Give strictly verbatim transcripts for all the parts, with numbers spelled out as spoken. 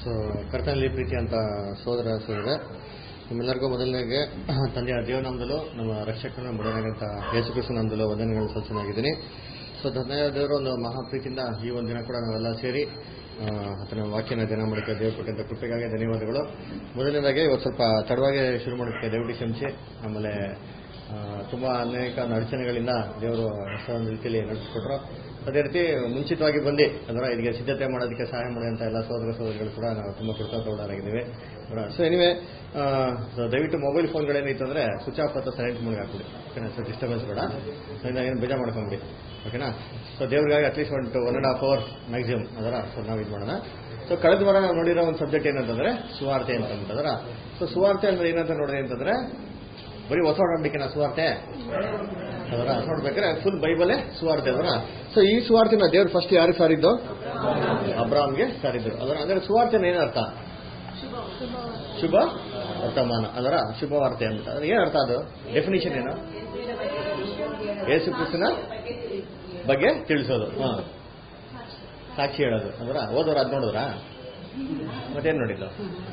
So ಕರ್ತನಲ್ಲಿ ಪ್ರೀತಿ ಅಂತ ಸೋದರ ಸೋದರ ನಿಮ್ಮೆಲ್ಲರಿಗೂ ಮೊದಲನೇಗೆ ತಂದೆಯ ದೇವನಾಮದಲ್ಲೂ ನಮ್ಮ ರಕ್ಷಕನ ಬಡವನಾಗಂತ ಯೇಸು ಕ್ರಿಸ್ತನ ನಾಮದಲ್ಲೂ ವಂದನೆಗಳು ಸಲ್ಲಿಸಿದ್ದೀನಿ. ಸೊ ತಂದೆಯ ದೇವರು ಒಂದು ಮಹಾಪ್ರೀತಿಯಿಂದ ಈ ಒಂದು ದಿನ ಕೂಡ ನಾವೆಲ್ಲ ಸೇರಿ ಆತನ ವಾಕ್ಯನ ದಿನ ಮಾಡೋಕ್ಕೆ ದೇವರು ಕೊಟ್ಟಂತ ಕೃಪೆಗಾಗಿ ಧನ್ಯವಾದಗಳು. ಮೊದಲನೇದಾಗಿ ಇವತ್ತು ಸ್ವಲ್ಪ ತಡವಾಗಿ ಶುರು ಮಾಡೋಕ್ಕೆ ದಯವಿಟ್ಟು ಕ್ಷಮಿಸಿ. ಆಮೇಲೆ ತುಂಬ ಅನೇಕ ಅಡಚಣೆಗಳಿಂದ ದೇವರು ಹೊಸ ಒಂದು ರೀತಿಯಲ್ಲಿ ನಡೆಸಿಕೊಟ್ರು. ಅದೇ ರೀತಿ ಮುಂಚಿತವಾಗಿ ಬಂದು ಅದರ ಇದಕ್ಕೆ ಸಿದ್ಧತೆ ಮಾಡೋದಕ್ಕೆ ಸಹಾಯ ಮಾಡುವಂಥ ಎಲ್ಲ ಸೋದರ ಸೋದರಿಗಳು ಕೂಡ ನಾವು ತುಂಬ ಕೃತಜ್ಞರಾಗಿದ್ದೀವಿ. ಸೊ ಎನಿವೆ ದಯವಿಟ್ಟು ಮೊಬೈಲ್ ಫೋನ್ಗಳೇನಿತ್ತು ಅಂದರೆ ಸ್ವಿಚ್ ಆಫ್ ಅಥವಾ ಸೈಲೆಂಟ್ ಮೋಡ್ಗೆ ಹಾಕ್ಬಿಡಿ, ಓಕೆನಾ. ಸೊ ಡಿಸ್ಟರ್ಬೆನ್ಸ್ ಬೇಡ, ಏನು ಬೇಜಾರು ಮಾಡ್ಕೊಂಬಿಡಿ, ಓಕೆನಾ. ಸೊ ದೇವ್ರಿಗಾಗಿ ಅಟ್ಲೀಸ್ಟ್ ಒಂದು one and half hour maximum ಅದರ ಸೊ ನಾವು ಇದು ಮಾಡೋಣ. ಸೊ ಕಳೆದ ವಾರ ನಾವು ನೋಡಿರೋ ಒಂದು ಸಬ್ಜೆಕ್ಟ್ ಏನಂತಂದರೆ ಸುವಾರ್ತೆ ಅಂತ ಅಂದ್ಬಿಟ್ಟದರ. ಸೊ ಸುವಾರ್ತೆ ಅಂದರೆ ಏನಂತ ನೋಡಿದೆ ಅಂತಂದರೆ ಬರೀ ಹೊಸ ಒಡಂಬಡಿಕೆನ ಸುವಾರ್ತೆ ಅದರ ನೋಡ್ಬೇಕಾದ್ರೆ ಫುಲ್ ಬೈಬಲೇ ಸುವಾರ್ತೆ ಅದರ. ಸೊ ಈ ಸುವಾರ್ತೆನ ದೇವ್ರು ಫಸ್ಟ್ ಯಾರಿಗೆ ಸಾರಿದ್ದು? ಅಬ್ರಾಮ್ಗೆ ಸಾರಿದ್ರು ಅದರ. ಅಂದರೆ ಸುವಾರ್ತೆನ ಏನರ್ಥ? ಶುಭ ವರ್ತಮಾನ ಅದರ, ಶುಭವಾರ್ತೆ ಅಂತ. ಅದ್ರ ಏನ್ ಅರ್ಥ? ಅದು ಡೆಫಿನಿಷನ್ ಏನು? ಯೇಸು ಕ್ರಿಸ್ತನ ಬಗ್ಗೆ ತಿಳಿಸೋದು, ಹಾ, ಸಾಕ್ಷಿ ಹೇಳೋದು ಅದರ. ಓದೋರು ಅದ್ ನೋಡಿದ್ರ ಮತ್ತೇನ್ ನೋಡಿಲ್ಲ?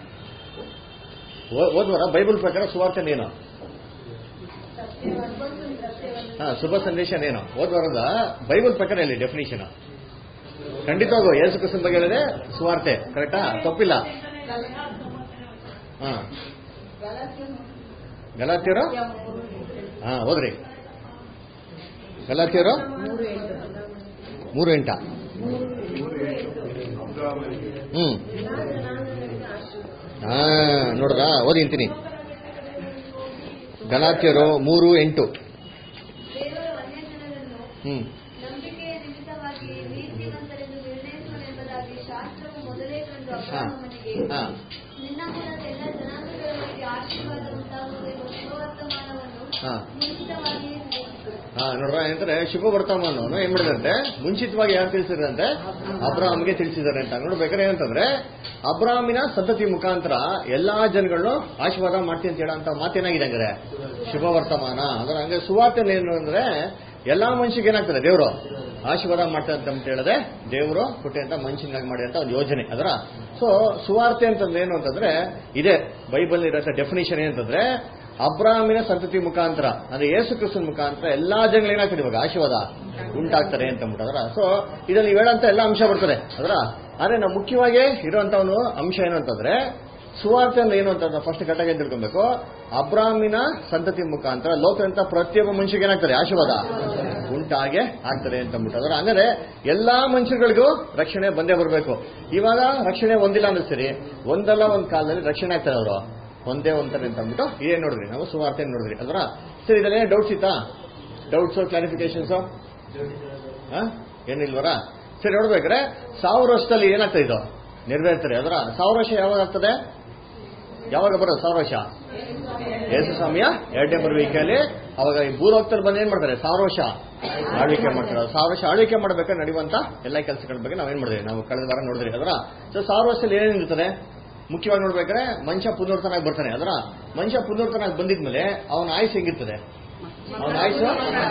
ಓದ್ವರ ಬೈಬಲ್ ಪ್ರಕಾರ ಸುವಾರ್ತೆ ಏನು? ಹಾ, ಶುಭ ಸಂದೇಶ ಏನು? ಓದ್ವರದ ಬೈಬಲ್ ಪ್ರಕಾರ ಇಲ್ಲಿ ಡೆಫಿನಿಷನ್ ಖಂಡಿತವಾಗೂ ಯೇಸು ಕ್ರಿಸ್ತನ ಬಗ್ಗೆ ಹೇಳಿದ್ರೆ ಸುವಾರ್ತೆ, ಕರೆಕ್ಟಾ? ತಪ್ಪಿಲ್ಲ. ಹಾ, ಗಲಾತ್ಯರು ಹಾ ಹೋದ್ರಿ ಗಲಾತ್ಯರು ಮೂರು ಎಂಟ ಹ್ಮ್ ಹಾ ನೋಡ್ರಾ, ಓದಿ ಅಂತೀನಿ. ಗಲಾತ್ಯರು ಮೂರು ಎಂಟು ಹ್ಮ್ ಹಾ ಹಾ ಹಾ ಹಾ ನೋಡ್ರ ಏನಂದ್ರೆ ಶುಭ ವರ್ತಮಾನವನ್ನು ಏನ್ ಮಾಡಿದಂತೆ ಮುಂಚಿತವಾಗಿ ಯಾರು ತಿಳಿಸಿದ್ರಂತೆ? ಅಬ್ರಾಮ್ಗೆ ತಿಳಿಸಿದ್ದಾರೆ ಅಂತ. ನೋಡ್ಬೇಕಾದ್ರೆ ಏನಂತಂದ್ರೆ ಅಬ್ರಾಮಿನ ಸಂತತಿ ಮುಖಾಂತರ ಎಲ್ಲಾ ಜನಗಳನ್ನು ಆಶೀರ್ವಾದ ಮಾಡ್ತೀನಿ ಅಂತ ಹೇಳೋ ಅಂತ ಮಾತೇನಾಗಿದೆ ಹಂಗಾರೆ ಶುಭ ವರ್ತಮಾನ ಅಂದ್ರೆ. ಹಂಗೆ ಸುವಾರ್ತೆ ಏನು ಅಂದ್ರೆ ಎಲ್ಲಾ ಮನುಷ್ಯಗೆ ಏನಾಗ್ತದೆ ದೇವರು ಆಶೀರ್ವಾದ ಮಾಡ್ತಾರೆ ಅಂತ ಹೇಳಿದ್ರೆ ದೇವರು ಕೊಟ್ಟಂತ ಮನುಷ್ಯನಾಗಿ ಮಾಡಿ ಅಂತ ಒಂದು ಯೋಜನೆ ಅದರ. ಸೊ ಸುವಾರ್ತೆ ಅಂತಂದ್ರೆ ಏನು ಅಂತಂದ್ರೆ ಇದೇ ಬೈಬಲ್ ಇರೋ ಡೆಫಿನೇಷನ್ ಏನಂತಂದ್ರೆ ಅಬ್ರಾಮಿನ ಸಂತತಿ ಮುಖಾಂತರ ಅಂದ್ರೆ ಯೇಸು ಕ್ರಿಸ್ತನ ಮುಖಾಂತರ ಎಲ್ಲಾ ಜನಗಳು ಏನಾಗ್ತದೆ ಇವಾಗ ಆಶೀರ್ವಾದ ಉಂಟಾಗ್ತಾರೆ ಅಂತ ಅಂದ್ಬಿಟ್ಟು ಅದರ. ಸೊ ಇದರಲ್ಲಿ ಹೇಳಂತ ಎಲ್ಲ ಅಂಶ ಬರ್ತದೆ ಅದರ. ಆದ್ರೆ ನಾವು ಮುಖ್ಯವಾಗಿ ಇರುವಂತ ಒಂದು ಅಂಶ ಏನು ಅಂತಂದ್ರೆ ಸುವಾರ್ತೆ ಅಂದ್ರೆ ಏನು ಅಂತ ಫಸ್ಟ್ ಕಟ್ಟಾಗಿ ತಿಳ್ಕೊಬೇಕು. ಅಬ್ರಾಮಿನ ಸಂತತಿ ಮುಖಾಂತರ ಲೋಕದಂತ ಪ್ರತಿಯೊಬ್ಬ ಮನುಷ್ಯಗೆ ಏನಾಗ್ತದೆ ಆಶೀರ್ವಾದ ಉಂಟಾಗೆ ಆಗ್ತದೆ ಅಂತ ಅಂದ್ಬಿಟ್ಟು ಅದರ. ಅಂದ್ರೆ ಎಲ್ಲಾ ಮನುಷ್ಯರಿಗೂ ರಕ್ಷಣೆ ಬಂದೇ ಬರಬೇಕು. ಇವಾಗ ರಕ್ಷಣೆ ಒಂದಿಲ್ಲ ಅಂದ್ರೆ ಸರಿ, ಒಂದಲ್ಲ ಒಂದ್ ಕಾಲದಲ್ಲಿ ರಕ್ಷಣೆ ಆಗ್ತಾರೆ ಅವರು ಒಂದೇ ಒಂದ್ತಾನೆ ಅಂತ ಅಂದ್ಬಿಟ್ಟು ಏನ್ ನೋಡಿದ್ರಿ ನಾವು ಸುವಾರ್ತೆ ನೋಡಿದ್ರಿ ಅಲ್ರ. ಸರಿ, ಇದೆಲ್ಲ ಡೌಟ್ಸ್ ಇತ್ತಾ? ಡೌಟ್ಸ್ ಕ್ಲಾರಿಫಿಕೇಶನ್ಸ್ ಏನಿಲ್ವರ? ಸರಿ, ನೋಡ್ಬೇಕ್ರೆ ಸಾವಿರ ವರ್ಷದಲ್ಲಿ ಏನಾಗ್ತದೆ ಇದು ನೆರವೇರ್ತಾರೆ ಅದರ. ಸಾವಿರ ವರ್ಷ ಯಾವಾಗ ಆಗ್ತದೆ? ಯಾವಾಗ ಬರೋದು ಸಾವಿರ ವರ್ಷ? ಯೇಸು ಸ್ವಾಮಿಯ ಎರಡನೇ ಬರುವಿಕೆಯಲ್ಲಿ ಅವಾಗ ಈ ಭೂಲೋಕದಲ್ಲಿ ಬಂದು ಏನ್ ಮಾಡ್ತಾರೆ? ಸಾವಿರ ವರ್ಷ ಆಳ್ವಿಕೆ ಮಾಡ್ತಾರೆ. ಸಾವಿರ ವರ್ಷ ಆಳ್ವಿಕೆ ಮಾಡ್ಬೇಕಾದ್ರೆ ನಡೆಯುವಂತ ಎಲ್ಲಾ ಕೆಲಸಗಳ ಬಗ್ಗೆ ನಾವೇನ್ ಮಾಡಿದ್ರಿ ನಾವು ಕಳೆದ ವಾರ ನೋಡಿದ್ರಿ ಅದರ. ಸೊ ಸಾವಿರ ವರ್ಷದಲ್ಲಿ ಏನೇನಿರ್ತದೆ ಮುಖ್ಯವಾಗಿ ನೋಡ್ಬೇಕಾದ್ರೆ ಮನುಷ್ಯ ಪುನರ್ತನಾಗಿ ಬರ್ತಾನೆ ಅದರ. ಮನುಷ್ಯ ಪುನರ್ತನಾಗಿ ಬಂದಿದ್ಮೇಲೆ ಅವನ ಆಯುಷ್ ಹೆಂಗಿರ್ತದೆ? ಅವನ ಆಯುಷ್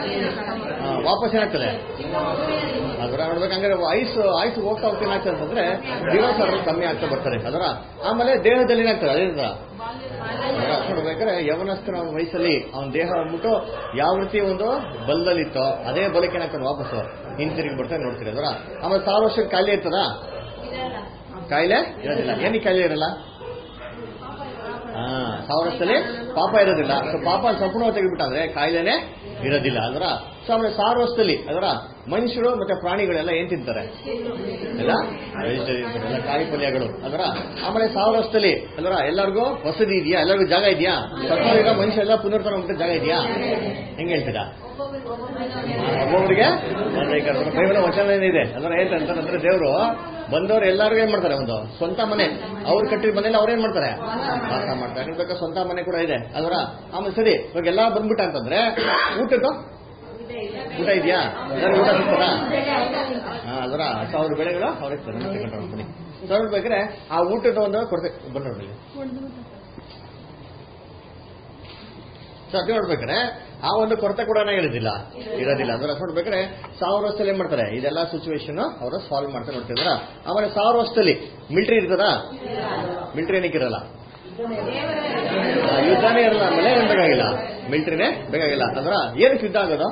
ವಾಪಸ್ ಏನಾಗ್ತದೆ ಅದರ. ನೋಡ್ಬೇಕಂದ್ರೆ ಆಯುಷ್ ಆಯುಷ್ ಹೋಗ್ತಾ ಹೋಗ್ತಾ ಏನಾಗ್ತದೆ ಅಂತಂದ್ರೆ ದಿವಸ ಕಮ್ಮಿ ಆಗ್ತಾ ಬರ್ತಾರೆ ಅದರ. ಆಮೇಲೆ ದೇಹದಲ್ಲಿ ಏನಾಗ್ತದೆ ಅದೇ ನೋಡ್ಬೇಕಾದ್ರೆ ಯವನಸ್ಥನ ವಯಸ್ಸಲ್ಲಿ ಅವನ ದೇಹ ಅಂದ್ಬಿಟ್ಟು ಯಾವ ರೀತಿ ಒಂದು ಬಲದಲ್ಲಿತ್ತೋ ಅದೇ ಬಲಕ್ಕೆ ಏನಾಗ್ತದೆ ವಾಪಸ್ಸು ಹಿಂತಿರುಗಿ ಬರ್ತಾರೆ ನೋಡ್ತೀರಿ ಅದರ. ಆಮೇಲೆ ಸಾವಿರ ವರ್ಷಕ್ಕೆ ಕಾಯಿಲೆ ಇರ್ತದ? ಕಾಯಿಲೆ ಇರೋದಿಲ್ಲ. ಏನಕ್ಕೆ ಕಾಯಿಲೆ ಇರಲ್ಲ? ಹಾ, ಸಾವಿರ ವರ್ಷದಲ್ಲಿ ಪಾಪ ಇರೋದಿಲ್ಲ. ಸೊ ಪಾಪ ಸಂಪೂರ್ಣವಾಗಿ ತೆಗೆದ್ಬಿಟ್ಟಂದ್ರೆ ಕಾಯಿಲೆನೇ ಇರೋದಿಲ್ಲ ಅದರ. ಸೊ ಆಮೇಲೆ ಸಾವಿರ ವರ್ಷದಲ್ಲಿ ಅದರ ಮನುಷ್ಯರು ಮತ್ತೆ ಪ್ರಾಣಿಗಳೆಲ್ಲ ಏನ್ ತಿಂತಾರೆ? ಎಲ್ಲ ವೆಜಿಟೇರಿಯನ್ಸ್, ಎಲ್ಲ ಕಾಯಿ ಪಲ್ಯಗಳು ಅದರ. ಆಮೇಲೆ ಸಾವಿರ ವರ್ಷದಲ್ಲಿ ಅದರ ಎಲ್ಲರಿಗೂ ವಸತಿ ಇದೆಯಾ? ಎಲ್ಲರಿಗೂ ಜಾಗ ಇದೆಯಾ? ಸರ್ಕಾರದ ಮನುಷ್ಯ ಎಲ್ಲ ಪುನರ್ತನ ಹೋಗ್ತಾ ಜಾಗ ಇದೆಯಾ? ಹೆಂಗ್ ಹೇಳ್ತೀರಾ? ಒಬ್ಬೊಬ್ಬರಿಗೆ ಬೈಬಲ್ ವಚನ ಏನಿದೆ ಅದರ ಏನಂತಂದ್ರೆ ದೇವರು ಬಂದವರು ಎಲ್ಲರಿಗೂ ಏನ್ ಮಾಡ್ತಾರೆ? ಒಂದು ಸ್ವಂತ ಮನೆ ಅವ್ರು ಕಟ್ಟಿದ ಮನೇಲಿ ಅವ್ರು ಏನ್ ಮಾಡ್ತಾರೆ? ವಾಸ ಮಾಡ್ತಾರೆ. ಬೇಕಾದ್ರೆ ಸ್ವಂತ ಮನೆ ಕೂಡ ಇದೆ ಅದರ. ಆಮೇಲೆ ಸರಿ, ಇವಾಗ ಎಲ್ಲಾ ಬಂದ್ಬಿಟ್ಟ ಅಂತಂದ್ರೆ ಊಟದ್ದು ಊಟ ಇದೆಯಾ? ಊಟ ಸಿಗ್ತದ ಅದರ. ಸಾವಿರ ಬೆಳೆಗಳು ಅವ್ರಿಗೆ ಬನ್ನಿ ನೋಡ್ಬೇಕಾದ್ರೆ ಆ ಊಟದ ಒಂದು ಕೊಡ್ತೇವೆ ಬಂದ್ರಲ್ಲಿ ಸೊ ಅದು ನೋಡ್ಬೇಕಾರೆ ಆ ಒಂದು ಕೊರತೆ ಕೂಡ ಇರೋದಿಲ್ಲ ಇರೋದಿಲ್ಲ ಅಂದ್ರೆ ನೋಡ್ಬೇಕಾದ್ರೆ ಸಾವಿರ ವರ್ಷದಲ್ಲಿ ಏನ್ ಮಾಡ್ತಾರೆ ಇದೆಲ್ಲ ಸಿಚುವೇಶನ್ ಅವರು ಸಾಲ್ವ್ ಮಾಡ್ತಾರೆ ನೋಡ್ತಿದಾರ. ಆಮೇಲೆ ಸಾವಿರ ವರ್ಷದಲ್ಲಿ ಮಿಲಿಟರಿ ಇರ್ತದ, ಮಿಲಿಟರಿ ಏನಕ್ಕೆ ಇರಲ್ಲ, ಯುದ್ಧನೇ ಇರಲ್ಲ. ಆಮೇಲೆ ಏನ್ ಬೇಕಾಗಿಲ್ಲ, ಮಿಲಿಟರಿನೇ ಬೇಕಾಗಿಲ್ಲ. ಅಂದ್ರ ಏನಕ್ಕೆ ಯುದ್ಧ ಆಗೋದು,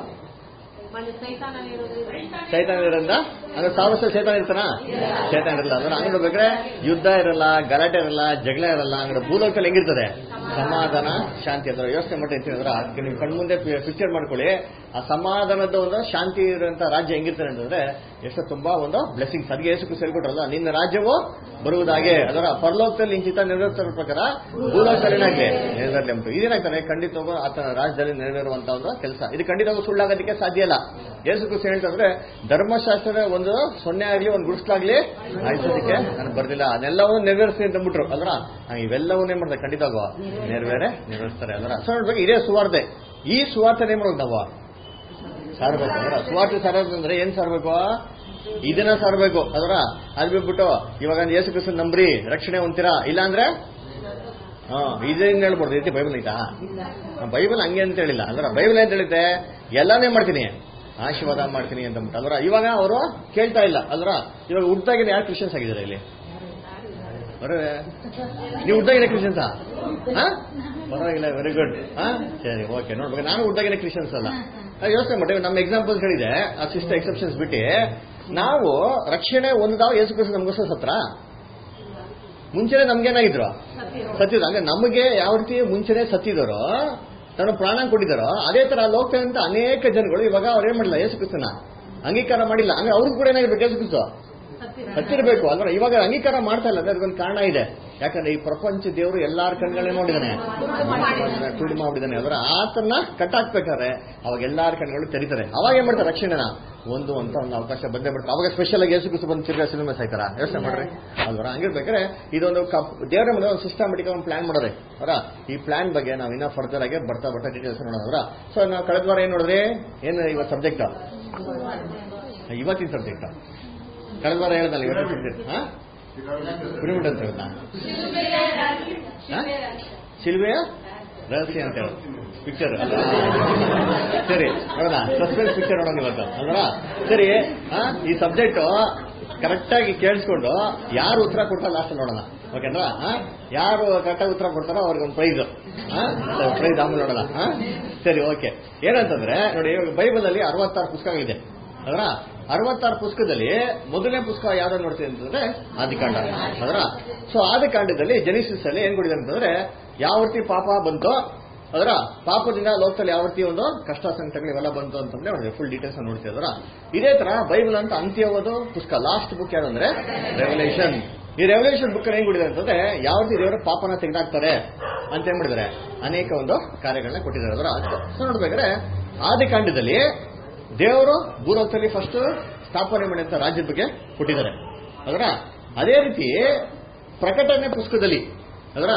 ಸೈತಾನ ಇರೋದ್ರಿಂದ. ಅಂದ್ರೆ ಸಾವಿರ ವರ್ಷ ಸೈತಾನ ಇರ್ತಾನ, ಸೈತಾನ ಇರಲ್ಲ. ಅಂದ್ರೆ ಹಂಗ ನೋಡ್ಬೇಕ್ರೆ ಯುದ್ಧ ಇರಲ್ಲ, ಗಲಾಟೆ ಇರಲ್ಲ, ಜಗಳ ಇರಲ್ಲ. ಅಂದ್ರೆ ಭೂಲೋಕದಲ್ಲಿ ಹೆಂಗಿರ್ತದೆ, ಸಮಾಧಾನ ಶಾಂತಿ. ಅಂದ್ರೆ ಯೋಚನೆ ಮಾಡ್ತೀನಿ ಅಂದ್ರೆ ಅದಕ್ಕೆ ನೀವು ಕಣ್ಮುಂದೆ ಪಿಕ್ಚರ್ ಮಾಡ್ಕೊಳ್ಳಿ. ಆ ಸಮಾಧಾನದ ಒಂದು ಶಾಂತಿ ಇರುವಂತ ರಾಜ್ಯ ಹೆಂಗಿರ್ತಾರೆ ಅಂತಂದ್ರೆ ಎಷ್ಟು ತುಂಬಾ ಒಂದು ಬ್ಲೆಸ್ಸಿಂಗ್ಸ್. ಅದಕ್ಕೆ ಯೇಸು ಕ್ರಿಸ್ತ ಹೇಳ್ಕೊಟ್ರಲ್ಲ, ನಿನ್ನ ರಾಜ್ಯವು ಬರುವುದಾಗೆ ಅದರ ಪರಲೋಕದಲ್ಲಿ ನಿನ್ ಚಿತ್ತ ನೆರವೇರ್ತಿರೋ ಪ್ರಕಾರ ಭೂಲೋಕದಲ್ಲಿ ಏನಾಗ್ಲಿ ನೆರವೇರ್ಲಿ ಅಂತ. ಇದೇನಾಗ್ತಾರೆ ಖಂಡಿತವಾಗೂ ಆತನ ರಾಜ್ಯದಲ್ಲಿ ನೆರವೇರುವಂತ ಒಂದು ಕೆಲಸ. ಇದು ಖಂಡಿತವಾಗೂ ಸುಳ್ಳಾಗೋದಕ್ಕೆ ಸಾಧ್ಯ ಇಲ್ಲ. ಯೇಸು ಕ್ರಿಸ್ತ ಹೇಳ್ತಂದ್ರೆ ಧರ್ಮಶಾಸ್ತ್ರದ ಒಂದು ಸೊನ್ನೆ ಆಗ್ಲಿ ಒಂದು ಗುಡಿಸ್ಲಾಗ್ಲಿ ಆಯ್ಸೋದಕ್ಕೆ ನಾನು ಬರ್ದಿಲ್ಲ, ಅದೆಲ್ಲವೂ ನೆರವೇರಿಸ್ತೀನಿ ಅಂತ ಬಿಟ್ರು. ಅದ್ರ ಇವೆಲ್ಲವನ್ನೇ ಮಾಡ್ತಾರೆ ಖಂಡಿತವಾಗೂ ನೆರವೇರೆ ನೆರವೇರಿಸ್ತಾರೆ. ಅದರ ಸೊ ನೋಡ್ಬೇಕು, ಇದೇ ಸುವಾರ್ತೆ. ಈ ಸುವಾರ್ತೆ ಏನ್ ಮಾಡೋದು ನಾವು ಸಾರ್ಬೇಕು. ಅದರ ಸುವಾರ್ತೆ ಸಾರೋದಂದ್ರೆ ಏನ್ ಸಾರ್ಬೇಕು, ಇದನ್ನ ಸಾರ್ಬೇಕು. ಅದರ ಅದ್ ಬಿಟ್ಬಿಟ್ಟು ಇವಾಗ ಯೇಸು ಕ್ರಿಸ್ತ ನಂಬ್ರಿ ರಕ್ಷಣೆ ಹೊಂತೀರಾ, ಇಲ್ಲ ಅಂದ್ರೆ ಹಾ ಇದೇನ್ ಹೇಳ್ಬೋದು, ಐತಿ ಬೈಬಲ್ ಐತಾ, ಬೈಬಲ್ ಹಂಗೆ ಅಂತ ಹೇಳಿಲ್ಲ. ಅಂದ್ರೆ ಬೈಬಲ್ ಅಂತ ಹೇಳಿದ್ದೆ ಎಲ್ಲಾನೇ ಮಾಡ್ತೀನಿ, ಆಶೀರ್ವಾದ ಮಾಡ್ತೀನಿ ಅಂತ ಬಿಟ್ಟು. ಅಲ್ರ ಇವಾಗ ಅವರು ಕೇಳ್ತಾ ಇಲ್ಲ. ಅಲ್ರ ಇವಾಗ ಹುಟ್ಟಾಗಿನ ಯಾರು ಕ್ರಿಶ್ಚಿಯನ್ಸ್ ಆಗಿದ್ದಾರೆ ಇಲ್ಲಿ? ಬರೇ ನೀವು ಹುಟ್ಟಾಗಿನ ಕ್ರಿಶ್ಚಿಯನ್ಸಾ? ಪರವಾಗಿಲ್ಲ, ವೆರಿ ಗುಡ್. ಹಾ ಸರಿ, ಓಕೆ. ನೋಡ್ಬೇಕು, ನಾನು ಹುಟ್ಟಾಗಿನ ಕ್ರಿಶ್ಚಿಯನ್ಸ್ ಅಲ್ಲ. ಯೋಚನೆ ಮಾಡಿ, ನಮ್ಮ ಎಕ್ಸಾಂಪಲ್ಸ್ ಗಳಿದೆ, ಆ ಸಿಸ್ಟರ್ ಎಕ್ಸೆಪ್ಷನ್ಸ್ ಬಿಟ್ಟು ನಾವು ರಕ್ಷಣೆ ಒಂದಾವ ಯೇಸು ಕ್ರಿಸ್ತ ನಮಗೋಸ್ಕರ ಸತ್ರ. ಮುಂಚೆನೆ ನಮ್ಗೇನಾಗಿದ್ರು ಸತ್ತಿದ್ರು. ಅಂದ್ರೆ ನಮಗೆ ಯಾವ ರೀತಿ ಮುಂಚೆನೆ ಸತ್ತಿದಾರೋ, ತನ್ನ ಪ್ರಾಣ ಕೊಟ್ಟಿದ್ದಾರೋ, ಅದೇ ತರ ಲೋಕದಂತ ಅನೇಕ ಜನಗಳು ಇವಾಗ ಅವ್ರು ಏನ್ ಮಾಡಿಲ್ಲ, ಯೇಸು ಕ್ರಿಸ್ತನ ಅಂಗೀಕಾರ ಮಾಡಿಲ್ಲ. ಅಂದ್ರೆ ಅವ್ರಿಗೂ ಕೂಡ ಏನಾಗಿರ್ಬೇಕು, ಯೇಸು ಕ್ರಿಸ್ತ ಸತ್ತಿರಬೇಕು. ಅಂದ್ರೆ ಇವಾಗ ಅಂಗೀಕಾರ ಮಾಡ್ತಾ ಇಲ್ಲ. ಅದಕ್ಕೊಂದು ಕಾರಣ ಇದೆ. ಯಾಕಂದ್ರೆ ಈ ಪ್ರಪಂಚ ದೇವರು ಎಲ್ಲಾರ ಕಣ್ಗಳೇ ನೋಡಿದಾನೆ, ತುಡಿ ಮಾಡಿದಾನೆ. ಅದರ ಆತನ ಕಟ್ಟಾಕ್ಬೇಕಾದ್ರೆ ಅವಾಗ ಎಲ್ಲಾರ ಕಣ್ಗಳು ತೆರೀತಾರೆ. ಅವಾಗ ಏನ್ ಮಾಡ್ತಾರೆ, ರಕ್ಷಣೆನ ಒಂದು ಅಂತ ಒಂದು ಅವಕಾಶ ಬಂದೇ ಬಿಡ್ತಾರೆ. ಅವಾಗ ಸ್ಪೆಷಲ್ ಆಗಿ ಯೇಸು ಕ್ರಿಸ್ತ ಬಂದು ತಿರ್ಗಾ ಸಿನಿಮಾ ಸಾಯ್ತಾರ. ಯೋಚನೆ ಮಾಡ್ರಿ ಅಲ್ವರ. ಹಂಗಿರ್ಬೇಕಾದ್ರೆ ಇದೊಂದು ದೇವರ ಮುಂದೆ ಒಂದು ಸಿಸ್ಟಮೆಟಿಕ್ ಒಂದು ಪ್ಲಾನ್ ಮಾಡೋರೆ ಅವರ. ಈ ಪ್ಲಾನ್ ಬಗ್ಗೆ ನಾವು ಇನ್ನ ಫರ್ದರ್ ಆಗಿ ಬರ್ತಾ ಬರ್ತಾ ಡೀಟೇಲ್ಸ್ ನೋಡೋದ್ರ. ಸೊ ನಾವು ಕಳೆದ ವಾರ ಏನ್ ನೋಡಿದ್ರಿ, ಏನು ಇವತ್ತು ಸಬ್ಜೆಕ್ಟ್, ಇವತ್ತಿನ ಸಬ್ಜೆಕ್ಟ್ ಕಳೆದ ವಾರ ಹೇಳ್ದಲ್ಲ, ಇವತ್ತಿನ ಸಬ್ಜೆಕ್ಟ್ ಹಾ ಪಿರಮಿಡ್ ಅಂತ ಹೇಳ್ದ, ಶಿಲ್ವೆಯ ರಹಸ್ಯ ಅಂತ ಹೇಳ ಪಿಕ್ಚರ್. ಸರಿ ನೋಡೋಣ, ಸಸ್ಪೆನ್ಸ್ ಪಿಕ್ಚರ್ ನೋಡೋಣ ಇವತ್ತು ಅಲ್ವಾ. ಸರಿ, ಈ ಸಬ್ಜೆಕ್ಟ್ ಕರೆಕ್ಟ್ ಆಗಿ ಕೇಳಿಸ್ಕೊಂಡು ಯಾರು ಉತ್ತರ ಕೊಡ್ತಾರೆ ಲಾಸ್ಟ್ ನೋಡೋಣ, ಓಕೆನಾ? ಯಾರು ಕರೆಕ್ಟಾಗಿ ಉತ್ತರ ಕೊಡ್ತಾರೋ ಅವ್ರಿಗೊಂದು ಪ್ರೈಸ್, ಪ್ರೈಸ್ ಆಮೇಲೆ ನೋಡೋಣ. ಸರಿ, ಓಕೆ. ಏನಂತಂದ್ರೆ ನೋಡಿ, ಬೈಬಲ್ ಅಲ್ಲಿ ಅರವತ್ತಾರು ಪುಸ್ತಕಗಳಿದೆ. ಅದರ ಅರವತ್ತಾರು ಪುಸ್ತಕದಲ್ಲಿ ಮೊದಲನೇ ಪುಸ್ತಕ ಯಾವ್ದು ನೋಡ್ತೀವಿ ಅಂತಂದ್ರೆ ಆದಿಕಾಂಡ. ಅದರ ಸೊ ಆದಿಕಾಂಡದಲ್ಲಿ ಜೆನಿಸಿಸ್ ಅಲ್ಲಿ ಏನ್ ಕೊಟ್ಟಿದ್ದಾರೆ ಅಂತಂದ್ರೆ ಯಾವ ರೀತಿ ಪಾಪ ಬಂತು, ಅದರ ಪಾಪದಿಂದ ಲೋಕದಲ್ಲಿ ಯಾವ ರೀತಿ ಒಂದು ಕಷ್ಟ ಸಂಕಟಗಳು ಇವೆಲ್ಲ ಬಂತು ಅಂತಂದ್ರೆ ನೋಡಿದ್ರೆ ಫುಲ್ ಡೀಟೇಲ್ಸ್ ನೋಡ್ತೀವಿ. ಅದರ ಇದೇ ತರ ಬೈಬಲ್ ಅಂತ ಅಂತ್ಯವಾದ ಪುಸ್ತಕ ಲಾಸ್ಟ್ ಬುಕ್ ಯಾವ್ದಂದ್ರೆ ರೆವಲ್ಯೂಷನ್. ಈ ರೆವಲ್ಯೂಷನ್ ಬುಕ್ ಏನ್ ಕೊಟ್ಟಿದ್ದಾರೆ ಅಂತಂದ್ರೆ ಯಾವ ರೀತಿ ದೇವರ ಪಾಪನ ತೆಗೆದಾಕ್ತಾರೆ ಅಂತ ಏನ್ ಮಾಡಿದ್ದಾರೆ, ಅನೇಕ ಒಂದು ಕಾರ್ಯಗಳನ್ನ ಕೊಟ್ಟಿದ್ದಾರೆ. ಅದರ ಸೊ ನೋಡ್ಬೇಕಾದ್ರೆ ಆದಿಕಾಂಡದಲ್ಲಿ ದೇವರು ಭೂಲೋಕದಲ್ಲಿ ಫಸ್ಟ್ ಸ್ಥಾಪನೆ ಮಾಡಿದಂತ ರಾಜ್ಯದ ಬಗ್ಗೆ ಕೊಟ್ಟಿದ್ದಾರೆ. ಅದರ ಅದೇ ರೀತಿ ಪ್ರಕಟಣೆ ಪುಸ್ತಕದಲ್ಲಿ ಅದರ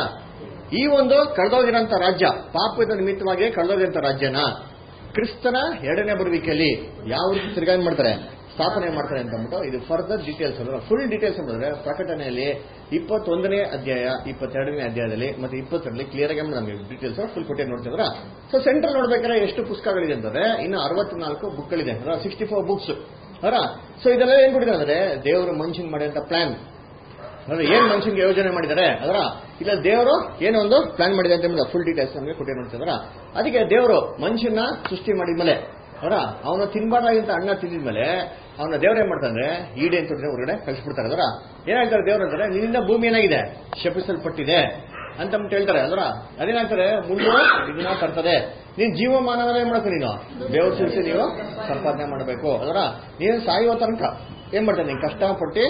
ಈ ಒಂದು ಕಳೆದೋಗಿರೋಂಥ ರಾಜ್ಯ, ಪಾಪದ ನಿಮಿತ್ತವಾಗಿ ಕಳೆದೋಗಿರೋಂಥ ರಾಜ್ಯನ ಕ್ರಿಸ್ತನ ಎರಡನೇ ಬರುವಿಕೆಯಲ್ಲಿ ಯಾವ ರೀತಿ ತಿರ್ಗಾ ಮಾಡ್ತಾರೆ, ಸ್ಥಾಪನೆ ಮಾಡ್ತಾರೆ ಅಂತ ಅಂದ್ಬಿಟ್ಟು ಇದು ಫರ್ದರ್ ಡೀಟೇಲ್ಸ್. ಅಂದ್ರೆ ಫುಲ್ ಡೀಟೇಲ್ಸ್ ನೋಡಿದ್ರೆ ಪ್ರಕಟಣೆಯಲ್ಲಿ ಇಪ್ಪತ್ತೊಂದನೇ ಅಧ್ಯಾಯ, ಇಪ್ಪತ್ತೆರಡನೇ ಅಧ್ಯಾಯದಲ್ಲಿ ಮತ್ತೆ ಇಪ್ಪತ್ತೆರಡರಲ್ಲಿ ಕ್ಲಿಯರ್ ಆಗಿ ನಮಗೆ ಡೀಟೇಲ್ಸ್ ಫುಲ್ ಕೊಟ್ಟೆ ನೋಡ್ತಿದ್ರ. ಸೊ ಸೆಂಟ್ರಲ್ ನೋಡ್ಬೇಕಾದ್ರೆ ಎಷ್ಟು ಪುಸ್ತಕಗಳಿದೆ ಅಂತಂದ್ರೆ ಇನ್ನು ಅರವತ್ನಾಲ್ಕು ಬುಕ್ಗಳಿದೆ, ಅಂದ್ರೆ ಸಿಕ್ಸ್ಟಿ ಫೋರ್ ಬುಕ್ಸ್. ಅವರ ಸೊ ಇದೆಲ್ಲ ಏನ್ ಕೊಟ್ಟಿದೆ ಅಂದ್ರೆ ದೇವರು ಮನುಷ್ಯನ್ ಮಾಡಿದಂತ ಪ್ಲಾನ್, ಅಂದ್ರೆ ಏನ್ ಮನುಷ್ಯನ್ಗೆ ಯೋಜನೆ ಮಾಡಿದ್ದಾರೆ. ಅದರ ಇಲ್ಲ ದೇವರು ಏನೋ ಒಂದು ಪ್ಲಾನ್ ಮಾಡಿದೆ ಅಂತ ಫುಲ್ ಡೀಟೇಲ್ಸ್ ನಮಗೆ ಕೊಟ್ಟೆ ನೋಡ್ತಿದ್ರ. ಅದಕ್ಕೆ ದೇವರು ಮನುಷ್ಯನ ಸೃಷ್ಟಿ ಮಾಡಿದ್ಮೇಲೆ ಅವರ ಅವನು ತಿನ್ಬಾರ್ದಾಗಿಂತ ಅಣ್ಣ ತಿಂದಿದ್ಮೇಲೆ ಅವನ ದೇವ್ರ ಏನ್ ಮಾಡ್ತಾನೆ, ಈಡೆ ಅಂತ ಹೊರಗಡೆ ಕಳಿಸ್ಬಿಡ್ತಾರೆ. ಅದರ ಏನಾಗ್ತಾರೆ ದೇವ್ರ ಅಂದ್ರೆ ನಿನ್ನಿಂದ ಭೂಮಿ ಏನಾಗಿದೆ, ಶಪಿಸಲ್ಪಟ್ಟಿದೆ ಅಂತ ಹೇಳ್ತಾರೆ. ಅದರ ಅದೇನಾಗ್ತಾರೆ, ಮುಂದೆ ಇದನ್ನ ತರ್ತದೆ. ನೀನ್ ಜೀವಮಾನವನ್ನ ಏನ್ ಮಾಡ್ತೀನಿ, ನೀನು ದೇವ್ರ ಸೇರಿಸಿ ನೀವು ಸಂಪಾದನೆ ಮಾಡಬೇಕು. ಅದರ ನೀನು ಸಾಯುವ ತನಕ ಏನ್ ಮಾಡ್ತಾನೆ, ನೀನ್ ಕಷ್ಟಪಟ್ಟು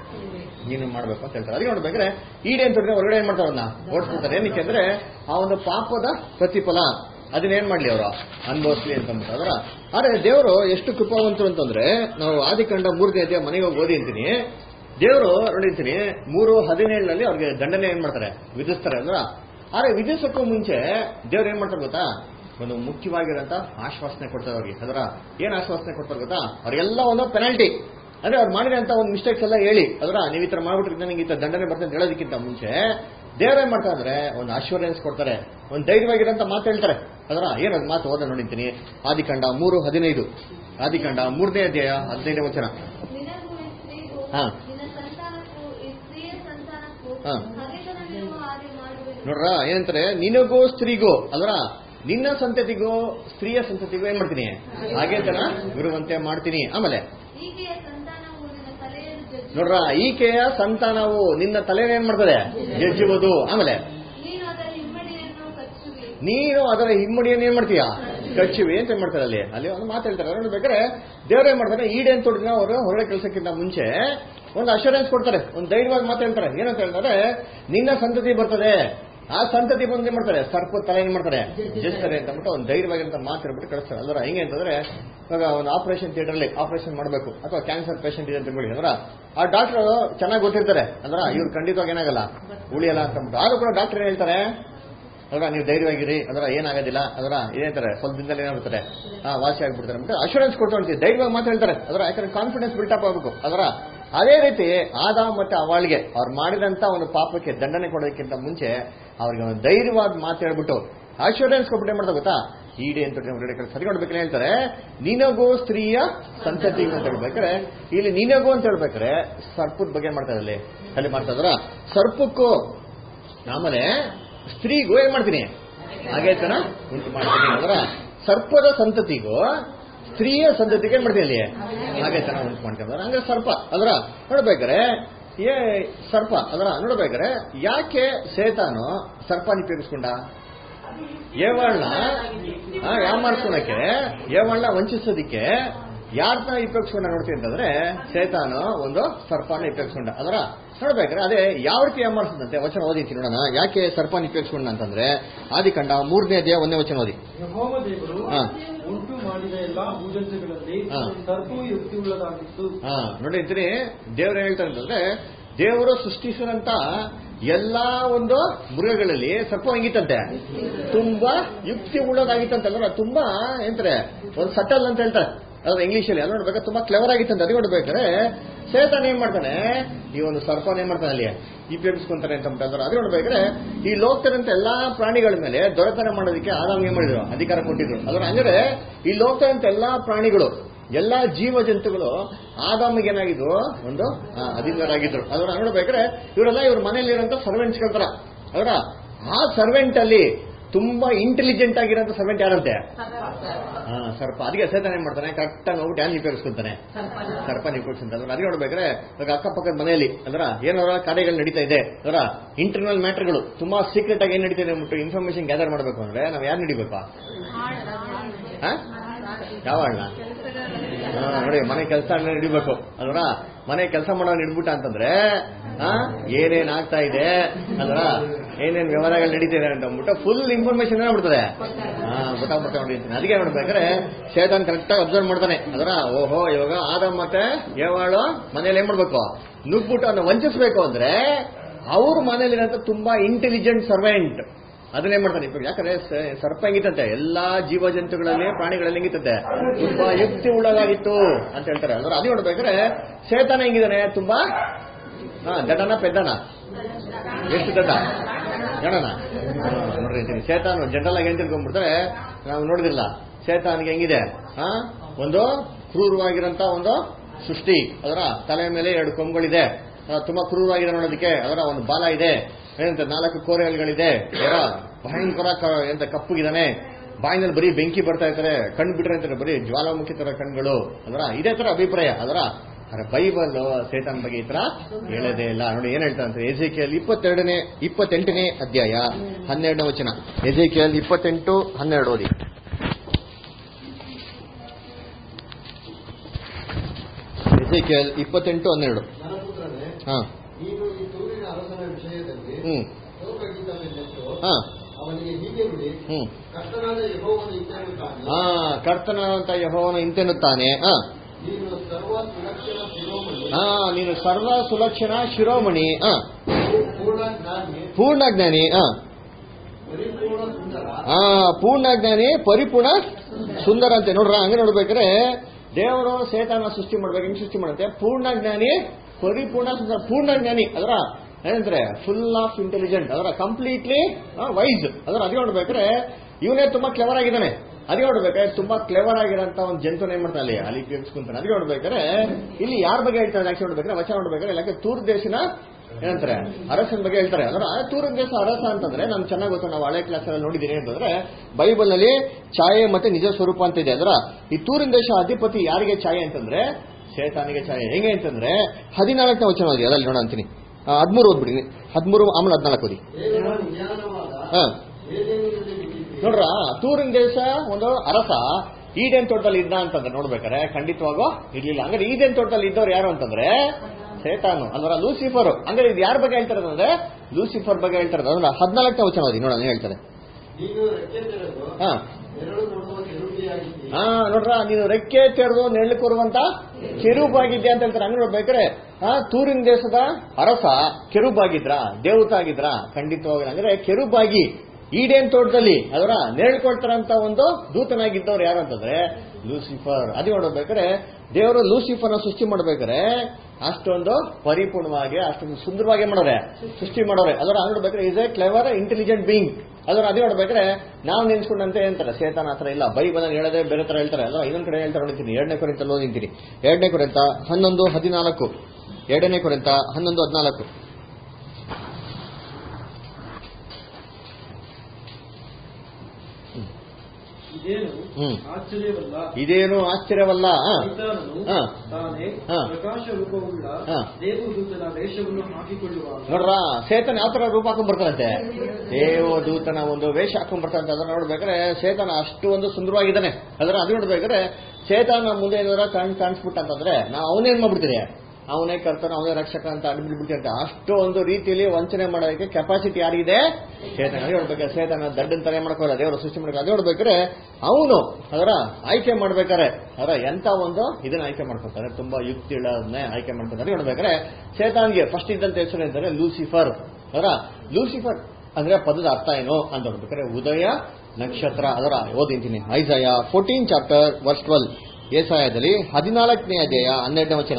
ನೀನು ಮಾಡ್ಬೇಕು ಅಂತ ಹೇಳ್ತಾರೆ. ಅದಕ್ಕೆ ನೋಡ್ಬೇಕ್ರೆ ಈಡೆ ಅಂತ ಹೊರಗಡೆ ಏನ್ ಮಾಡ್ತಾರೆ, ಅವನ್ನ ಓಡಿಸ್ಬಿಡ್ತಾರೆ. ಏನಕ್ಕೆ ಅಂದ್ರೆ ಆ ಒಂದು ಪಾಪದ ಪ್ರತಿಫಲ ಅದನ್ನೇನ್ ಮಾಡ್ಲಿ ಅವರು ಅನುಭವಿಸ್ಲಿ ಅಂತ ಅಂದ್ಬಿಟ್ಟು. ಅದರ ಆದ್ರೆ ದೇವರು ಎಷ್ಟು ಕೃಪಾವಂತರು ಅಂತಂದ್ರೆ ನಾವು ಆದಿಕಾಂಡ ಮೂರನೇ ಅಧ್ಯಾಯ ಮನೆಗೆ ಹೋಗಿ ಓದಿ ಅಂತೀನಿ, ದೇವರು ನೋಡಿರ್ತೀನಿ ಮೂರು ಹದಿನೇಳನಲ್ಲಿ ಅವ್ರಿಗೆ ದಂಡನೆ ಏನ್ ಮಾಡ್ತಾರೆ, ವಿಧಿಸ್ತಾರೆ. ಅಂದ್ರ ಆದ್ರೆ ವಿಧಿಸಕ್ಕೂ ಮುಂಚೆ ದೇವ್ರು ಏನ್ ಮಾಡ್ತಾರೆ ಗೊತ್ತಾ, ಒಂದು ಮುಖ್ಯವಾಗಿರೋಂತ ಆಶ್ವಾಸನೆ ಕೊಡ್ತಾರೆ ಅವ್ರಿಗೆ. ಅದರ ಏನ್ ಆಶ್ವಾಸನೆ ಕೊಡ್ತಾರೆ ಗೊತ್ತಾ, ಅವ್ರಿಗೆಲ್ಲ ಒಂದು ಪೆನಾಲ್ಟಿ, ಅಂದ್ರೆ ಅವ್ರು ಮಾಡಿದಂತ ಒಂದು ಮಿಸ್ಟೇಕ್ಸ್ ಎಲ್ಲ ಹೇಳಿ, ಅದರ ನೀವು ಈ ತರ ಮಾಡ್ಬಿಟ್ರೆ ನನಗೆ ಈ ತರ ದಂಡನೆ ಬರ್ತದೆ ಅಂತ ಹೇಳೋದಕ್ಕಿಂತ ಮುಂಚೆ ದೇವ್ರೇನ್ ಮಾಡ್ತಾರೆ ಅಂದ್ರೆ ಒಂದು ಅಶ್ಯೂರೆನ್ಸ್ ಕೊಡ್ತಾರೆ, ಒಂದು ಧೈರ್ಯವಾಗಿರೋಂತ ಮಾತು ಹೇಳ್ತಾರೆ. ಅದರ ಏನದು ಮಾತು ಓದ ನೋಡಿದ್ದೀನಿ. ಆದಿಕಾಂಡ ಮೂರು ಹದಿನೈದು ಆದಿಕಾಂಡ ಮೂರನೇ ಅಧ್ಯಾಯ ಹದಿನೈದನೇ ವಚನ. ಹಾ ಹಾ ನೋಡ್ರ ಏನಂತಾರೆ, ನಿನಗೋ ಸ್ತ್ರೀಗೋ ಅದರ ನಿನ್ನ ಸಂತತಿಗೋ ಸ್ತ್ರೀಯ ಸಂತತಿಗೋ ಏನ್ ಮಾಡ್ತೀನಿ ಹಾಗೆ ತನ ಇರುವಂತೆ ಮಾಡ್ತೀನಿ. ಆಮೇಲೆ ನೋಡ್ರ ಈಕೆಯ ಸಂತಾನವು ನಿನ್ನ ತಲೆ ಏನ್ ಮಾಡ್ತದೆ ಜಜ್ಜುವುದು. ಆಮೇಲೆ ನೀನು ಅದರ ಹಿಮ್ಮಡಿಯನ್ನು ಏನ್ ಮಾಡ್ತೀಯಾ ಕಚ್ಚುವಿ ಅಂತ ಏನ್ ಮಾಡ್ತಾರೆ ಅಲ್ಲಿ ಅಲ್ಲಿ ಒಂದು ಮಾತು ಹೇಳ್ತಾರೆ. ನೋಡ್ಬೇಕಾದ್ರೆ ದೇವ್ರ ಏನ್ ಮಾಡ್ತಾರೆ, ಈಡೇನ್ ತೊಡಿನ ಅವರು ಹೊರಗಡೆ ಕೆಲಸಕ್ಕಿಂತ ಮುಂಚೆ ಒಂದು ಅಶ್ಯೂರೆನ್ಸ್ ಕೊಡ್ತಾರೆ, ಒಂದು ಧೈರ್ಯವಾಗಿ ಮಾತು ಹೇಳ್ತಾರೆ. ಏನಂತ ಹೇಳ್ತಾರೆ, ನಿನ್ನ ಸಂತತಿ ಬರ್ತದೆ, ಆ ಸಂತತಿ ಬಂದು ಏನ್ ಮಾಡ್ತಾರೆ ಸರ್ಪ ತಲೆ ಏನ್ ಮಾಡ್ತಾರೆ ಜಸ್ತಾರೆ ಅಂತ ಅಂದ್ಬಿಟ್ಟು ಒಂದು ಧೈರ್ಯವಾಗಿಂತ ಮಾತು ಹೇಳ್ಬಿಟ್ಟು ಕಳಿಸ್ತಾರೆ. ಅಲ್ವರ ಹೆಂಗೆ ಅಂತಂದ್ರೆ, ಇವಾಗ ಒಂದು ಆಪರೇಷನ್ ಥಿಯೇಟರ್ ಅಲ್ಲಿ ಆಪರೇಷನ್ ಮಾಡಬೇಕು ಅಥವಾ ಕ್ಯಾನ್ಸರ್ ಪೇಷಂಟ್ ಇದೆ ಅಂತ ಹೇಳಿ ಅಂದ್ರ ಆ ಡಾಕ್ಟರ್ ಚೆನ್ನಾಗಿ ಗೊತ್ತಿರ್ತಾರೆ ಅಂದ್ರ ಇವ್ರು ಖಂಡಿತವಾಗಿ ಏನಾಗಲ್ಲ ಉಳಿಯಲ್ಲ ಅಂತ ಅಂದ್ಬಿಟ್ಟು ಆದ್ರೂ ಕೂಡ ಡಾಕ್ಟರ್ ಹೇಳ್ತಾರೆ ಅದರ ನೀವು ಧೈರ್ಯವಾಗಿರಿ, ಅದರ ಏನಾಗೋದಿಲ್ಲ, ಅದರ ಇದೇಂತಾರೆ ಸ್ವಲ್ಪ ದಿನದಲ್ಲಿ ಏನಾಗ್ಬಿಡ್ತಾರೆ ಹಾ ವಾಸಿ ಆಗ್ಬಿಡ್ತಾರೆ ಅಂತ ಅಶ್ಯೂರೆನ್ಸ್ ಕೊಡ್ತಾ ಧೈರ್ಯವಾಗಿ ಮಾತು ಹೇಳ್ತಾರೆ. ಅದರ ಯಾಕಂದ್ರೆ ಕಾನ್ಫಿಡೆನ್ಸ್ ಬಿಲ್ಟಪ್ ಆಗಬೇಕು. ಅದರ ಅದೇ ರೀತಿ ಆದಾಮ್ ಮತ್ತೆ ಅವಳಿಗೆ ಅವ್ರು ಮಾಡಿದಂತ ಒಂದು ಪಾಪಕ್ಕೆ ದಂಡನೆ ಕೊಡೋದಕ್ಕಿಂತ ಮುಂಚೆ ಅವ್ರಿಗೆ ಒಂದು ಧೈರ್ಯವಾದ ಮಾತು ಹೇಳ್ಬಿಟ್ಟು ಅಶ್ಯೂರೆನ್ಸ್ ಕೊಟ್ಬಿಟ್ಟು ಏನ್ ಮಾಡ್ತಾ ಗೊತ್ತಾ, ಈಡೆ ಅಂತ ಸರಿ ನೋಡ್ಬೇಕಂತ ಹೇಳ್ತಾರೆ. ನಿನಗೂ ಸ್ತ್ರೀಯ ಸಂತತಿ ಅಂತ ಹೇಳ್ಬೇಕಾರೆ ಇಲ್ಲಿ ನಿನಗೂ ಅಂತ ಹೇಳ್ಬೇಕಾರೆ ಸರ್ಪದ ಬಗ್ಗೆ ಮಾಡ್ತಾ ಅಲ್ಲಿ ಅಲ್ಲಿ ಮಾಡ್ತಾ ಇದ್ರ ಸರ್ಪಕ್ಕೂ ಆಮೇಲೆ ಸ್ತ್ರೀಗೂ ಏನ್ ಮಾಡ್ತೀನಿ ಹಾಗೆ ತನ ಉಂಟು ಮಾಡ್ತೀನಿ. ಅದರ ಸರ್ಪದ ಸಂತತಿಗೂ ಸ್ತ್ರೀಯ ಸಂತತಿಗೆ ಏನ್ ಮಾಡ್ತೀನಿ ಅಲ್ಲಿ ಹಾಗೆ ತನ ಉಂಟು ಮಾಡ್ಕೊಂಡ್ರೆ ಹಂಗೆ ಸರ್ಪ ಅದರ ನೋಡ್ಬೇಕಾರೆ ಏ ಸರ್ಪ ಅದರ ನೋಡ್ಬೇಕಾರೆ ಯಾಕೆ ಸೇತಾನು ಸರ್ಪನ ಉಪಯೋಗಿಸ್ಕೊಂಡ ಏವಳ್ನ ಯಾಮಾರ್ಸೋಣಕ್ಕೆ ಏವಳ್ನ ವಂಚಿಸೋದಿಕ್ಕೆ ಯಾರನ್ನ ಉಪಯೋಗಿಸ್ಕೊಂಡ ನೋಡ್ತೀನಿ ಅಂತಂದ್ರೆ ಸೇತಾನು ಒಂದು ಸರ್ಪನ ಉಪಯೋಗಿಸ್ಕೊಂಡ. ಅದರ ನೋಡ್ಬೇಕಾರೆ ಅದೇ ಯಾವ ರೀತಿ ಯಾಮಾರ್ಸದಂತೆ ವಚನ ಓದಿತೀನಿ ನೋಡೋಣ. ಯಾಕೆ ಸರ್ಪನ ಉಪಯೋಗಿಸ್ಕೊಂಡ ಅಂತಂದ್ರೆ ಆದಿಕಾಂಡ ಮೂರನೇ ಅಧ್ಯಾಯ ಒಂದನೇ ವಚನ ಓದಿ. ಉಂಟು ಮಾಡಿದ ಎಲ್ಲಾ ಭೂಜಂತುಗಳಲ್ಲಿ ಸರ್ಪವು ಯುಕ್ತಿಯುಳ್ಳದಾಗಿತ್ತು. ಹಾ ನೋಡಿರ್ತೀನಿ ದೇವ್ರು ಹೇಳ್ತಾರೆ ಅಂತಂದ್ರೆ ದೇವರು ಸೃಷ್ಟಿಸಿದಂತ ಎಲ್ಲಾ ಒಂದು ಮೃಗಗಳಲ್ಲಿ ಸರ್ಪ ಹೆಂಗಿತ್ತಂತೆ ತುಂಬಾ ಯುಕ್ತಿ ಉಳ್ಳದಾಗಿತ್ತಂತಂದ್ರೆ ತುಂಬಾ ಎಂತಾರೆ ಒಂದು ಸಟಲ್ ಅಂತ ಹೇಳ್ತಾರೆ ಅದ್ರ ಇಂಗ್ಲಿಷ್ ಅಲ್ಲಿ ಎಲ್ಲ ನೋಡ್ಬೇಕಾದ್ರೆ ತುಂಬಾ ಕ್ಲೆವರ್ ಆಗಿತ್ತಂತ ಅದು ನೋಡ್ಬೇಕಾದ್ರೆ ಸೇತಾನ ಏನ್ ಮಾಡ್ತಾನೆ ಈ ಒಂದು ಸರ್ಪನ ಏನ್ ಮಾಡ್ತಾನೆ ಅಲ್ಲಿ ಉಪಯೋಗಿಸ್ಕೊಂತಾನೆ ಅಂತ ಅಂತಂದ್ರೆ ಅದು ನೋಡ್ಬೇಕಾದ್ರೆ ಈ ಲೋಕದಂತ ಎಲ್ಲಾ ಪ್ರಾಣಿಗಳ ಮೇಲೆ ದೊರೆತನ ಮಾಡೋದಕ್ಕೆ ಆದಾಮ್ ಏನ್ ಮಾಡಿದ್ರು ಅಧಿಕಾರ ಕೊಟ್ಟಿದ್ರು. ಅದ್ರ ಅಂದ್ರೆ ಈ ಲೋಕದಂತ ಎಲ್ಲಾ ಪ್ರಾಣಿಗಳು ಎಲ್ಲಾ ಜೀವ ಜಂತುಗಳು ಆದಾಮಿಗೆ ಏನಾಗಿದ್ರು ಒಂದು ಅಧೀನರಾಗಿದ್ರು. ಅದರ ನೋಡ್ಬೇಕಾದ್ರೆ ಇವರೆಲ್ಲ ಇವ್ರ ಮನೆಯಲ್ಲಿರುವಂತ ಸರ್ವೆಂಟ್ಸ್ ತರ ಅವರ ಆ ಸರ್ವೆಂಟ್ ಅಲ್ಲಿ ತುಂಬಾ ಇಂಟೆಲಿಜೆಂಟ್ ಆಗಿರೋಂಥ ಸರ್ವೆಂಟ್ ಯಾರಂತೆ ಹಾ ಸರ್ಪ. ಅದಕ್ಕೆ ಸೇತಾನ ಏನ್ ಮಾಡ್ತಾನೆ ಕರೆಕ್ಟ್ ಆಗಿ ಹೋಗ್ಬಿಟ್ಟು ಯಾರು ಉಪಯೋಗಿಸ್ಕೊಂತಾನೆ ಸರ್ಪನ ಉಪಯೋಗಿಸ್ಕೊಂತ. ಅದೇ ನೋಡ್ಬೇಕಾದ್ರೆ ಇವಾಗ ಅಕ್ಕಪಕ್ಕದ ಮನೆಯಲ್ಲಿ ಅದರ ಏನಾರ ಕಾರ್ಯಗಳು ನಡೀತಾ ಇದೆ ಅದರ ಇಂಟರ್ನಲ್ ಮ್ಯಾಟರ್ಗಳು ತುಂಬಾ ಸೀಕ್ರೆಟ್ ಆಗಿ ಏನ್ ನಡೀತಾ ಇದೆ ಅಂದ್ಬಿಟ್ಟು ಇನ್ಫಾರ್ಮೇಶನ್ ಗ್ಯಾದರ್ ಮಾಡ್ಬೇಕು ಅಂದ್ರೆ ನಾವ್ ಯಾರು ನಡಿಬೇಕಾ ಯಾವ ಅಣ್ಣ ನೋಡಿ ಮನೆ ಕೆಲಸ ಹಿಡಿಬೇಕು ಅಲ್ರ ಮನೆ ಕೆಲಸ ಮಾಡೋನ್ ಹಿಡ್ಬಿಟ್ಟ ಅಂತಂದ್ರೆ ಏನೇನ್ ಆಗ್ತಾ ಇದೆ ಅಲ್ರ ಏನೇನ್ ವ್ಯವಹಾರಗಳು ನಡೀತಿದೆ ಅಂತ ಅಂದ್ಬಿಟ್ಟು ಫುಲ್ ಇನ್ಫಾರ್ಮೇಶನ್ ಏನಾಗ್ಬಿಡ್ತದೆ ಹಾ ಗೊತ್ತಾಗ್ಬಿಡ್ತಾ ನೋಡಿರ್ತೀನಿ. ಅದಕ್ಕೆ ನೋಡ್ಬೇಕಾದ್ರೆ ಶೇತಾನ್ ಕರೆಕ್ಟ್ ಆಗಿ ಅಬ್ಸರ್ವ್ ಮಾಡ್ತಾನೆ ಅದರ ಓಹೋ ಇವಾಗ ಆದಮ್ ಮತ್ತೆ ಏವಾಳು ಮನೇಲಿ ಏನ್ ಮಾಡ್ಬೇಕು ನುಗ್ಬಿಟ್ಟು ಅದನ್ನ ವಂಚಿಸ್ಬೇಕು ಅಂದ್ರೆ ಅವ್ರ ಮನೇಲಿರಂತ ತುಂಬಾ ಇಂಟೆಲಿಜೆಂಟ್ ಸರ್ವೆಂಟ್ ಅದನ್ನೇ ಮಾಡ್ತಾನೆ. ಯಾಕಂದ್ರೆ ಸರ್ಪ ಹೆಂಗಿತ್ತಂತೆ ಎಲ್ಲಾ ಜೀವ ಜಂತುಗಳಲ್ಲಿ ಪ್ರಾಣಿಗಳಲ್ಲಿ ಹೆಂಗಿತ್ತಂತೆ ತುಂಬಾ ಯುಕ್ತಿ ಉಳ್ಳದಾಗಿತ್ತು ಅಂತ ಹೇಳ್ತಾರೆ. ಅಂದ್ರೆ ಅದು ನೋಡ್ಬೇಕಾದ್ರೆ ಸೇತಾನ ಹೆಂಗಿದಾನೆ ತುಂಬಾ ಹಾ ದಡ್ಡನ ಪೆದ್ದನ ಎಷ್ಟು ದಡ್ಡ ಹೇಳೋಣ ನೋಡ್ರಿ ಸೇತಾನು ಜನರಲ್ ಆಗಿ ಏನ್ ತಿಳ್ಕೊಂಡ್ಬಿಡ್ತಾರೆ ನಾವು ನೋಡಿದಿಲ್ಲ ಸೇತಾನಿಗೆ ಹೆಂಗಿದೆ ಹಾ ಒಂದು ಕ್ರೂರವಾಗಿರಂತ ಒಂದು ಸೃಷ್ಟಿ ಅದರ ತಲೆ ಮೇಲೆ ಎರಡು ಕೊಂಬುಗಳಿದೆ ತುಂಬಾ ಕ್ರೂರವಾಗಿದೆ ನೋಡೋದಕ್ಕೆ ಅದರ ಒಂದು ಬಾಲ ಇದೆ ಏನಂತ ನಾಲ್ಕು ಕೋರೆಗಳಿದೆ ಭಯಂಕರ ಎಂತ ಕಪ್ಪುಗಿದಾನೆ ಬಾಯಿನಲ್ಲಿ ಬರೀ ಬೆಂಕಿ ಬರ್ತಾ ಇರ್ತಾರೆ ಕಣ್ಣು ಬಿಟ್ರೆ ಅಂತಾರೆ ಬರೀ ಜ್ವಾಲಾಮುಖಿ ತರ ಕಣ್ಗಳು ಅದರ ಇದೇ ತರ ಅಭಿಪ್ರಾಯ ಅದರ ಬೈಬಲ್ ಸೇತಾನ್ ಬಗ್ಗೆ ಈ ತರ ಹೇಳೋದೇ ಇಲ್ಲ. ನೋಡಿ ಏನ್ ಹೇಳ್ತಾರೆ ಎಜೆಕಿಯಲ್ ಇಪ್ಪತ್ತೆರಡನೇ ಇಪ್ಪತ್ತೆಂಟನೇ ಅಧ್ಯಾಯ ಹನ್ನೆರಡನೇ ವಚನ. ಎಜೆಕಿಯಲ್ ಇಪ್ಪತ್ತೆಂಟು ಹನ್ನೆರಡು ಓದಿ. ಎಜೆಕಿಯಲ್ ಇಪ್ಪತ್ತೆಂಟು ಹನ್ನೆರಡು ಹಾ ಹ್ಮ್ ಹಾ ಹ್ಮ್ ಹಾ ಕರ್ತನಾದಂತ ಯೆಹೋವನು ಇಂತೆನ್ನುತ್ತಾನೆ ಹಾ ಹಾ ನೀನು ಸರ್ವ ಸುಲಕ್ಷಣ ಶಿರೋಮಣಿ ಹಾ ಪೂರ್ಣ ಜ್ಞಾನಿ ಹಾ ಹಾ ಪೂರ್ಣ ಜ್ಞಾನಿ ಪರಿಪೂರ್ಣ ಸುಂದರ ಅಂತೆ ನೋಡ್ರ ಹಂಗೆ ನೋಡ್ಬೇಕಾದ್ರೆ ದೇವರು ಸೇತಾನ ಸೃಷ್ಟಿ ಮಾಡ್ಬೇಕು ಹಿಂಗ್ ಸೃಷ್ಟಿ ಮಾಡುತ್ತೆ ಪೂರ್ಣ ಜ್ಞಾನಿ ಪರಿಪೂರ್ಣ ಸುಂದರ ಪೂರ್ಣ ಜ್ಞಾನಿ ಅದರ ಏನಂದ್ರೆ ಫುಲ್ ಆಫ್ ಇಂಟೆಲಿಜೆಂಟ್ ಅದರ ಕಂಪ್ಲೀಟ್ಲಿ ವೈಸ್ ಅದರ ಅದೇ ನೋಡ್ಬೇಕಾದ್ರೆ ಇವನೇ ತುಂಬಾ ಕ್ಲೆವರ್ ಆಗಿದ್ದಾನೆ. ಅದೇ ನೋಡ್ಬೇಕಾದ್ರೆ ತುಂಬಾ ಕ್ಲೆವರ್ ಆಗಿರೋಂತ ಒಂದು ಜಂತುನ ಏನ್ ಮಾಡ್ತಾನೆ ಅಲ್ಲಿ ಅಲ್ಲಿ ಕೇಳಿಸ್ಕೊಂತಾನೆ. ಅದೇ ನೋಡ್ಬೇಕಾದ್ರೆ ಇಲ್ಲಿ ಯಾರ ಬಗ್ಗೆ ಹೇಳ್ತಾರೆ ಆಕ್ಚುಲಿ ನೋಡ್ಬೇಕಾದ್ರೆ ವಚನ ನೋಡ್ಬೇಕಾದ್ರೆ ಯಾಕೆ ತೂರ್ ದೇಶನ ಏನಂತಾರೆ ಅರಸನ ಬಗ್ಗೆ ಹೇಳ್ತಾರೆ. ಅಂದ್ರೆ ತೂರಿನ ದೇಶ ಅರಸ ಅಂತಂದ್ರೆ ನಮ್ಗೆ ಚೆನ್ನಾಗಿ ಗೊತ್ತು, ನಾವು ಹಳೆ ಕ್ಲಾಸ್ ಅಲ್ಲಿ ನೋಡಿದೀನಿ ಅಂತಂದ್ರೆ ಬೈಬಲ್ ನಲ್ಲಿ ಛಾಯೆ ಮತ್ತೆ ನಿಜ ಸ್ವರೂಪ ಅಂತ ಇದೆ. ಅದರ ಈ ತೂರಿನ ದೇಶ ಅಧಿಪತಿ ಯಾರಿಗೆ ಛಾಯೆ ಅಂತಂದ್ರೆ ಶೇತಾನಿಗೆ ಛಾಯೆ. ಹೆಂಗೆ ಅಂತಂದ್ರೆ ಹದಿನಾಲ್ಕನೇ ವಚನ ಓದಿ, ಅದ್ರಲ್ಲಿ ನೋಡ ಅಂತೀನಿ, ಹದಿಮೂರು ಓದ್ಬಿಡಿ, ಹದಿಮೂರು ಆಮೇಲೆ ಹದಿನಾಲ್ಕು ಓದಿ. ಹಾ ನೋಡ್ರ, ತೂರಿನ ದೇಶ ಒಂದು ಅರಸ ಈಡೇನ್ ತೋಟದಲ್ಲಿ ಇದ್ದ ಅಂತಂದ್ರೆ ನೋಡ್ಬೇಕಾರೆ ಖಂಡಿತವಾಗೂ ಇರ್ಲಿಲ್ಲ. ಹಂಗಾರೆ ಈಡೇನ್ ತೋಟದಲ್ಲಿ ಇದ್ದವ್ರು ಯಾರು ಅಂತಂದ್ರೆ ಶೇತಾನು ಅಲ್ವರ, ಲೂಸಿಫರ್. ಅಂದ್ರೆ ಇದು ಯಾರ ಬಗ್ಗೆ ಹೇಳ್ತಾರೆ ಅಂದ್ರೆ ಲೂಸಿಫರ್ ಬಗ್ಗೆ ಹೇಳ್ತಾರೆ. ಅಂದ್ರೆ ಹದಿನಾಲ್ಕನೇ ವಚನ ಓದಿ ನೋಡೋಣ ಹೇಳ್ತಾರೆ. ಹಾ ಹಾ ನೋಡ್ರ, ನೀನು ರೆಕ್ಕೆ ತೆರೆದು ನೆರಳು ಕೊರುವಂತ ಕೆರೂಬಾಗಿದ್ದೆ ಅಂತ ಹೇಳ್ತಾರೆ. ಹಂಗ ನೋಡ್ಬೇಕಾರೆ ಹಾ ತೂರಿನ ದೇಶದ ಅರಸ ಕೆರೂಬಾಗಿದ್ರ, ದೇವತ ಆಗಿದ್ರ? ಖಂಡಿತವಾಗಿ. ಅಂದ್ರೆ ಕೆರೂಬಾಗಿ ಈಡೇನ್ ತೋಟದಲ್ಲಿ ಅದರ ನೆರಳ್ಕೊಳ್ತಾರಂತ ಒಂದು ದೂತನಾಗಿದ್ದವ್ರು ಯಾರು ಅಂತಂದ್ರೆ ಲೂಸಿಫರ್. ಅದೇ ನೋಡ್ಬೇಕಾರೆ ದೇವರು ಲೂಸಿಫರ್ನ ಸೃಷ್ಟಿ ಮಾಡ್ಬೇಕಾರೆ ಅಷ್ಟೊಂದು ಪರಿಪೂರ್ಣವಾಗಿ ಅಷ್ಟೊಂದು ಸುಂದರವಾಗಿ ಮಾಡೋರೆ, ಸೃಷ್ಟಿ ಮಾಡೋರೆ. ಅದರ ನೋಡ್ಬೇಕಾದ್ರೆ is a clever intelligent being. ಅದರ ಅದೇ ನೋಡ್ಬೇಕಾದ್ರೆ ನಾವು ನೆನ್ಸ್ಕೊಂಡಂತೆ ಹೇಳ್ತಾರೆ ಸೇತಾನ ಹತ್ರ ಇಲ್ಲ. ಬೈಬಲ್ ಹೇಳದೆ ಬೇರೆ ತರ ಹೇಳ್ತಾರೆ. ಅಲ್ಲ ಇನ್ನೊಂದ್ ಕಡೆ ಹೇಳ್ತಾರೆ ನೋಡ್ತೀನಿ, ಎರಡನೇ ಕೊರಿಂತ ಓದಿಂತೀನಿ, ಎರಡನೇ ಕೊರಿಂತ ಹನ್ನೊಂದು ಹದಿನಾಲ್ಕು ಎರಡನೇ ಕೊರಿಂತ ಹನ್ನೊಂದು ಹದಿನಾಲ್ಕು ಇದೇನು ಆಶ್ಚರ್ಯವಲ್ಲ, ನೋಡ್ರ ಸೇತನ ಯಾವ ತರ ರೂಪ ಹಾಕೊಂಡ್ ಬರ್ತಾರಂತೆ, ದೇವದೂತನ ಒಂದು ವೇಷ ಹಾಕೊಂಡ್ ಬರ್ತಾರಂತೆ. ಅದನ್ನ ನೋಡ್ಬೇಕಾದ್ರೆ ಸೇತನ ಅಷ್ಟು ಒಂದು ಸುಂದರವಾಗಿದ್ದಾನೆ. ಅದರ ಅದು ನೋಡ್ಬೇಕಾದ್ರೆ ಸೇತನ ಮುಂದೆ ಏನಾರ ಕಾಣ್ ಕಾಣಿಸ್ಬಿಟ್ಟ ಅಂತಂದ್ರೆ ನಾವು ಅವನೇನ್ ಮಾಡ್ಬಿಡ್ತೀರಿ, ಅವನೇ ಕರ್ತಾನ, ಅವನೇ ರಕ್ಷಕ ಅಂತ ಅಡ್ಬಿಡ್ಬಿಡ್ತೀರಂತೆ. ಅಷ್ಟು ಒಂದು ರೀತಿಯಲ್ಲಿ ವಂಚನೆ ಮಾಡೋದಕ್ಕೆ ಕೆಪಾಸಿಟಿ ಯಾರಿಗಿದೆ? ಸೇತನ. ಅದೇ ನೋಡ್ಬೇಕಾದ್ರೆ ಸೇತನ ದಡ್ಡನ್ ತರ ಮಾಡ್ಕೋಲ್ಲ, ದೇವರು ಸೃಷ್ಟಿ ಮಾಡ್ಕೊ. ಅದೇ ನೋಡ್ಬೇಕಾದ್ರೆ ಅವನು ಅದರ ಆಯ್ಕೆ ಮಾಡ್ಬೇಕಾರೆ ಅದರ ಎಂತ ಒಂದು ಇದನ್ನ ಆಯ್ಕೆ ಮಾಡ್ಕೊತಾರೆ, ತುಂಬಾ ಯುಕ್ತಿ ಇಳದನ್ನೇ ಆಯ್ಕೆ ಮಾಡ್ಕೊತಾರೆ. ನೋಡ್ಬೇಕಾದ್ರೆ ಸೇತಾನ್ಗೆ ಫಸ್ಟ್ ಇದ್ದಂತ ಹೆಸರು ಎಂದರೆ ಲೂಸಿಫರ್. ಅದರ ಲೂಸಿಫರ್ ಅಂದ್ರೆ ಪದದ ಅರ್ಥ ಏನು ಅಂತ ನೋಡ್ಬೇಕಾದ್ರೆ ಉದಯ ನಕ್ಷತ್ರ. ಅದರ ಓದಿಂತೀನಿ, Isaiah fourteen chapter verse twelve, ಏಸಾಯದಲ್ಲಿ ಹದಿನಾಲ್ಕನೇ ಅಧ್ಯಾಯ ಹನ್ನೆರಡನೇ ವಚನ.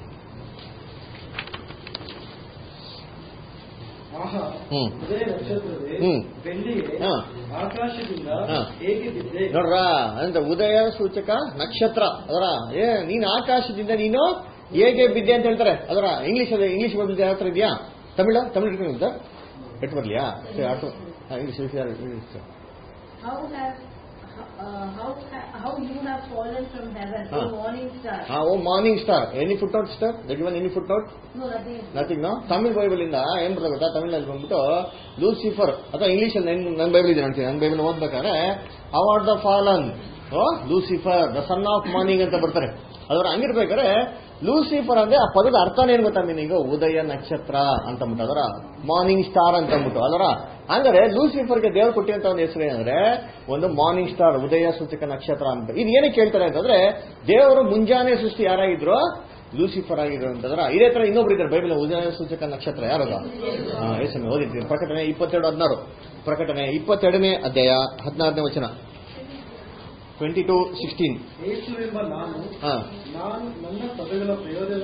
ನೋಡ್ರ, ಅಂದ್ರೆ ಉದಯ ಸೂಚಕ ನಕ್ಷತ್ರ. ಅದರ ಏ ನೀನು ಆಕಾಶದಿಂದ ನೀನು ಹೇಗೆ ಬಿದ್ದೆ ಅಂತ ಹೇಳ್ತಾರೆ. ಅದರ ಇಂಗ್ಲಿಷ್ ಅಲ್ಲಿ ಇಂಗ್ಲಿಷ್ ಬೈಬಲ್ ಯಾವ ತರ ಇದೆಯಾ? ತಮಿಳ ತಮಿಳ್ ಇಟ್ಕೊಂಡು ಎಟ್ಟು ಬರ್ಲಿಯಾ? English How you have fallen from heaven, ah. O morning star. Ah, oh morning star. Any footnote, sir? They given any footnote? No, nothing. Nothing, no? Tamil Bible ಇಂದ ಏನ್ ಬರ್ತದೆ ಗೊತ್ತಾ? ತಮಿಳಲ್ಲಿ ಬಂದ್ಬಿಟ್ಟು ಲೂಸಿಫರ್ ಅಥವಾ ಇಂಗ್ಲಿಷ್ ಅಲ್ಲಿ ನನ್ನ ಬೈಬಲ್ ಇದೆ ಅಂತೀನಿ, ನನ್ನ ಬೈಬಲ್ ಓದ್ಬೇಕಾದ್ರೆ award the fallen Lucifer the son of morning ಅಂತ ಬರ್ತಾರೆ. ಅದರ ಹಂಗಿರ್ಬೇಕಾದ್ರೆ ಲೂಸಿಫರ್ ಅಂದ್ರೆ ಆ ಪದದ ಅರ್ಥನೇ ಏನ್ ಗೊತ್ತಾ ಮೀನಿಂಗ್? ಉದಯ ನಕ್ಷತ್ರ ಅಂತ ಅಂದ್ಬಿಟ್ಟು, ಅದರ ಮಾರ್ನಿಂಗ್ ಸ್ಟಾರ್ ಅಂತ ಅಂದ್ಬಿಟ್ಟು. ಅದರ ಹಂಗಾರೆ ಲೂಸಿಫರ್ಗೆ ದೇವರು ಕೊಟ್ಟಿರಂತ ಒಂದು ಹೆಸರು ಏನಂದ್ರೆ ಒಂದು ಮಾರ್ನಿಂಗ್ ಸ್ಟಾರ್, ಉದಯ ಸೂಚಕ ನಕ್ಷತ್ರ ಅಂತ. ಇದು ಏನಕ್ಕೆ ಹೇಳ್ತಾರೆ ಅಂತಂದ್ರೆ ದೇವರು ಮುಂಜಾನೆ ಸೃಷ್ಟಿ ಯಾರಾಗಿದ್ರು? ಲೂಸಿಫರ್ ಆಗಿದ್ರು ಅಂತಂದ್ರ. ಇದೇ ತರ ಇನ್ನೊಬ್ರು ಇದ್ದಾರೆ ಬೈಬಲ್ ಉದಯ ಸೂಚಕ ನಕ್ಷತ್ರ. ಯಾರದ ಹೆಸರು ಓದಿರ್ತೀನಿ, ಪ್ರಕಟಣೆ ಇಪ್ಪತ್ತೆರಡು ಹದಿನಾರು ಪ್ರಕಟಣೆ ಇಪ್ಪತ್ತೆರಡನೇ ಅಧ್ಯಾಯ ಹದಿನಾರನೇ ವಚನ, ಟ್ವೆಂಟಿ ಟು ಸಿಕ್ಸ್ಟೀನ್. ನಾನು ನನ್ನ ಪದಗಳ ಪ್ರಯೋಜನ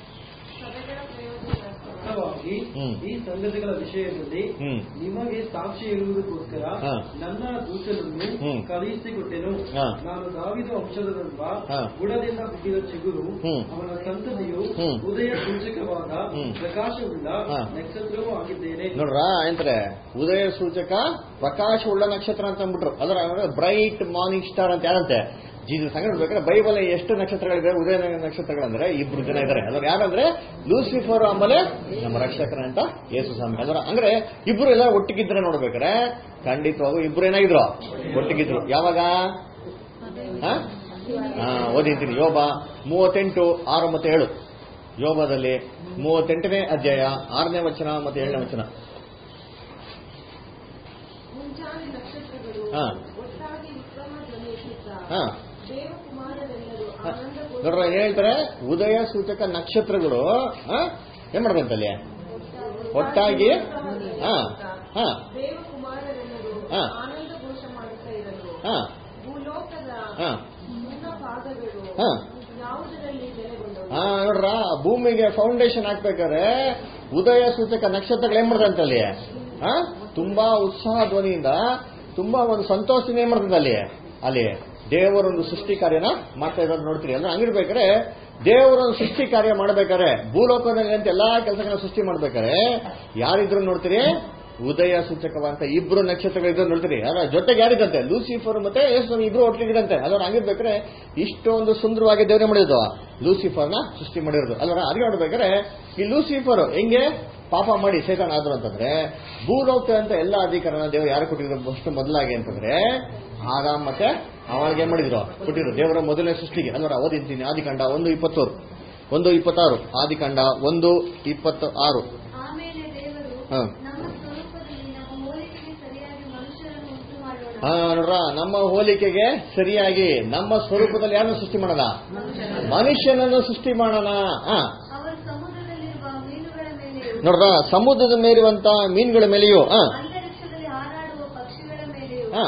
ಈ ಸಂಗತಿಗಳ ವಿಷಯದಲ್ಲಿ ನಿಮಗೆ ಸಾಕ್ಷಿ ಇರುವುದಕ್ಕೋಸ್ಕರ ನನ್ನ ದೂತನನ್ನು ಕಳುಹಿಸಿಕೊಟ್ಟೆನು. ನಾನು ದಾವೀದ ವಂಶದವೆಂಬ ಬುಡದಿಂದ ಹುಟ್ಟಿದ ಚಿಗುರು, ಅವನ ಸಂತತಿಯು ಉದಯ ಸೂಚಕವಾದ ಪ್ರಕಾಶವುಳ್ಳ ನಕ್ಷತ್ರವೂ ಆಗಿದ್ದೇನೆ. ನೋಡ್ರ ಎಂತಾರೆ ಉದಯ ಸೂಚಕ ಪ್ರಕಾಶವುಳ್ಳ ನಕ್ಷತ್ರ ಅಂತ ಅಂದ್ಬಿಟ್ರು. ಅದರ ಬ್ರೈಟ್ ಮಾರ್ನಿಂಗ್ ಸ್ಟಾರ್ ಅಂತ ಯಾರಂತೆ ಜೀಸಸ್. ಹಂಗೆ ನೋಡ್ಬೇಕಾದ್ರೆ ಬೈಬಲ್ ಎಷ್ಟು ನಕ್ಷತ್ರಗಳಿವೆ? ಉದಯ ನಕ್ಷತ್ರಗಳಂದ್ರೆ ಇಬ್ರು ಜನ ಇದ್ದಾರೆ. ಅದ್ರ ಯಾರಂದ್ರೆ ಲೂಸಿಫರ್ ಆಮೇಲೆ ನಮ್ಮ ರಕ್ಷಕರ ಅಂತ ಯೇಸು ಸ್ವಾಮಿ. ಅದರ ಅಂದ್ರೆ ಇಬ್ರು ಎಲ್ಲ ಒಟ್ಟಿಗಿದ್ರೆ ನೋಡ್ಬೇಕಾರೆ ಖಂಡಿತವಾಗೂ ಇಬ್ರು ಏನಾಗಿದ್ರು? ಒಟ್ಟಿಗಿದ್ರು. ಯಾವಾಗ? ಹಾ ಓದಿದ್ದೀನಿ, ಯೋಬ ಮೂವತ್ತೆಂಟು ಆರು ಮತ್ತೆ ಏಳು. ಯೋಬದಲ್ಲಿ ಮೂವತ್ತೆಂಟನೇ ಅಧ್ಯಾಯ ಆರನೇ ವಚನ ಮತ್ತೆ ಏಳನೇ ವಚನ. ಹಾ ಹಾ ನೋಡ್ರ ಏನ್ ಹೇಳ್ತಾರೆ? ಉದಯ ಸೂಚಕ ನಕ್ಷತ್ರಗಳು ಏನ್ ಮಾಡ್ಬೇಕಂತಲ್ಲಿ ಒಟ್ಟಾಗಿ ಹಾ ಹಾ ಹಾ ಹಾ ಹಾ ಹಾ ನೋಡ್ರ ಭೂಮಿಗೆ ಫೌಂಡೇಶನ್ ಹಾಕ್ಬೇಕಾದ್ರೆ ಉದಯ ಸೂಚಕ ನಕ್ಷತ್ರಗಳು ಏನ್ ಮಾಡ್ದಂತಲ್ಲಿ ಹಾ ತುಂಬಾ ಉತ್ಸಾಹ ಧ್ವನಿಯಿಂದ ತುಂಬಾ ಒಂದು ಸಂತೋಷದಿಂದ ಏನ್ ಮಾಡ್ತದೆ ಅಲ್ಲಿ ಅಲ್ಲಿ ದೇವರೊಂದು ಸೃಷ್ಟಿ ಕಾರ್ಯನ ಮಾಡ್ತಾ ಇರೋದು ನೋಡ್ತೀರಿ. ಅಂದ್ರೆ ಹಂಗಿರ್ಬೇಕಾದ್ರೆ ದೇವರೊಂದು ಸೃಷ್ಟಿ ಕಾರ್ಯ ಮಾಡ್ಬೇಕಾರೆ ಭೂಲೋಕದಲ್ಲಿ ಅಂತ ಎಲ್ಲಾ ಕೆಲಸಗಳನ್ನ ಸೃಷ್ಟಿ ಮಾಡ್ಬೇಕಾರೆ ಯಾರಿದ್ರು ನೋಡ್ತೀರಿ, ಉದಯ ಸೂಚಕವಂತ ಇಬ್ರು ನಕ್ಷತ್ರಗಳಿದ್ರು ನೋಡ್ತೀರಿ. ಅದರ ಜೊತೆಗೆ ಯಾರಿದಂತೆ ಲೂಸಿಫರ್ ಮತ್ತೆ ಯೇಸು ಇಬ್ರು ಒಟ್ಟಿಗಿದಂತೆ. ಅಲ್ವರ ಹಂಗಿರ್ಬೇಕಾದ್ರೆ ಇಷ್ಟೊಂದು ಸುಂದರವಾಗಿ ದೇವರೇ ಮಾಡಿರೋದು ಲೂಸಿಫರ್ನ ಸೃಷ್ಟಿ ಮಾಡಿರೋದು ಅಲ್ವರ. ಅದಕ್ಕೆ ನೋಡ್ಬೇಕಾದ್ರೆ ಈ ಲೂಸಿಫರ್ ಹೆಂಗೆ ಪಾಪ ಮಾಡಿ ಸೈತಾನ ಆದ್ರು ಅಂತಂದ್ರೆ ಭೂಲೋಕ ಅಂತ ಎಲ್ಲಾ ಅಧಿಕಾರನ ದೇವರು ಯಾರು ಕೊಟ್ಟಿದ್ರು ಅಷ್ಟು ಮೊದಲಾಗಿ ಅಂತಂದ್ರೆ ಆದಾಮ್ ಮತ್ತೆ ಅವಳಿಗೆ ಏನ್ ಮಾಡಿದ್ರು ಕೊಟ್ಟಿದ್ರು ದೇವರ ಮೊದಲನೇ ಸೃಷ್ಟಿಗೆ ಅಲ್ವರ. ಓದಿದ್ದೀನಿ ಆದಿಕಾಂಡ ಒಂದು ಇಪ್ಪತ್ತೋರು ಒಂದು ಇಪ್ಪತ್ತಾರು ಆದಿಕಾಂಡ ಒಂದು ಇಪ್ಪತ್ತ ಆರು. ಹಾ ನೋಡ್ರ, ನಮ್ಮ ಹೋಲಿಕೆಗೆ ಸರಿಯಾಗಿ ನಮ್ಮ ಸ್ವರೂಪದಲ್ಲಿ ಯಾರನ್ನು ಸೃಷ್ಟಿ ಮಾಡೋಣ, ಮನುಷ್ಯನನ್ನು ಸೃಷ್ಟಿ ಮಾಡೋಣ. ಹಾ ನೋಡ್ರ, ಸಮುದ್ರದ ಮೇಲಿರುವಂತ ಮೀನುಗಳ ಮೇಲೆಯೂ ಹಾ ಹಾ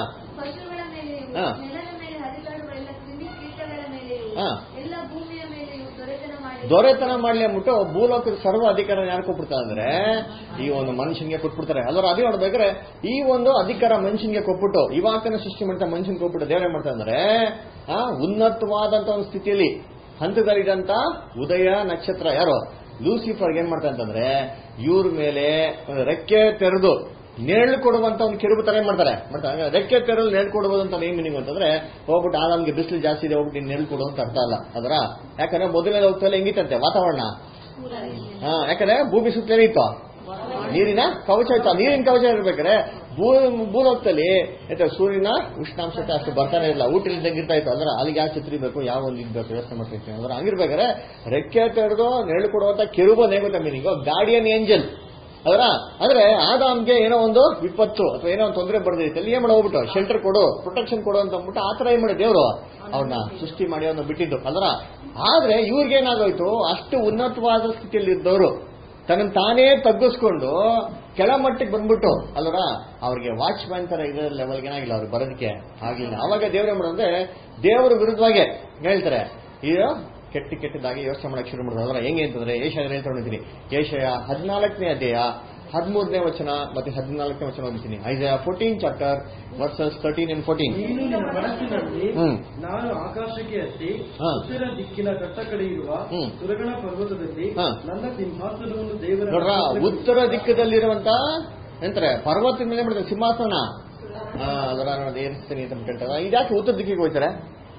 ದೊರೆತನ ಮಾಡ್ಲಿ ಅಂದ್ಬಿಟ್ಟು ಭೂಲೋಕದ ಸರ್ವ ಅಧಿಕಾರ ಯಾರು ಕೊಟ್ಬಿಡ್ತಾರೆ ಅಂದ್ರೆ ಈ ಒಂದು ಮನುಷ್ಯನಿಗೆ ಕೊಟ್ಬಿಡ್ತಾರೆ. ಅಲ್ವರ ಅದೇ ನೋಡ್ಬೇಕಾದ್ರೆ ಈ ಒಂದು ಅಧಿಕಾರ ಮನುಷ್ಯನಿಗೆ ಕೊಟ್ಬಿಟ್ಟು ಇವಾಗನ ಸೃಷ್ಟಿ ಮಾಡ್ತಾ ಮನುಷ್ಯನ್ ಕೊಟ್ಬಿಟ್ಟು ದೇವರೇ ಮಾಡ್ತಾರೆ ಅಂದ್ರೆ ಆ ಉನ್ನತವಾದಂತ ಒಂದು ಸ್ಥಿತಿಯಲ್ಲಿ ಹಂತದಲ್ಲಿದ್ದಂತ ಉದಯ ನಕ್ಷತ್ರ ಯಾರು ಲೂಸಿಫರ್ ಏನ್ ಮಾಡ್ತಾರೆ ಅಂತಂದ್ರೆ ಇವ್ರ ಮೇಲೆ ರೆಕ್ಕೆ ತೆರೆದು ನೆರಳು ಕೊಡುವಂತ ಒಂದು ಕೆರುಬು ತರ ಏನ್ ಮಾಡ್ತಾರೆ ಮಾಡ್ತಾರೆ ರೆಕ್ಕೆ ತೆರಳು ನೆರಳು ಕೊಡುವುದು ಅಂತ ಏನ್ ಮೀನಿಂಗ್ ಅಂತಂದ್ರೆ ಹೋಗ್ಬಿಟ್ಟು ಆ ನಮ್ಗೆ ಬಿಸಿಲು ಜಾಸ್ತಿ ಇದೆ ಹೋಗ್ಬಿಟ್ಟು ನೆರಳು ಕೊಡು ಅಂತ ಅರ್ಥ ಅಲ್ಲ ಅದರ. ಯಾಕಂದ್ರೆ ಮೊದಲನೇ ಹೋಗ್ತಲ್ಲ ಹೆಂಗಿತ್ತಂತೆ ವಾತಾವರಣ, ಹಾ ಯಾಕಂದ್ರೆ ಭೂಮಿ ಸುತ್ತಲೇ ಇತ್ತು ನೀರಿನ ಕವಚ ಇತ್ತು. ನೀರಿನ ಕವಚ ಇರ್ಬೇಕಾದ್ರೆ ಭೂ ಭೂಲೋಕದಲ್ಲಿ ಸೂರ್ಯನ ಉಷ್ಣಾಂಶತೆ ಅಷ್ಟು ಬರ್ತಾನೆ ಇಲ್ಲ, ಊಟ ಇಲ್ದಂಗೆ ಇರ್ತಾ ಇತ್ತು. ಅಂದ್ರೆ ಅಲ್ಲಿಗೆ ಯಾವ ಛತ್ರಿ ಬೇಕು, ಯಾವ ಒಂದು ಇರ್ಬೇಕು ವ್ಯವಸ್ಥೆ ಮಾಡ್ತಾ ಅಂದ್ರೆ ಹಂಗಿರ್ಬೇಕಾದ್ರೆ ರೆಕ್ಕೆ ತೆರೆದು ನೆರಳು ಕೊಡುವಂತ ಕೆರುಬ ನೇಗುತ್ತ ಮೀನಿಂಗು ಗಾರ್ಡಿಯನ್ ಏಂಜಲ್ ಅದರ. ಅಂದ್ರೆ ಆದಾಮ್ಗೆ ಏನೋ ಒಂದು ವಿಪತ್ತು ಅಥವಾ ಏನೋ ಒಂದು ತೊಂದರೆ ಬರ್ದೈತೆ ಅಲ್ಲಿ ಏನ್ ಮಾಡಿ ಹೋಗ್ಬಿಟ್ಟು ಶೆಲ್ಟರ್ ಕೊಡು ಪ್ರೊಟೆಕ್ಷನ್ ಕೊಡು ಅಂತ ಅಂದ್ಬಿಟ್ಟು ಆತರ ಏನ್ ಮಾಡಿ ದೇವರು ಅವ್ರನ್ನ ಸೃಷ್ಟಿ ಮಾಡಿ ಅವ್ರನ್ನ ಬಿಟ್ಟಿದ್ದು ಅಲ್ರ. ಆದ್ರೆ ಇವ್ರಿಗೇನಾಗೋಯ್ತು, ಅಷ್ಟು ಉನ್ನತವಾದ ಸ್ಥಿತಿಯಲ್ಲಿ ಇದ್ದವರು ತನ್ನ ತಾನೇ ತಗ್ಗಿಸ್ಕೊಂಡು ಕೆಳ ಮಟ್ಟಿಗೆ ಬಂದ್ಬಿಟ್ಟು ಅಲ್ವರ ಅವ್ರಿಗೆ ವಾಚ್ ಮ್ಯಾನ್ ತರ ಇರೋ ಲೆವೆಲ್ಗೆ ಏನಾಗಿಲ್ಲ ಅವ್ರಿಗೆ ಬರೋದಕ್ಕೆ ಆಗಿಲ್ಲ. ಅವಾಗ ದೇವ್ರ ಏನ್ ಮಾಡೋದಂದ್ರೆ ದೇವರ ವಿರುದ್ಧವಾಗಿ ಹೇಳ್ತಾರೆ ಇದು ಕೆಟ್ಟ ಕೆಟ್ಟದಾಗಿ ಯೋಚನೆ ಮಾಡಕ್ಕೆ ಶುರು ಮಾಡಿದ್ರು. ಅದರ ಹೆಂಗೆ ಅಂತಂದ್ರೆ ಏಷ್ಯಾ ಹೇಳ್ಕೊಂಡಿದ್ದೀನಿ, ಏಷ್ಯಾ ಹದಿನಾಲ್ಕನೇ ಅಧ್ಯಾಯ ಹದಿಮೂರನೇ ವಚನ ಮತ್ತೆ ಹದಿನಾಲ್ಕನೇ ವಚನ ಓದಿದ್ದೀನಿ. Isaiah fourteen chapter verses thirteen and fourteen. ನಾನು ಆಕಾಶಕ್ಕೆ ಹತ್ತಿ ಉತ್ತರ ದಿಕ್ಕಿನ ಕಟ್ಟ ಕಡೆ ಇರುವ ಸುರಗಣ ಪರ್ವತದಲ್ಲಿ ನನ್ನ ಸಿಂಹಾಸನವನ್ನು ದೇವರ ನೋಡ್ರ, ಉತ್ತರ ದಿಕ್ಕದಲ್ಲಿರುವಂತ ಎಂತಾರೆ ಪರ್ವತದ ಮೇಲೆ ಮಾಡ್ತಾರೆ ಸಿಂಹಾಸನ ಅದರ ಏರಿಸ್ತೀನಿ ಅಂತ ಕೇಳ್ತಾರೆ. ಇದ್ಯಾಕೆ ಉತ್ತರ ದಿಕ್ಕಿಗೆ ಹೋಗ್ತಾರೆ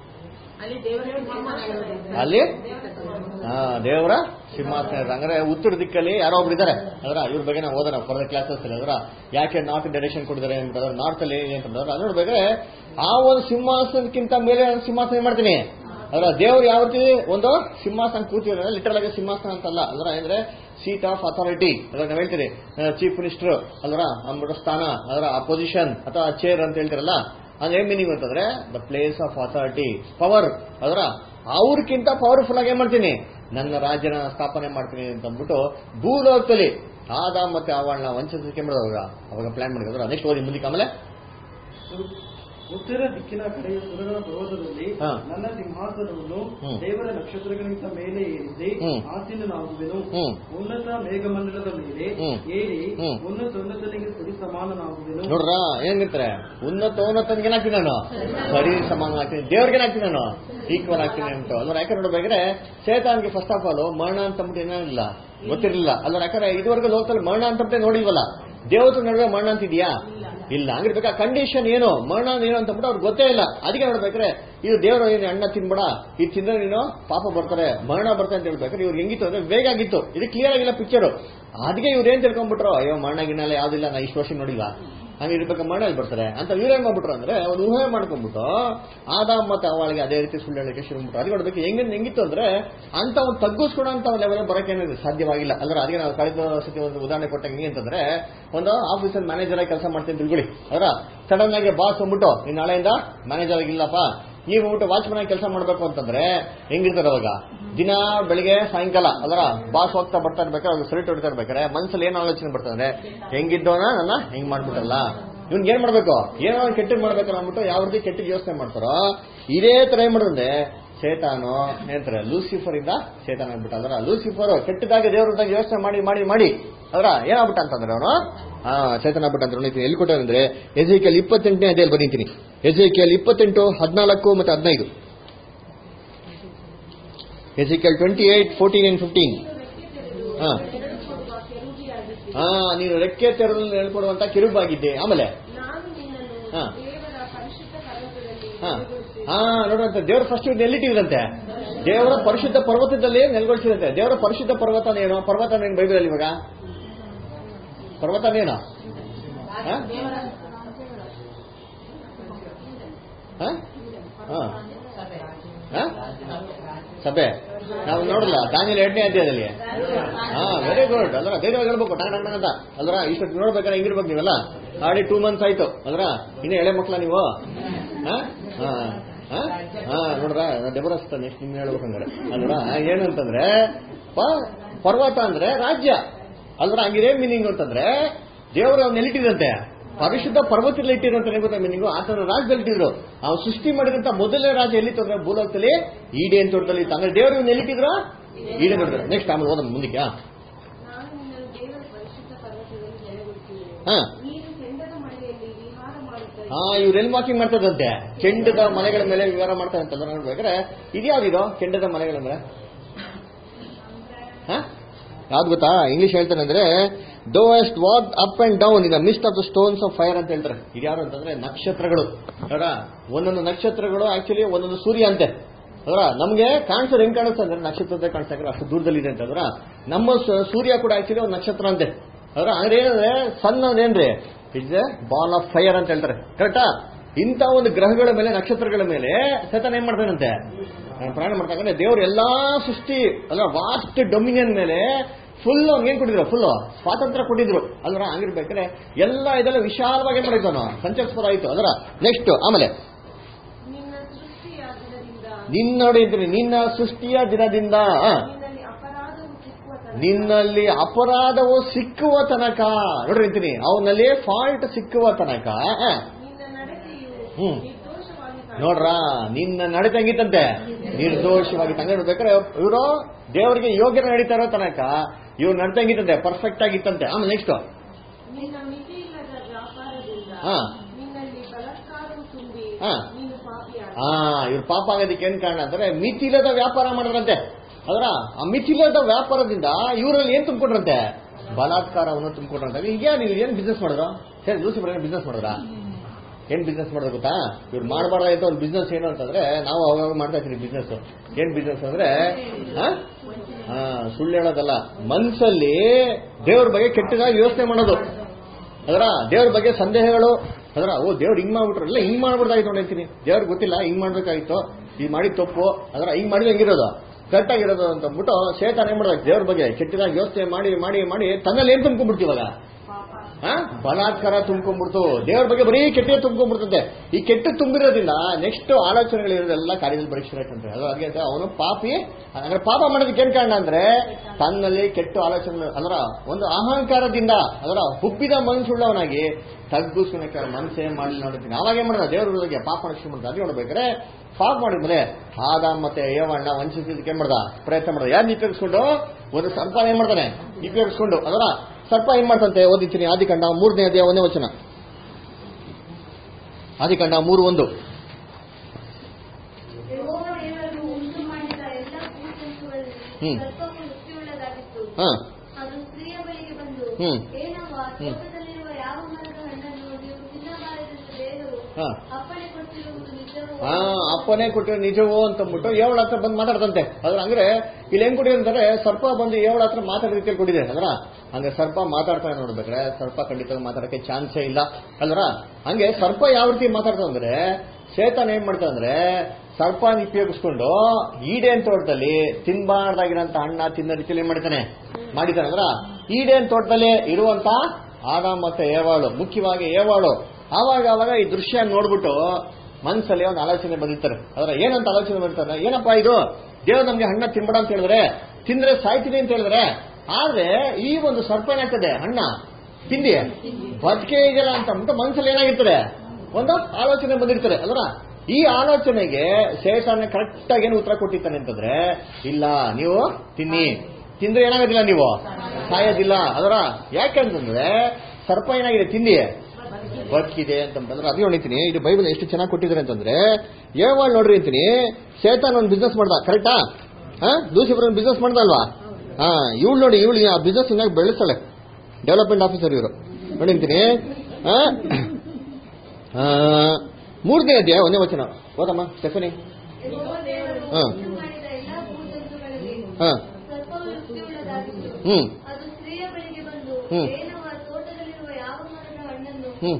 ಅಲ್ಲಿ ದೇವರ ಸಿಂಹಾಸನ ಇದೆ. ಅಂದ್ರೆ ಉತ್ತರ ದಿಕ್ಕಲ್ಲಿ ಯಾರೋ ಒಬ್ರು ಇದಾರೆ ಅದರ. ಇವ್ರ ಬಗ್ಗೆ ನಾವು ಓದೋಣ ಫರ್ದರ್ ಕ್ಲಾಸಸ್ ಅಲ್ಲಿ ಅದರ ಯಾಕೆ ನಾರ್ತ್ ಡೈರೆಕ್ಷನ್ ಕೊಟ್ಟಿದ್ದಾರೆ ಅಂತಂದ್ರೆ ನಾರ್ತ್ ಅಲ್ಲಿ ಏನಂತಂದ್ರೆ ಅದು ನೋಡ್ಬೇಕಾದ್ರೆ ಆ ಒಂದು ಸಿಂಹಾಸನಕ್ಕಿಂತ ಮೇಲೆ ಸಿಂಹಾಸನ ಮಾಡ್ತೀನಿ ಅದರ. ದೇವ್ರು ಯಾವ ರೀತಿ ಒಂದು ಸಿಂಹಾಸನ ಕೂತಿದ್ರೆ ಲಿಟರಲ್ ಆಗಿ ಸಿಂಹಾಸನ ಅಂತಲ್ಲ ಅದರ, ಅಂದ್ರೆ ಸೀಟ್ ಆಫ್ ಅಥಾರಿಟಿ ಅದರ ನಾವು ಹೇಳ್ತೀರಿ ಚೀಫ್ ಮಿನಿಸ್ಟರ್ ಅಲ್ವರ ಅಂದ್ಬಿಟ್ಟು ಸ್ಥಾನ ಅದರ ಪೊಸಿಷನ್ ಅಥವಾ ಚೇರ್ ಅಂತ ಹೇಳ್ತಾರಲ್ಲ ಅಂದ್ರೆ ಏನ್ ಮೀನಿಂಗ್ ಅಂತಂದ್ರೆ the place of authority power ಅದರ. ಅವ್ರಕ್ಕಿಂತ ಪವರ್ಫುಲ್ ಆಗಿ ಏನ್ ಮಾಡ್ತೀನಿ ನನ್ನ ರಾಜ್ಯನ ಸ್ಥಾಪನೆ ಮಾಡ್ತೀನಿ ಅಂತ ಅಂದ್ಬಿಟ್ಟು ಭೂಲೋಕದಲ್ಲಿ ಆದಾಮ್ ಮತ್ತೆ ಅವಳನ್ನ ವಂಚಿಸಕ್ಕೆ ಮಾಡಿದವಾಗ ಅವಾಗ ಪ್ಲಾನ್ ಮಾಡಿದ್ರು. ನೆಕ್ಸ್ಟ್ ಓದಿ ಮುಂದಕ್ಕೆ ಆಮೇಲೆ ಉತ್ತರ ದಿಕ್ಕಿನ ಕಡೆಯ ಸುರಗಳ ಪರ್ವತದಲ್ಲಿ ನನ್ನ ಸಿಂಹಾಸನವನ್ನು ದೇವರ ನಕ್ಷತ್ರಗಳಿಗಿಂತ ಮೇಲೆ ಏರಿಸಿ ಆಸೀನನಾಗುವೆನು. ಉನ್ನತ ಮೇಘಮಂಡಲದ ಮೇಲೆ ಏರಿ ಉನ್ನತ ಉನ್ನತನಿಗೆ ಸರಿ ಸಮಾನನಾಗುವೆನು. ನೋಡ್ರ ಏನಿರ್ತಾರೆ ಉನ್ನತ ಉನ್ನತನಿಗೆ ಏನಾಗ್ತೀನಿ ನಾನು ಸರಿ ಸಮಾನ ಆಗ್ತೀನಿ, ದೇವ್ರಿಗೆ ಏನಾಗ್ತೀನಿ ನಾನು ಈಕ್ವಲ್ ಆಗ್ತೀನಿ ಅಂತ ಅಂದ್ರೆ. ಯಾಕಂದ್ರೆ ನೋಡ್ಬೇಕಾದ್ರೆ ಸೇತಾನ್ಗೆ ಫಸ್ಟ್ ಆಫ್ ಆಲ್ ಮರಣ ಅಂತಂದ್ಬಿಟ್ಟು ಏನಿಲ್ಲ ಗೊತ್ತಿರಲಿಲ್ಲ ಅಲ್ಲ. ಯಾಕಂದ್ರೆ ಇದುವರೆಗೂ ಲೋಕದಲ್ಲಿ ಮರಣ ಅಂತಂಬಿಟ್ಟೆ ನೋಡಿಲ್ವಲ್ಲ, ದೇವತರ ನಡುವೆ ಮರಣ ಅಂತಿದ್ಯಾ ಇಲ್ಲ. ಹಂಗಿರ್ಬೇಕಾ ಕಂಡೀಷನ್ ಏನು ಮರಣ ಏನು ಅಂತಂದ್ಬಿಟ್ಟು ಅವ್ರಿಗೆ ಗೊತ್ತೇ ಇಲ್ಲ. ಅದಕ್ಕೆ ನೋಡ್ಬೇಕಾದ್ರೆ ಇದು ದೇವರು ಏನು ಅಣ್ಣ ತಿನ್ಬೇಡ, ಇದು ತಿಂದ್ರೆ ನೀನು ಪಾಪ ಬರ್ತಾರೆ ಮರಣ ಬರ್ತಾರೆ ಅಂತ ಹೇಳ್ಬೇಕಾದ್ರೆ ಇವ್ರಿಗೆ ಹೆಂಗಿತ್ತು ಅಂದ್ರೆ ಬೇಗ ಆಗಿತ್ತು, ಇದು ಕ್ಲಿಯರ್ ಆಗಿಲ್ಲ ಪಿಕ್ಚರು. ಅದಕ್ಕೆ ಇವ್ರು ಏನ್ ತಿಳ್ಕೊಂಡ್ಬಿಟ್ರು, ಅಯ್ಯೋ ಮರಣ ಗಿಣ್ಣಲ್ಲ ಯಾವ್ದಿಲ್ಲ ನಾ ಇಷ್ಟು ವರ್ಷ ನೋಡಿಲ್ಲ ಹಂಗೆ ಇರ್ಬೇಕು ಮರಣ ಬರ್ತಾರೆ ಅಂತ ಇವ್ರೇನ್ ಮಾಡ್ಬಿಟ್ರು ಅಂದ್ರೆ ಒಂದು ಊಹೆ ಮಾಡ್ಕೊಂಡ್ಬಿಟ್ಟು ಆದಾಮ್ ಮತ್ತೆ ಅವಳಿಗೆ ಅದೇ ರೀತಿ ಸುಳ್ಳು ಹೇಳಕ್ಕೆ ಶುರು ಮಾಡ್ಬಿಟ್ಟು. ಅದಕ್ಕೆ ನೋಡ್ಬೇಕು ಹೆಂಗ ಹೆಂಗಿತ್ತು ಅಂದ್ರೆ ಅಂತ ಒಂದು ತಗ್ಗಿಸ್ಕೊಡೋ ಅಂತ ಲೆವೆಲ್ ಬರಕ್ಕೆ ಏನಿದೆ ಸಾಧ್ಯವಾಗಿಲ್ಲ ಅಂದ್ರೆ. ಅದಕ್ಕೆ ನಾವು ಕಳೆದ ಸತಿ ಒಂದು ಉದಾಹರಣೆ ಕೊಟ್ಟಾಗ ಹೆಂಗೆ ಅಂತಂದ್ರೆ ಒಂದು ಆಫೀಸಲ್ಲಿ ಮ್ಯಾನೇಜರ್ ಆಗಿ ಕೆಲಸ ಮಾಡ್ತೀನಿ ತಿಳ್ಕೊಳ್ಳಿ ಅದರ. ಸಡನ್ ಆಗಿ ಬಾಸ್ ಹೋಗ್ಬಿಟ್ಟು ನೀನ್ ನಾಳೆಯಿಂದ ಮ್ಯಾನೇಜರ್ ಆಗಿಲ್ಲಪ್ಪ ನೀವು ಹೋಗ್ಬಿಟ್ಟು ವಾಚ್ಮನ್ ಆಗಿ ಕೆಲಸ ಮಾಡ್ಬೇಕು ಅಂತಂದ್ರೆ ಹೆಂಗಿರ್ತಾರೆ ಅವಾಗ ದಿನ ಬೆಳಿಗ್ಗೆ ಸಾಯಂಕಾಲ ಅದರ ಬಾಸ್ ಹೋಗ್ತಾ ಬರ್ತಾ ಇರ್ಬೇಕಾದ್ರೆ ಅವ್ರು ಸರಿಟ್ ಹೊಡಿತಾ ಇರ್ಬೇಕಾರೆ ಮನ್ಸಲ್ಲಿ ಏನ್ ಆಲೋಚನೆ ಬರ್ತಂದ್ರೆ ಹೆಂಗಿದ್ದವನ ನನ್ನ ಹೆಂಗ್ ಮಾಡ್ಬಿಟ್ಟಲ್ಲ ಇವ್ನಿಗೆ ಏನ್ ಮಾಡ್ಬೇಕು ಏನೋ ಕೆಟ್ಟದ್ ಮಾಡ್ಬೇಕಲ್ಲ ಅಂದ್ಬಿಟ್ಟು ಯಾವ ರೀತಿ ಕೆಟ್ಟದ್ ಯೋಚನೆ ಮಾಡ್ತಾರೋ ಇದೇ ತರ ಏನ್ ಮಾಡಿದ್ರೆ ಸೇತಾನು ಹೇಳ್ತಾರೆ ಲೂಸಿಫರ್ ಇಂದ ಸೇತಾನ ಅಂದ್ಬಿಟ್ಟು ಅದರ. ಲೂಸಿಫರ್ ಕೆಟ್ಟದಾಗಿ ದೇವರದಾಗ ಯೋಚನೆ ಮಾಡಿ ಮಾಡಿ ಮಾಡಿ ಅದರ ಏನಾಗ್ಬಿಟ್ಟ ಅಂತಂದ್ರೆ ಅವನು ಹಾ ಚೇತನ ಆಗ್ಬಿಟ್ಟ ಅಂತ ನೋಡ್ತೀನಿ. ಎಲ್ಲಿ ಕೊಟ್ಟ ಅಂದ್ರೆ ಎಜೆಕಿಯಲ್ ಇಪ್ಪತ್ತೆಂಟನೇ ಅಧ್ಯಾಯ ಬರೀತೀನಿ. ಎಜೆಕಿಯಲ್ ಇಪ್ಪತ್ತೆಂಟು ಹದಿನಾಲ್ಕು ಮತ್ತೆ ಹದಿನೈದು. Ezekiel twenty eight fourteen and fifteen. ಹಾ ಹಾ ನೀನು ರೆಕ್ಕೆ ತೆರಲು ಹೇಳ್ಕೊಡುವಂತ ಕಿರುಬಾಗಿದ್ದೆ. ಆಮೇಲೆ ಹಾ ಹಾ ಹಾ ನೋಡುವಂತ ದೇವರ ಫಸ್ಟ್ ನೆಲ್ಲಿಟ್ಟಿದ್ರಂತೆ, ದೇವರ ಪರಿಶುದ್ಧ ಪರ್ವತದಲ್ಲಿ ನೆಲೆಗೊಳಿಸಿದಂತೆ. ದೇವರ ಪರಿಶುದ್ಧ ಪರ್ವತನೇನು? ಪರ್ವತನೇನು ಬೈಬಲಲ್ಲಿ ಇವಾಗ? ಪರ್ವತನೇನು? ಸಭೆ ನಾವು ನೋಡಲ್ಲ ದಾನಿಯೇಲ ಎರಡನೇ ಅಧ್ಯಾಯದಲ್ಲಿ. ಹಾ ವೆರಿ ಗುಡ್ ಅಲ್ರ, ಧೈರ್ಯವಾಗಿ ಹೇಳ್ಬೇಕು ಟಂಗ ಟಂಗ ಅಂತ ಅಲ್ರ. ಇಷ್ಟು ನೋಡ್ಬೇಕಾದ್ರೆ ಹೆಂಗಿರ್ಬೇಕು ನೀವೆಲ್ಲ? ಆಡಿ ಟೂ ಮಂತ್ಸ್ ಆಯ್ತು ಅಲ್ರ, ಇನ್ನು ಎಳೆ ಮಕ್ಳ ನೀವು? ಹಾ ಹಾ ನೋಡ್ರ ಡೆಬರಸ್ತ ನೆಕ್ಸ್ಟ್ ನಿಮ್ಗೆ ಹೇಳ್ಬೇಕಂದ್ರೆ ಅಲ್ರ. ಏನಂತಂದ್ರೆ ಪರ್ವತ ಅಂದ್ರೆ ರಾಜ್ಯ ಅಲ್ರ. ಹಂಗಿರೇ ಮೀನಿಂಗ್ ಅಂತಂದ್ರೆ ದೇವರು ಅವ್ನ ಎಲ್ಲಿಟ್ಟಿದಂತೆ ಪರಿಶುದ್ಧ ಪರ್ವತದಲ್ಲಿ ಇಟ್ಟಿರೋಂತ ಗೊತ್ತಾ ಮೀನಿಂಗು. ಆತನ ರಾಜ್ಯದಲ್ಲಿ ಇಟ್ಟಿದ್ರು. ಅವ್ನು ಸೃಷ್ಟಿ ಮಾಡಿದಂತ ಮೊದಲನೇ ರಾಜ್ಯ ಎಲ್ಲಿತ್ತು ಅಂದ್ರೆ ಭೂಲೋಕದಲ್ಲಿ ಈಡೇನ್ ತೋಟದಲ್ಲಿ ಇತ್ತು. ಅಂದ್ರೆ ದೇವರು ಇವ್ನ ಎಲ್ಲಿಟ್ಟಿದ್ರು? ಈಡೇನ್ ತೋಟದಲ್ಲಿ. ನೆಕ್ಸ್ಟ್ ಆಮೇಲೆ ಓದೋಣ ಮುಂದಕ್ಕೆ. ಹಾ ಹಾ ಇವ್ರು ಎಲ್ಲಿ ವಾಕಿಂಗ್ ಮಾಡ್ತದಂತೆ? ಕೆಂಡದ ಮನೆಗಳ ಮೇಲೆ ವಿಹಾರ ಮಾಡ್ತಾರೆ ಅಂತ ನೋಡ್ಬೇಕಾದ್ರೆ ಇದ್ಯಾವ್ದಿದು ಕೆಂಡದ ಮನೆಗಳ ಮೇಲೆ? ಹಾ ಯಾವ್ದು ಗೊತ್ತಾ? ಇಂಗ್ಲಿಷ್ ಹೇಳ್ತಾನೆ ಅಂದ್ರೆ thou hast walk up and down in the midst of the stones of fire ಅಂತ ಹೇಳ್ತಾರೆ. ಇದ್ಯಾರು ಅಂತಂದ್ರೆ ನಕ್ಷತ್ರಗಳು. ಅವರ ಒಂದೊಂದು ನಕ್ಷತ್ರಗಳು ಆಕ್ಚುಲಿ ಒಂದೊಂದು ಸೂರ್ಯ ಅಂತೆ. ಅದರ ನಮ್ಗೆ ಕಾಣಿಸೋದು ಹೆಂಗ್ ಕಾಣಿಸ್ತಾ ಅಂದ್ರೆ ನಕ್ಷತ್ರದೇ ಕಾಣಿಸ್ತಾ ಇದ್ರೆ ಅಷ್ಟು ದೂರದಲ್ಲಿ ಇದೆ ಅಂತಂದ್ರ ನಮ್ಮ ಸೂರ್ಯ ಕೂಡ ಆಕ್ಚುಲಿ ಒಂದು ನಕ್ಷತ್ರ ಅಂತೆ. ಅದರ ಅಂದ್ರೆ ಏನಂದ್ರೆ ಸನ್ ಅದೇನ್ರಿ it's a ball of fire ಅಂತ ಹೇಳ್ತಾರೆ. ಕರೆಕ್ಟಾ? ಇಂಥ ಒಂದು ಗ್ರಹಗಳ ಮೇಲೆ ನಕ್ಷತ್ರಗಳ ಮೇಲೆ ಸತನ್ ಏನ್ ಮಾಡ್ತಾನಂತೆ? ಪ್ರಯಾಣ ಮಾಡ್ತಾನೆ. ದೇವರು ಎಲ್ಲಾ ಸೃಷ್ಟಿ ಅಲ್ಲ ವಾಸ್ಟ್ ಡೊಮಿನಿಯನ್ ಮೇಲೆ ಫುಲ್ ಅವ್ನಿಗೆ ಏನ್ ಕೊಟ್ಟಿದ್ರು? ಫುಲ್ ಸ್ವಾತಂತ್ರ್ಯ ಕೊಟ್ಟಿದ್ರು ಅಲ್ರ. ಹಂಗಿರ್ಬೇಕಾದ್ರೆ ಎಲ್ಲ ಇದೆಲ್ಲ ವಿಶಾಲವಾಗಿ ಏನ್ ಮಾಡಿದ್ದಾನು? ಸಂಚರಿಸ್ಬೋದ ಆಯ್ತು ಅದರ. ನೆಕ್ಸ್ಟ್ ಆಮೇಲೆ ನಿನ್ನ ನೋಡಿ ಇದ್ದೀನಿ ನಿನ್ನ ಸೃಷ್ಟಿಯ ದಿನದಿಂದ ನಿನ್ನಲ್ಲಿ ಅಪರಾಧವು ಸಿಕ್ಕುವ ತನಕ ನೋಡ್ರಿ ಅಂತೀನಿ, ಅವನಲ್ಲಿ ಫಾಲ್ಟ್ ಸಿಕ್ಕುವ ತನಕ. ಹ್ಮ್ ನೋಡ್ರ ನಿನ್ನ ನಡತೆ ಹಂಗಿತ್ತಂತೆ ನಿರ್ದೋಷವಾಗಿ ತಂಗ ನೋಡ್ಬೇಕಾರೆ ಇವರು ದೇವರಿಗೆ ಯೋಗ್ಯರ ನಡೀತಾ ಇರೋ ತನಕ ಇವ್ರು ನಡತೆ ಹಂಗಿತ್ತಂತೆ ಪರ್ಫೆಕ್ಟ್ ಆಗಿತ್ತಂತೆ. ಆಮೇಲೆ ನೆಕ್ಸ್ಟ್ ಹಾ ಹಾ ಇವ್ರು ಪಾಪ ಆಗೋದಕ್ಕೆ ಏನ್ ಕಾರಣ ಅಂದ್ರೆ ಮಿತಿಲದ ವ್ಯಾಪಾರ ಮಾಡಿದ್ರಂತೆ. ಅದರ ಆ ಮಿತಿಲದ ವ್ಯಾಪಾರದಿಂದ ಇವರಲ್ಲಿ ಏನ್ ತುಂಬಿಕೊಂಡ್ರಂತೆ? ಬಲಾತ್ಕಾರವನ್ನು ತುಂಬಿಕೊಂಡ್ರಂತೆ. ಈಗ ನೀವು ಏನ್ ಬಿಸ್ನೆಸ್ ಮಾಡಿದ್ರು? ಸರಿ ಲೂಸಿಫರ್ ಏನ್ ಬಿಸ್ನೆಸ್ ಮಾಡಿದ್ರ? ಏನ್ ಬಿಸ್ನೆಸ್ ಮಾಡೋದು ಗೊತ್ತಾ? ಇವ್ರು ಮಾಡಬಾರ್ದಾಯ್ತು ಒಂದು ಬಿಸ್ನೆಸ್ ಏನು ಅಂತಂದ್ರೆ ನಾವು ಅವಾಗ ಮಾಡ್ತಾ ಇದ್ದೀವಿ ಬಿಸ್ನೆಸ್. ಏನ್ ಬಿಸ್ನೆಸ್ ಅಂದ್ರೆ ಹಾ ಸುಳ್ಳು ಹೇಳೋದಲ್ಲ, ಮನ್ಸಲ್ಲಿ ದೇವ್ರ ಬಗ್ಗೆ ಕೆಟ್ಟದಾಗಿ ಯೋಚನೆ ಮಾಡೋದು. ಅದರ ದೇವ್ರ ಬಗ್ಗೆ ಸಂದೇಹಗಳು. ಅದರ ಓ ದೇವ್ರು ಹಿಂಗ್ ಮಾಡ್ಬಿಟ್ರಲ್ಲ ಹಿಂಗ್ ಮಾಡ್ಬಿಡ್ದಾಯ್ತು ನೋಡಿ ಅಂತೀನಿ. ದೇವ್ರಿಗೆ ಗೊತ್ತಿಲ್ಲ ಹಿಂಗ್ ಮಾಡ್ಬೇಕಾಯ್ತು, ಈ ಮಾಡಿ ತಪ್ಪು ಅದರ ಹಿಂಗ್ ಮಾಡಿದ್ರೆ ಹೆಂಗಿರೋದು ಕರೆಕ್ಟ್ ಆಗಿರೋದು ಅಂತ ಅಂದ್ಬಿಟ್ಟು ಶೇತಾನ ಏನ್ ಮಾಡ್ಬೇಕು? ದೇವ್ರ ಬಗ್ಗೆ ಕೆಟ್ಟದಾಗಿ ಯೋಚನೆ ಮಾಡಿ ಮಾಡಿ ಮಾಡಿ ತನ್ನಲ್ಲಿ ಏನ್ ತುಂಬ್ಕೊಂಡ್ಬಿಡ್ತೀವಾಗ? ಹಾ ಬಲಾತ್ಕಾರ ತುಂಬ್ಕೊಂಡ್ಬಿಡ್ತು. ದೇವ್ರ ಬಗ್ಗೆ ಬರೀ ಕೆಟ್ಟ ತುಂಬ್ಕೊಂಡ್ಬಿಡ್ತಂತೆ. ಈ ಕೆಟ್ಟ ತುಂಬಿರೋದ್ರಿಂದ ನೆಕ್ಸ್ಟ್ ಆಲೋಚನೆಗಳಿರೋದೆಲ್ಲ ಕಾರ್ಯದಲ್ಲಿ ಬರೀಕ್ಷಿರತ್ತಂತೆ. ಅದೇ ಅವನು ಪಾಪಿ. ಅಂದ್ರೆ ಪಾಪ ಮಾಡೋದಕ್ಕೆ ಏನ್ ಕಾರಣ ಅಂದ್ರೆ ತನ್ನಲ್ಲಿ ಕೆಟ್ಟ ಆಲೋಚನೆ ಅದರ ಒಂದು ಅಹಂಕಾರದಿಂದ ಅದರ ಹುಬ್ಬಿದ ಮನಸ್ಸುಳ್ಳವನಾಗಿ ತಗ್ಗಿಸ್ಕೊಳಕ್ಕೆ ಮನಸ್ಸೇ ಮಾಡಲಿ ನೋಡ್ತೀನಿ. ಅವಾಗ ಏನ್ ಮಾಡಿದ? ದೇವ್ರ ಬಗ್ಗೆ ಪಾಪ ರಕ್ಷಣೆ ಮಾಡ್ದ. ಅದೇ ನೋಡ್ಬೇಕಾದ್ರೆ ಪಾಪ ಮಾಡಿದ್ಮೇಲೆ ಆದಾಮ್ ಮತ್ತೆ ಏವಣ್ಣ ವಂಚಿಸಿದಕ್ಕೆ ಏನ್ ಮಾಡ್ದ? ಪ್ರಯತ್ನ ಮಾಡ್ದ. ಯಾರು ನಿಪೇರಿಸ್ಕೊಂಡು ಒಂದು ಸರ್ಪ ಏನ್ ಮಾಡ್ತಾನೆ? ನಿಪೇರಿಸ್ಕೊಂಡು ಅದರ ಸರ್ಪ ಏನ್ ಮಾಡ್ತಂತೆ? ಓದಿತೀನಿ ಆದಿಕಾಂಡ ಮೂರನೇ ಅಧ್ಯಾಯ ಒಂದೇ ವಚನ. ಆದಿಕಾಂಡ ಮೂರು ಒಂದು. ಹ್ಮ್ ಹಾ ಹ್ಮ್ ಹ್ಮ್ ಹಾ ಅಪ್ಪನೇ ಕೊಟ್ಟಿರೋ ನಿಜವೋ ಅಂತಂದ್ಬಿಟ್ಟು ಏವಳ ಹತ್ರ ಬಂದು ಮಾತಾಡ್ತಂತೆ. ಅದ್ರ ಅಂದ್ರೆ ಇಲ್ಲಿ ಹೆಂಗ್ ಕೊಟ್ಟಿದೆ ಅಂದ್ರೆ ಸರ್ಪ ಬಂದು ಏವಳ ಹತ್ರ ಮಾತಾಡೋ ರೀತಿಯಲ್ಲಿ ಕೊಟ್ಟಿದೆ ಅಲ್ರ. ಹಂಗೆ ಸರ್ಪ ಮಾತಾಡ್ತಾ ನೋಡ್ಬೇಕ್ರೆ ಸರ್ಪ ಖಂಡಿತ ಮಾತಾಡಕ್ಕೆ ಚಾನ್ಸೇ ಇಲ್ಲ ಅಲ್ರ. ಹಂಗೆ ಸರ್ಪ ಯಾವ ರೀತಿ ಮಾತಾಡ್ತಾ ಅಂದ್ರೆ ಶೇತಾನ್ ಏನ್ ಮಾಡ್ತಾ ಅಂದ್ರೆ ಸರ್ಪನ ಉಪಯೋಗಿಸ್ಕೊಂಡು ಈಡೇನ್ ತೋಟದಲ್ಲಿ ತಿನ್ಬಾರ್ದಾಗಿರೋಂತ ಹಣ್ಣ ತಿನ್ನೋ ರೀತಿಯಲ್ಲಿ ಏನ್ ಮಾಡ್ತಾನೆ ಮಾಡಿದಾನೆ ಅಂದ್ರ ಈಡೇನ್ ತೋಟದಲ್ಲಿ ಇರುವಂತ ಆದಾಮ್ ಮತ್ತೆ ಏವಾಳು, ಮುಖ್ಯವಾಗಿ ಏವಾಳು ಆವಾಗ ಆವಾಗ ಈ ದೃಶ್ಯ ನೋಡ್ಬಿಟ್ಟು ಮನ್ಸಲ್ಲಿ ಒಂದು ಆಲೋಚನೆ ಬಂದಿರ್ತಾರೆ. ಅದರ ಏನಂತ ಆಲೋಚನೆ ಬಂದಿರ್ತಾರೆ? ಏನಪ್ಪಾ ಇದು ದೇವ್ರು ನಮ್ಗೆ ಹಣ್ಣ ತಿನ್ಬೇಡ ಅಂತ ಹೇಳಿದ್ರೆ, ತಿಂದ್ರೆ ಸಾಯ್ತೀನಿ ಅಂತ ಹೇಳಿದ್ರೆ, ಆದ್ರೆ ಈ ಒಂದು ಸರ್ಪ ಏನಾಗ್ತದೆ ಹಣ್ಣ ತಿಂದಿ ಬದುಕೆ ಇದೆಯಲ್ಲ ಅಂತ ಅಂದ್ಬಿಟ್ಟು ಮನ್ಸಲ್ಲಿ ಏನಾಗಿರ್ತದೆ ಒಂದು ಆಲೋಚನೆ ಬಂದಿರ್ತಾರೆ ಅಲ್ರ. ಈ ಆಲೋಚನೆಗೆ ಶೇಷಾನ ಕರೆಕ್ಟ್ ಆಗಿ ಏನು ಉತ್ತರ ಕೊಟ್ಟಿರ್ತಾನೆ ಅಂತಂದ್ರೆ, ಇಲ್ಲ ನೀವು ತಿನ್ನಿ, ತಿಂದ್ರೆ ಏನಾಗೋದಿಲ್ಲ ನೀವು ಸಾಯೋದಿಲ್ಲ. ಅದರ ಯಾಕಂತಂದ್ರೆ ಸರ್ಪ ಏನಾಗಿದೆ ತಿಂದಿ ಬದುಕಿದೆ ಅಂತಂದ್ರೆ ಅದು ನೋಡಿತೀನಿ. ಇದು ಬೈಬಲ್ ಎಷ್ಟು ಚೆನ್ನಾಗಿ ಕೊಟ್ಟಿದ್ದಾರೆ ಅಂತಂದ್ರೆ ಏವಾಳ್ ನೋಡ್ರಿ ಅಂತೀನಿ, ಸೇತಾನ್ ಒಂದು ಬಿಸ್ನೆಸ್ ಮಾಡ್ದ, ಕರೆಕ್ಟಾ? ಹಾ, ಲೂಸಿಫರ್ ಒಂದು ಬಿಸ್ನೆಸ್ ಮಾಡ್ದ ಅಲ್ವಾ? ಹಾ, ಇವಳು ನೋಡಿ, ಇವಳು ಆ ಬಿಸ್ನೆಸ್ ಇನ್ನಾಗ ಬೆಳೆಸ್ತಾಳೆ. ಡೆವಲಪ್ಮೆಂಟ್ ಆಫೀಸರ್ ಇವರು ನೋಡಿಂತೀನಿ. ಮೂರನೇ ಅಧ್ಯಾಯ ಒಂದೇ ವಚನ ಓದಮ್ಮ ಸ್ಟೆಫನಿ. ಹಾ ಹಾ ಹ್ಮ್ ಹ್ಮ್ ಹ್ಮ್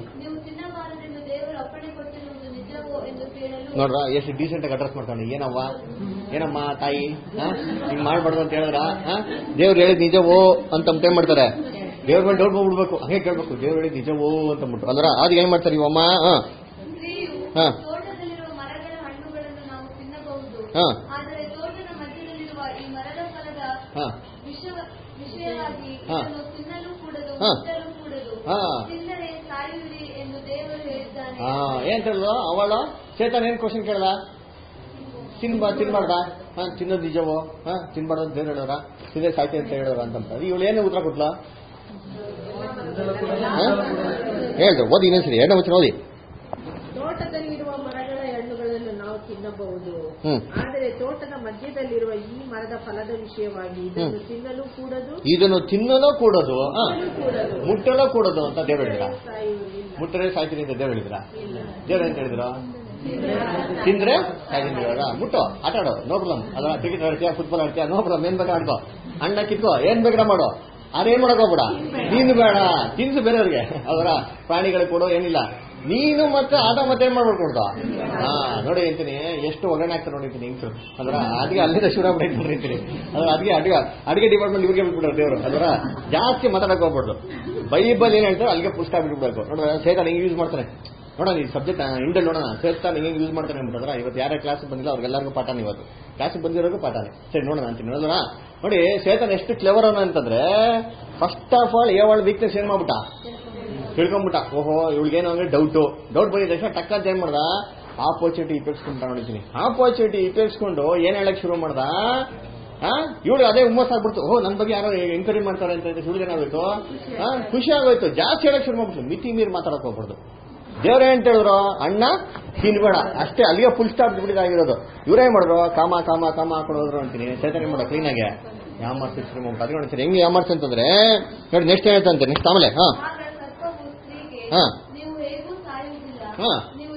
ನೋಡ್ರ ಎಷ್ಟು ಡೀಸೆಂಟ್ ಆಗಿ ಅಡ್ರೆಸ್ ಮಾಡ್ತಾನೆ. ಏನವ್ವ ಏನಮ್ಮ ತಾಯಿ ಹಿಂಗ್ ಮಾಡ್ಬಾರ್ದು ಅಂತ ಹೇಳಿದ್ರ ದೇವ್ರು ಹೇಳಿದ್ ನಿಜವೋ ಅಂತ ಏನ್ ಮಾಡ್ತಾರೆ, ದೇವ್ರ ಮೇಲೆ ಡೌಟ್ ಮಾಡ್ಬಿಡ್ಬೇಕು, ಹಂಗೆ ಕೇಳ್ಬೇಕು, ದೇವ್ರು ಹೇಳಿದ್ ನಿಜವೋ ಅಂತ ಅಂದ್ಬಿಟ್ಟು ಅದ್ರ ಅದ್ ಏನ್ ಮಾಡ್ತಾರೆ ಇವಮ್ಮ. ಹಾ ಹಾ ಹಾ ಹಾ ಏನ್ ಹೇಳಿದ್ರು ಅವಳ ಚೇತನ್ ಏನ್ ಕ್ವಶನ್ ಕೇಳದ, ತಿನ್ಬಾ ತಿನ್ಬಾರ್ದ ಹಾ ತಿನ್ನೋದು ನಿಜವೋ ಹಾ ತಿನ್ಬಾರ್ದು ಅಂತ ದೇವ್ರು ಹೇಳೋರ, ತಿಂದ್ರೆ ಸಾಯ್ತಿ ಅಂತ ಹೇಳೋರ ಅಂತ ಇವಳು ಏನು ಉತ್ತರ ಕೊಟ್ಲ ಹೇಳಿದ್ರು. ಓದಿ ಇನ್ನೊಂದ್ಸರಿ ಎರಡನೇ ವಚನ ಓದಿ. ತೋಟದಲ್ಲಿರುವ ಮರಗಳ ಹಣ್ಣುಗಳನ್ನು ನಾವು ತಿನ್ನಬಹುದು, ಆದರೆ ತೋಟದ ಮಧ್ಯದಲ್ಲಿರುವ ಈ ಮರದ ಫಲದ ವಿಷಯವಾಗಿ ಇದನ್ನು ತಿನ್ನಲು ಕೂಡದು, ಇದನ್ನು ತಿನ್ನಲು ಕೂಡದು, ಮುಟ್ಟಲು ಕೂಡದು ಅಂತ ದೇವ್ರು ಹೇಳಿದ್ರ. ಮುಟ್ಟರೆ ಸಾಯ್ತೀನಿ ಅಂತ ದೇವ್ರು ಹೇಳಿದ್ರ. ದೇವ್ರು ಅಂತ ಹೇಳಿದ್ರು ತಿಂದ್ರೆ ಸಾಯ್ತೀನಿ ಹೇಳ. ಮುಟ್ಟೋ ಆಟ ಆಡೋ ನೋ ಪ್ರಾಬ್ಲಮ್. ಅದರ ಕ್ರಿಕೆಟ್ ಆಡ್ತೀಯ, ಫುಟ್ಬಾಲ್ ಆಡ್ತೀಯ, ನೋ ಪ್ರಾಬ್ಲಮ್. ಏನ್ ಬೇಕಾ ಆಡ್ಕೋ, ಅಣ್ಣ ಕಿತ್ಕೋ, ಏನ್ ಬೇಕಾ ಮಾಡೋ, ಅದೇನ್ ಮಾಡಕ್ ಹೋಗ್ಬೇಡ, ನೀನು ಬೇಡ ತಿನ್ಸು ಬೇರೆಯವ್ರಿಗೆ. ಅವರ ಪ್ರಾಣಿಗಳಿಗೆ ಕೊಡೋ ಏನಿಲ್ಲ, ನೀನು ಮತ್ತೆ ಆಟ ಮತ್ತೆ ಏನ್ ಮಾಡ್ಕೊಡ್ದು. ಹಾ ನೋಡಿ ಅಂತೀನಿ ಎಷ್ಟು ಒಗ್ಗರಣೆ ಆಗ್ತಾರೆ ನೋಡಿತೀನಿ ಹಿಂಗ್ಸು. ಅದ್ರ ಅದಕ್ಕೆ ಅಲ್ಲಿಂದ ಶುರು ಆಗ್ಬಿಟ್ಟು ನೋಡಿರ್ತೀನಿ. ಅದ್ರ ಅದಕ್ಕೆ ಅಡಿಗೆ ಅಡಿಗೆ ಡಿಪಾರ್ಟ್ಮೆಂಟ್ ಇವ್ರಿಗೆ ಬಿಟ್ಬಿಟ್ರು ದೇವರು. ಅದರ ಜಾಸ್ತಿ ಮಾತಾಡಕ್ ಹೋಗ್ಬಾರ್ದು. ಬೈಬಲ್ ಏನ್ ಹೇಳ್ತಾರೆ ಅಲ್ಲಿಗೆ ಪುಸ್ತಕ ಬಿಟ್ಬಿಡ್ಬೇಕು. ನೋಡ್ರ ಸೇತಾನ್ ಹಿಂಗ್ ಯೂಸ್ ಮಾಡ್ತಾನೆ ನೋಡೋಣ, ಈ ಸಬ್ಜೆಕ್ಟ್ ಇಂಡಲ್ ನೋಡೋಣ, ಸೇತಾನ್ ಹಿಂಗೆ ಯೂಸ್ ಮಾಡ್ತಾನೆ ಅಂದ್ಬಿಟ್ಟದ್ರ. ಇವತ್ತು ಯಾರೇ ಕ್ಲಾಸ್ ಬಂದಿಲ್ಲ ಅವ್ರಿಗೆಲ್ಲರಿಗೂ ಪಾಠಾನೆ, ಇವತ್ತು ಕ್ಲಾಸ್ ಬಂದಿರೋರ್ಗೂ ಪಾಠಾನೆ. ಸರಿ ನೋಡೋಣ ಅಂತೀನಿ. ನೋಡೋಣ ನೋಡಿ ಸೇತಾನ್ ಎಷ್ಟು ಕ್ಲೆವರ್ ಅವನ ಅಂತಂದ್ರೆ, ಫಸ್ಟ್ ಆಫ್ ಆಲ್ ಏವಳ ವೀಕ್ನೆಸ್ ಏನ್ ಮಾಡ್ಬಿಟ್ಟ ತಿಳ್ಕೊಂಬಿಟ್ಟ. ಓಹೋ ಇವಳಿಗೇನು ಅಂದ್ರೆ ಡೌಟು ಡೌಟ್ ಬಂದಿದ ತಕ್ಷಣ ಟಕ್ ಅಂತ ಏನ್ ಮಾಡ್ದ, ಆಪರ್ಚುನಿಟಿ ಉಪಯೋಗಿಸ್ಕೊಂಡ ನೋಡಿದ್ದೀನಿ. ಆಪರ್ಚುನಿಟಿ ಉಪಯೋಗಿಸ್ಕೊಂಡು ಏನ್ ಹೇಳಕ್ ಶುರು ಮಾಡ್ದ, ಇವಳು ಅದೇ ಹುಮ್ಮಸ್ ಆಗ್ಬಿಡ್ತು. ಓಹ್ ನನ್ ಬಗ್ಗೆ ಯಾರೋ ಎಂಕ್ವೈರಿ ಮಾಡ್ತಾರೆ ಅಂತ ಇವಳಿಗೆ ಏನಾಗೋಯ್ತು, ಖುಷಿ ಆಗೋಯ್ತು. ಜಾಸ್ತಿ ಹೇಳಕ್ ಶುರು ಮಾಡ್ಬಿಟ್ಟು ಮಿತಿ ಮೀರಿ ಮಾತಾಡಕ್ ಹೋಗ್ಬಾರ್ದು. ದೇವ್ರ ಏನ್ ಹೇಳಿದ್ರು, ಅಣ್ಣ ತಿನ್ಬೇಡ ಅಷ್ಟೇ, ಅಲ್ಲಿಗೆ ಫುಲ್ ಸ್ಟಾಪ್ ಬಿಟ್ಟಿದ್ದಾಗಿರೋದು. ಇವ್ರೇನ್ ಮಾಡಿದ್ರು, ಕಾಮ ಕಾಮ ಕಾಮ ಹಾಕೊಂಡು ಹೋದ್ರು ಅಂತೀನಿ. ಚೇತನೆ ಮಾಡೋ ಕ್ಲೀನ್ ಆಗಿ ಯಾಮಾರ್ಸಿ ನೋಡ್ತೀನಿ. ಹೆಂಗೆ ಯಾಮಾರ್ಸಿ ಅಂತಂದ್ರೆ ನೋಡಿ ನೆಕ್ಸ್ಟ್ ಏನಂತ ನೆಕ್ಸ್ಟ್ ಆಮೇಲೆ ಹಾ ಹಾ ಹಾ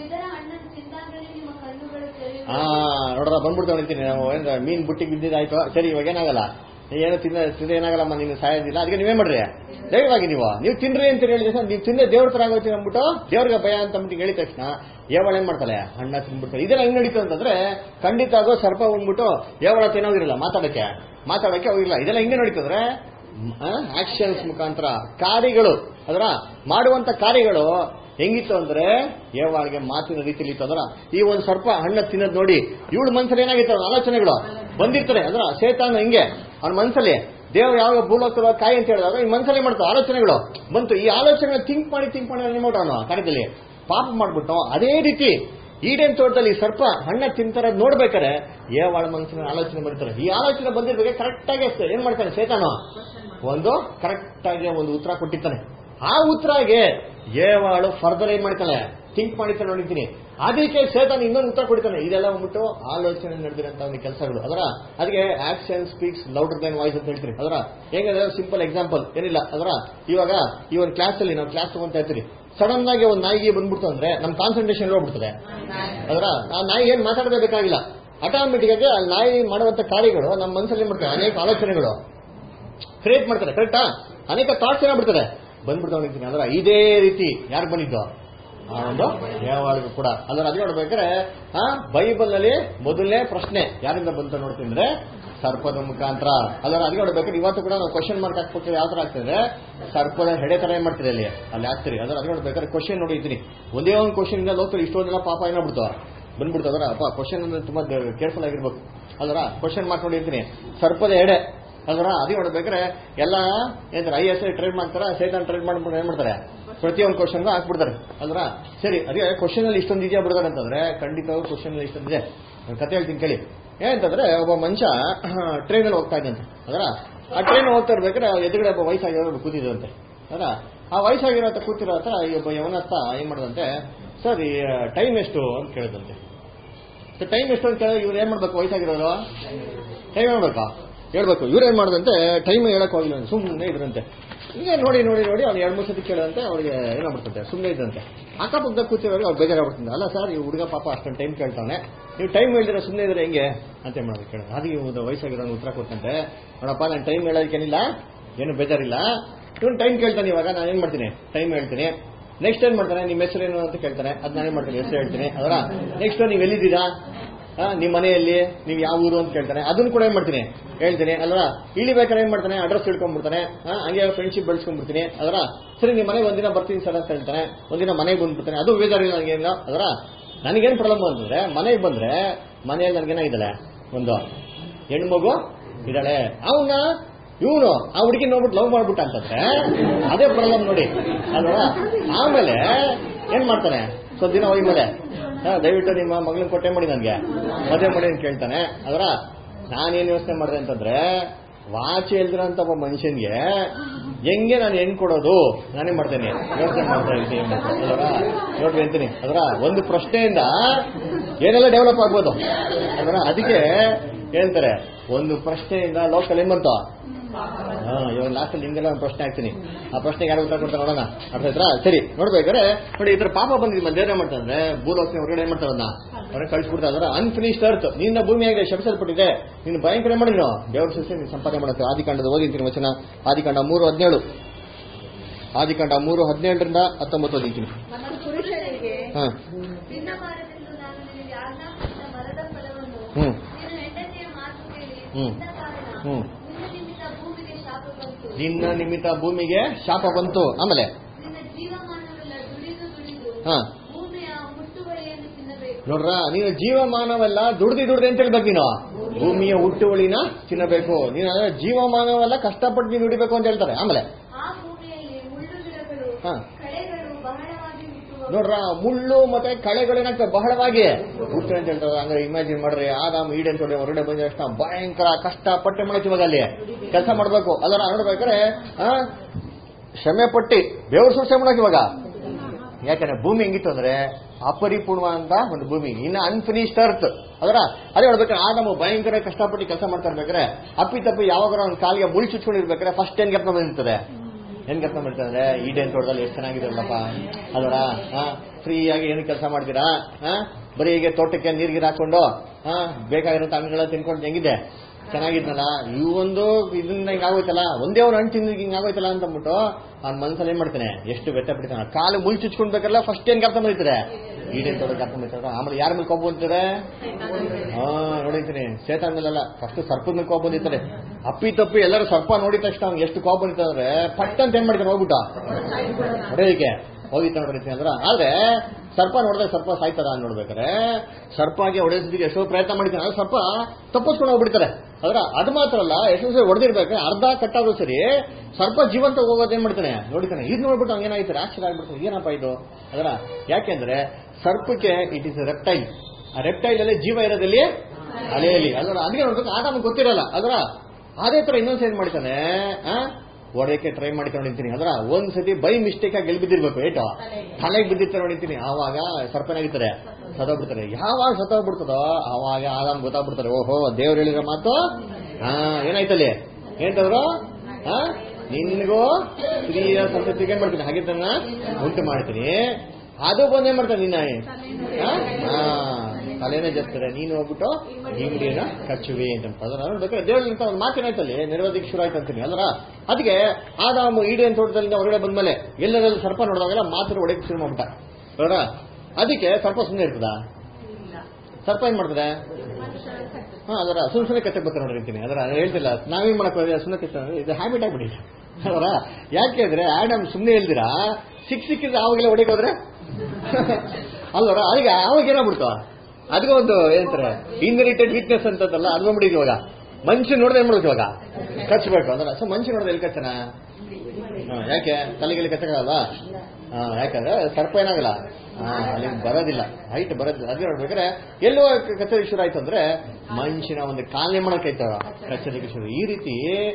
ಹಾ ನೋಡ್ರ ಬಂದ್ಬಿಡ್ತಾ ನಿಂತೀನಿ. ನಾವು ಏನ್ ಮೀನ್ ಬುಟ್ಟಿಗೆ ಬಿದ್ದಿದ್ದಾಯ್ತು, ಸರಿ ಇವಾಗ ಏನಾಗಲ್ಲ, ಏನು ತಿನ್ನ ತಿಂದ್ರೆ ಏನಾಗಲ್ಲಮ್ಮ, ನೀನು ಸಾಯೋದಿಲ್ಲ, ಅದಕ್ಕೆ ನೀವೇ ಮಾಡ್ರಿ ದಯವಾಗಿ ನೀವು ನೀವು ತಿನ್ರಿ ಅಂತ ಹೇಳಿದ ತಕ್ಷಣ ನೀವು ತಿಂದ್ರೆ ದೇವ್ರ ತರ ಆಗೋಯ್ತೀವಿ ಅಂದ್ಬಿಟ್ಟು ದೇವ್ರಿಗೆ ಭಯ ಅಂತ ಅಂದ್ಬಿಟ್ಟು ಹೇಳಿದ ತಕ್ಷಣ ಏವಳ ಏನ್ ಮಾಡ್ತಾಳೆ, ಹಣ್ಣ ತಿನ್ಬಿಡ್ತಾಳೆ. ಇದೆಲ್ಲ ಹೆಂಗ್ ನಡೀತು ಅಂತಂದ್ರೆ ಖಂಡಿತ ಆಗೋ ಸರ್ಪ ಬಂದ್ಬಿಟ್ಟು ಏವಳ ತಿನ್ನೋದಿರಲ್ಲ, ಮಾತಾಡಕ್ಕೆ ಮಾತಾಡಕ್ಕೆ ಹೋಗಿಲ್ಲ. ಇದೆಲ್ಲ ಹಿಂಗೆ ನಡೀತಂದ್ರೆ ಆಕ್ಷನ್ಸ್ ಮುಖಾಂತರ ಕಾರ್ಯಗಳು, ಅದರ ಮಾಡುವಂತ ಕಾರ್ಯಗಳು ಹೆಂಗಿತ್ತು ಅಂದ್ರೆ ಏವಾಳಿಗೆ ಮಾತಿನ ರೀತಿಯಲ್ಲಿ ಇತ್ತು. ಅದರ ಈ ಒಂದು ಸರ್ಪ ಹಣ್ಣ ತಿನ್ನೋದು ನೋಡಿ ಇವಳ ಮನ್ಸಲ್ಲಿ ಏನಾಗಿತ್ತು, ಆಲೋಚನೆಗಳು ಬಂದಿರ್ತಾರೆ. ಅದರ ಸೇತಾನ ಹಿಂಗೆ ಅವ್ನ ಮನ್ಸಲ್ಲಿ ದೇವ್ರು ಯಾವಾಗ ಭೂಲೋಕದ ಕಾಯಿ ಅಂತ ಹೇಳಿದಾಗ ಈ ಮನ್ಸಲ್ಲಿ ಮಾಡ್ತಾವ ಆಲೋಚನೆಗಳು ಬಂತು. ಈ ಆಲೋಚನೆ ಥಿಂಕ್ ಮಾಡಿ ಥಿಂಕ್ ಮಾಡಿ ಏನ್ ಮಾಡೋಣ ಕಾರ್ಯದಲ್ಲಿ ಪಾಪ ಮಾಡ್ಬಿಟ್ಟು, ಅದೇ ರೀತಿ ಈಡೇನ್ ತೋಟದಲ್ಲಿ ಸರ್ಪ ಹಣ್ಣ ತಿಂತಾರೆ ನೋಡ್ಬೇಕಾರೆ ಏವಾಳ ಮನಸ್ಸಿನ ಆಲೋಚನೆ ಬರ್ತಾರೆ. ಈ ಆಲೋಚನೆ ಬಂದಿರ್ಬೇಕು ಕರೆಕ್ಟ್ ಆಗಿ ಏನ್ ಮಾಡ್ತಾನೆ ಸೇತಾನ, ಒಂದು ಕರೆಕ್ಟ್ ಆಗಿ ಒಂದು ಉತ್ತರ ಕೊಟ್ಟಿರ್ತಾನೆ. ಆ ಉತ್ತರಗೆ ಏವಾಳು ಫರ್ದರ್ ಏನ್ ಮಾಡ್ತಾಳೆ, ಥಿಂಕ್ ಮಾಡಿರ್ತಾನೆ ನೋಡಿದ್ದೀನಿ. ಅದಕ್ಕೆ ಸೇತಾನ ಇನ್ನೊಂದು ಉತ್ತರ ಕೊಡ್ತಾನೆ. ಇದೆಲ್ಲ ಬಂದ್ಬಿಟ್ಟು ಆಲೋಚನೆ ನಡೆದಿರಂತ ಒಂದು ಕೆಲಸಗಳು. ಅದರ ಅದಕ್ಕೆ action speaks louder than voice ಅಂತ ಹೇಳ್ತೀರಿ. ಅದರ ಹೇಗಂದ್ರೆ ಸಿಂಪಲ್ ಎಕ್ಸಾಂಪಲ್ ಏನಿಲ್ಲ. ಅದರ ಇವಾಗ ಈ ಒಂದು ಕ್ಲಾಸ್ ಅಲ್ಲಿ ನಾವು ಕ್ಲಾಸ್ ತಗೊಂತ ಇರ್ತೀರಿ, ಸಡನ್ ಆಗಿ ಒಂದು ನಾಯಿಗೆ ಬಂದ್ಬಿಡ್ತು ಅಂದ್ರೆ ನಮ್ ಕಾನ್ಸಂಟ್ರೇಷನ್ ಹೋಗ್ಬಿಡ್ತದೆ. ಅದರ ಆ ನಾಯಿ ಏನ್ ಮಾತಾಡಬೇಕಾಗಿಲ್ಲ, ಆಟೋಮೆಟಿಕ್ ಆಗಿ ಆ ನಾಯಿ ಮಾಡುವಂತ ಕಾರ್ಯಗಳು ನಮ್ಮ ಮನಸ್ಸಲ್ಲಿ ಮಾಡ್ತಾರೆ, ಅನೇಕ ಆಲೋಚನೆಗಳು ಕ್ರಿಯೇಟ್ ಮಾಡ್ತಾರೆ. ಕರೆಕ್ಟಾ, ಅನೇಕ ಥಾಟ್ಸ್ ಏನಾಗ್ಬಿಡ್ತಾರೆ ಬಂದ್ಬಿಡ್ತಾವ. ಅದರ ಇದೇ ರೀತಿ ಯಾರು ಬಂದಿದ್ದು ಆ ಒಂದು ಯಾವಾಗೂ ಕೂಡ. ಅದರ ಅದೇ ನೋಡ್ಬೇಕಾದ್ರೆ ಆ ಬೈಬಲ್ ನಲ್ಲಿ ಮೊದಲನೇ ಪ್ರಶ್ನೆ ಯಾರಿಂದ ಬಂತ ನೋಡ್ತಿದ್ರೆ ಸರ್ಪದ ಮುಖಾಂತರ. ಅದರ ಅದೇ ನೋಡ್ಬೇಕಾದ್ರೆ ಇವತ್ತು ಕೂಡ ನಾವು ಕ್ವಶನ್ ಮಾರ್ಕ್ ಹಾಕ್ಬೇಕು. ಯಾವ ತರ ಆಗ್ತದೆ, ಸರ್ಪದ ಹೆಡೆ ತರ ಏನ್ ಮಾಡ್ತೀರಿ ಅಲ್ಲಿ ಅಲ್ಲಿ ಹಾಕ್ತೀರಿ. ಅದರ ಅದೇ ನೋಡ್ಬೇಕಾದ್ರೆ ಕ್ವಶನ್ ನೋಡಿದ್ದೀನಿ, ಒಂದೇ ಒಂದು ಕ್ವಶನ್ ಇಂದ ಲೋಕಲ್ ಇಷ್ಟೊಂದೆಲ್ಲ ಪಾಪ ಏನಾಗ್ಬಿಡ್ತಾವ ಬಂದ್ಬಿಡ್ತು. ಅದರ ಅಪ್ಪ ಕ್ವಶನ್ ಅಂದ್ರೆ ತುಂಬಾ ಕೇರ್ಫುಲ್ ಆಗಿರ್ಬೇಕು. ಅದರ ಕ್ವಶನ್ ಮಾರ್ಕ್ ನೋಡಿರ್ತೀನಿ, ಸರ್ಪದ ಹೆಡೆ. ಅದರ ಅದೇ ನೋಡ್ಬೇಕಾದ್ರೆ ಎಲ್ಲ ಏನಂತಾರೆ ಐ ಎಸ್ ಐ ಟ್ರೈನ್ ಮಾಡ್ತಾರೆ, ಸೈತಾನ್ ಟ್ರೈನ್ ಮಾಡ್ಬಿಟ್ಟು ಏನ್ ಮಾಡ್ತಾರೆ ಪ್ರತಿಯೊಂದು ಕ್ವಶನ್ ಹಾಕ್ಬಿಡ್ತಾರೆ. ಅಲ್ರ ಸರಿ, ಅದೇ ಕ್ವಶನ್ ಅಲ್ಲಿ ಇಷ್ಟೊಂದು ಇದೆಯಾ ಬಿಡ್ತಾರೆ ಅಂತಂದ್ರೆ ಖಂಡಿತವಾಗೂ ಕ್ವಶನ್ ಅಲ್ಲಿ ಇಷ್ಟೊಂದಿದೆ. ಕತೆ ಹೇಳ್ತೀನಿ ಕೇಳಿ. ಏನಂತಂದ್ರೆ ಒಬ್ಬ ಮನುಷ್ಯ ಟ್ರೈನ್ ಅಲ್ಲಿ ಹೋಗ್ತಾ ಇದ್ದಂತೆ. ಅದರ ಆ ಟ್ರೈನ್ ಹೋಗ್ತಾ ಇರ್ಬೇಕಾದ್ರೆ ಎದುರುಗಡೆ ಒಬ್ಬ ವಯಸ್ಸಾಗಿರೋ ಕೂತಿದ್ರಂತೆ ಅಲ್ಲ. ಆ ವಯಸ್ಸಾಗಿರೋ ಹತ್ರ ಕೂತಿರೋ ಹತ್ರ ಈ ಒಬ್ಬ ಯವನಸ್ಥ ಏನ್ ಮಾಡದಂತೆ, ಸರ್ ಈ ಟೈಮ್ ಎಷ್ಟು ಅಂತ ಕೇಳಿದಂತೆ. ಟೈಮ್ ಎಷ್ಟು ಅಂತ ಕೇಳಿದ್ರೆ ಇವ್ರು ಏನ್ ಮಾಡ್ಬೇಕು, ವಯಸ್ಸಾಗಿರೋರು ಟೈಮ್ ಹೇಳ್ಬೇಕಾ ಹೇಳ್ಬೇಕು. ಇವ್ರು ಏನ್ ಮಾಡದಂತೆ, ಟೈಮ್ ಹೇಳಕ್ ಹೋಗಿಲ್ಲ, ಸುಮ್ಮನೆ ಇದ್ರಂತೆ. ಈಗ ನೋಡಿ ನೋಡಿ ನೋಡಿ ಅವ್ನು ಎರಡು ಮೂರು ಸತಿ ಕೇಳದಂತೆ ಅವ್ರಿಗೆ ಏನಾಗ್ಬಿಡ್ತಂತೆ, ಸುಮ್ಮನೆ ಇದ್ದಂತೆ. ಅಕ್ಕಪಕ್ಕದಾಗ ಕೂತಿರೋರಿಗೆ ಅವ್ರು ಬೇಜಾರಾಗ್ಬಿಡ್ತಂತೆ. ಅಲ್ಲ ಸರ್, ಈ ಹುಡುಗ ಪಾಪ ಅಷ್ಟೊಂದು ಟೈಮ್ ಕೇಳ್ತಾನೆ, ನೀವು ಟೈಮ್ ಹೇಳಿದ್ರೆ ಸುಮ್ಮನೆ ಇದ್ರೆ ಹೆಂಗೆ ಅಂತ ಮಾಡೋದು ಕೇಳ. ಅದಕ್ಕೆ ಒಂದು ವಯಸ್ಸಾಗಿರೋನು ಉತ್ತರ ಕೊಟ್ಟಂತೆ, ನೋಡಪ್ಪ ನಾನು ಟೈಮ್ ಹೇಳೋದಕ್ಕೇನಿಲ್ಲ, ಏನು ಬೇಜಾರಿಲ್ಲ. ಇವನು ಟೈಮ್ ಕೇಳ್ತಾನೆ, ಇವಾಗ ನಾನು ಏನ್ ಮಾಡ್ತೀನಿ, ಟೈಮ್ ಹೇಳ್ತೀನಿ. ನೆಕ್ಸ್ಟ್ ಏನ್ ಮಾಡ್ತಾನೆ, ನಿಮ್ಮ ಹೆಸರು ಏನು ಅಂತ ಕೇಳ್ತಾನೆ, ಅದ್ ನಾನೇನ್ ಮಾಡ್ತೀನಿ, ಹೆಸರು ಹೇಳ್ತೀನಿ. ಅದರ ನೆಕ್ಸ್ಟ್ ನೀವು ಎಲ್ಲಿದ್ದೀರಾ, ನಿಮ್ಮ ಮನೆಯಲ್ಲಿ, ನೀವು ಯಾವ ಊರು ಅಂತ ಕೇಳ್ತಾನೆ, ಅದನ್ನ ಕೂಡ ಏನ್ ಮಾಡ್ತೀನಿ ಹೇಳ್ತೀನಿ. ಅಲ್ವಾ ಇಳಿಬೇಕಾದ್ರೆ ಏನ್ ಮಾಡ್ತಾನೆ, ಅಡ್ರೆಸ್ ತಿಳ್ಕೊಂಡ್ಬಿಡ್ತಾನೆ. ಹಂಗೆ ಫ್ರೆಂಡ್ಶಿಪ್ ಬೆಳೆಸ್ಕೊಂಡ್ಬಿಡ್ತೀನಿ. ಅದರ ಸರಿ ನಿಮ್ಮ ಮನೆಗೆ ಒಂದಿನ ಬರ್ತೀನಿ ಸರ್ ಅಂತ ಹೇಳ್ತಾನೆ, ಒಂದಿನ ಮನೆಗೆ ಬಂದ್ಬಿಡ್ತಾನೆ. ಅದು ಬೇಜಾರಿಲ್ಲ ನನಗೇನು. ಅದರ ನನಗೇನು ಪ್ರಾಬ್ಲಮ್ ಅಂತಂದ್ರೆ, ಮನೆಗೆ ಬಂದ್ರೆ ಮನೆಯಲ್ಲಿ ನನಗೇನಾಗಿದ್ದಾಳೆ, ಒಂದು ಹೆಣ್ಮಗು ಇದ್ದಾಳೆ. ಅವನ ಇವನು ಆ ಹುಡುಗಿ ನೋಡ್ಬಿಟ್ಟು ಲವ್ ಮಾಡ್ಬಿಟ್ಟ ಅಂತಂದ್ರೆ ಅದೇ ಪ್ರಾಬ್ಲಮ್ ನೋಡಿ ಅಲ್ವಾ. ಆಮೇಲೆ ಏನ್ ಮಾಡ್ತಾನೆ, ಸ್ವಲ್ಪ ದಿನ ಹೋಗ್ಮೇಲೆ ದಯವಿಟ್ಟು ನಿಮ್ಮ ಮಗಳನ್ನ ಕೊಟ್ಟೆ ಮಾಡಿ ನನಗೆ ಮದುವೆ ಮಾಡಿ ಅಂತ ಕೇಳ್ತಾನೆ. ಅದರ ನಾನೇನ್ ಯೋಚನೆ ಮಾಡಿದೆ ಅಂತಂದ್ರೆ, ವಾಚಿ ಎಲ್ದಿರಂತ ಒಬ್ಬ ಮನುಷ್ಯನ್ಗೆ ಹೆಂಗೆ ನಾನು ಹೆಣ್ ಕೊಡೋದು ನಾನೇ ಮಾಡ್ತೇನೆ ಯೋಚನೆ ಮಾಡ್ತಾ ಇರ್ತೀನಿ. ನೋಡ್ರಿ ಅಂತೀನಿ. ಅದರ ಒಂದು ಪ್ರಶ್ನೆಯಿಂದ ಏನೆಲ್ಲ ಡೆವಲಪ್ ಆಗ್ಬೋದು. ಅದರ ಅದಕ್ಕೆ ಹೇಳ್ತಾರೆ, ಒಂದು ಪ್ರಶ್ನೆಯಿಂದ ಲೋಕಲ್ ಏನ್ ಬಂತು. ಹಾ ಇವಾಗ ಲಾಸ್ಟ್ ಅಲ್ಲಿ ನಿಮ್ಗೆಲ್ಲ ಒಂದು ಪ್ರಶ್ನೆ ಹಾಕ್ತೀನಿ, ಆ ಪ್ರಶ್ನೆಗೆ ಯಾರು ಉತ್ತರ ಕೊಡ್ತಾರೆ ನೋಡೋಣ. ಅರ್ಥ ಆಯ್ತಾ? ಸರಿ, ನೋಡ್ಬೇಕಾದ್ರೆ ನೋಡಿ ಇದ್ರ ಪಾಪ ಬಂದಿದ್ದು ದೇವ್ರ ಏನ್ ಮಾಡ್ತಾರೆ, ಭೂಲೋಕನ ಹೊರಗಡೆ ಏನ್ ಮಾಡ್ತಾರನ್ನ ಹೊರಗೆ ಕಳಿಸ್ಬಿಡ್ತಾರೆ. ಅದರ ಅನ್ಫಿನಿಶ್ಡ್ ಅರ್ತ್, ನಿನ್ನ ಭೂಮಿಯಾಗಿದೆ ಶಪಿಸಲ್ಪಟ್ಟಿದೆ, ನೀನು ಭಯಂಕರ ಮಾಡಿದ್ರು ದೇವ್ರ ಸಸ್ಯ ನೀನು ಸಂಪಾದನೆ ಮಾಡುತ್ತೆ. ಆದಿಕಾಂಡದ ಓದಿರ್ತೀನಿ ವಚನ, ಆದಿಕಾಂಡ ಮೂರು ಹದಿನೇಳು ಆದಿಕಾಂಡ ಮೂರು ಹದಿನೇಳರಿಂದ ಹತ್ತೊಂಬತ್ತು ಓದಿದ್ದೀನಿ. ಹಾ ಹ್ಮ್ ಹ್ಮ್ ಹ್ಮ್ ನಿನ್ನ ನಿಮಿತ್ತ ಭೂಮಿಗೆ ಶಾಪ ಬಂತು. ಆಮೇಲೆ ಹಾ ನೋಡ್ರ, ನೀನು ಜೀವಮಾನವೆಲ್ಲ ದುಡ್ದಿ ದುಡ್ದೆ ಅಂತ ಹೇಳ್ಬೇಕು. ನೀನು ಭೂಮಿಯ ಹುಟ್ಟುವಳಿನ ತಿನ್ನಬೇಕು. ನೀನು ಜೀವಮಾನವೆಲ್ಲ ಕಷ್ಟಪಟ್ಟು ನೀನು ದುಡಿಬೇಕು ಅಂತ ಹೇಳ್ತಾರೆ. ಆಮೇಲೆ ಹಾ ನೋಡ್ರ, ಮುಳ್ಳು ಮತ್ತೆ ಕಳೆಗಳೇನಾಗ್ತವೆ ಬಹಳವಾಗಿ ಹುಟ್ಟು ಅಂತ ಹೇಳ್ತಾರೆ. ಅಂದ್ರೆ ಇಮ್ಯಾಜಿನ್ ಮಾಡ್ರಿ, ಆದಾಮ್ ಈಡೇನ್ ತೊಡೆ ಹೊರಗಡೆ ಬಂದ ತಕ್ಷಣ ಭಯಂಕರ ಕಷ್ಟಪಟ್ಟೆ ಮಾಡಕ್ಕೆ ಇವಾಗ ಅಲ್ಲಿ ಕೆಲಸ ಮಾಡ್ಬೇಕು. ಅದರ ನೋಡ್ಬೇಕಾದ್ರೆ ಶ್ರಮೆ ಪಟ್ಟಿ ಬೇವ್ರ ಸುರ್ಸೆ ಮಾಡಕ್ ಇವಾಗ. ಯಾಕಂದ್ರೆ ಭೂಮಿ ಹೆಂಗಿತ್ತು ಅಂದ್ರೆ ಅಪರಿಪೂರ್ಣ ಅಂತ ಒಂದು ಭೂಮಿ, ಇನ್ನ ಅನ್ಫಿನಿಶ್ಡ್ ಅರ್ತ್. ಅದರ ಅದೇ ಹೇಳ್ಬೇಕಾದ್ರೆ ಆದಾಮು ಭಯಂಕರ ಕಷ್ಟಪಟ್ಟು ಕೆಲಸ ಮಾಡ್ತಾ ಇರ್ಬೇಕಾದ್ರೆ ಅಪ್ಪಿ ತಪ್ಪಿ ಯಾವಾಗ ಒಂದು ಕಾಲಿಗೆ ಮುಳಿ ಚುಚ್ಕೊಂಡಿರ್ಬೇಕಾದ್ರೆ ಫಸ್ಟ್ ಏನ್ ಜ್ಞಾಪನ ಬಂದಿರ್ತದೆ, ಏನ್ ಕೆಲಸ ಮಾಡ್ತಾರೆ, ಈಡೇನ್ ತೋಟದಲ್ಲಿ ಎಷ್ಟು ಚೆನ್ನಾಗಿರಲ್ಲಪ್ಪ. ಅದರ ಫ್ರೀ ಆಗಿ ಏನು ಕೆಲಸ ಮಾಡ್ತೀರಾ, ಬರೀ ಈಗ ತೋಟಕ್ಕೆ ನೀರ್ಗಿರ್ ಹಾಕೊಂಡು ಬೇಕಾಗಿರೋ ಹಣ್ಣುಗಳ ತಿನ್ಕೊಂಡು ಹೆಂಗಿದೆ ಚೆನ್ನಾಗಿದ್ನಲ್ಲ. ಈ ಒಂದು ಇದನ್ನ ಹಿಂಗ ಆಗೋಯ್ತಲ್ಲ, ಒಂದೇ ಅವ್ರು ಹಣ್ಣು ತಿಂದ ಹಿಂಗ ಆಗೋಯ್ತಲ್ಲ ಅಂತ ಅಂದ್ಬಿಟ್ಟು ಅವ್ನ ಮನಸ್ಸಲ್ಲಿ ಏನ್ ಮಾಡ್ತಾನೆ, ಎಷ್ಟು ಬೆತ್ತ ಬಿಡ್ತಾನೆ. ಕಾಲು ಮುಳ್ ಚುಚ್ಕೊಂಡ್ಬೇಕಲ್ಲ ಫಸ್ಟ್ ಏನ್ ಅರ್ಥ ಮಾಡಿರ್ತಾರೆ, ಈಡೇನ್ ತೋಟಕ್ಕೆ ಅರ್ಥ ಮಾಡಿರ್ತಾರೆ. ಆಮೇಲೆ ಯಾರ ಮೇಲೆ ಕೋಪ ಬಂದಿರ್ತಾರೆ, ಹಾ ನೋಡಿರ್ತೀನಿ ಸೇತಾನ್ ಮೇಲೆಲ್ಲ ಫಸ್ಟ್ ಸರ್ಪದ ಮೇಲೆ ಕೋಪ ಬಂದಿರ್ತಾರೆ. ಅಪ್ಪಿ ತಪ್ಪಿ ಎಲ್ಲರೂ ಸರ್ಪ ನೋಡಿದ ತಕ್ಷಣ ಅವ್ನಿಗೆ ಎಷ್ಟು ಕೋಪ ಬಂದಿರ್ತಂದ್ರೆ ಪಟ್ ಅಂತ ಏನ್ ಮಾಡ್ತಾರೆ, ಹೋಗ್ಬಿಟ್ಟ ಹೊಡೆಯೋದಕ್ಕೆ ಹೋಗಿತ್ತ ನೋಡಿರ್ತೀನಿ ಅಂದ್ರ. ಆದ್ರೆ ಸರ್ಪ ನೋಡಿದ್ರೆ ಸರ್ಪ ಸಾಯ್ತದ ಅಂತ ನೋಡ್ಬೇಕಾರೆ ಸರ್ಪಾಗಿ ಹೊಡೆಯೋದಕ್ಕೆ ಎಷ್ಟೋ ಪ್ರಯತ್ನ ಮಾಡಿದ್ದಾನೆ, ಅದು ಸರ್ಪ ತಪ್ಪಿಸ್ಕೊಂಡು ಹೋಗ್ಬಿಡ್ತಾರೆ. ಅದ್ರ ಅದು ಮಾತ್ರ ಅಲ್ಲ, ಎಷ್ಟೋ ಸರಿ ಹೊಡೆದಿರ್ಬೇಕು, ಅರ್ಧ ಕಟ್ಟಾದ್ರೂ ಸರಿ ಸರ್ಪ ಜೀವಂತ ಹೋಗೋದು ಏನ್ ಮಾಡ್ತಾನೆ ನೋಡಿತಾನೆ. ಇದು ನೋಡ್ಬಿಟ್ಟು ಅವ್ನು ಏನಾಯ್ತಾರೆ, ಆಶ್ಚರ್ಯ ಆಗ್ಬಿಡ್ತಾನೆ, ಏನಪ್ಪ ಇದು. ಅದರ ಯಾಕೆಂದ್ರೆ ಸರ್ಪಕ್ಕೆ ಇಟ್ ಇಸ್ ರೆಪ್ಟೈಲ್, ಆ ರೆಪ್ಟೈಲ್ ಅಲ್ಲಿ ಜೀವ ಇರೋದಲ್ಲಿ ಅಲೆಯಲ್ಲಿ. ಅದರ ಅದಕ್ಕೆ ನೋಡ್ಬೇಕು, ಆಗ ನಮ್ಗೆ ಗೊತ್ತಿರಲ್ಲ. ಅದರ ಅದೇ ತರ ಇನ್ನೊಂದ್ಸ ಏನ್ ಮಾಡ್ತಾನೆ, ಹೊಡೆಯಕ್ಕೆ ಟ್ರೈ ಮಾಡ್ಕೊಂಡು ನಿಂತೀನಿ. ಅದರ ಒಂದ್ಸತಿ ಬೈ ಮಿಸ್ಟೇಕ್ ಆಗಿ ಗೆಲ್ ಬಿದ್ದಿರ್ಬೇಕು, ಏಟೋ ತಲೆಗೆ ಬಿದ್ದಿರ್ತಾರೆ ನೋಡಿತೀನಿ. ಆವಾಗ ಸರ್ಪನಾಗಿರ್ತಾರೆ, ಸತ್ತೋಗ್ಬಿಡ್ತಾರೆ. ಯಾವಾಗ ಸತ್ತೋಗ್ಬಿಡ್ತದೋ ಆವಾಗ ಆರಾಮ್ ಗೊತ್ತಾಗ್ಬಿಡ್ತಾರೆ, ಓಹೋ ದೇವ್ರು ಹೇಳಿರೋ ಮಾತು ಹಾ ಏನಾಯ್ತಲ್ಲಿ ಏನ್ತವ್ರು, ಹಾ ನಿನ್ಗೂ ಸ್ತ್ರೀಯ ಸಂತತಿಗೆ ಏನ್ ಮಾಡ್ತೀನಿ ಹಾಗಿದ್ದನ್ನ ಉಂಟು ಮಾಡ್ತೀನಿ. ಅದು ಬಂದೇನ್ ಮಾಡ್ತಾನೆ, ನಿನ್ನ ಹಾ ತಲೆನೇ ಜಸ್ತಾರೆ, ನೀನು ಹೋಗ್ಬಿಟ್ಟು ಇಂಗಡಿಯನ್ನ ಕಚ್ಚುವೆ ಅಂತ. ಅದರ ನೋಡ್ಬೇಕಾದ್ರೆ ದೇವರಿಂದ ಒಂದು ಮಾತೇನಾಯ್ತಲ್ಲಿ ನಿರ್ವದಿಕ್ ಶುರು ಆಯ್ತು ಅಂತೀನಿ. ಅದರ ಅದಕ್ಕೆ ಆದಾಮು ಈಡೇನ್ ತೋಟದಲ್ಲಿ ಹೊರಗಡೆ ಬಂದ್ಮೇಲೆ ಎಲ್ಲರಲ್ಲಿ ಸರ್ಪ ನೋಡಿದಾಗೆಲ್ಲ ಮಾತ್ರ ಹೊಡೆಯಕ್ಕೆ ಶುರು ಮಾಡ್ಬಿಟ್ಟ. ಅದರ ಅದಕ್ಕೆ ಸರ್ಪ ಸುಮ್ಮನೆ ಇರ್ತದ, ಸರ್ಪ ಏನ್ ಮಾಡ್ತದೆ, ಹಾ ಅದರ ಸುಮ್ ಸುಮ್ಮನೆ ಕಚ್ಚಕ್ ಬರ್ತಾರೆ ನೋಡಿರ್ತೀನಿ. ಅದರ ಹೇಳ್ತಿಲ್ಲ ನಾವೇನ್ ಮಾಡಕ್ ಸುಮ್ಮನೆ ಕಚ್ಚ, ಇದು ಹ್ಯಾಬಿಟ್ ಆಗ್ಬಿಡಿ. ಅದರ ಯಾಕೆ ಅಂದ್ರೆ ಆಡಮ್ ಸುಮ್ಮನೆ ಇಲ್ದಿರಾ ಸಿಕ್ ಸಿಕ್ಕಿದ್ರೆ ಅವಾಗೆಲ್ಲ ಹೊಡೆಗೆ ಹೋದ್ರೆ ಅಲ್ವರ, ಅದಕ್ಕೆ ಅವಾಗ ಏನಾಗ್ಬಿಡ್ತಾವ, ಅದಕ್ಕೆ ಒಂದು ಏನಂತಾರೆ ಇನ್ಹೆರಿಟೆಡ್ ವೀಕ್ನೆಸ್ ಅಂತದಲ್ಲ, ಅದು ಬಂದ್ಬಿಟ್ಟಿದ್ವಿ. ಇವಾಗ ಮನುಷ್ಯ ನೋಡ್ದೆ ಏನ್ ಮಾಡೋದು, ಇವಾಗ ಕಚ್ಚಬೇಕು. ಅಂದ್ರೆ ಸೊ ಮನುಷ್ಯ ನೋಡ್ದೆ ಎಲ್ಲಿ ಕಚ್ಚನ, ಯಾಕೆ ತಲೆಗೆಲ್ಲಿ ಕಚ್ಚಕ್ಕಾಗಲ್ವಾ, ಹಾ ಯಾಕಂದ್ರೆ ಸರ್ಪ ಏನಾಗಲ್ಲ, ಹಾ ಅಲ್ಲಿ ಬರೋದಿಲ್ಲ, ಹೈಟ್ ಬರೋದಿಲ್ಲ. ಅದೇ ನೋಡ್ಬೇಕಾದ್ರೆ ಎಲ್ಲೋ ಕಚ್ಚೋದಕ್ಕೆ ಶುರು ಆಯ್ತು ಅಂದ್ರೆ ಮನುಷ್ಯನ ಒಂದು ಕಾಲನೆ ಮಾಡಕ್ ಆಯ್ತಾವ ಕಚ್ಚೋದಕ್ಕೆ ಶುರು. ಈ ರೀತಿ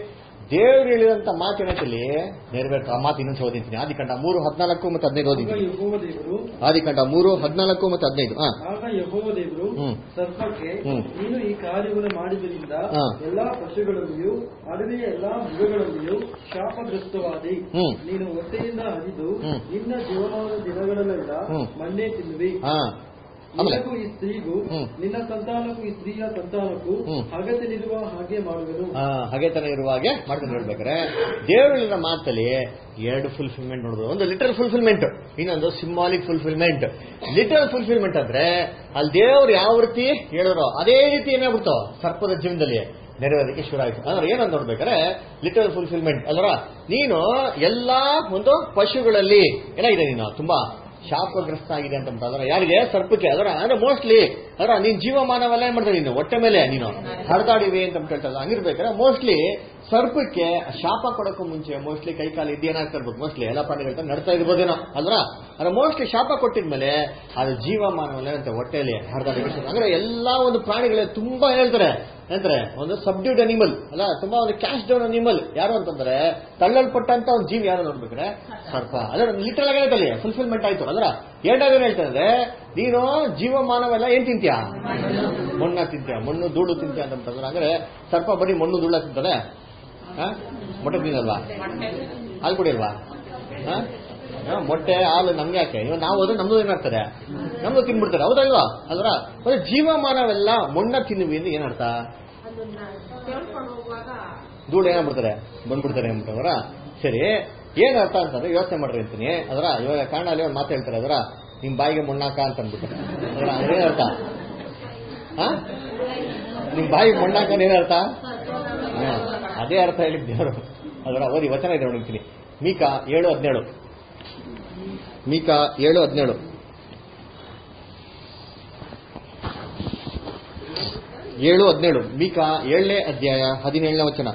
ದೇವ್ರು ಹೇಳಿದಂತ ಮಾತು ಏನೈತಲ್ಲಿ ನೆರವೇರ್ತ. ಆ ಮಾತು ಇನ್ನೊಂದು ಓದಿದ್ದೀನಿ. ಆದಿಕಾಂಡ ಮೂರು ಹದಿನಾಲ್ಕು ಮತ್ತೆ ಹದಿನೈದು ಓದಿದ್ದೀನಿ. ಆದಿಕಾಂಡ ಮೂರು ಹದಿನಾಲ್ಕು ಮತ್ತೆ ಹದಿನೈದು. ಆಗ ಯೆಹೋವ ದೇವರು ಸರ್ಪಕ್ಕೆ, ನೀನು ಈ ಕಾರ್ಯವನ್ನು ಮಾಡಿದ್ರಿಂದ ಎಲ್ಲಾ ಪಶುಗಳಲ್ಲಿಯೂ ಅಡವಿಯ ಎಲ್ಲಾ ಮೃಗಗಳಲ್ಲಿಯೂ ಶಾಪಗ್ರಸ್ತವಾದಿ. ನೀನು ಹೊಟ್ಟೆಯಿಂದ ಹರಿದು ನಿನ್ನ ಜೀವನದ ದಿನಗಳಲ್ಲೆಲ್ಲ ಮಣ್ಣೆ ತಿನ್ನುವಿ. ನಿನಗೂ ಈ ಸ್ತ್ರೀಗೂ ನಿನ್ನ ಸಂತಾನಕ್ಕೂ ಈ ಸ್ತ್ರೀಯ ಸಂತಾನಕ್ಕೂ ಹಗೆತನಿರುವ ಹಾಗೆ ಮಾಡುವೆನು. ಹಗೆತನ ಇರುವ ಹಾಗೆ ಮಾಡ್ಕೊಂಡು ಹೇಳ್ಬೇಕಾರೆ ದೇವರ ಮಾತಲ್ಲಿ ಎರಡು ಫುಲ್ಫಿಲ್ಮೆಂಟ್ ನೋಡಿದ್ರು. ಒಂದು ಲಿಟರಲ್ ಫುಲ್ಫಿಲ್ಮೆಂಟ್, ಇನ್ನೊಂದು ಸಿಂಬಾಲಿಕ್ ಫುಲ್ಫಿಲ್ಮೆಂಟ್. ಲಿಟರಲ್ ಫುಲ್ಫಿಲ್ಮೆಂಟ್ ಅಂದ್ರೆ ಅಲ್ಲಿ ದೇವ್ರು ಯಾವ ರೀತಿ ಹೇಳಿದ್ರು ಅದೇ ರೀತಿ ಏನಾಗ್ಬಿಡ್ತು ಸರ್ಪದ ಜೀವನದಲ್ಲಿ ನೆರವೇರಿಕೆ ಶುರು ಆಯ್ತು. ಅಂದ್ರೆ ಏನಂತ ನೋಡ್ಬೇಕಾರೆ ಲಿಟರಲ್ ಫುಲ್ಫಿಲ್ಮೆಂಟ್ ಅಲ್ರ. ನೀನು ಎಲ್ಲಾ ಒಂದು ಪಶುಗಳಲ್ಲಿ ಏನಾಗಿದೆ, ನೀನು ತುಂಬಾ ಶಾಪಗ್ರಸ್ತ ಆಗಿದೆ ಅಂತ ಅಂದ್ರೆ ಯಾರಿಗೆ, ಸರ್ಪಕ್ಕೆ. ಅದರ ಅಂದ್ರೆ ಮೋಸ್ಟ್ಲಿ ಅದರ ನೀನ್ ಜೀವಮಾನವೆಲ್ಲ ಏನ್ ಮಾಡ್ತಾರೆ, ನೀನು ಹೊಟ್ಟೆ ಮೇಲೆ ನೀನು ಹರಿದಾಡಿವೆ ಅಂತ ಹೇಳ್ತಾರೆ. ಹಂಗಿರ್ಬೇಕಾದ್ರೆ ಮೋಸ್ಟ್ಲಿ ಸರ್ಪಕ್ಕೆ ಶಾಪ ಕೊಡೋಕ್ಕೂ ಮುಂಚೆ ಮೋಸ್ಟ್ಲಿ ಕೈ ಕಾಲು ಇದೇನಾಗ್ತಾ ಇರ್ಬೇಕು, ಮೋಸ್ಟ್ಲಿ ಎಲ್ಲ ಪ್ರಾಣಿಗಳ ನಡ್ತಾ ಇರ್ಬೋದೇನೋ ಅಲ್ರ. ಅಂದ್ರೆ ಮೋಸ್ಟ್ಲಿ ಶಾಪ ಕೊಟ್ಟಿದ್ಮೇಲೆ ಅದು ಜೀವಮಾನವಲ್ಲ ಅಂತ ಹೊಟ್ಟೆಯಲ್ಲಿ ಹರಿದಾಡಿ. ಅಂದ್ರೆ ಎಲ್ಲಾ ಒಂದು ಪ್ರಾಣಿಗಳೇ ತುಂಬಾ ಹೇಳ್ತಾರೆ ಅಂದ್ರೆ ಒಂದು ಸಬ್ಡ್ಯೂಡ್ ಅನಿಮಲ್ ಅಲ್ಲ, ತುಂಬಾ ಒಂದು ಕ್ಯಾಶ್ ಡೌನ್ ಅನಿಮಲ್ ಯಾರು ಅಂತಂದ್ರೆ ತಳ್ಳಲ್ಪಟ್ಟಂತ ಒಂದು ಜೀವಿ ಯಾರು ನೋಡ್ಬೇಕ್ರೆ ಸರ್ಪ. ಅದರ ಲಿಟರಲ್ ಆಗಿ ಹೇಳ್ತಲ್ಲಿ ಫುಲ್ಫಿಲ್ಮೆಂಟ್ ಆಯ್ತು. ಅದರ ಎರಡಾಗ ಹೇಳ್ತಾರೆ ನೀನು ಜೀವಮಾನವೆಲ್ಲ ಏನ್ ತಿಂತೀಯ, ಮಣ್ಣ ತಿಂತೀಯ, ಮಣ್ಣು ಧೂಳು ತಿಂತೀಯ ಅಂತಂದ್ರೆ. ಅಂದ್ರೆ ಸರ್ಪ ಬರೀ ಮಣ್ಣು ಧೂಳ ತಿಂತಾರೆ, ಮೊಟ್ಟೆ ತಿನ್ನಲ್ವಾ, ಹಾಲು ಕುಡಿಯಲ್ವಾ? ಮೊಟ್ಟೆ ಹಾಲು ನಮ್ಗೆ ಯಾಕೆ, ಇವಾಗ ನಾವು ಹೋದ್ರೆ ನಮ್ದು ಏನಾಗ್ತದೆ, ನಮ್ದು ತಿನ್ಬಿಡ್ತಾರೆ, ಹೌದಲ್ವಾ? ಅಲ್ರ ಮತ್ತೆ ಜೀವಮಾನವೆಲ್ಲ ಮಣ್ಣ ತಿನ್ನುವಿ ಅಂದ್ರೆ ಏನರ್ಥ, ಧೂಳು ಏನಾಗ್ಬಿಡ್ತಾರೆ ಬಂದ್ಬಿಡ್ತಾರೆ ಅಂದ್ಬಿಟ್ಟವರ. ಸರಿ, ಏನ್ ಅರ್ಥ ಅಂತಂದ್ರೆ ಯೋಚನೆ ಮಾಡ್ರಿ ಅಂತೀನಿ. ಅದರ ಇವಾಗ ಕಾರಣ ಅಲ್ಲಿ ಒಂದು ಮಾತು ಹೇಳ್ತಾರೆ, ಅದರ ನಿಮ್ ಬಾಯಿಗೆ ಮಣ್ಣಾಕ ಅಂತ ಅಂದ್ಬಿಟ್ಟು. ಅದರ ಏನರ್ಥ, ನಿಮ್ ಬಾಯಿಗೆ ಮಣ್ಣಾಕ ಏನರ್ಥ? ಅದೇ ಅರ್ಥ ಹೇಳಿದ್ ದೇವರು. ಅದರ ಓದಿ ವಚನ ಇದೆ ನೋಡ್ತೀನಿ. ಮೀಕಾ ಏಳು ಹದಿನೇಳು ಮೀಕಾ ಏಳು ಹದಿನೇಳು ಏಳು ಹದಿನೇಳು ಮೀಕಾ ಏಳನೇ ಅಧ್ಯಾಯ ಹದಿನೇಳನೇ ವಚನ.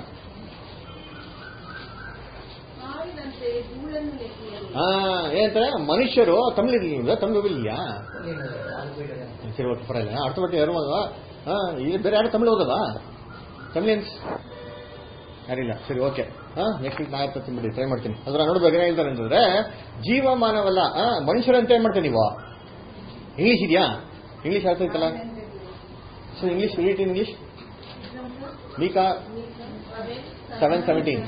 ಹಾ ಏನಂತಾರೆ, ಮನುಷ್ಯರು ತಮಿಳಿರ್ಲಿಲ್ಲ, ತಮಿಳಿರ್ಲಿಲ್ಲ ಸರಿ ಓಕೆ ಪರವಾಗಿಲ್ಲ. ಅರ್ಥ ಪಟ್ಟಿ ಯಾರು ಈಗ ಬೇರೆ ಯಾರು ತಮಿಳು ಹೋಗಲ್ವಾ? ತಮಿಳಿಯನ್ಸ್ ಯಾರಿಲ್ಲ? ಸರಿ ಓಕೆ, ನೆಕ್ಸ್ಟ್ ವೀಕ್ ನಾ ಇರ್ತೀನಿ ಬಿಡಿ, ಟ್ರೈ ಮಾಡ್ತೀನಿ. ಅದ್ರ ನೋಡ್ಬೇಕು ಏನ್ ಹೇಳ್ತಾರೆ ಅಂತಂದ್ರೆ ಜೀವಮಾನವಲ್ಲ ಮನುಷ್ಯರಂತ ಏನ್ ಮಾಡ್ತೀನಿ ನೀವು. ಇಂಗ್ಲಿಷ್ ಇದೆಯಾ? ಇಂಗ್ಲಿಷ್ ಅರ್ಥ ಇತ್ತಲ್ಲ. So English read in English. Micah seven seventeen.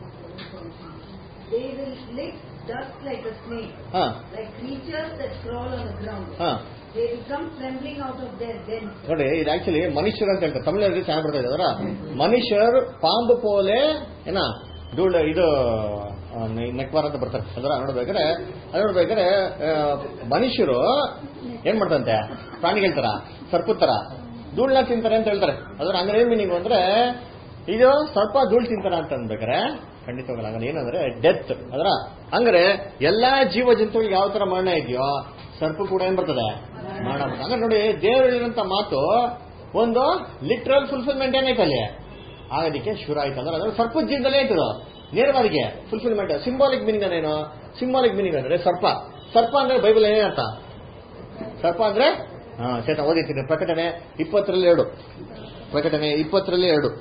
Dust like a snake, huh. like creatures that crawl on the ground. Huh. They become trembling out of their dens. ನೋಡಿ, ಇದು ಆಕ್ಚುಲಿ ಮನುಷ್ಯರು ಅಂತ ಹೇಳ್ತಾರೆ. ತಮಿಳಲ್ಲಿ ಚೆನ್ನಾಗಿ ಬರ್ತಾ ಇದೆ ಅದರ. ಮನುಷ್ಯರು ಪಾಂಬು ಪೋಲೆ ಏನ ಧೂಳ ಇದು ನೆಕ್ವಾರ ಅಂತ ಬರ್ತಾರೆ. ಅದರ ನೋಡ್ಬೇಕಾದ್ರೆ ಅದು ನೋಡ್ಬೇಕಾದ್ರೆ ಮನುಷ್ಯರು ಏನ್ ಮಾಡ್ತಂತೆ, ಪ್ರಾಣಿಗಳ ತರ ಸರ್ಪದ ತರ ಧೂಳ್ನ ತಿಂತಾರೆ ಅಂತ ಹೇಳ್ತಾರೆ. ಅದರ ಹಂಗಾರೆ ಏನ್ ಮೀನಿಂಗ್ ಅಂದ್ರೆ ಇದು ಸ್ವಲ್ಪ ಧೂಳ್ ತಿಂತಾರ ಅಂತ ಅನ್ಬೇಕಾರೆ ಖಂಡಿತವಾಗಲ್ಲ. ಹಂಗಾರೆ ಏನಂದ್ರೆ ಡೆತ್. ಅದರ ಹಂಗಾರೆ ಎಲ್ಲಾ ಜೀವ ಜಂತುಗಳಿಗೆ ಯಾವ ತರ ಮರಣ ಇದೆಯೋ ಸರ್ಪ ಕೂಡ ಏನ್ ಬರ್ತದೆ, ಮರಣ. ಹಂಗಾರೆ ನೋಡಿ, ದೇವರು ಹೇಳಿದಂತ ಮಾತು ಒಂದು ಲಿಟ್ರಲ್ ಫುಲ್ಫಿಲ್ಮೆಂಟ್ ಏನೈತೆ ಅಲ್ಲಿ ಆಗೋದಕ್ಕೆ ಶುರು ಆಯ್ತು. ಅಂದ್ರೆ ಅದ್ರ ಸರ್ಪದ ಜೀವನದಲ್ಲೇ ಆಯ್ತದ ನೇರವಾದಿಗೆ ಫುಲ್ಫಿಲ್ಮೆಂಟ್. ಸಿಂಬಾಲಿಕ್ ಮೀನಿಂಗ್ ಅದೇನು? ಸಿಂಬಾಲಿಕ್ ಮೀನಿಂಗ್ ಅಂದ್ರೆ ಸರ್ಪ. ಸರ್ಪ ಅಂದ್ರೆ ಬೈಬಲ್ ಏನೇ ಅರ್ಥ? ಸರ್ಪ ಅಂದ್ರೆ ಹಾ ಸೇತ ಓದಿತೀನಿ. ಪ್ರಕಟಣೆ ಇಪ್ಪತ್ತರಲ್ಲಿ ಎರಡು ಪ್ರಕಟಣೆ ಇಪ್ಪತ್ತರಲ್ಲಿ ಎರಡು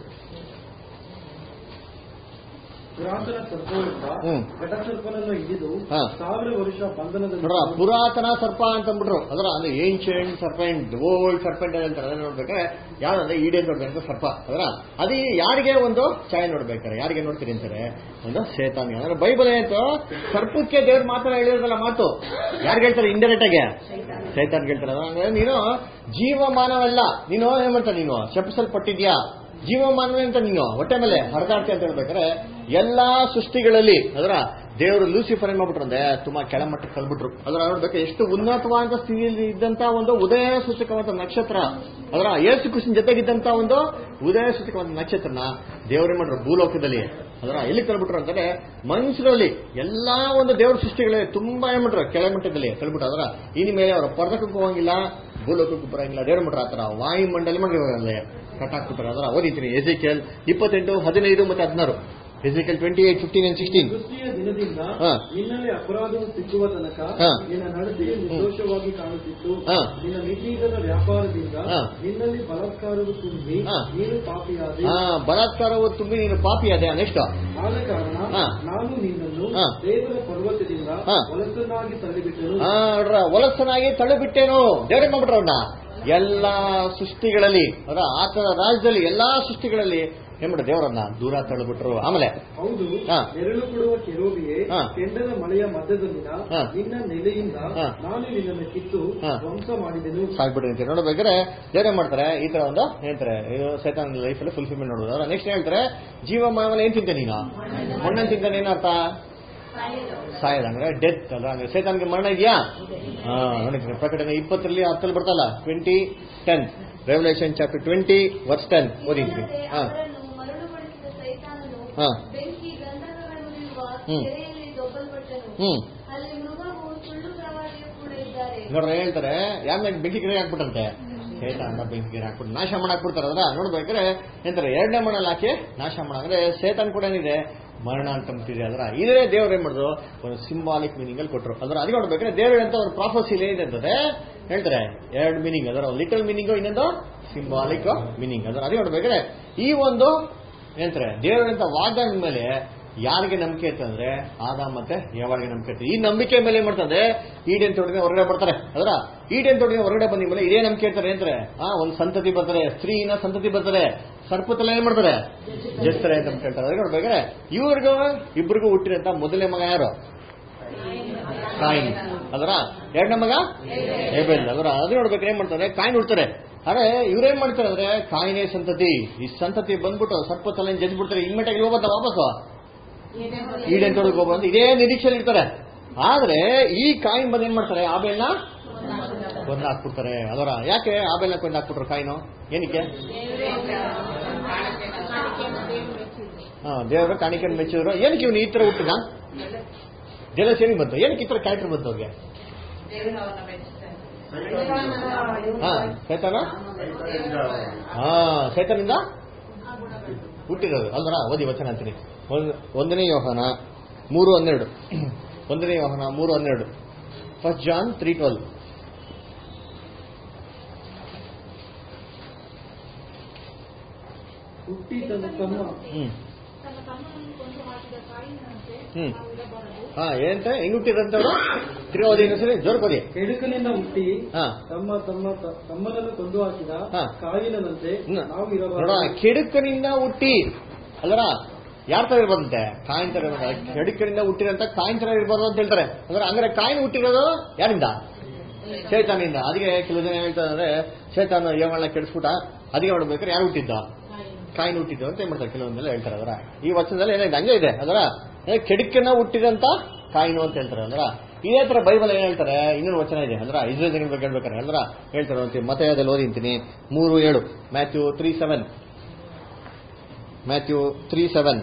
ಪುರಾತನ ಸರ್ಪವನ್ನು ಹಿಡಿದು ಸಾವಿರ ವರ್ಷ ಬಂಧನದಲ್ಲಿ ಪುರಾತನ ಸರ್ಪ ಅಂತಂದ್ಬಿಟ್ರು. ಅದರ ಅಂದ್ರೆ ಏನ್ಷಿಯಂಟ್ ಸರ್ಪೆಂಟ್, ಓಲ್ಡ್ ಸರ್ಪೆಂಟ್ ಅಂತಾರೆ. ಅದನ್ನ ನೋಡ್ಬೇಕಾರೆ ಯಾರಂದ್ರೆ ಈಡೇನ್ ನೋಡ್ಬೇಕಂತ ಸರ್ಪ. ಅದರ ಅದು ಯಾರಿಗೆ ಒಂದು ಛಾಯೆ ನೋಡ್ಬೇಕಾರೆ ಯಾರಿಗೆ ನೋಡ್ತೀರಿ ಅಂತಾರೆ, ಒಂದು ಶೇತಾನ್ಗೆ. ಅಂದ್ರೆ ಬೈಬಲ್ ಏನಾಯ್ತು, ಸರ್ಪಕ್ಕೆ ದೇವ್ರ ಮಾತ್ರ ಹೇಳಿರೋದಲ್ಲ ಮಾತು ಯಾರಿಗೆ ಹೇಳ್ತಾರೆ, ಇಂಡೈರೆಕ್ಟ್ ಆಗಿ ಶೈತಾನ್ಗೆ ಹೇಳ್ತಾರೆ. ಅಂದ್ರೆ ನೀನು ಜೀವಮಾನವಲ್ಲ, ನೀನು ಏನ್ ಮಾಡ್ತಾರೆ, ನೀನು ಶಪಿಸಲ್ಪಟ್ಟಿದ್ಯಾ ಜೀವಮಾನವೇ ಅಂತ ನೀನು ಹೊಟ್ಟೆ ಮೇಲೆ ಹರಿದಾಡ್ತಿ ಅಂತ ಹೇಳ್ಬೇಕಾರೆ ಎಲ್ಲಾ ಸೃಷ್ಟಿಗಳಲ್ಲಿ ಅದರ ದೇವರು ಲೂಸಿಫರ್ ಏನ್ ಮಾಡ್ಬಿಟ್ರು ಅಂದ್ರೆ ತುಂಬಾ ಕೆಳಮಟ್ಟಕ್ಕೆ ಕಲ್ಬಿಟ್ರು. ಅದರ ನೋಡ್ಬೇಕು ಎಷ್ಟು ಉನ್ನತವಾದ ಸ್ಥಿತಿಯಲ್ಲಿ ಇದ್ದಂತ ಒಂದು ಉದಯ ಸೂಚಕವಾದ ನಕ್ಷತ್ರ, ಅದರ ಯೇಸು ಕ್ರಿಸ್ತನ ಜೊತೆಗಿದ್ದಂತ ಒಂದು ಉದಯ ಸೂಚಕವಾದ ನಕ್ಷತ್ರನ ದೇವರೇ ಮಾಡ್ರು ಭೂಲೋಕದಲ್ಲಿ. ಅದರ ಎಲ್ಲಿ ಕಲ್ಬಿಟ್ರು ಅಂತಂದ್ರೆ ಮನುಷ್ಯರಲ್ಲಿ ಎಲ್ಲಾ ಒಂದು ದೇವರ ಸೃಷ್ಟಿಗಳೇ ತುಂಬಾ ಏನ್ ಮಾಡ್ರು ಕೆಳಮಟ್ಟದಲ್ಲಿ ಕಲ್ಬಿಟ್ರು. ಅದರ ಇನ್ ಮೇಲೆ ಅವರ ಪರ್ದಕ್ಕೂ ಹೋಗಂಗಿಲ್ಲ, ಭೂಲೋಕಕ್ಕೂ ಬರಂಗಿಲ್ಲ. ದೇವ್ರ ಮಾಡ್ರ ಆತರ ವಾಯುಮಂಡಲ ಮಾಡಿದ್ರೆ ಕಟ್ಟಾಕ್ಬಿಟ್ರೆ. ಅದರ ಓದಿತೀನಿ ಎಜೆಕಿಯಲ್ ಇಪ್ಪತ್ತೆಂಟು ಹದಿನೈದು ಮತ್ತೆ ಹದಿನಾರು Ezekiel twenty eight fifteen and sixteen. ಸೃಷ್ಟಿಯ ದಿನದಿಂದ ನಿನ್ನಲ್ಲಿ ಅಪರಾಧವು ಸಿಕ್ಕುವ ತನಕ ನಿನ್ನ ನಡತೆಯು ನಿರ್ದೋಷವಾಗಿ ಕಾಣುತ್ತಿತ್ತು. ನಿನ್ನ ಮಿತಿಗಳ ವ್ಯಾಪಾರದಿಂದ ನಿನ್ನಲ್ಲಿ ಬಲಾತ್ಕಾರವು ತುಂಬಿ ನೀನು ಪಾಪಿಯಾದೆ. ಬಲಾತ್ಕಾರವು ತುಂಬಿ ನೀನು ಪಾಪಿಯಾದೆ. ನೆಕ್ಸ್ಟ್, ಆದ ಕಾರಣ ನಾನು ನಿನ್ನನ್ನು ದೇವರ ಪರ್ವತದಿಂದ ಹೊಲಸನ್ನಾಗಿ ತಳ್ಳಿಬಿಟ್ಟೆನು. ಹೊಲಸನಾಗಿ ತಳ್ಳಿಬಿಟ್ಟೇನು. ದೇವರೇ ಮಾಡ್ಬಿಟ್ರವ್ನ ಎಲ್ಲಾ ಸೃಷ್ಟಿಗಳಲ್ಲಿ, ಅವರ ಆತನ ರಾಜ್ಯದಲ್ಲಿ ಎಲ್ಲಾ ಸೃಷ್ಟಿಗಳಲ್ಲಿ ಏನ್ ಮಾಡ ದೇವರನ್ನ ದೂರ ತಳ್ಳಿಬಿಟ್ರು. ಆಮೇಲೆ ಹೌದು, ನೆರಳು ಕೊಡುವ ಕೆರೂಬಿಯೇ, ಕೆಂಡದ ಮಳೆಯ ಮಧ್ಯದಲ್ಲಿನ ನಿನ್ನ ನೆಲೆಯಿಂದ ನಾನು ನಿನ್ನನ್ನು ಕಿತ್ತು ಧ್ವಂಸ ಮಾಡಿದೆನು. ಸಾಕ್ಬಿಟ್ರಿ ಅಂತ ನೋಡ್ಬೇಕಾದ್ರೆ ದೇವರೇ ಮಾಡ್ತಾರೆ ಈ ತರ ಒಂದು ಹೇಳ್ತಾರೆ, ಇದು ಸೈತಾನ ಲೈಫ್ ಅಲ್ಲಿ ಫುಲ್ಫಿಲ್ಮೆಂಟ್ ನೋಡೋದು. ಅವ್ರ ನೆಕ್ಸ್ಟ್ ಹೇಳ್ತಾರೆ, ಜೀವ ಮಾಮೂಲಿ ಏನ್ ತಿಂತೆ ನೀನು? ಮಣ್ಣನ್ನು ತಿಂತಾನೆ. ಏನರ್ಥ? ಸಾಯದ ಅಂದ್ರೆ ಡೆತ್ ಅಲ್ಲ. ಅಂದ್ರೆ ಸೈತಾನ್ಗೆ ಮರಣ ಇದೆಯಾ? ಹಾ, ನೋಡಿ ಪ್ರಕಟಣೆ ಇಪ್ಪತ್ತರಲ್ಲಿ ಹತ್ತಲ್ಲಿ ಬರ್ತಲ್ಲ, twenty ten revolution chapter twenty verse ten ಓದಿದ್ವಿ. ಹಾ ಹಾ ಹ್ಮ್ ಹ್ಮ್ ನೋಡ್ರೆ ಹೇಳ್ತಾರೆ, ಯಾರ ಬೆಂಕಿ ಗಿಡ ಹಾಕ್ಬಿಟ್ಟಂತೆ, ಸೇತಾನ ಬೆಂಕಿ ಗಿಡ ಹಾಕ್ಬಿಟ್ಟು ನಾಶ ಮಾಡಾಕ್ಬಿಡ್ತಾರೆ. ಅದ್ರ ನೋಡ್ಬೇಕಾದ್ರೆ ಎಂತಾರೆ ಎರಡನೇ ಮಣ್ಣಲ್ಲಿ ಹಾಕಿ ನಾಶ ಮಾಡ. ಅಂದ್ರೆ ಸೇತಾನ್ ಕೂಡ ಏನಿದೆ, ಮರಣ ಅಂತ ಅಂತಿದೆ. ಅದ್ರ ಇದೇ ದೇವ್ರು ಏನ್ ಮಾಡಿದ್ರು, ಒಂದು ಸಿಂಬಾಲಿಕ್ ಮೀನಿಂಗ್ ಅಲ್ಲಿ ಕೊಟ್ಟರು. ಅದ್ರ ಅದಕ್ಕೆ ನೋಡ್ಬೇಕಾದ್ರೆ ದೇವ್ರ ಅಂತ ಒಂದು ಪ್ರಾಫೆಸಿಲ್ ಏನಿದೆ ಅಂತಂದ್ರೆ ಹೇಳ್ತಾರೆ ಎರಡು ಮೀನಿಂಗ್. ಅದರ ಲಿಟಲ್ ಮೀನಿಂಗ್, ಇನ್ನೊಂದು ಸಿಂಬಾಲಿಕ್ ಮೀನಿಂಗ್. ಅದ್ರ ಅದೇ ನೋಡ್ಬೇಕಾದ್ರೆ ಈ ಒಂದು ಏನಂತಾರೆ ದೇವರಂತ ವಾಗ್ದಾನದ ಮೇಲೆ ಯಾರಿಗೆ ನಂಬಿಕೆ ಇರ್ತಂದ್ರೆ ಆದಾಮ್ ಮತ್ತೆ ಯಾವಾಗ ನಂಬಿಕೆ ಇರ್ತದೆ. ಈ ನಂಬಿಕೆ ಮೇಲೆ ಏನ್ ಮಾಡ್ತದೆ, ಈಡೇನ್ ತೋಟದಿಂದ ಹೊರಗಡೆ ಬರ್ತಾರೆ. ಅದರ ಈಡೇನ್ ತೋಟದಿಂದ ಹೊರಗಡೆ ಬಂದ ಮೇಲೆ ಇದೇ ನಂಬಿಕೆ ಇರ್ತಾರೆ ಅಂತಾರೆ. ಆ ಒಂದು ಸಂತತಿ ಬರ್ತಾರೆ, ಸ್ತ್ರೀನ ಸಂತತಿ ಬರ್ತಾರೆ, ಸರ್ಪತಲ್ಲ ಏನ್ ಮಾಡ್ತಾರೆ, ಜಸ್ತಾರೆ ಅಂತ ಹೇಳ್ತಾರೆ. ಅದಕ್ಕೆ ನೋಡ್ಬೇಕಾದ್ರೆ ಇವ್ರಿಗೂ ಇಬ್ರಿಗೂ ಹುಟ್ಟಿರಂತ ಮೊದಲನೇ ಮಗ ಯಾರು? ಕಾಯಿನ್. ಅದರ ಎರಡನೇ ಮಗ ಹೇಬೆಲ್. ಅದರ ಅದು ನೋಡ್ಬೇಕಾದ್ರೆ ಏನ್ ಮಾಡ್ತಾರೆ, ಕಾಯಿನ್ ಹುಡ್ತಾರೆ. ಅರೆ ಇವ್ರೇನ್ ಮಾಡ್ತಾರೆ ಅಂದ್ರೆ ಕಾಯಿನೇ ಸಂತತಿ, ಈ ಸಂತತಿ ಬಂದ್ಬಿಟ್ಟು ಸರ್ಪ ತಲೆ ಜಜ್ಬಿಡ್ತಾರೆ. ಇಮ್ಮಿಡಿಯಾಗಿ ಹೋಗ್ಬತ್ತ ವಾಪಸ್ಸು ಈಡೇನ್ ತೊಡಗ್ ಹೋಗ್ಬಂದು ಇದೇ ನಿರೀಕ್ಷೆಯಲ್ಲಿ ಇರ್ತಾರೆ. ಆದ್ರೆ ಈ ಕಾಯಿನ್ ಬಂದ್ ಏನ್ ಮಾಡ್ತಾರೆ, ಆಬೇಲ್ನ ಕೊಂದು ಹಾಕ್ಬಿಡ್ತಾರೆ. ಅದರ ಯಾಕೆ ಆಬೇಲ್ನ ಕೊಂದು ಹಾಕ್ಬಿಟ್ರು ಕಾಯಿನು? ಏನಕ್ಕೆ? ಹಾ, ದೇವರ ಕಾಣಿಕೆಯನ್ನು ಮೆಚ್ಚಿದ್ರು. ಏನಕ್ಕೆ ಇವನು ಈ ತರ ಹುಟ್ಟಿದ? ಜಲಸ್ ಏನಿಗೆ ಬಂತು? ಏನಕ್ಕೆ ಈ ತರ ಕ್ಯಾರೆಕ್ಟರ್ ಬಂತು ಅವ್ರಿಗೆ? ಹಾ, ಸೈತಾನ ಹಾ ಸೈತಾನಿಂದ ಹುಟ್ಟಿರೋದು ಅಲ್ವರ. ಓದಿ ವಚನ ಅಂತೀನಿ. ಒಂದನೇ ಯೋಹಾನ ಮೂರು ಹನ್ನೆರಡು ಒಂದನೇ ಯೋಹಾನ ಮೂರು ಹನ್ನೆರಡು ಫಸ್ಟ್ ಜಾನ್ ತ್ರೀ ಟ್ವೆಲ್. ಹುಟ್ಟಿ ತನ್ನ ತಮ್ಮ ಹ್ಮ್ ಹ್ಮ್ ಹಾ ಏನಂತ ಹೆಂಗ್ ಹುಟ್ಟಿದಂತವ್ರು ತಿರುಗೋದಿ ಸರಿ ಜೋರ್ಕೋದಿ. ಕೆಡುಕನಿಂದ ಹುಟ್ಟಿ ತಮ್ಮ ತಮ್ಮ ತಮ್ಮನನ್ನು ಕೊಂದು ಹಾಕಿದ ಕಾಯಿನಂತೆ ನಾವು ಇರಬಾರದು. ಕೆಡುಕನಿಂದ ಹುಟ್ಟಿ ಅಲ್ಲರ ಯಾರ ತರ ಇರ್ಬಾರ್ದಂತೆ? ಕಾಯಿನ್ ತರ. ಕೆಡುಕನಿಂದ ಹುಟ್ಟಿರಂತ ಕಾಯಿನ್ ತರ ಇರ್ಬಾರ್ದು ಅಂತ ಹೇಳ್ತಾರೆ. ಅಂದ್ರೆ ಹಂಗಾರೆ ಕಾಯಿನ್ ಹುಟ್ಟಿರೋದು ಯಾರಿಂದ? ಸೈತಾನಿಂದ. ಅದಕ್ಕೆ ಕೆಲವು ಜನ ಹೇಳ್ತಾರೆ ಅಂದ್ರೆ ಸೈತಾನ ಏವಳನ್ನ ಕೆಡಿಸ್ಬಿಟ್ಟ, ಅದಕ್ಕೆ ಮಾಡ್ಬೇಕಾದ್ರೆ ಯಾರು ಹುಟ್ಟಿದ್ದ? ಕಾಯಿನ್ ಹುಟ್ಟಿದ್ದು ಅಂತ ಏನ್ ಮಾಡ್ತಾರೆ ಕೆಲವೊಂದೆಲ್ಲ ಹೇಳ್ತಾರೆ. ಅದರ ಈ ವಚನದಲ್ಲಿ ಏನಾಗಿದೆ ಹಂಗೆ ಇದೆ. ಅದರ ಕೆಡುಕನ ಹುಟ್ಟಿದಂತ ಕಾಯಿನು ಅಂತ ಹೇಳ್ತಾರೆ. ಅಂದ್ರ ಇದೇ ತರ ಬೈಬಲ್ ಏನ್ ಹೇಳ್ತಾರೆ, ಇನ್ನೊಂದು ವಚನ ಇದೆ. ಅಂದ್ರ ಇಸ್ರೇಲ್ ಜನರ ಬಗ್ಗೆ ಹೇಳ್ಬೇಕಾರೆ ಅಂದ್ರ ಹೇಳ್ತಾರೆ ಅಂತೀನಿ. ಮತ್ತಾಯದಲ್ಲಿ ಓದಿಂತೀನಿ ಮೂರು ಏಳು Matthew three seven Matthew three seven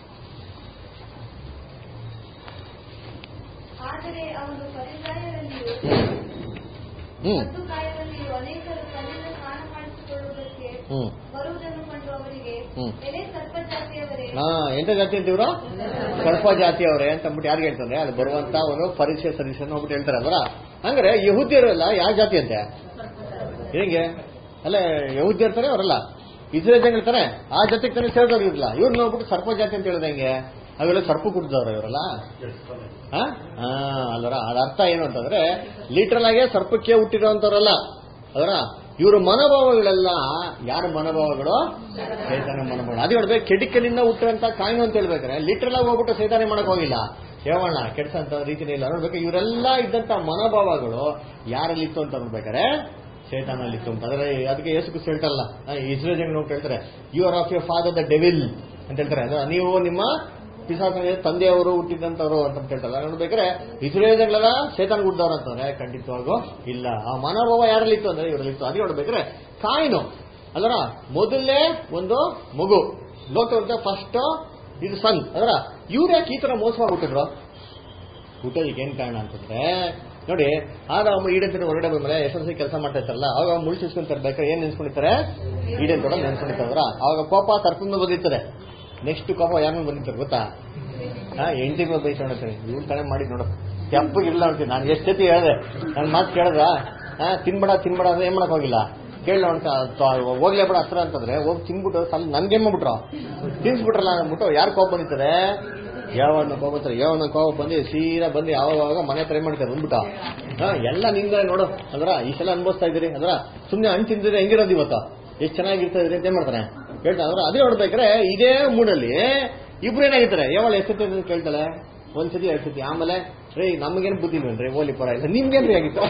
ಹ್ಮ್ ಹ್ಮ್ ಹಾ ಎಂತ ಜಾತಿ ಅಂತಿವ್ರು? ಸರ್ಪ ಜಾತಿಯವರೇ ಅಂತ ಅಂದ್ಬಿಟ್ಟು ಯಾರಿಗೆ ಹೇಳ್ತಾರೆ? ಅದು ಬರುವಂತ ಅವರು ಪರೀಕ್ಷೆ ಸದಸ್ಯ ಹೋಗ್ಬಿಟ್ಟು ಹೇಳ್ತಾರೆ. ಅಲ್ವರ ಹಂಗಾರೆ ಯಹೂದ್ಯರೆಲ್ಲ ಯಾವ ಜಾತಿ ಅಂತೆ? ಹೇಗೆ ಅಲ್ಲ ಯಹೂದ್ಯ ಇರ್ತಾರೆ ಅವರೆಲ್ಲ ಇಸ್ರೇಲ್ ಜನ ಇರ್ತಾರೆ, ಆ ಜಾತಿಗೆ ತಾನೇ ಸೇರಿದವ್ರು ಇರಲ್ಲ. ಇವ್ರು ನೋಡ್ಬಿಟ್ಟು ಸರ್ಪ ಜಾತಿ ಅಂತ ಹೇಳಿದ ಹೆಂಗೆ? ಅವೆಲ್ಲ ಸರ್ಪ ಕುಡ್ದವ್ರು ಇವರೆಲ್ಲ. ಹಾ ಅಲ್ವರ ಅದ ಅರ್ಥ ಏನು ಅಂತಂದ್ರೆ ಲಿಟ್ರಲ್ ಆಗಿ ಸರ್ಪಕ್ಕೆ ಹುಟ್ಟಿರೋಂಥವ್ರಲ್ಲ. ಅದರ ಇವ್ರ ಮನೋಭಾವಗಳೆಲ್ಲ ಯಾರ ಮನೋಭಾವಗಳು? ಸೈತಾನ ಮನೋಭಾವ. ಅದು ಹೇಳ್ಬೇಕು. ಕೆಡುಕನಿಂದ ಹುಟ್ಟಿರಂತ ಕಾಯಿನು ಅಂತ ಹೇಳ್ಬೇಕಾರೆ ಲಿಟ್ರಲ್ ಆಗಿ ಹೋಗ್ಬಿಟ್ಟು ಸೈತಾನೆ ಮಾಡಕ್ ಹೋಗಿಲ್ಲ, ಹೇಳೋಣ ಕೆಡ್ಸಂತ ರೀತಿನೇ ಇಲ್ಲ. ನೋಡ್ಬೇಕು ಇವರೆಲ್ಲ ಇದ್ದಂತ ಮನೋಭಾವಗಳು ಯಾರಲ್ಲಿತ್ತು ಅಂತ ನೋಡ್ಬೇಕಾರೆ ಸೈತಾನಲ್ಲಿತ್ತು ಅಂತ. ಆದ್ರೆ ಅದಕ್ಕೆ ಯೇಸು ಕ್ರಿಸ್ತ ಹೇಳ್ತಾರಲ್ಲ, ಇಸ್ರೇಲ್ ಜನ ಹೋಗ್ತಾ ಹೇಳ್ತಾರೆ, you are of your father the devil ಅಂತ ಹೇಳ್ತಾರೆ. ಅಂದ್ರೆ ನೀವು ನಿಮ್ಮ ಪಿಸಾಚನಿಗೆ ತಂದೆಯವರು ಹುಟ್ಟಿದಂತವ್ರು ಅಂತ ಹೇಳ್ತಾರೆ. ನೋಡ್ಬೇಕಾದ್ರೆ ಇಸ್ರೇಲ್ ಜನಗಳೆಲ್ಲ ಸೈತಾನ್ ಹುಟ್ಟಿದವ್ರು ಅಂತಂದ್ರೆ ಖಂಡಿತವಾಗೂ ಇಲ್ಲ. ಆ ಮನೋಭಾವ ಯಾರಲ್ಲಿತ್ತು ಅಂದ್ರೆ ಇವರಲ್ಲಿತ್ತು. ಅದೇ ನೋಡ್ಬೇಕಾದ್ರೆ ಕಾಯಿನು ಅದರ ಮೊದಲನೇ ಒಂದು ಮಗು ಲೋಕ ಫಸ್ಟ್ ಇದು ಸನ್. ಅದರ ಇವ್ರು ಯಾಕೆ ಈ ತರ ಮೋಸವಾಗಿ ಹುಟ್ಟಿದ್ರು? ಹುಟ್ಟೋದಕ್ಕೆ ಏನ್ ಕಾರಣ ಅಂತಂದ್ರೆ ನೋಡಿ, ಆಗ ಈಡೇನ್ ತೋಟ ಹೊರಗಡೆ ಬಂದ್ಮೇಲೆ ಎಸ್ ಎಲ್ ಸಿ ಕೆಲಸ ಮಾಡ್ತಾ ಇರ್ತಾರಲ್ಲ, ಅವಾಗ ಮುಳ್ಸಿಸ್ಕೊಂಡ್ ತರ್ಬೇಕಾದ್ರೆ ಏನ್ ನೆನ್ಸ್ಕೊಂಡಿರ್ತಾರೆ? ಈಡೇನ್ ತೋಟ ನೆನ್ಸ್ಕೊಂಡಿರ್ತಾರ. ಅವಾಗ ಕೋಪ ಸರ್ಪದಿಂದ ಬಂದಿರ್ತಾರೆ. ನೆಕ್ಸ್ಟ್ ಕೋಪ ಯಾರು ಬಂದಿರ್ತಾರೆ ಗೊತ್ತಾ? ಹಾ ಎಂಟಿ ಮೇಲೆ ಬೈಸ್ಕೊಂಡ್ರಿ ಇವ್ರು ಕಡೆ ಮಾಡಿ ನೋಡು ಕೆಪ್ಪಗಿಲ್ಲ ಅಂತೀನಿ. ನಾನು ಎಷ್ಟು ಸತಿ ಹೇಳಿದೆ ನನ್ನ ಮಾತು ಕೇಳಿದ್ರ ಹಾ ತಿನ್ಬೇಡ ತಿನ್ಬೇಡ ಅಂದ್ರೆ ಏನ್ ಮಾಡಕ್ ಹೋಗಿಲ್ಲ ಕೇಳ ಹೋಗ್ಲೇ ಬೇಡ ಹತ್ರ ಅಂತಂದ್ರೆ ಹೋಗಿ ತಿನ್ಬಿಟ್ಟು ಸ್ವಲ್ಪ ನನ್ಗೆ ಏನ್ ಮಾಡ್ಬಿಟ್ರು ತಿನ್ಸ್ಬಿಟ್ರಲ್ಲ ಅಂದ್ಬಿಟ್ಟು ಯಾರು ಕೋಪ ಬಂದಿರ್ತಾರೆ? ಯಾವನ್ನ ಕೋಪ ಬರ್ತಾರೆ ಯಾವನ್ನ ಕೋಪ ಬಂದು ಸೀದಾ ಬಂದು ಯಾವಾಗ ಮನೆ ಹತ್ರ ಏನ್ ಮಾಡ್ತಾರೆ ಬಂದ್ಬಿಟ್ಟ ಹಾ ಎಲ್ಲ ನಿಮ್ಗೆ ನೋಡು ಅಂದ್ರ ಇಷ್ಟೆಲ್ಲ ಅನ್ಭವಿಸ್ತಾ ಇದ್ದೀರಿ ಅಂದ್ರ ಸುಮ್ನೆ ಹಣ್ಣು ತಿಂದಿದ್ರೆ ಹೆಂಗಿರೋದು ಇವತ್ತು ಎಷ್ಟು ಚೆನ್ನಾಗಿರ್ತಾ ಇದ್ರಿ ಅಂತ ಏನ್ ಮಾಡ್ತಾನೆ ಹೇಳ್ತಾನೆ. ಅಂದ್ರೆ ಅದೇ ನೋಡ್ಬೇಕಾದ್ರೆ ಇದೇ ಮೂಡಲ್ಲಿ ಇಬ್ರು ಏನಾಗಿರ್ತಾರೆ ಯಾವಾಗ ಎಷ್ಟೊತ್ತ ಕೇಳ್ತಾಳೆ ಒಂದ್ಸತಿ ಎರಡ್ ಸತಿ ಆಮೇಲೆ ರೇ ನಮಗೇನು ಬುದ್ಧಿ ಬೇಡ್ರಿ ಓಲಿ ಪರ ಇಲ್ಲ ನಿಮ್ಗೇನ್ರಿ ಆಗಿತ್ತು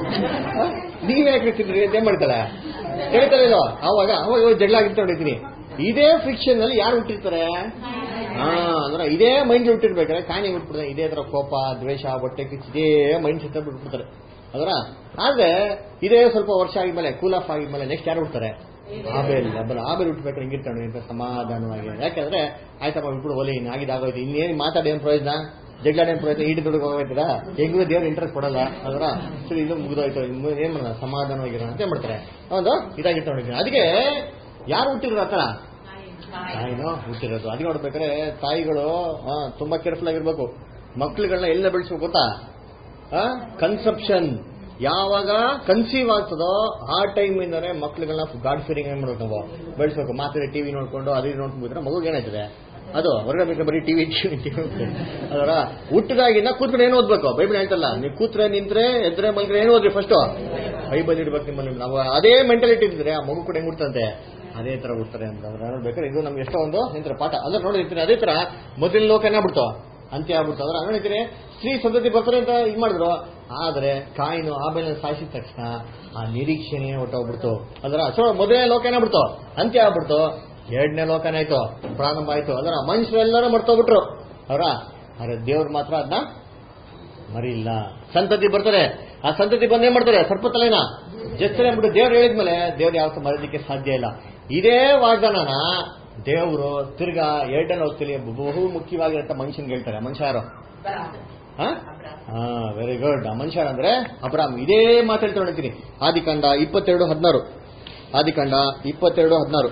ನೀವೇ ಯಾಕೆ ತಿನ್ರಿ ಅಂತ ಏನ್ ಮಾಡ್ತಾಳೆ ಹೇಳ್ತಾರೆ ಇದು ಅವಾಗ ಅವಾಗ ಜಗಳ ಆಗಿರ್ತಾ ಹೊಡಿತೀನಿ. ಇದೇ ಫ್ರಿಕ್ಷನ್ ಅಲ್ಲಿ ಯಾರು ಹುಟ್ಟಿರ್ತಾರೆ? ಹಾ ಅಂದ್ರೆ ಇದೇ ಮೈಂಡ್ ಹುಟ್ಟಿರ್ಬೇಕಾದ್ರೆ ಕಾಣಿ ಬಿಟ್ಬಿಡ್ತಾರೆ. ಇದೇ ತರ ಕೋಪ ದ್ವೇಷ ಬಟ್ಟೆ ಕಿಚ್ಚು ಇದೇ ಮೈಂಡ್ ಸೆಟ್ ಬಿಟ್ಬಿಡ್ತಾರೆ ಅದರ. ಆದ್ರೆ ಇದೇ ಸ್ವಲ್ಪ ವರ್ಷ ಆಗಿದ್ಮೇಲೆ ಕೂಲ್ ಆಫ್ ಆಗಿದ್ಮೇಲೆ ನೆಕ್ಸ್ಟ್ ಯಾರು ಹುಡ್ತಾರೆ? ಆಬೇಲ್ ಅಬ್ಬರ ಆಬೇಲ್ ಹುಟ್ಟಬೇಕಾದ್ರೆ ಹೆಂಗಿರ್ತಾನೆ ಅಂತ ಸಮಾಧಾನವಾಗಿ. ಯಾಕಂದ್ರೆ ಆಯ್ತಪ್ಪ ಬಿಟ್ಬಿಡು ಒಲಿ ಆಗಿದಾಗೋಯ್ತು ಇನ್ನೇನು ಮಾತಾಡಿ ಏನ್ ಪ್ರಯೋಜನ ಜಗಳಾಡೇನ್ ಪ್ರಯೋಜನ ಈಡಿ ದುಡ್ಡು ಹೋಗ್ತೀರಾ ಹೆಂಗೂ ದೇವ್ರ ಇಂಟ್ರೆಸ್ಟ್ ಕೊಡಲ್ಲ ಅದರ. ಸರಿ ಇದು ಮುಗಿದೋಯ್ತು ಏನ್ ಮಾಡೋಣ ಸಮಾಧಾನವಾಗಿರೋ ಅಂತ ಏನ್ ಮಾಡ್ತಾರೆ ಒಂದು ಇದಾಗಿರ್ತಾ ನೋಡಿದ್ದೀನಿ. ಅದಕ್ಕೆ ಯಾರು ಹುಟ್ಟಿದ್ರು ಆತರ ತಾಯಿನೋ ಹುಟ್ಟಿರೋದು. ಅದಕ್ಕೆ ನೋಡ್ಬೇಕಾದ್ರೆ ತಾಯಿಗಳು ತುಂಬಾ ಕೇರ್ಫುಲ್ ಆಗಿರ್ಬೇಕು. ಮಕ್ಳುಗಳನ್ನ ಎಲ್ಲ ಬೆಳೆಸ್ಬೇಕು ಗೊತ್ತಾ? ಕನ್ಸೆಪ್ಷನ್ ಯಾವಾಗ ಕನ್ಸೀವ್ ಆಗ್ತದೋ ಆ ಟೈಮ್ ಇಂದಾನೆ ಮಕ್ಳುಗಳನ್ನ ಗಾಡ್ ಫೀರಿಂಗ್ ಏನ್ ಮಾಡ್ಬೇಕು ನಾವು ಬೆಳೆಸ್ಬೇಕು. ಮಾತ್ರ ಟಿವಿ ನೋಡ್ಕೊಂಡು ಅದೇ ನೋಡ್ಕೊಂಡ್ಬಿಟ್ರೆ ಮಗು ಏನಾಯ್ತದೆ ಅದು ಹೊರಗಡೆ ಬೇಕಾದ್ರೆ ಬರೀ ಟಿವಿ ಟಿವಿ ಟಿವಿ ಅದರ. ಹುಟ್ಟಿದಾಗಿಂದ ಕೂತ್ಕೊಂಡು ಏನು ಓದ್ಬೇಕು? ಬೈಬಲ್ ಹೇಳ್ತಲ್ಲ ನೀವು ಕೂತ್ರೆ ನಿಂತ್ರೆ ಎದ್ರೆ ಮಲ್ಗ್ರೆ ಏನು ಓದ್ರಿ ಫಸ್ಟ್ ಬೈಬಲ್ ಇಡ್ಬೇಕು ನಿಮ್ಮಲ್ಲಿ. ನಾವು ಅದೇ ಮೆಂಟಾಲಿಟಿ ಇದ್ರೆ ಆ ಮಗು ಕೂಡ ಹೆಂಗ್ ಹುಡ್ತಂತೆ ಅದೇ ತರ ಹುಡ್ತಾರೆ ಅಂತ ನೋಡ್ಬೇಕಾದ್ರೆ ಇದು ನಮ್ಗೆ ಎಷ್ಟೋ ಒಂದು ನಿಂತರ ಪಾಠ ಅಂದ್ರೆ ನೋಡಿರ್ತೀನಿ. ಅದೇ ತರ ಮೊದಲಿನ ಲೋಕ ಏನಾಗ್ಬಿಡ್ತು ಅಂತ್ಯ ಆಗ್ಬಿಡ್ತು. ಅದ್ರ ನೋಡಿರ್ತೀನಿ ಸ್ತ್ರೀ ಸಂತತಿ ಬರ್ತಾರೆ ಅಂತ ಇದು ಮಾಡಿದ್ರು. ಆದ್ರೆ ಕಾಯಿನು ಆಮೇಲೆ ಸಾಯಿಸಿದ ತಕ್ಷಣ ಆ ನಿರೀಕ್ಷೆನೇ ಹೊಟ್ಟೋಗ್ಬಿಡ್ತು ಅದರ. ಸೊ ಮೊದಲನೇ ಲೋಕ ಏನಾಗ್ಬಿಡ್ತು ಅಂತ್ಯ ಆಗ್ಬಿಡ್ತು. ಎರಡನೇ ಲೋಕನೇ ಆಯ್ತು ಪ್ರಾರಂಭ ಆಯ್ತು ಅದರ. ಮನುಷ್ಯರೆಲ್ಲರೂ ಮರ್ತೋಗ್ಬಿಟ್ರು ಅವರ. ಆದ್ರೆ ದೇವ್ರು ಮಾತ್ರ ಅದನ್ನ ಮರಿಲ್ಲ. ಸಂತತಿ ಬರ್ತಾರೆ ಆ ಸಂತತಿ ಬಂದೇನ್ ಮಾಡ್ತಾರೆ ಸರ್ಪ ತಲೆನ ಜಸ್ತಾರೆ ಅಂದ್ಬಿಟ್ಟು ದೇವ್ರು ಹೇಳಿದ್ಮೇಲೆ ದೇವ್ರು ಯಾವತ್ತೂ ಮರೋದಕ್ಕೆ ಸಾಧ್ಯ ಇಲ್ಲ. ಇದೇ ವಾಗ್ದಾನನ ದೇವರು ತಿರ್ಗಾ ಎರಡನೇ ಲೋಕದಲ್ಲಿ ಬಹು ಮುಖ್ಯವಾಗಿರಂತ ಮನುಷ್ಯನ್ಗೆ ಹೇಳ್ತಾರೆ. ಮನುಷ್ಯ ಯಾರು? ಹಾ ವೆರಿ ಗುಡ್. ಆ ಮನುಷ್ಯ ಅಂದ್ರೆ ಅಬ್ರಾಮ್. ಇದೇ ಮಾತಾಡ್ತಾ ನೋಡ್ತೀನಿ ಆದಿಕಾಂಡ ಇಪ್ಪತ್ತೆರಡು ಹದಿನಾರು ಆದಿಕಾಂಡ ಇಪ್ಪತ್ತೆರಡು ಹದಿನಾರು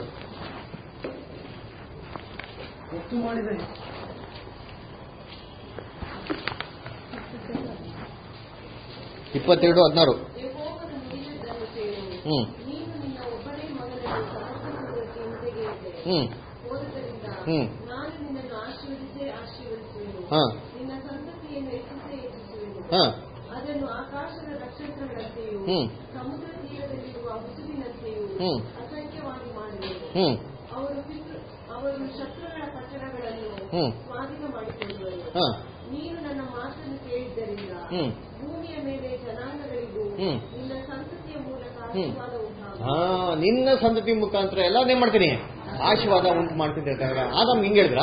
ಇಪ್ಪತ್ತೆರಡು ಹದಿನಾರು ಹ್ಮ್ ಹ್ಮ್ ಹ್ಮ್ ಹಾ ಹಾ ಅದನ್ನು ಆಕಾಶದ ನಕ್ಷತ್ರಗಳಂತೆಯೂ ಸಮುದ್ರ ತೀರದಲ್ಲಿರುವ ಹುಸುವಿನಂತೆಯೂ ಅಸಂಖ್ಯವಾಗಿ ಮಾಡುವೆನು. ಹ್ಮ್ ಅವರು ಅವರು ಶತ್ರುಗಳ ಪಟ್ಟಣಗಳನ್ನು ಸ್ವಾಧೀನ ಮಾಡಿಕೊಳ್ಳುವರು. ನೀನು ನನ್ನ ಮಾತನ್ನು ಕೇಳಿದ್ದರಿಂದ ಭೂಮಿಯ ಮೇಲೆ ಜನಾಂಗಗಳಿಗೂ ನಿನ್ನ ಸಂತತಿಯ ಮೂಲಕ ಆಶೀರ್ವಾದ ಉಂಟಾಗುವುದು. ನಿನ್ನ ಸಂತತಿ ಮುಖಾಂತರ ಎಲ್ಲ ಏನ್ ಮಾಡ್ತೀನಿ ಆಶೀರ್ವಾದ ಉಂಟು ಮಾಡ್ತೀನಿ. ಆದಮ್ ಹಿಂಗ್ ಹೇಳಿದ್ರ?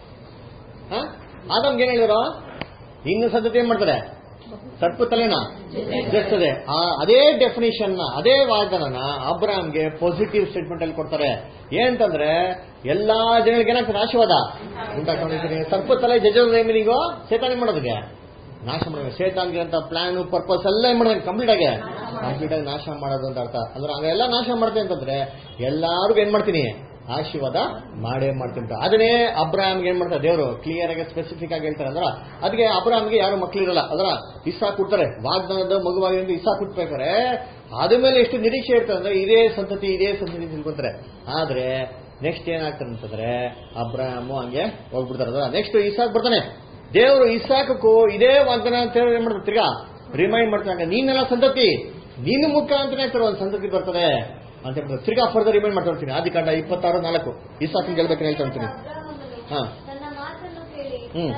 ಆದಮ್ಗೆ ಏನ್ ಹೇಳಿದ್ರು? ನಿನ್ನ ಸಂತತಿ ಏನ್ ಮಾಡ್ತಾರೆ ಸರ್ಪ ತಲೆನ ಜರ್ತದೆ. ಅದೇ ಡೆಫಿನೇಷನ್ ನ ಅದೇ ವಾಗ್ದಾನನ ಅಬ್ರಾಮ್ಗೆ ಪಾಸಿಟಿವ್ ಸ್ಟೇಟ್ಮೆಂಟ್ ಅಲ್ಲಿ ಕೊಡ್ತಾರೆ. ಏನಂತಂದ್ರೆ ಎಲ್ಲಾ ಜನಗಳಿಗೆ ಏನಾಗ್ತದೆ ಆಶೀರ್ವಾದ ಉಂಟಾಗ್ಕೊಂಡಿರ್ತೀನಿ. ಸರ್ಪ ತಲೆ ಜಜನಿಗೂ ಸೇತಾನ ಮಾಡೋದಕ್ಕೆ ನಾಶ ಮಾಡೋದು. ಸೇತಾನ್ಗೆ ಅಂತ ಪ್ಲಾನ್ ಪರ್ಪಸ್ ಎಲ್ಲ ಏನ್ ಮಾಡೋದು ಕಂಪ್ಲೀಟ್ ಆಗಿ ಕಂಪ್ಲೀಟ್ ಆಗಿ ನಾಶ ಮಾಡೋದು ಅಂತ ಅರ್ಥ. ಅಂದ್ರೆ ಹಂಗೆಲ್ಲ ನಾಶ ಮಾಡ್ತೀನಿ ಅಂತಂದ್ರೆ ಎಲ್ಲಾರ್ಗು ಏನ್ ಮಾಡ್ತೀನಿ ಆಶೀರ್ವಾದ ಮಾಡೇ ಮಾಡ್ತೀನಿ. ಅದನ್ನೇ ಅಬ್ರಾಮ್ಗೆ ಏನ್ ಮಾಡ್ತಾರೆ ದೇವರು ಕ್ಲಿಯರ್ ಆಗಿ ಸ್ಪೆಸಿಫಿಕ್ ಆಗಿ ಹೇಳ್ತಾರೆ. ಅಂದ್ರ ಅದಕ್ಕೆ ಅಬ್ರಾಮ್ಗೆ ಯಾರು ಮಕ್ಳಿರಲ್ಲ ಅದರ ಇಸಾಕ್ ಕೊಡ್ತಾರೆ. ವಾಗ್ದಾನದ ಮಗುವಾಗಿ ಇಸಾಕ್ ಕೊಟ್ಬೇಕಾರೆ ಆದ್ಮೇಲೆ ಎಷ್ಟು ನಿರೀಕ್ಷೆ ಇರ್ತದೆ ಅಂದ್ರೆ ಇದೇ ಸಂತತಿ ಇದೇ ಸಂತತಿ ತಿಳ್ಕೊತಾರೆ. ಆದ್ರೆ ನೆಕ್ಸ್ಟ್ ಏನಾಗ್ತದೆ ಅಂತಂದ್ರೆ ಅಬ್ರಾಮು ಹಂಗೆ ಹೋಗ್ಬಿಡ್ತಾರೆ. ಅದರ ನೆಕ್ಸ್ಟ್ ಇಸಾಕ್ ಬರ್ತಾನೆ. ದೇವರು ಇಸಾಕಕ್ಕೂ ಇದೇ ವಾಗ್ದಾನ ಅಂತ ಹೇಳಿ ಏನ್ ಮಾಡ್ತಾರೆ ತಿರ್ಗಾ ರಿಮೈಂಡ್ ಮಾಡ್ತಾರೆ. ನೀನೆಲ್ಲ ಸಂತತಿ ನಿನ್ನ ಮುಖಾಂತರ ಒಂದು ಸಂತತಿ ಬರ್ತದೆ ಅಂತ ಹೇಳ್ತಾರೆ. ತಿರ್ಗಾ ಫರ್ದರ್ ರಿಮೈಂಡ್ ಮಾಡ್ತಾ ಇರ್ತೀನಿ. ಆದಿಕಾಂಡ ಇಪ್ಪತ್ತಾರು ನಾಲ್ಕು ಇಸಾಕನ್ ಗೆಲ್ಬೇಕು ಹೇಳ್ತಾ ಇರ್ತೀನಿ. ಹಾ ಹ್ಮ್ ಹ್ಮ್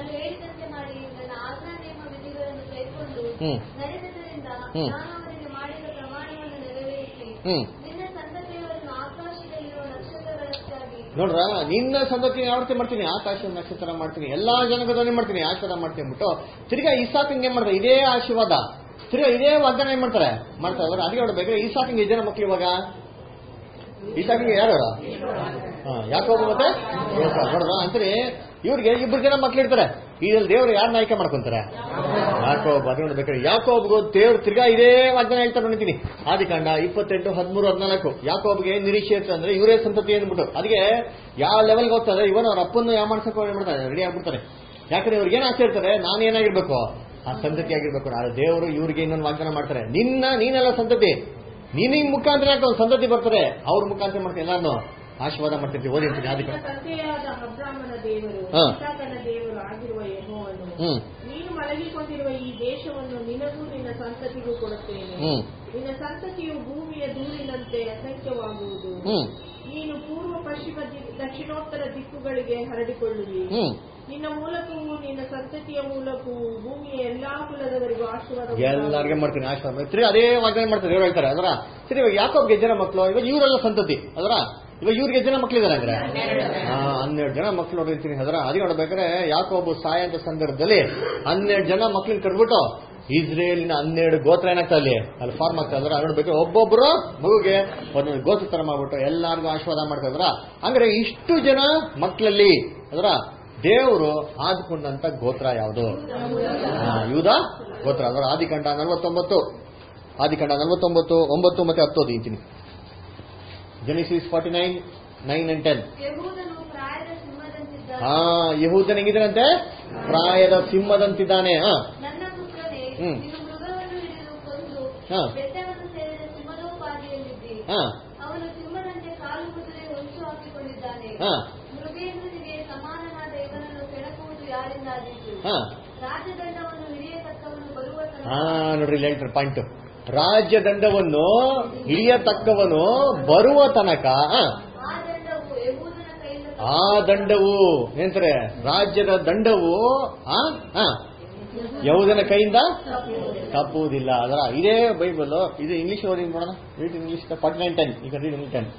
ಹ್ಮ್ ಹ್ಮ್ ನೋಡ್ರ ನಿನ್ನ ಸಂತತಿ ಯಾವತ್ತೆ ಮಾಡ್ತೀನಿ ಆಕಾಶದ ನಕ್ಷತ್ರ ಮಾಡ್ತೀನಿ ಎಲ್ಲಾ ಜನಗದವನ್ನೇ ಮಾಡ್ತೀನಿ ಆಶೀರ್ವಾದ ಮಾಡ್ತೀನಿ ಅಂದ್ಬಿಟ್ಟು ತಿರ್ಗಾ ಇಸಾಕಂಗೆ ಏನ್ ಮಾಡ್ತಾರೆ ಇದೇ ಆಶೀರ್ವಾದ ತಿರ್ಗಾ ಇದೇ ವಾಗ್ದಾನ ಏನ್ ಮಾಡ್ತಾರೆ ಮಾಡ್ತಾರೆ. ಅದಕ್ಕೆ ನೋಡ್ಬೇಕು ಇಸಾಕಂಗೆ ಜನ ಮಕ್ಳು ಇವಾಗ ಇಸಾಕಿಗೆ ಯಾರು ಯಾಕೋಬ ಮತ್ತೆ ನೋಡ್ರ ಅಂತೀರಿ ಇವ್ರಿಗೆ ಇಬ್ರು ಜನ ಮಕ್ಳು ಇರ್ತಾರೆ. ಇದ್ರಲ್ಲಿ ದೇವ್ರು ಯಾರನ್ನ ಆಯ್ಕೆ ಮಾಡ್ಕೊಂತಾರೆ? ಯಾಕೋಬ್. ಅದು ನೋಡ್ಬೇಕಾದ್ರೆ ಯಾಕೋಬ್ಗೂ ದೇವ್ರು ತಿರ್ಗಾ ಇದೇ ವಾಗ್ದಾನ ಹೇಳ್ತಾರೆ ನೋಡ್ತೀನಿ. ಆದಿಕಾಂಡ ಇಪ್ಪತ್ತೆಂಟು ಹದಿಮೂರು ಹದಿನಾಲ್ಕು ಯಾಕೋಬ್ಗೆ ನಿರೀಕ್ಷೆ ಇರ್ತದೆ ಅಂದ್ರೆ ಇವರೇ ಸಂತತಿ ಅಂದ್ಬಿಟ್ಟು ಅದಕ್ಕೆ ಯಾವ ಲೆವೆಲ್ಗೆ ಹೋಗ್ತಾರೆ ಇವನು ಅವ್ರ ಅಪ್ಪನ್ನು ಯಾವ ಮಾಡ್ಸಕ್ ಮಾಡ್ತಾರೆ ರೆಡಿ ಆಗ್ಬಿಡ್ತಾರೆ. ಯಾಕಂದ್ರೆ ಇವ್ರಿಗೆ ಏನ್ ಆಸೆ ಇರ್ತಾರೆ, ನಾನೇನಾಗಿರ್ಬೇಕು ಆ ಸಂತತಿ ಆಗಿರ್ಬೇಕು. ಆದ್ರೆ ದೇವರು ಇವ್ರಿಗೆ ಇನ್ನೊಂದು ವಾಗ್ದಾನ ಮಾಡ್ತಾರೆ, ನಿನ್ನ ನೀನೆಲ್ಲ ಸಂತತಿ, ನಿನಗ್ ಮುಖಾಂತರ ಯಾಕೆ ಒಂದು ಸಂತತಿ ಬರ್ತಾರೆ, ಅವ್ರ ಮುಖಾಂತರ ಮಾಡ್ತಾರೆ ಎಲ್ಲಾನು ಆಶೀರ್ವಾದ ಮಾಡ್ತಿರ್ತೀವಿ. ಓದಿರ್ತೀನಿ ಅದಕ್ಕೆ ತಂದೆಯಾದ ಅಬ್ರಾಮನ ದೇವರು ಇಸಾಕನ ದೇವರು ಆಗಿರುವ ಯೆಹೋವನು, ನೀನು ಮಲಗಿಕೊಂಡಿರುವ ಈ ದೇಶವನ್ನು ನಿನಗೂ ನಿನ್ನ ಸಂತತಿಗೂ ಕೊಡುತ್ತೇನೆ. ನಿನ್ನ ಸಂತತಿಯು ಭೂಮಿಯ ಧೂಳಿನಂತೆ ಅಸಂಖ್ಯವಾಗುವುದು. ನೀನು ಪೂರ್ವ ಪಶ್ಚಿಮ ದಕ್ಷಿಣೋತ್ತರ ದಿಕ್ಕುಗಳಿಗೆ ಹರಡಿಕೊಳ್ಳುವಿ. ನಿನ್ನ ಮೂಲಕವೂ ನಿನ್ನ ಸಂತತಿಯ ಮೂಲಕವೂ ಭೂಮಿಯ ಎಲ್ಲಾ ಕುಲದವರಿಗೂ ಆಶೀರ್ವಾದ ಎಲ್ಲರಿಗೆ ಮಾಡ್ತೀನಿ ಆಶೀರ್ವಾದ. ಸರಿ, ಅದೇ ವಾಗ್ದಾನ ಮಾಡ್ತಾರೆ ದೇವ್ರು ಹೇಳ್ತಾರೆ. ಅದರ ಸರಿ, ಇವಾಗ ಯಾಕೋಬ್ಗೆ ಜನ ಮಕ್ಕಳು, ಇವಾಗ ಇವರೆಲ್ಲ ಸಂತತಿ. ಅದರ ಇವಾಗ ಇವ್ರಿಗೆ ಜನ ಮಕ್ಳಿದಾರೆ ಅಂದ್ರೆ ಹನ್ನೆರಡು ಜನ ಮಕ್ಳು ನೋಡಿರ್ತೀನಿ. ಅದರ ಅದೇ ನೋಡ್ಬೇಕಾದ್ರೆ ಯಾಕೋಬು ಸಾಯಂತ ಸಂದರ್ಭದಲ್ಲಿ ಹನ್ನೆರಡು ಜನ ಮಕ್ಳನ್ನ ಕರ್ಬಿಟ್ಟು ಇಸ್ರೇಲಿನ ಹನ್ನೆರಡು ಗೋತ್ರ ಏನಾಗ್ತಾ ಅಲ್ಲಿ ಅಲ್ಲಿ ಫಾರ್ಮ್ ಆಗ್ತಾ ಇದ್ರ ನೋಡ್ಬೇಕು. ಒಬ್ಬೊಬ್ರು ಮಗುಗೆ ಒಂದೊಂದು ಗೋತ್ರ ತರ ಮಾಡ್ಬಿಟ್ಟು ಎಲ್ಲಾರ್ಗು ಆಶೀರ್ವಾದ ಮಾಡ್ತಾ ಇದ್ರ. ಅಂದ್ರೆ ಇಷ್ಟು ಜನ ಮಕ್ಕಳಲ್ಲಿ ಅದರ ದೇವರು ಆದ್ಕೊಂಡಂತ ಗೋತ್ರ ಯಾವುದು? ಯೂದ ಗೋತ್ರ. ಅದರ ಆದಿಕಾಂಡ ನಲವತ್ತೊಂಬತ್ತು ಆದಿಕಾಂಡ ನಲವತ್ತೊಂಬತ್ತು ಒಂಬತ್ತು ಮತ್ತೆ ಹತ್ತು ಓದಿಂತೀನಿ. Genesis forty nine nine and ten. ಹಾ, ಯಹೂದನ ಹೆಂಗಿದ್ದಾನಂತೆ? ಪ್ರಾಯದ ಸಿಂಹದಂತಿದ್ದಾನೆ. ಹಾ ಹ್ಮ್ ಹಾ ಹಾ ಹಾ ಹಾ ನೋಡ್ರಿ ಇಲ್ಲಿ ಹೇಳ್ತಾರೆ ಪಾಯಿಂಟ್. ರಾಜ್ಯದಂಡವನ್ನು ಹಿಡಿಯತಕ್ಕವನು ಬರುವ ತನಕ ಆ ದಂಡವು ಏನಂತಾರೆ, ರಾಜ್ಯದ ದಂಡವು ಯಹೂದನ ಕೈಯಿಂದ ತಪ್ಪುವುದಿಲ್ಲ. ಅದರ ಇದೇ ಬೈಬಲ್. ಇದು ಇಂಗ್ಲಿಷ್ ಓದಿ ನೋಡೋಣ. Read English forty nine ten. ಈಗ read English ten.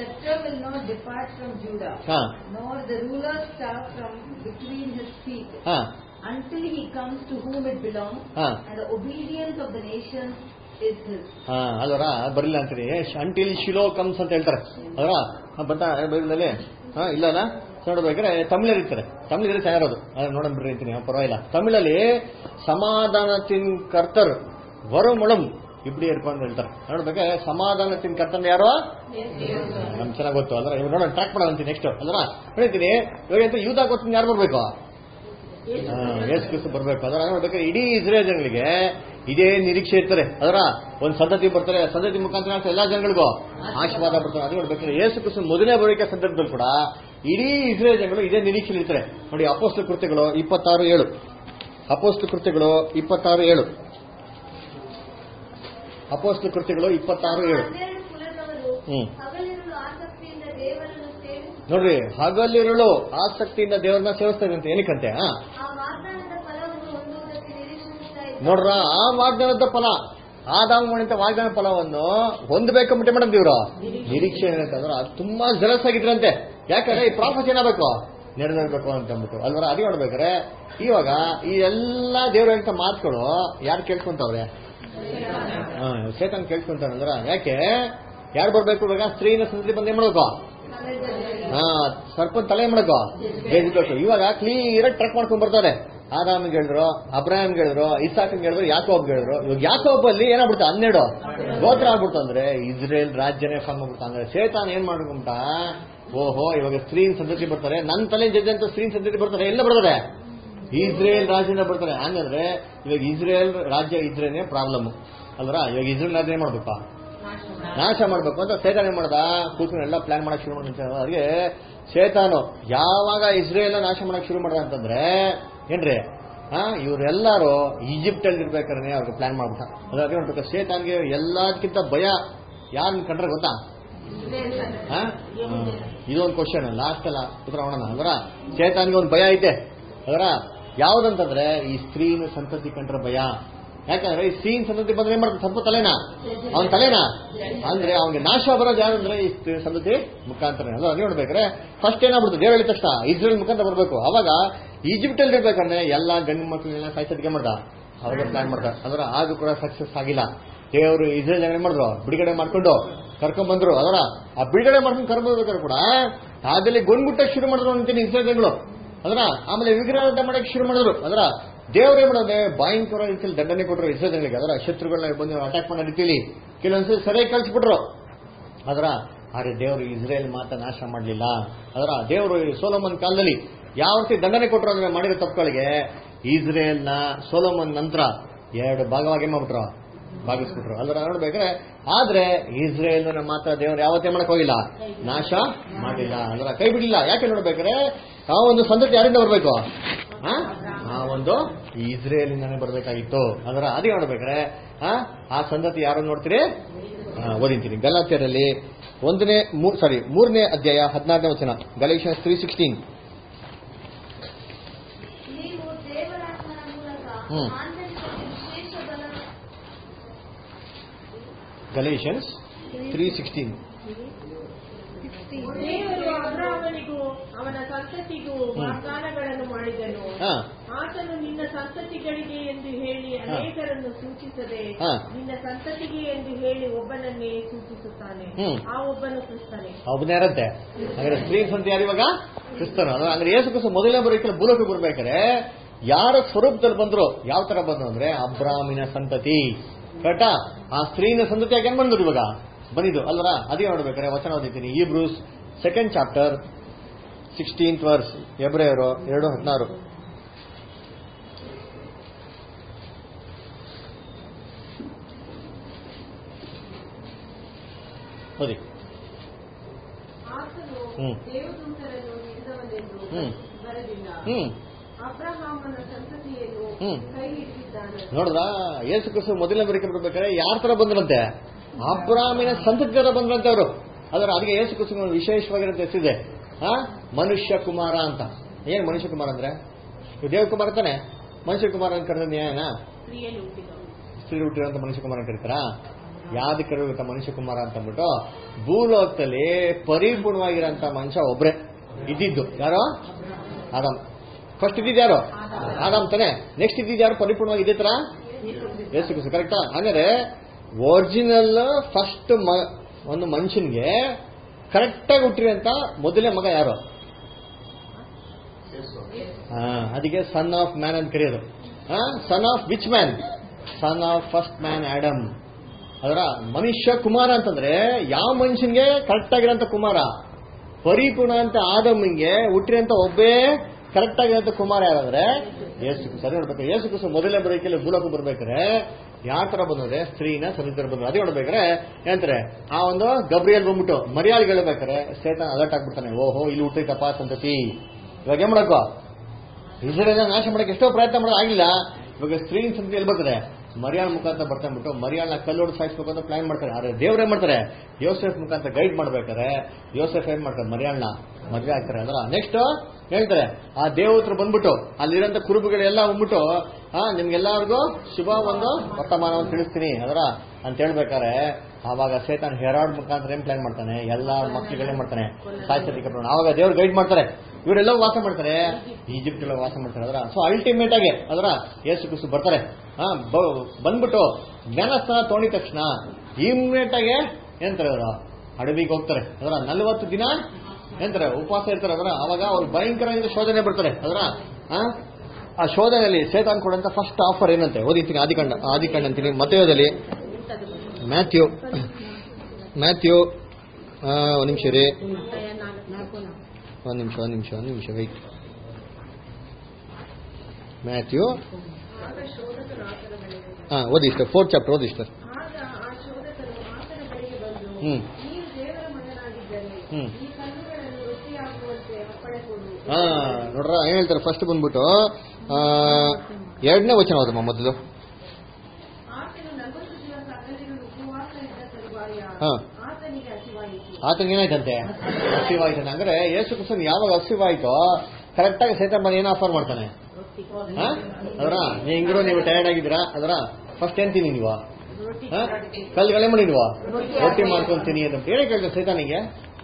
Until he comes to whom it belongs, and the obedience of the nations is his. ಹಾ ಅಲ್ವರ ಬರಲಿಲ್ಲ ಅಂತೀರಿ. ಅಂಟಿಲ್ ಶಿಲೋ ಕಮ್ಸ್ ಅಂತ ಹೇಳ್ತಾರೆ. ಅದರ ಬಂತ ಬೈಬಲಲ್ಲಿ ಹಾ ಇಲ್ಲ ಅಲ್ಲ ನೋಡ್ಬೇಕಾದ್ರೆ ತಮಿಳಲ್ಲಿ ಇರ್ತಾರೆ. ತಮಿಳಲ್ಲಿ ತಯಾರೋದು ಅದ್ರ ನೋಡೋಣ ಬಿಡ್ರಿ ಅಂತೀನಿ, ಪರವಾಗಿಲ್ಲ. ತಮಿಳಲ್ಲಿ ಸಮಾಧಾನತಿನ್ ಕರ್ತರ್ ವರುಮಳಂ ಇಬ್ಡಿ ಇರ್ಕೊಂಡು ಹೇಳ್ತಾರೆ. ನೋಡ್ಬೇಕಾದ್ರೆ ಸಮಾಧಾನತಿನ್ ಕರ್ತನ್ ಯಾರು ನಮ್ ಚೆನ್ನಾಗಿ ಗೊತ್ತು. ಅದ್ರ ಇವ್ ನೋಡೋಣ ಟ್ರ್ಯಾಕ್ ಮಾಡೋಣ ಅಂತೀನಿ ನೆಕ್ಸ್ಟ್. ಅಲ್ರ ಹೇಳ್ತೀನಿ ಇವಾಗ ಯೂದ ಗೊತ್ತಿನ ಯಾರು ಬರ್ಬೇಕು? ಯೇಸು ಕ್ರಿಸ್ತ ಬರ್ಬೇಕು. ಅದರ ನೋಡ್ಬೇಕಾದ್ರೆ ಇಡೀ ಇಸ್ರೇಲ್ ಜನಗಳಿಗೆ ಇದೇ ನಿರೀಕ್ಷೆ ಇರ್ತಾರೆ. ಅದರ ಒಂದು ಸಂತತಿ ಬರ್ತಾರೆ, ಸಂತತಿ ಮುಖಾಂತರ ಎಲ್ಲಾ ಜನಗಳಿಗೂ ಆಶೀರ್ವಾದ ಬರ್ತಾರೆ. ಅದು ನೋಡ್ಬೇಕಾದ್ರೆ ಯೇಸು ಕ್ರಿಸ್ತ ಮೊದಲನೇ ಬರೋಕೆ ಸಂದರ್ಭದಲ್ಲಿ ಕೂಡ ಇಡೀ ಇಸ್ರೇಲ್ ಜನಗಳು ಇದೇ ನಿರೀಕ್ಷೆ ಇರ್ತಾರೆ. ನೋಡಿ, ಅಪೊಸ್ತಲ ಕೃತ್ಯಗಳು ಇಪ್ಪತ್ತಾರು ಏಳು. ಅಪೊಸ್ತಲ ಕೃತ್ಯಗಳು ಇಪ್ಪತ್ತಾರು ಏಳು. ಅಪೊಸ್ತಲ ಕೃತ್ಯಗಳು ಇಪ್ಪತ್ತಾರು ಏಳು. ಹ್ಮ್ ನೋಡ್ರಿ, ಹಗಲಿರುಳು ಆಸಕ್ತಿಯಿಂದ ದೇವರನ್ನ ಸೇವಿಸ್ತಾ ಇದಂತೆ. ಏನಕ್ಕಂತೆ? ಹಾ ನೋಡ್ರ, ಆ ವಾಗ್ದಾನದ ಫಲ ಆದಾಮಣಿತ ವಾಗ್ದಾನ ಫಲವನ್ನು ಹೊಂದಬೇಕಂಬಿಟ್ಟೆ ಮೇಡಮ್ ದೇವ್ರು ನಿರೀಕ್ಷೆ ಏನಂತಂದ್ರೆ ಅದು ತುಂಬಾ ಜಲಸ್ ಆಗಿದ್ರಂತೆ. ಯಾಕಂದ್ರೆ ಈ ಪ್ರಾಫೆಸ್ ಏನಾಗಬೇಕು, ನೆರವೇರ್ಬೇಕು ಅಂತ ಅಂದ್ಬಿಟ್ಟು ಅಲ್ವರ. ಅದೇ ನೋಡ್ಬೇಕಾರೆ ಇವಾಗ ಈ ಎಲ್ಲಾ ದೇವ್ರ ಹೇಳ್ತಾ ಮಾತುಗಳು ಯಾರು ಕೇಳ್ಕೊಂತವ್ರೆ? ಹಾ ಸೇತನ್ ಕೇಳ್ಕೊಂತಾನಂದ್ರ. ಯಾಕೆ ಯಾರು ಬರ್ಬೇಕು? ಇವಾಗ ಸ್ತ್ರೀನ ಸಂತತಿ ಬಂದ್ ಏನ್ ಮಾಡ್ಬೇಕು? ಹಾ ಸರ್ಪನ್ ತಲೆ ಮಾಡಬೇಕು, ಜಯಿಸ್ಬೇಕು. ಇವಾಗ ಕ್ಲೀರ್ ಟ್ರಕ್ ಮಾಡ್ಕೊಂಡ್ ಬರ್ತಾರೆ. ಆದಾಮ್ಗೆ ಹೇಳಿದ್ರು, ಅಬ್ರಾಹ್ಮ್ಗೆ ಹೇಳಿದ್ರು, ಇಸಾಕ್ಗೆ ಹೇಳಿದ್ರು, ಯಾಕೋಬ್ಗೆ ಹೇಳಿದ್ರು. ಇವಾಗ ಯಾಕೋಬ್ ಅಲ್ಲಿ ಏನಾಗ್ಬಿಡ್ತ ಹನ್ನೆರಡು ಗೋತ್ರ ಆಗ್ಬಿಡ್ತು. ಅಂದ್ರೆ ಇಸ್ರೇಲ್ ರಾಜ್ಯನೇ ಫಾರ್ಮ್ ಆಗ್ಬಿಡ್ತ. ಅಂದ್ರೆ ಸೇತಾನ್ ಏನ್ ಮಾಡ್ಕೊಂಬಿಟ್ಟ, ಓಹೋ ಇವಾಗ ಸ್ತ್ರೀನ್ ಸಂತತಿ ಬರ್ತಾರೆ, ನನ್ನ ತಲೆ ಜಜ್ಜೆ ಅಂತ ಸ್ತ್ರೀನ್ ಸಂತತಿ ಬರ್ತಾರೆ. ಎಲ್ಲ ಬರ್ತಾರೆ ಇಸ್ರೇಲ್ ರಾಜ್ಯದಿಂದ ಬರ್ತಾರೆ. ಹಂಗಂದ್ರೆ ಇವಾಗ ಇಸ್ರೇಲ್ ರಾಜ್ಯ ಇದ್ರೇನೆ ಪ್ರಾಬ್ಲಮ್ ಅಲ್ರ. ಇವಾಗ ಇಸ್ರೇಲ್ ರಾಜ್ಯ ಏನ್ ಮಾಡ್ಬೇಕು, ನಾಶ ಮಾಡ್ಬೇಕು ಅಂತ ಸೇತಾನ್ ಏನ್ ಮಾಡ್ದ, ಕೂತ್ಕೊಂಡು ಎಲ್ಲ ಪ್ಲಾನ್ ಮಾಡಕ್ ಶುರು ಮಾಡ. ಅವ್ರಿಗೆ ಸೇತಾನು ಯಾವಾಗ ಇಸ್ರೇಲ್ ನಾಶ ಮಾಡಕ್ ಶುರು ಮಾಡ್ದ ಅಂತಂದ್ರೆ ಏನ್ರಿ, ಹಾ ಇವ್ರೆಲ್ಲಾರು ಈಜಿಪ್ಟ್ ಅಲ್ಲಿ ಇರ್ಬೇಕಾದ್ರೆ ಅವ್ರಿಗೆ ಪ್ಲಾನ್ ಮಾಡ್ಬಿಟ್ಟ. ಅದೇ ನೋಡ್ಬೇಕು, ಸೇತಾನ್ಗೆ ಎಲ್ಲದಕ್ಕಿಂತ ಭಯ ಯಾರನ್ನ ಕಂಡ್ರೆ ಗೊತ್ತಾ? ಹಾ ಇದೊಂದು ಕ್ವಶನ್ ಲಾಸ್ಟ್ ಅಲ್ಲ ಉತ್ತರ ಮಾಡೋಣ. ಅಂದ್ರ ಸೇತಾನ್ಗೆ ಒಂದು ಭಯ ಐತೆ. ಅದರ ಯಾವ್ದಂತಂದ್ರೆ ಈ ಸ್ತ್ರೀನ ಸಂತತಿ ಕಂಡ್ರೆ ಭಯ. ಯಾಕಂದ್ರೆ ಈ ಸ್ತ್ರೀನ್ ಸಂತತಿ ಬಂದ್ರೆ ಏನ್ ಮಾಡ್ತಾರೆ, ಸ್ವಲ್ಪ ತಲೆನಾ ಅವನ್ ತಲೆನಾ ಅಂದ್ರೆ ಅವ್ನಿಗೆ ನಾಶ ಬರೋದು ಯಾರಂದ್ರೆ ಈ ಸ್ತ್ರೀ ಸಂತತಿ ಮುಖಾಂತರ. ಅಲ್ಲ ಅದೇ ನೋಡ್ಬೇಕ್ರೆ ಫಸ್ಟ್ ಏನಾಗ್ಬಿಡ್ತು, ದೇವ್ರ ಹೇಳಿದ ತಕ್ಷಣ ಇಸ್ರೇಲ್ ಮುಖಾಂತರ ಬರ್ಬೇಕು. ಅವಾಗ ಈಜಿಪ್ಟ್ ಅಲ್ಲಿ ಇರ್ಬೇಕಂದ್ರೆ ಎಲ್ಲಾ ಗಂಡು ಮಕ್ಕಳನ್ನೆಲ್ಲ ಸಾಯಿಸೋದಕ್ಕೆ ಮಾಡ್ದ ಅವಾಗ ಪ್ಲಾನ್ ಮಾಡ್ತಾರೆ. ಅಂದ್ರೆ ಆದ್ರೂ ಕೂಡ ಸಕ್ಸಸ್ ಆಗಿಲ್ಲ. ದೇವರು ಇಸ್ರೇಲ್ ಏನ್ ಮಾಡಿದ್ರು, ಬಿಡುಗಡೆ ಮಾಡ್ಕೊಂಡು ಕರ್ಕೊಂಡ್ ಬಂದ್ರು. ಅದರ ಆ ಬಿಡುಗಡೆ ಮಾಡ್ಕೊಂಡು ಕರ್ಕೊಂಡ್ಬೇಕಾದ್ರು ಕೂಡ ಅದಲ್ಲಿ ಗೊಂಡ್ಬಿಟ್ಟಕ್ಕೆ ಶುರು ಮಾಡಿದ್ರು ಅಂತೀನಿ ಇಸ್ರೇಲ್ಗಳು ಅದರ. ಆಮೇಲೆ ವಿಗ್ರಹ ಮಾಡಕ್ಕೆ ಶುರು ಮಾಡಿದ್ರು ಅದರ. ದೇವರೇ ಮಾಡೋದೇ ಭಯಂಕರ ರೀತಿಯಲ್ಲಿ ದಂಡನೆ ಕೊಟ್ಟರು ಇಸ್ರೇಲ್ಗಳಿಗೆ ಅದರ. ಶತ್ರುಗಳನ್ನ ಬಂದು ಅಟ್ಯಾಕ್ ಮಾಡೋ ರೀತಿಯಲ್ಲಿ ಕೆಲವೊಂದ್ಸರಿ ಸರಿಯಾಗಿ ಕಳಿಸ್ಬಿಟ್ರು ಅದರ. ಆದ್ರೆ ದೇವರು ಇಸ್ರೇಲ್ ಮಾತ್ರ ನಾಶ ಮಾಡಲಿಲ್ಲ ಅದರ. ದೇವರು ಸೊಲೊಮನ್ ಕಾಲದಲ್ಲಿ ಯಾವ ರೀತಿ ದಂಡನೆ ಕೊಟ್ಟರು ಅಂದ್ರೆ ಮಾಡಿರೋ ತಪ್ಪುಗಳಿಗೆ ಇಸ್ರೇಲ್ನ ಸೊಲೊಮನ್ ನಂತರ ಎರಡು ಭಾಗವಾಗಿ ಮಾಡ್ಬಿಟ್ರು, ಭಾಗಿಸ್ಬಿಟ್ರು ಅಲ್ವರ ನೋಡ್ಬೇಕಾದ್ರೆ. ಆದ್ರೆ ಇಸ್ರೇಲ್ ಮಾತ್ರ ದೇವರು ಯಾವತ್ತೇ ಮಾಡಕ್ ಹೋಗಿಲ್ಲ, ನಾಶ ಮಾಡಿಲ್ಲ ಅಂದ್ರೆ ಕೈ ಬಿಡಲಿಲ್ಲ. ಯಾಕೆ ನೋಡ್ಬೇಕಾದ್ರೆ ಆ ಒಂದು ಸಂತತಿ ಯಾರಿಂದ ಬರ್ಬೇಕು, ಆ ಒಂದು ಇಸ್ರೇಲಿಂದಾನೇ ಬರ್ಬೇಕಾಗಿತ್ತು ಅದರ. ಅದೇ ನೋಡ್ಬೇಕಾದ್ರೆ ಆ ಸಂತತಿ ಯಾರು ನೋಡ್ತೀರಿ, ಓದಿಂತೀನಿ ಗಲಾತ್ಯರಲ್ಲಿ ಒಂದನೇ ಸಾರಿ ಮೂರನೇ ಅಧ್ಯಾಯ ಹದಿನಾರನೇ ವಚನ, Galatians three sixteen. Hmm Galatians three sixteen. ದೇವರು ಅಬ್ರಹಾಮನಿಗೂ ಅವನ ಸಂತತಿಗೂ ವಾಗ್ದಾನಗಳನ್ನು ಮಾಡಿದನು. ಆತನು ನಿನ್ನ ಸಂತತಿಗಳಿಗೆ ಎಂದು ಹೇಳಿ ಅನೇಕರನ್ನು ಸೂಚಿಸದೆ ನಿನ್ನ ಸಂತತಿಗೆ ಎಂದು ಹೇಳಿ ಒಬ್ಬನನ್ನೇ ಸೂಚಿಸುತ್ತಾನೆ. ಆ ಒಬ್ಬನು ಕ್ರಿಸ್ತನೇ. ಒಬ್ಬನೇ ಇರುತ್ತೆ ಹಾಗಾದ್ರೆ ಸ್ತ್ರೀ ಸಂತ ಯಾರು ಇವಾಗ, ಕ್ರಿಸ್ತನು. ಅಂದ್ರೆ ಯೇಸು ಕ್ರಿಸ್ತ ಮೊದಲನೇ ಬರೀಕಲ್ಲಿ ಭೂಲೋಕಕ್ಕೆ ಬರ್ಬೇಕಾದ್ರೆ ಯಾರ ಸ್ವರೂಪದಲ್ಲಿ ಬಂದ್ರು, ಯಾವ ತರ ಬಂದ್ರು ಅಂದ್ರೆ ಅಬ್ರಾಮಿನ ಸಂತತಿ ಕರೆಕ್ಟಾ. ಆ ಸ್ತ್ರೀನ ಸಂತತಿಯಾಗಿ ಏನ್ ಬಂದ್ರು ಇವಾಗ ಬಂದಿದ್ದು ಅಲ್ವರ. ಅದೇ ನೋಡ್ಬೇಕಾರೆ ವಚನ ಓದಿದ್ದೀನಿ Hebrews second chapter sixteenth verse, ಎಬ್ರೇಯರು ಎರಡು ಹದಿನಾರು. ಓದಿ. ಹ್ಮ್ ಹ್ಮ್ ಹ್ಮ್ ಹ್ಮ್ ನೋಡ್ರ ಯೇಸು ಕ್ರಿಸ್ತ ಮೊದಲನೇ ಬರಿಕೆ ಬರ್ಬೇಕಾದ್ರೆ ಯಾರ ತರ ಬಂದ್ರಂತೆ, ಅಬ್ರಾಮಿನ ಸಂತತಿಯರ ಬಂದ್ರಂತೆ ಅವರು ಅದರ. ಅದಕ್ಕೆ ಯೇಸು ಕ್ರಿಸ್ತ ವಿಶೇಷವಾಗಿರೋ ಹೆಸರಿದೆ ಆ ಮನುಷ್ಯ ಕುಮಾರ ಅಂತ. ಏನ್ ಮನುಷ್ಯ ಕುಮಾರ ಅಂದ್ರೆ ದೇವಕುಮಾರ ತಾನೆ. ಮನುಷ್ಯ ಕುಮಾರ ಅಂತ ಕರೆದ ನ್ಯಾಯನ ಸ್ತ್ರೀ ಹುಟ್ಟಿರೋಂತ ಮನುಷ್ಯ ಕುಮಾರ ಅಂತ ಕರೀತಾರ. ಯಾವ್ದಕ್ಕೆ ಕರೆಯುವಂತ ಮನುಷ್ಯ ಕುಮಾರ ಅಂತ ಅಂದ್ಬಿಟ್ಟು ಭೂಲೋಕದಲ್ಲಿ ಪರಿಪೂರ್ಣವಾಗಿರೋಂತ ಮನುಷ್ಯ ಒಬ್ರೆ ಇದ್ದಿದ್ದು ಯಾರೋ ಆದಾಮ್. ಫಸ್ಟ್ ಇದ್ದಿದ್ದು ಯಾರು, ಆದಾಮ್ ತಾನೆ. ನೆಕ್ಸ್ಟ್ ಇದ್ದಿದ್ದು ಯಾರು ಪರಿಪೂರ್ಣವಾಗಿ ಇದೇ ತರ ಯೇಸು ಕ್ರಿಸ್ತ ಕರೆಕ್ಟಾ. ಅಂದ್ರೆ ಒರಿಜಿನಲ್ ಫಸ್ಟ್ ಒಂದು ಮನುಷ್ಯನ್ಗೆ ಕರೆಕ್ಟಾಗಿ ಹುಟ್ಟಿರಂತ ಮೊದಲೇ ಮಗ ಯಾರು, ಅದಕ್ಕೆ ಸನ್ ಆಫ್ ಮ್ಯಾನ್ ಅಂತ ಕರೆಯೋದು. Son of which man, son of first man Adam ಅದರ. ಮನುಷ್ಯ ಕುಮಾರ ಅಂತಂದ್ರೆ ಯಾವ ಮನುಷ್ಯನ್ಗೆ ಕರೆಕ್ಟ್ ಆಗಿರೋಂಥ ಕುಮಾರ, ಪರಿಪೂರ್ಣ ಅಂತ ಆದಮ್ಗೆ ಹುಟ್ಟಿರಂತ ಒಬ್ಬೇ ಕರೆಕ್ಟ್ ಆಗಿರೋಂಥ ಕುಮಾರ ಯಾರಂದ್ರೆ ಯೇಸು ಕ್ರಿಸ್ತ. ಸರಿ ನೋಡ್ಬೇಕು ಯೇಸು ಕ್ರಿಸ್ತ ಮೊದಲನೇ ಬರೋಕೆಲ್ಲ ಭೂಲೋಕ ಬರ್ಬೇಕಾದ್ರೆ ಯಾವ ತರ ಬಂದ್ರೆ ಸ್ತ್ರೀನ ಸರಿತರ ಬಂದ್ರು. ಅದೇ ನೋಡ್ಬೇಕಾರೆ ಏನಂತಾರೆ ಆ ಒಂದು ಗಬ್ರಿಯಲ್ ಬಂದ್ಬಿಟ್ಟು ಮರ್ಯಾಳಿಗೆ ಹೇಳ್ಬೇಕಾರೆ ಸೇತಾನ ಅಲರ್ಟ್ ಆಗ್ಬಿಡ್ತಾನೆ. ಓಹೋ ಇಲ್ಲಿ ಹುಟ್ಟೈತಪ್ಪ ಸಂತತಿ, ಇವಾಗ ಏನ್ ಮಾಡಕ್ಕೋ ಇಸ್ರೇಲ್ ನಾಶ ಮಾಡಕ್ಕೆ ಎಷ್ಟೋ ಪ್ರಯತ್ನ ಮಾಡೋದು ಆಗಿಲ್ಲ. ಇವಾಗ ಸ್ತ್ರೀನ ಸಂತತಿ ಎಲ್ಲಿ ಬರ್ತದೆ, ಮರ್ಯಾಳ ಮುಖಾಂತರ ಬರ್ತಾ ಬಿಟ್ಟು ಮರ್ಯಾಳನ್ನ ಕಲ್ಲೋಡು ಸಾಯಿಸ್ಬೇಕು ಅಂತ ಪ್ಲಾನ್ ಮಾಡ್ತಾರೆ. ಆದ್ರೆ ದೇವ್ರ ಏನ್ ಮಾಡ್ತಾರೆ, ಯೋಸೆಫ್ ಮುಖಾಂತರ ಗೈಡ್ ಮಾಡ್ಬೇಕಾರೆ ಯೋಸೆಫ್ ಏನ್ ಮಾಡ್ತಾರೆ, ಮರ್ಯಾಳನ್ನ ಮದ್ವೆ ಆಗ್ತಾರೆ ಅದ್ರ. ನೆಕ್ಸ್ಟ್ ಹೇಳ್ತಾರೆ ಆ ದೇವತ್ರ ಬಂದ್ಬಿಟ್ಟು ಅಲ್ಲಿರೋಂಥ ಕುರುಬುಗಳೆಲ್ಲ ಬಂದ್ಬಿಟ್ಟು ಆ ನಿಮ್ಗೆಲ್ಲರಿಗೂ ಶುಭ ಒಂದು ವರ್ತಮಾನವನ್ನು ತಿಳಿಸ್ತೀನಿ ಅದರ ಅಂತ ಹೇಳ್ಬೇಕಾರೆ ಆವಾಗ ಸೇತಾನ್ ಹೆರಾಡ್ ಮುಖಾಂತರ ಏನ್ ಪ್ಲಾನ್ ಮಾಡ್ತಾನೆ, ಎಲ್ಲಾ ಮಕ್ಳಿಗಳೇನ್ ಮಾಡ್ತಾನೆ ಸಾಯಿಸೋದಕ್ಕೆ. ಆವಾಗ ದೇವ್ರು ಗೈಡ್ ಮಾಡ್ತಾರೆ. ಇವರೆಲ್ಲ ವಾಸ ಮಾಡ್ತಾರೆ ಈಜಿಪ್ಟ್ ಎಲ್ಲ ವಾಸ ಮಾಡ್ತಾರೆ ಅದರ. ಸೊ ಅಲ್ಟಿಮೇಟ್ ಆಗಿ ಅದರ ಯೇಸು ಕ್ರಿಸ್ತ ಬರ್ತಾರೆ. ಹಾ ಬಂದ್ಬಿಟ್ಟು ಜ್ಞಾನಸ್ಥಾನ ತಗೊಂಡಿದ ತಕ್ಷಣ ಇಮ್ಮಿಡಿಯೇಟ್ ಆಗಿ ಏನಂತಾರೆ ಅವರು ಅಡವಿಗೆ ಹೋಗ್ತಾರೆ ಅದರ. ನಲ್ವತ್ತು ದಿನ ಏನಂತಾರೆ ಉಪವಾಸ ಇರ್ತಾರೆ ಅದರ. ಅವಾಗ ಅವ್ರು ಭಯಂಕರವಾಗಿ ಶೋಧನೆ ಬರ್ತಾರೆ ಅದರ. ಆ ಶೋಧನೆಯಲ್ಲಿ ಸೇತಾನ್ ಕೊಡಂತ ಫಸ್ಟ್ ಆಫರ್ ಏನಂತೆ ಓದಿತೀನಿ, ಆದಿಕಾಂಡ ಆದಿಕಾಂಡ ಅಂತೀನಿ ಮತ್ತೇಯದಲ್ಲಿ ಮ್ಯಾಥ್ಯೂ ಮ್ಯಾಥ್ಯೂ ಒಂದು ನಿಮಿಷ ರೀ, ಒಂದು ನಿಮಿಷ ಒಂದು ನಿಮಿಷ ಒಂದು ನಿಮಿಷ ವೈಟ್. ಮ್ಯಾಥ್ಯೂ ಹಾ ಓದಿ ಸರ್, ಫೋರ್ತ್ ಚಾಪ್ಟರ್ ಓದಿ ಸರ್. ಹ್ಮ್ ಹ್ಮ್ ಹಾ ನೋಡ್ರ ಏನ್ ಹೇಳ್ತಾರೆ ಫಸ್ಟ್ ಬಂದ್ಬಿಟ್ಟು ಎರಡನೇ ವಚನ ಹೋದಮ್ಮ ಮೊದಲು. ಹಾ ಆತನಿಗೆ ಏನಾಯ್ತಂತೆ, ಹಸಿವಾಯ್ತಾನೆ. ಅಂದ್ರೆ ಯೇಸು ಕ್ರಿಸ್ತನ್ ಯಾವಾಗ ಹಸಿವಾಯ್ತೋ ಕರೆಕ್ಟಾಗಿ ಸೈತಾನ್ ಏನು ಆಫರ್ ಮಾಡ್ತಾನೆ ಅದರ. ಹೆಂಗಿರೋ ನೀವು ಟಯರ್ಡ್ ಆಗಿದ್ದೀರಾ ಅದರ, ಫಸ್ಟ್ ಏನ್ ತಿನ್ನಿ ನೀವು ಕಲ್ಗಳೇ ಮಾಡಿ ನೀವು ರೊಟ್ಟಿ ಮಾಡ್ಕೊಂತೀನಿ ಅಂತ ಹೇಳಿ ಕೇಳ್ತಾರೆ ಸೈತಾನಿಗೆ.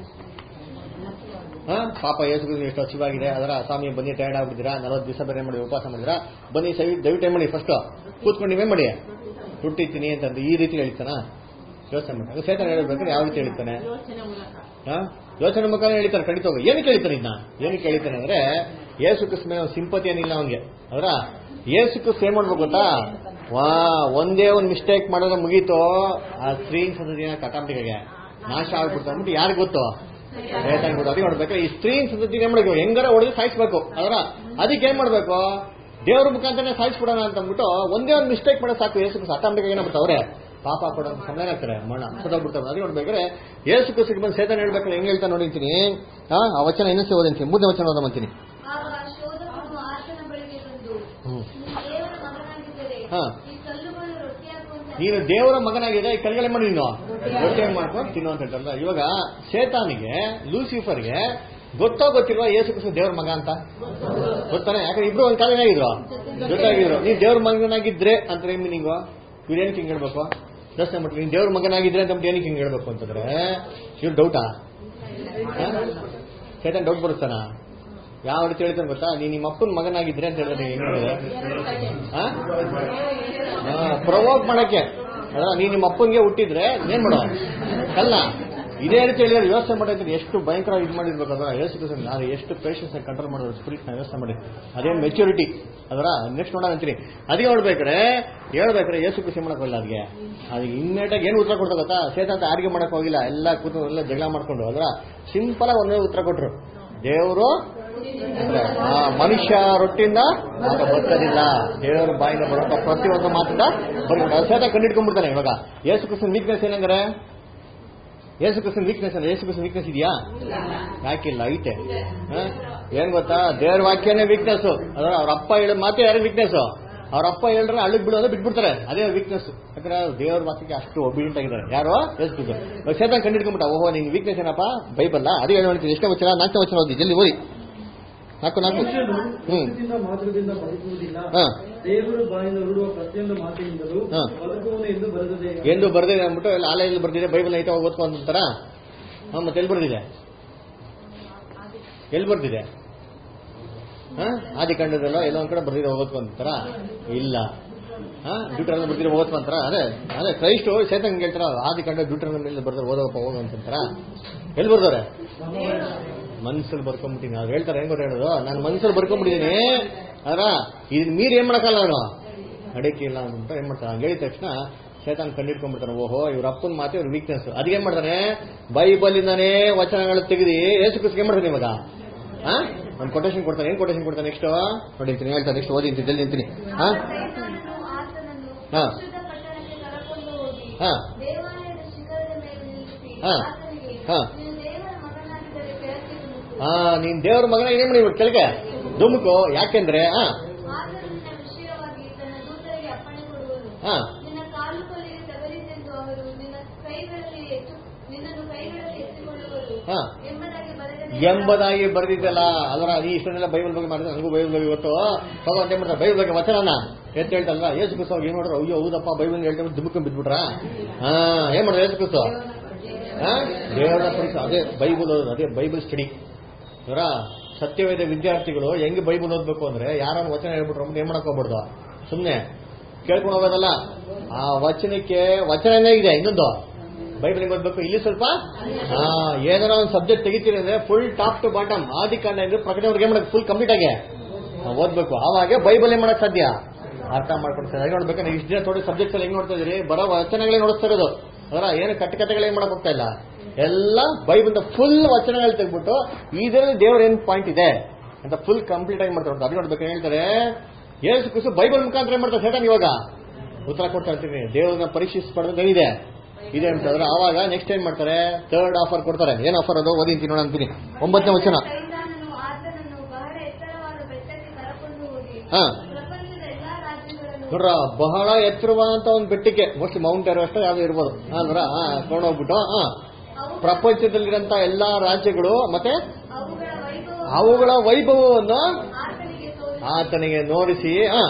ಹಾ ಪಾಪ ಯೇಸು ಕ್ರಿಸ್ತನ್ ಎಷ್ಟು ಹಸಿವಾಗಿದೆ ಅದರ. ಸ್ವಾಮಿ ಬನ್ನಿ ಟಯರ್ಡ್ ಆಗ್ಬಿಟ್ಟಿರಾ, ನಲವತ್ತು ದಿವಸ ಬೇರೆ ಮಾಡಿ ಉಪವಾಸ ಮಾಡಿದ್ರಾ, ಬನ್ನಿ ಸೈ ದಯವಿಟ್ಟು ಏನ್ ಮಾಡಿ ಫಸ್ಟ್ ಕೂತ್ಕೊಂಡು ನೀವೇ ಮಾಡಿ ರೊಟ್ಟಿ ತಿನ್ನಿ ಅಂತಂದು ಈ ರೀತಿ ಹೇಳ್ತಾನ ಯೋಚನೆ ಮಾಡಿ. ಸೈತಾನ ಹೇಳ್ಬೇಕಾದ್ರೆ ಯಾವ ರೀತಿ ಹೇಳ್ತಾನೆ, ಹಾ ಯೋಚನೆ ಮುಖಾಂತರ ಹೇಳ್ತಾರೆ ಖಂಡಿತ ಹೋಗಿ. ಏನಕ್ಕೆ ಹೇಳ್ತಾರೆ ಇದನ್ನ? ಏನಕ್ಕೆ ಹೇಳ್ತಾನೆ ಅಂದ್ರೆ ಯೇಸು ಕ್ರಿಸ್ತ ಮೇಲೆ ಸಿಂಪತಿ ಏನಿಲ್ಲ ಅವನಿಗೆ. ಅದರ ಯೇಸು ಕ್ರಿಸ್ತ ಏನ್ ಮಾಡ್ಬೇಕು ಗೊತ್ತಾ? ವಾ ಒಂದೇ ಒಂದು ಮಿಸ್ಟೇಕ್ ಮಾಡಿದ್ರೆ ಮುಗೀತು, ಆ ಸ್ತ್ರೀ ಸಂತತಿಯ ಕಟಾಂಬಿಕೆಗೆ ನಾಶ ಆಗ್ಬಿಡ್ತು ಅಂದ್ಬಿಟ್ಟು ಯಾರಿಗೆ ಗೊತ್ತು? ಹೇಳ್ತಾನೆ. ಅದಕ್ಕೆ ನೋಡ್ಬೇಕು ಈ ಸ್ತ್ರೀ ಸಂತತಿ ಏನ್ ಮಾಡ್ಬೇಕು, ಹೆಂಗಾರ ಹೊಡೆದು ಸಾಯಿಸ್ಬೇಕು. ಅದರ ಅದಕ್ಕೆ ಏನ್ ಮಾಡ್ಬೇಕು? ದೇವ್ರ ಮುಖಾಂತರ ಸಾಯಿಸ್ಬಿಡೋಣ ಅಂತ ಅಂದ್ಬಿಟ್ಟು ಒಂದೇ ಒಂದು ಮಿಸ್ಟೇಕ್ ಮಾಡೋ ಸಾಕು. ಯೇಸು ಕ್ರಿಸ್ತ ಕಟಾಂಬಿಕೆಗೆ ಏನಾಗ್ಬಿಡ್ತಾವ್ರೆ ಪಾಪ ಕೊಡೋ ಸಮಯ ಆಗ್ತಾರೆ, ಮರಣ ಸದೋಗ್ಬಿಡ್ತಾರೆ. ಅದಕ್ಕೆ ನೋಡ್ಬೇಕಾದ್ರೆ ಯೇಸು ಕ್ರಿಸ್ತಕ್ಕೆ ಬಂದು ಸೇತಾನ ಹೇಳ್ಬೇಕಾದ್ರೆ ಹೆಂಗ್ ಹೇಳ್ತಾ ನೋಡಿರ್ತೀನಿ. ಆ ವಚನ ಇನ್ನೊಂದು ಓದಿಂತೀನಿ, ಮೂರನೇ ವಚನ ಓದಮಂತೀನಿ. ಹಾ, ನೀನು ದೇವರ ಮಗನಾಗಿದೆ, ಈ ಕಲ್ಗಳೇ ಮಾಡಿ ನೀನು ರೊಟ್ಟಿ ಮಾಡ್ಕೊಂಡು ತಿನ್ನು ಅಂತ ಹೇಳ್ತಾರಲ್ಲ. ಇವಾಗ ಸೇತಾನಿಗೆ, ಲೂಸಿಫರ್ಗೆ ಗೊತ್ತೋ ಗೊತ್ತಿಲ್ವಾ ಯೇಸು ಕ್ರಿಸ್ತ ದೇವ್ರ ಮಗ ಅಂತ? ಗೊತ್ತಾನೆ? ಯಾಕಂದ್ರೆ ಇಬ್ರು ಒಂದ್ ಕಾಲ ಏನಾಗಿದ್ರು, ಜೊತೆಗಿದ್ರು. ನೀನ್ ದೇವ್ರ ಮಗನಾಗಿದ್ರೆ ಅಂತ ಏನ್ ಮೀನಿಂಗು? ಇವ್ರು ಏನಕ್ಕೆ ಹಿಂಗ್ ಹೇಳ್ಬೇಕು? ಯೋಚನೆ ಮಾಡ್ತೀವಿ. ನೀನ್ ದೇವ್ರ ಮಗನಾಗಿದ್ರೆ ಅಂತ ಏನಕ್ಕೆ ಹಿಂಗ್ ಹೇಳ್ಬೇಕು ಅಂತಂದ್ರೆ ಇವ್ರು ಡೌಟಾ? ಸೇತಾನ್ ಡೌಟ್ ಬರುತ್ತಾನ? ಯಾವ ರೀತಿ ಹೇಳ್ತಾನೆ ಗೊತ್ತಾ? ನೀನ್ ನಿಮ್ಮ ಅಪ್ಪನ ಮಗನಾಗಿದ್ರೆ ಅಂತ ಹೇಳಿದ್ರೆ ಹೆಂಗ್ ಹೇಳಿದೆ? ಪ್ರವೋಕ್ ಮಾಡಕ್ಕೆ. ನೀನ್ ನಿಮ್ಮ ಅಪ್ಪನ್ಗೆ ಹುಟ್ಟಿದ್ರೆ ಏನ್ ಮಾಡೋ ಕಲ್ಲ ಇದೇ ರೀತಿ ಹೇಳಿದ್ರೆ ಯೋಚನೆ ಮಾಡಿದ್ರೆ ಎಷ್ಟು ಭಯಂಕರ ಇದು ಮಾಡಿರ್ಬೇಕು. ಅದರ ಯೇಸು ಕ್ರಿಸ್ತ ನಾವು ಎಷ್ಟು ಪೇಷನ್ಸ್ ಕಂಟ್ರೋಲ್ ಮಾಡೋದು, ಸ್ಪಿರಿಟ್ ನ ಯೋಚನೆ ಮಾಡಿ ಅದೇನು ಮೆಚುರಿಟಿ. ಅದರ ನೆಕ್ಸ್ಟ್ ನೋಡೋಣ ಅಂತೀನಿ. ಅದೇ ಹೇಳ್ಬೇಕಾರೆ ಹೇಳ್ಬೇಕಾರೆ ಯೇಸು ಕ್ರಿಸ್ತ ಮಾಡಕ್ ಹೋಗಿಲ್ಲ. ಅದಕ್ಕೆ ಅದಕ್ಕೆ ಇಮ್ಮಿಡಿಯೇಟಾಗಿ ಏನು ಉತ್ತರ ಕೊಡ್ತಾ ಗೊತ್ತಾ? ಸೇತಾಂತ ಆರ್ಗೆ ಮಾಡಕ್ ಹೋಗಿಲ್ಲ, ಎಲ್ಲ ಕೂತು ಎಲ್ಲ ಜಗಳ ಮಾಡ್ಕೊಂಡು. ಅದರ ಸಿಂಪಲ್ ಆಗಿ ಒಂದೇ ಉತ್ತರ ಕೊಟ್ರು. ದೇವರು ಮನುಷ್ಯ ರೊಟ್ಟಿಯಿಂದ ಮಾತ ಬರ್ತದಿಲ್ಲ, ದೇವರ ಬಾಯಿಂದ ಬರೋ ಪ್ರತಿಯೊಂದು ಮಾತಿಂದ ಬರ್ಕೊಂಡು ಸೇತ ಕಂಡಿಡ್ಕೊಂಡ್ಬಿಡ್ತಾನೆ. ಇವಾಗ ಯೇಸು ಕ್ರಿಸ್ತನ ವೀಕ್ನೆಸ್ ಏನಂದ್ರೆ, ಯೇಸು ಕ್ರಿಸ್ತನ ವೀಕ್ನೆಸ್ ಅಂದ್ರೆ ಯೇಸು ಕ್ರಿಸ್ತನ ವೀಕ್ನೆಸ್ ಇದೆಯಾ? ಯಾಕಿಲ್ಲ, ಐತೆ. ಏನ್ ಗೊತ್ತಾ? ದೇವ್ರ ವಾಕ್ಯನೇ ವೀಕ್ನೆಸ್. ಅದ್ರ ಅವ್ರ ಅಪ್ಪ ಹೇಳೋ ಮಾತೇ ಯಾರು ವೀಕ್ನೆಸ್? ಅವ್ರ ಅಪ್ಪ ಹೇಳಿದ್ರೆ ಅಳ್ಳಗ್ ಬಿಡೋದು ಬಿಟ್ಬಿಡ್ತಾರೆ, ಅದೇ ವೀಕ್ನೆಸ್. ಯಾಕಂದ್ರೆ ದೇವ್ರ ವಾಕ್ಯಕ್ಕೆ ಅಷ್ಟು ಒಬಿಡಿಯಂಟ್ ಆಗಿದ್ದಾರೆ. ಯಾರು? ಯೇಸು ಕ್ರಿಸ್ತ. ಸೇತಾನ ಕಂಡಿಡ್ಕೊಂಡ್ಬಿಟ್ಟ, ಓಹೋ ನಿನ್ ವೀಕ್ನೆಸ್ ಏನಪ್ಪಾ? ಬೈಬಲ್. ಅದೇ ಹೇಳಿ ಹೇಳ್ತೀನಿ. ಎಷ್ಟೇ ವಚನ? ನಾಲ್ಕು ವಚನ ಓದಿ, ಜಲ್ದಿ ಓದಿ. ನಾಲ್ಕು ನಾಲ್ಕು ಹ್ಮ್ ಮಾತ್ರದಿಂದ ಬದುಕುವುದಿಲ್ಲ, ದೇವರು ಬಾಯಿಂದ ಹೊರಡುವ ಪ್ರತಿಯೊಂದು ಮಾತಿನಿಂದಲೂ ಬದುಕುವನು ಎಂದು ಬರೆದಿದೆ ಎಂದು ಬರೆದಿದೆ ಅಂದ್ಬಿಟ್ಟು ಎಲ್ಲ ಆಲಯದಲ್ಲಿ ಬರ್ದಿದೆ. ಬೈಬಲ್ ಐತ ಓದ್ಕೊಂತಾರ. ಹಾ, ಮತ್ತೆ ಎಲ್ಲಿ ಬರ್ದಿದೆ? ಎಲ್ಲಿ ಬರ್ದಿದೆ? ಹಾ, ಆದಿಕಾಂಡದಲ್ಲ ಎಲ್ಲೋ ಒಂದ್ ಕಡೆ ಬರ್ದಿದೆ ಓದ್ಕೊಂತಾರ? ಇಲ್ಲ. ಹಾ, ಡ್ಯೂಟರಲ್ಲಿ ಬರ್ದಿದೆ ಓದ್ಕೊಂತಾರ? ಅದೇ ಅದೇ ಕ್ರೈಸ್ಟು ಸೇತಂಗ್ ಹೇಳ್ತಾರ ಆದಿಕಾಂಡ ಡ್ಯೂಟರಲ್ಲಿ ಮೇಲೆ ಬರ್ತಾರೆ ಓದೋಪ್ಪ ಹೋಗ ಅಂತಂತಾರ. ಎಲ್ಲಿ ಬರ್ದವ್ರೆ? ಮನ್ಸಲ್ಲಿ ಬರ್ಕೊಂಡ್ಬಿಟ್ಟಿನಿ. ಅವ್ರು ಹೇಳ್ತಾರೆ ಹೆಂಗ್ ಗೊತ್ತ ಹೇಳೋದು, ನಾನು ಮನ್ಸಲ್ಲಿ ಬರ್ಕೊಂಡ್ಬಿಟ್ಟಿದ್ದೀನಿ. ಅದ್ರ ಇದನ್ನ ಮೀರಿ ಏನ್ ಮಾಡಕ್ಕಲ್ಲ, ನಾನು ನಡಕ್ಕೆ ಇಲ್ಲ ಅಂತ ಏನ್ ಮಾಡ್ತಾರೆ. ಹಂಗೆ ಹೇಳಿದ ತಕ್ಷಣ ಸೇತಾನ್ ಕಂಡಿಡ್ಕೊಂಡ್ಬಿಡ್ತಾನೆ. ಓಹೋ ಇವ್ರ ಅಪ್ಪನ ಮಾತು ಇವ್ರ ವೀಕ್ನೆಸ್. ಅದಕ್ಕೆ ಏನ್ ಮಾಡ್ತಾನೆ? ಬೈಬಲ್ ಇಂದಾನೇ ವಚನಗಳು ತೆಗೆದಿ ಯೇಸು ಕ್ರಿಸ್ತಗೆ ಏನ್ ಮಾಡ್ತಾನೆ ಇವಾಗ? ಹಾ, ಒಂದು ಕೊಟೇಶನ್ ಕೊಡ್ತಾನೆ. ಏನ್ ಕೊಟೇಶನ್ ಕೊಡ್ತಾನೆ? ನೆಕ್ಸ್ಟ್ ನೋಡಿಂತೀನಿ, ಹೇಳ್ತಾನೆ. ನೆಕ್ಸ್ಟ್ ಓದಿಂತೀನಿ, ಜಲ್ದಿ ನಿಂತೀನಿ. ಹಾ ಹಾ ಹಾ ಹಾ ಹಾ ಹಾ ನೀನ್ ದೇವ್ರ ಮಗನ ಏನ್ ಮಾಡಿ ಕೆಳಗೆ ದುಮ್ಕು. ಯಾಕೆಂದ್ರೆ ಹಾ ಹಾ ಎಂಬುದಾಗಿ ಬರೆದಿದ್ದಲ್ಲ. ಅದರ ಈ ಇಷ್ಟನ್ನೆಲ್ಲ ಬೈಬಲ್ ಬಗ್ಗೆ ಮಾಡಿದ್ರೆ ನನಗೂ ಬೈಬಲ್ ಬಗ್ಗೆ ಗೊತ್ತು. ಹೋಗೋ ಅಂತ ಮಾಡ್ತಾರೆ ಬೈಬಲ್ ಬಗ್ಗೆ ವಚನನ ಎತ್ತ ಹೇಳ್ತಲ್ವ. ಯೇಸು ಕ್ರಿಸ್ತ ಏನ್ ನೋಡ್ರು? ಅಯ್ಯೋ ಹೌದಪ್ಪ ಬೈಬಲ್ ಹೇಳ್ತಾರೆ ದುಮ್ಕೊಂಡ್ ಬಿದ್ಬಿಟ್ರ. ಹಾ, ಏನ್ ಮಾಡ್ತಾರೆ ಯೇಸು ಕ್ರಿಸ್ತ? ಹಾ, ದೇವರ ಪರೀಕ್ಷೆ. ಅದೇ ಬೈಬಲ್, ಅದೇ ಬೈಬಲ್ ಸ್ಟಡಿ. ಅವರ ಸತ್ಯವೇದ ವಿದ್ಯಾರ್ಥಿಗಳು ಹೆಂಗೆ ಬೈಬಲ್ ಓದ್ಬೇಕು ಅಂದ್ರೆ ಯಾರನ್ನ ವಚನ ಹೇಳ್ಬಿಟ್ರು ಏನ್ ಮಾಡಕ್ ಹೋಗ್ಬಾರ್ದು, ಸುಮ್ನೆ ಕೇಳ್ಕೊಂಡು ಹೋಗೋದಲ್ಲ. ಆ ವಚನಕ್ಕೆ ವಚನನೇ ಇದೆ. ಇನ್ನೊಂದು ಬೈಬಲ್ ಓದ್ಬೇಕು. ಇಲ್ಲಿ ಸ್ವಲ್ಪ ಹಾ ಏನಾರ ಒಂದು ಸಬ್ಜೆಕ್ಟ್ ತೆಗಿತೀರಿ ಅಂದ್ರೆ ಫುಲ್ ಟಾಪ್ ಟು ಬಾಟಮ್ ಆದಿಕಾಂಡ ಅಂದ್ರೆ ಪ್ರಕಟಣೆ ಮಾಡಕ್ ಫುಲ್ ಕಂಪ್ಲೀಟ್ ಆಗಿ ಓದ್ಬೇಕು. ಆವಾಗ ಬೈಬಲ್ ಏನ್ ಮಾಡಕ್ ಸಾಧ್ಯ, ಅರ್ಥ ಮಾಡ್ಕೊಡ್ತಾರೆ. ಹೇಗೆ ನೋಡ್ಬೇಕು? ನೀವು ಇಷ್ಟು ದಿನ ಥೋಡಿ ಸಬ್ಜೆಕ್ಟ್ ಅಲ್ಲಿ ಹೆಂಗ್ ನೋಡ್ತಾ ಇದೀರಿ? ಬರೋ ವಚನಗಳೇ ನೋಡಿಸ್ತಾ ಇರೋದು. ಅದರ ಏನು ಕಟ್ಟ ಕಥೆಗಳು ಏನ್ ಮಾಡಕ್ ಹೋಗ್ತಾ ಇಲ್ಲ, ಎಲ್ಲ ಬೈಬಲ್ ಫುಲ್ ವಚನಗಳು ತೆಗ್ಬಿಟ್ಟು ಇದರಲ್ಲಿ ದೇವ್ರ ಏನ್ ಪಾಯಿಂಟ್ ಇದೆ ಅಂತ ಫುಲ್ ಕಂಪ್ಲೀಟ್ ಆಗಿ ಮಾಡ್ತಾರೆ. ಅದು ನೋಡ್ಬೇಕು. ಹೇಳ್ತಾರೆ ಯೇಸು ಕ್ರಿಸ್ತ ಬೈಬಲ್ ಮುಖಾಂತರ ಏನ್ ಮಾಡ್ತಾರೆ ಸೇತಾನ್ ಇವಾಗ ಉತ್ತರ ಕೊಡ್ತಾ ಇರ್ತೀನಿ. ದೇವ್ರನ್ನ ಪರೀಕ್ಷಿಸಬಾರ್ದು ಇದೆ ಇದೆ ಅಂತಂದ್ರೆ ಆವಾಗ ನೆಕ್ಸ್ಟ್ ಏನ್ ಮಾಡ್ತಾರೆ? ಥರ್ಡ್ ಆಫರ್ ಕೊಡ್ತಾರೆ. ಏನ್ ಆಫರ್ ಅದು? ಓದಿಂತೀನಿ ನೋಡ ಅಂತೀನಿ. ಒಂಬತ್ತನೇ ವಚನ. ಹಾ ನೋಡ್ರ, ಬಹಳ ಎತ್ತರವಾದಂತ ಒಂದು ಬೆಟ್ಟಕ್ಕೆ, ಮೋಸ್ಟ್ಲಿ ಮೌಂಟ್ ಎವರೆಸ್ಟ್ ಯಾವ್ದು ಇರ್ಬೋದು, ಅಂದ್ರ ಕೊಂಡೋಗ್ಬಿಟ್ಟು ಹಾ ಪ್ರಪಂಚದಲ್ಲಿರಂತ ಎಲ್ಲಾ ರಾಜ್ಯಗಳು ಮತ್ತೆ ಅವುಗಳ ವೈಭವವನ್ನು ಆತನಿಗೆ ನೋಡಿಸಿ ಹಾ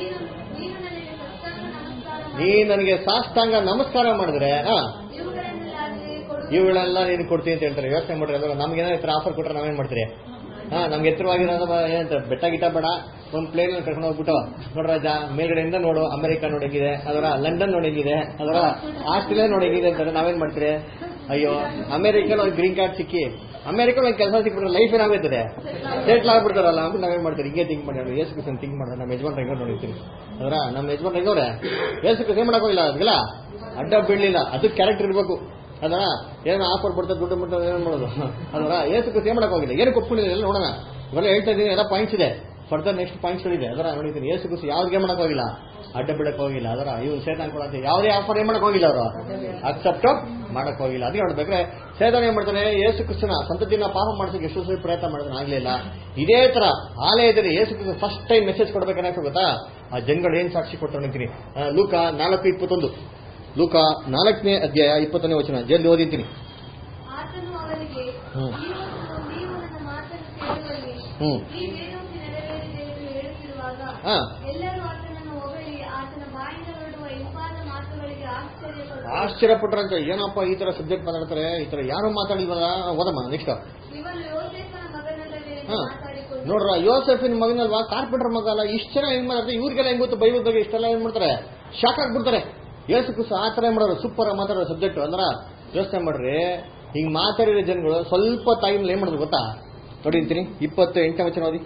ನೀ ನನಗೆ ಸಾಷ್ಟಾಂಗ ನಮಸ್ಕಾರ ಮಾಡಿದ್ರೆ ಹಾ ಇವುಗಳೆಲ್ಲ ನೀನು ಕೊಡ್ತೀನಿ ಅಂತ ಹೇಳ್ತಾರೆ. ಯೋಚನೆ ಮಾಡ್ರಿ. ಅದ್ರ ನಮ್ಗೇನಾದ್ರು ಆಫರ್ ಕೊಟ್ರೆ ನಾವೇನ್ ಮಾಡ್ತೀರಿ? ಹಾ ನಮ್ಗೆ ಎತ್ತರವಾಗಿರೋ ಏನಂತ ಬೆಟ್ಟ ಗಿಟ್ಟ ಬೇಡ, ಒಂದು ಪ್ಲೇನ್ ಕರ್ಕೊಂಡು ಹೋಗ್ಬಿಟ್ಟು ನೋಡ್ರಾಜ ಮೇಲ್ಗಡೆಯಿಂದ ನೋಡು ಅಮೆರಿಕ ನೋಡಿಗಿದೆ, ಅದರ ಲಂಡನ್ ನೋಡಿಗಿದೆ, ಅದರ ಆಸ್ಟ್ರೇಲಿಯಾ ನೋಡಿಗಿದೆ ಅಂತಾರೆ. ನಾವೇನ್ ಮಾಡ್ತೀರಿ? ಅಯ್ಯೋ ಅಮೆರಿಕಲ್ಲಿ ಒಂದು ಗ್ರೀನ್ ಕಾರ್ಡ್ ಸಿಕ್ಕಿ ಅಮೆರಿಕ ಕೆಲಸ ಸಿಕ್ಬಿಟ್ರೆ ಲೈಫ್ ಏನಾಗ್ತದೆ, ಸೆಟ್ಲ್ ಆಗ್ಬಿಡ್ತಾರಲ್ಲ ಅಂತ ನಾವೇನ್ ಮಾಡ್ತೀವಿ, ಹಿಂಗೆ ಥಿಂಕ್ ಮಾಡಿ ಯೇಸು ಕ್ರಿಸ್ತನ್ ಥಿಂಕ್ ಮಾಡಿದ್ರೆ ನಮ್ಮ ಯಜಮಾನ್ ಹೆಂಗೋ ನೋಡಿರ್ತೀನಿ ಅದರ ನಮ್ಮ ಯಜಮಾನ್ ಹೆಂಗವ್ರೆ ಯೇಸು ಕ್ರಿಸ್ತ ಏನ್ ಮಾಡಕ್ಕೋಗಿಲ್ಲ ಅದಕ್ಕೆಲ್ಲ ಅಡ್ಡ ಬೀಳಲಿಲ್ಲ. ಅದು ಕ್ಯಾರೆಕ್ಟರ್ ಇರ್ಬೇಕು ಅದರ ಏನೋ ಆಫರ್ ಬಿಡ್ತಾರೆ ದುಡ್ಡು ಬಿಡ್ತಾರೆ ಏನ್ ಮಾಡೋದು ಅದರ ಯೇಸು ಕ್ರಿಸ್ತ ಏನ್ ಮಾಡಕ್ ಹೋಗಿಲ್ಲ, ಏನಕ್ಕೆ ಒಪ್ಕೊಂಡಿಲ್ಲ ಎಲ್ಲ ನೋಡೋಣ. ಇವೆಲ್ಲ ಹೇಳ್ತಾ ಇದ್ದೀನಿ, ಎಲ್ಲ ಪಾಯಿಂಟ್ಸ್ ಇದೆ, ಫರ್ದರ್ ನೆಕ್ಸ್ಟ್ ಪಾಯಿಂಟ್ಸ್ ಇದೆ ಅದರ ನೋಡಿದ್ದೀನಿ. ಯೇಸು ಕ್ರಿಸ್ತ ಯಾವ್ದೇ ಮಾಡಕ್ ಹೋಗಿಲ್ಲ, ಅಡ್ಡ ಬಿಡಕ್ ಹೋಗಿಲ್ಲ ಅದರ. ಇವ್ರು ಸೇತಾನ್ ಕೊಡಂತೆ ಯಾವುದೇ ಆಫರ್ ಏನ್ ಮಾಡಕ್ ಹೋಗಿಲ್ಲ, ಅವರು ಅಕ್ಸೆಪ್ಟ್ ಮಾಡಕ್ ಹೋಗಿಲ್ಲ. ಅದಕ್ಕೆ ನೋಡ್ಬೇಕ್ರೆ ಸೇತಾನ್ ಏನ್ ಮಾಡ್ತಾನೆ, ಯೇಸು ಕ್ರಿಸ್ತನ ಸಂತತಿನ ಪಾಪ ಮಾಡ್ಸಕ್ಕೆ ಎಷ್ಟು ಸರಿ ಪ್ರಯತ್ನ ಮಾಡಿದ್ರೆ ಆಗ್ಲಿಲ್ಲ. ಇದೇ ತರ ಆಲಯದಲ್ಲಿ Yesu Krista first time message ಕೊಡ್ಬೇಕನ್ನಕ್ಕೆ ಗೊತ್ತಾ, ಆ ಜನಗಳು ಏನ್ ಸಾಕ್ಷಿ ಕೊಟ್ಟು ನಿಂತೀನಿ. ಲೂಕ ನಾಲ್ಕು ಇಪ್ಪತ್ತೊಂದು ಲೂಕ ನಾಲ್ಕನೇ ಅಧ್ಯಾಯ ಇಪ್ಪತ್ತನೇ ವಚನ ಜಲ್ದಿ ಓದಿಂತೀನಿ. ಆತನು ಅವರಿಗೆ, ಹ್ಮ್ ನೀವು ನನ್ನ ಮಾತನ್ನು ಕೇಳುವಲ್ಲಿ ಹ್ಮ್ ಈ ವೇದೋಕ್ತಿ ನೆರವೇರಿದೆ ಎಂದು ಹೇಳುತ್ತಿರುವಾಗ ಹಾ ಎಲ್ಲರೂ ಆತನನ್ನು ಹೊಗಳಿ ಆತನ ಬಾಯಿಂದ ಹೊರಡುವ ಇಂಪಾದ ಮಾತುಗಳಿಗೆ ಆಶ್ಚರ್ಯಪಟ್ಟು ಆಶ್ಚರ್ಯಪಟ್ರಂತೆ. ಏನಪ್ಪ ಈ ತರ ಸಬ್ಜೆಕ್ಟ್ ಮಾತಾಡ್ತಾರೆ, ಈ ತರ ಯಾರು ಮಾತಾಡಿಲ್ವಲ್ಲ, ಓದಮ್ಮ ನೆಕ್ಸ್ಟ್. ಇವನು ಯೋಸೇಫನ ಮಗನಲ್ಲವೇ ಎಂದು ಹಾ ಮಾತಾಡಿಕೊಂಡು ನೋಡ್ರ, ಯೋಸೆಫಿನ ಮಗನಲ್ವಾ, ಕಾರ್ಪೆಂಟರ್ ಮಗ ಅಲ್ಲ, ಇಷ್ಟು ಜನ ಹೆಂಗ್ ಮಾಡ್ತಾರೆ, ಇವ್ರಿಗೆಲ್ಲ ಹೆಂಗ್ ಗೊತ್ತು ಬೈಬಲ್ ಬಗ್ಗೆ ಇಷ್ಟೆಲ್ಲ ಏನ್ ಮಾಡ್ತಾರೆ, ಶಾಕ್ ಆಗ್ಬಿಡ್ತಾರೆ. ಯೇಸು ಕ್ರಿಸ್ತ ಆ ತರ ಮಾಡೋರು, ಸೂಪರ್ ಮಾತಾಡೋ ಸಬ್ಜೆಕ್ಟ್ ಅಂದ್ರ ಯೋಚನೆ ಮಾಡ್ರಿ. ಹಿಂಗ್ ಮಾತಾಡಿರೋ ಜನಗಳು ಸ್ವಲ್ಪ ಟೈಮ್ ಏನ್ ಮಾಡಿದ್ರು ಗೊತ್ತಾ, ನೋಡಿರ್ತೀನಿ ಇಪ್ಪತ್ತು ಎಂಟನೇ ವಚನ ಓದಿ.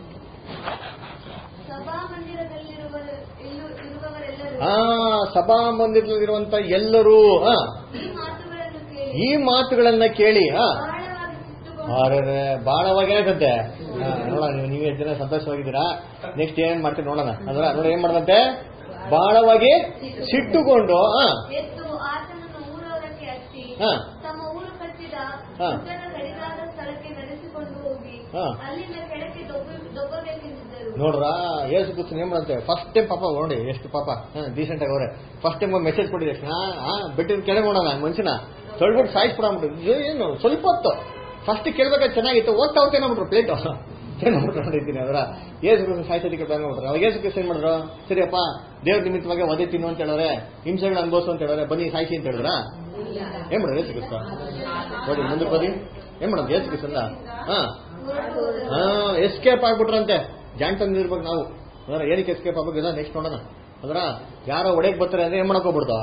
ಸಭಾಮಂದಿರದಲ್ಲಿರುವವರು ಇರುವವರೆಲ್ಲರೂ ಹಾ ಸಭಾ ಮಂದಿರದಲ್ಲಿರುವಂತ ಎಲ್ಲರೂ ಹಾ ಈ ಮಾತುಗಳನ್ನು ಕೇಳಿ ಈ ಮಾತುಗಳನ್ನ ಕೇಳಿ ಹಾ ಬಹಳವಾಗಿ ಸಿಟ್ಟುಗೊಂಡು ಅರೆ ಬಾಳವಾಗಿ ಏನಾಗತ್ತೆ ನೋಡ, ನೀವು ಎಷ್ಟು ಜನ ಸಂತೋಷವಾಗಿದ್ದೀರಾ, ನೆಕ್ಸ್ಟ್ ಏನ್ ಮಾಡ್ತೀವಿ ನೋಡೋಣ ಅಂದ್ರೆ ನೋಡಿ ಏನ್ ಮಾಡದಂತೆ, ಬಾಳವಾಗಿ ಸಿಟ್ಟುಕೊಂಡು ಹಾ ಎದ್ದು ಆತನನ್ನು ಊರವರಕ್ಕೆ ಹಚ್ಚಿ ಹಾ ತಮ್ಮ ಊರು ಕಟ್ಟಿದ ಹಾ. ಉದ್ದದ ಗಡಿಗಾದ ಸ್ಥಳಕ್ಕೆ ನಡೆಸಿಕೊಂಡು ಹೋಗಿ ಹಾ. ಅಲ್ಲಿಂದ ಕೆಳಕ್ಕೆ ದೊಬ್ಬ- ದೊಬ್ಬಬೇಕೆಂದಿದ್ದರು. ನೋಡ್ರ ಯೇಸು ಕ್ರಿಸ್ತನ್ ಏನ್ ಮಾಡಂತೆ, ಫಸ್ಟ್ ಟೈಮ್ ಪಾಪ ನೋಡಿ ಎಷ್ಟು ಪಾಪ ಡೀಸೆಂಟ್ ಆಗಿ ಅವ್ರೆ, ಫಸ್ಟ್ ಟೈಮ್ ಮೆಸೇಜ್ ಕೊಟ್ಟಿದೆ ಬೆಟ್ಟಿನ ಕೆಳಗೆ ನೋಡೋಣ ಮನುಷ್ಯನ ತೊಳ್ಬಿಟ್ಟು ಸಾಯಿಸ್ಬಿಡ್ಬಿಟ್ಟು ಏನು ಸ್ವಲ್ಪ ಹೊತ್ತು ಫಸ್ಟ್ ಕೇಳ್ಬೇಕಾದ್ರೆ ಚೆನ್ನಾಗಿತ್ತು, ಓದ್ತಾ ಹೋಗ್ತಾ ಏನಾಗ್ಬಿಟ್ರು ಪ್ಲೇಟ್ ಏನಾಗ್ಬಿಟ್ರು ನೋಡಿದ್ದೀನಿ ಅದರ. ಯೇಸು ಕ್ರಿಸ್ತನ್ ಸಾಯಿಸೋದಕ್ಕೆ ಪ್ಲಾನ್ ಮಾಡ್ಬಿಟ್ರು. ಅವಾಗ ಯೇಸು ಕ್ರಿಸ್ತನ್ ಏನ್ ಮಾಡಿದ್ರು, ಸರಿಯಪ್ಪ ದೇವ್ರ ನಿಮಿತ್ತವಾಗಿ ವಧೆ ತಿನ್ನು ಅಂತ ಹೇಳಿದ್ರೆ, ಹಿಂಸೆಗಳು ಅನುಭವಿಸು ಅಂತ ಹೇಳಿದ್ರೆ, ಬನ್ನಿ ಸಾಯಿಸಿ ಅಂತ ಹೇಳಿದ್ರ ಏನ್ ಮಾಡೋದು ಯೇಸು ಕ್ರಿಸ್ತ ನೋಡಿ ಮುಂದಕ್ಕೆ ಬನ್ನಿ ಏನ್ ಮಾಡೋದು ಯೇಸು ಕ್ರಿಸ್ತನ್ ಹಾ ಹಾ ಎಸ್ಕೇಪ್ ಆಗ್ಬಿಟ್ರಂತೆ. ಜಾಯಿಂಟ್ ತಂದಿರ್ಬೇಕು ನಾವು ಅದರ, ಏನಕ್ಕೆ ಎಸ್ಕೇಪ್ ಆಗ್ಬೇಕಿಲ್ಲ ನೆಕ್ಸ್ಟ್ ನೋಡೋಣ ಅದರ. ಯಾರೋ ಒಡೆಯಕ್ ಬರ್ತಾರೆ ಅಂದ್ರೆ ಏನ್ ಮಾಡಕ್ ಹೋಗ್ಬಿಡ್ತು,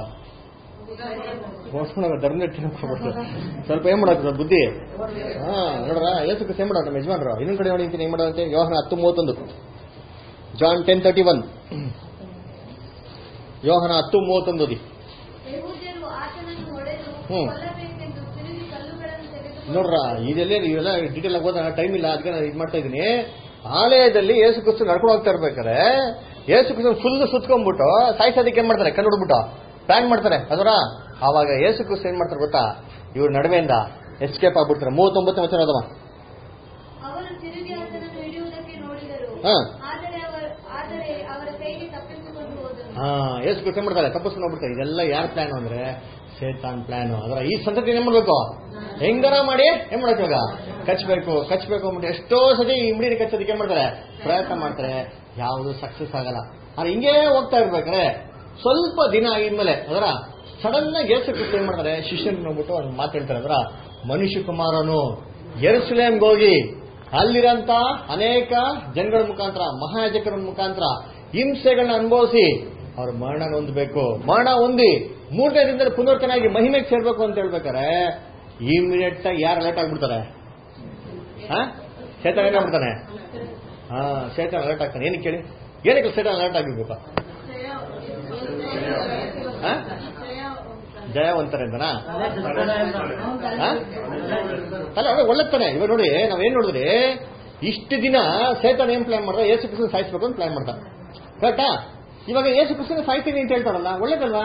ಧರ್ಮ ಹೋಗ್ಬಿಡ್ತು, ಸ್ವಲ್ಪ ಏನ್ ಮಾಡೋದು ಬುದ್ಧಿ ಹಾ ನೋಡ್ರ. ಯೇಸು ಕ್ರಿಸ್ತ ಏನ್ ಮಾಡೋದು ಯಜಮಾನ್ರು ಇನ್ನೊಂದ್ ಕಡೆ ನೋಡಿ ಏನ್ ಮಾಡೋದಂತೆ, ಯೋಹನ ಹತ್ತು ಮೂವತ್ತೊಂದು ಜಾನ್ ಟೆನ್ ತರ್ಟಿ ಒನ್ ಯೋಹನ ಹತ್ತು ಮೂವತ್ತೊಂದು ಓದಿ. ಯೆಹೂದ್ಯರು ಆತನನ್ನು ಹೊಡೆದು ಹ್ಮ್. ಕೊಲ್ಲಬೇಕೆಂದು ತಿರುಗಿ ಕಲ್ಲುಗಳನ್ನು ತೆಗೆದುಕೊಂಡು ನೋಡ್ರ ಇದೆಲ್ಲ ಇವೆಲ್ಲ ಡೀಟೇಲ್ ಆಗಿ ಓದೋಣ, ಟೈಮ್ ಇಲ್ಲ, ಅದಕ್ಕೆ ನಾನು ಇದು ಮಾಡ್ತಾ ಇದ್ದೀನಿ. ಆಲಯದಲ್ಲಿ ಯೇಸು ಕ್ರಿಸ್ತ ನಡ್ಕೊಂಡು ಹೋಗ್ತಾ ಇರ್ಬೇಕಾರೆ ಯೇಸು ಕ್ರಿಸ್ತ ಫುಲ್ ಸುತ್ಕೊಂಡ್ಬಿಟ್ಟು ಸಾಯಿಸೋದಕ್ಕೆ ಏನ್ ಮಾಡ್ತಾರೆ, ಕಣ್ಣು ಹುಡ್ಬಿಟ್ಟು ಪ್ಲಾನ್ ಮಾಡ್ತಾರೆ ಅದರ. ಆವಾಗ ಯೇಸು ಕ್ರಿಸ್ತ ಏನ್ ಮಾಡ್ತಾರೆ ಗೊತ್ತಾ, ಇವ್ರ ನಡುವೆಯಿಂದ ಎಸ್ಕೇಪ್ ಆಗ್ಬಿಡ್ತಾರೆ. ಮೂವತ್ತೊಂಬತ್ತನೇ ವಚನ ಓದಮ್ಮ. ಅವರು ತಿರುಗಿ ಆತನನ್ನು ಹಿಡಿಯುವುದಕ್ಕೆ ನೋಡಿದರು, ಹಾ ಆದರೆ ಅವರ ಆದರೆ ಅವರ ಕೈಗೆ ತಪ್ಪಿಸಿಕೊಂಡು ಹೋದರು. ಹಾ ಯೇಸು ಕ್ರಿಸ್ತ ಏನ್ ಮಾಡ್ತಾರೆ, ತಪ್ಪಿಸ್ಕೊಂಡು ಹೋಗ್ಬಿಡ್ತಾರೆ. ಇದೆಲ್ಲ ಯಾರ ಪ್ಲಾನ್ ಅಂದ್ರೆ ಸೇತಾನ್ ಪ್ಲಾನ್ ಅದರ. ಈ ಸಂತತಿ ಏನ್ ಮಾಡ್ಬೇಕು, ಹೆಂಗಾರ ಮಾಡಿ ಏನ್ ಮಾಡಕ್ ಇವಾಗ ಕಚ್ಬೇಕು ಕಚ್ಬೇಕು ಅಂದ್ಬಿಟ್ಟು ಎಷ್ಟೋ ಸತಿ ಇಮ್ಡಿನ ಕಚ್ಚೋದಕ್ಕೆ ಏನ್ ಮಾಡ್ತಾರೆ, ಪ್ರಯತ್ನ ಮಾಡ್ತಾರೆ, ಯಾವುದು ಸಕ್ಸಸ್ ಆಗಲ್ಲ. ಆದ್ರೆ ಹಿಂಗೇ ಹೋಗ್ತಾ ಇರ್ಬೇಕಾರೆ ಸ್ವಲ್ಪ ದಿನ ಆಗಿದ್ಮೇಲೆ ಅದರ ಸಡನ್ ಆಗಿ ಯೇಸು ಕ್ರಿಸ್ತ ಏನ್ ಮಾಡ್ತಾರೆ, ಶಿಷ್ಯನ್ ನೋಡ್ಬಿಟ್ಟು ಅವ್ರು ಮಾತಾಡ್ತಾರೆ ಅದರ, ಮನುಷ್ಯ ಕುಮಾರನು ಯೆರೂಸಲೇಮ್ಗೆ ಹೋಗಿ ಅಲ್ಲಿರಂತ ಅನೇಕ ಜನಗಳ ಮುಖಾಂತರ ಮಹಾಯಾಜಕರ ಮುಖಾಂತರ ಹಿಂಸೆಗಳನ್ನ ಅನುಭವಿಸಿ ಅವ್ರ ಮರಣ ಹೊಂದಬೇಕು, ಮರಣ ಹೊಂದಿ ಮೂರನೇ ದಿನದಲ್ಲಿ ಪುನರ್ತನಾಗಿ ಮಹಿಮೆಗೆ ಸೇರ್ಬೇಕು ಅಂತ ಹೇಳ್ಬೇಕಾರೆ ಇಮಿಡಿಯೇಟ್ ಆಗಿ ಯಾರು ಅಲರ್ಟ್ ಆಗ್ಬಿಡ್ತಾರೆ, ಹಾ ಶೇತಾನ್ ಏನಾಗ್ಬಿಡ್ತಾನೆ, ಹಾ ಶೇತಾನ್ ಅಲರ್ಟ್ ಆಗ್ತಾನೆ. ಏನಕ್ಕೆ ಕೇಳಿ, ಏನಕ್ಕೆ ಶೇತಾನ್ ಅಲರ್ಟ್ ಆಗಿರ್ಬೇಕು, ಜಯವಂತರೆ ಅಂತನಾ ಅಲ್ಲ ಅದೇ ಒಳ್ಳೆತಾನೆ. ಇವಾಗ ನೋಡಿ ನಾವೇನ್ ನೋಡಿದ್ರಿ, ಇಷ್ಟು ದಿನ ಶೇತಾನ್ ಏನ್ ಪ್ಲಾನ್ ಮಾಡ್ದ, ಯೇಸು ಕ್ರಿಸ್ತನ ಸಾಯಿಸ್ಬೇಕು ಅಂತ ಪ್ಲಾನ್ ಮಾಡ್ದ, ಕರೆಕ್ಟಾ? ಇವಾಗ ಯೇಸು ಕ್ರಿಸ್ತನ ಸಾಯ್ತೀನಿ ಅಂತ ಹೇಳ್ತಾರಲ್ಲ, ಒಳ್ಳೇದಲ್ವಾ?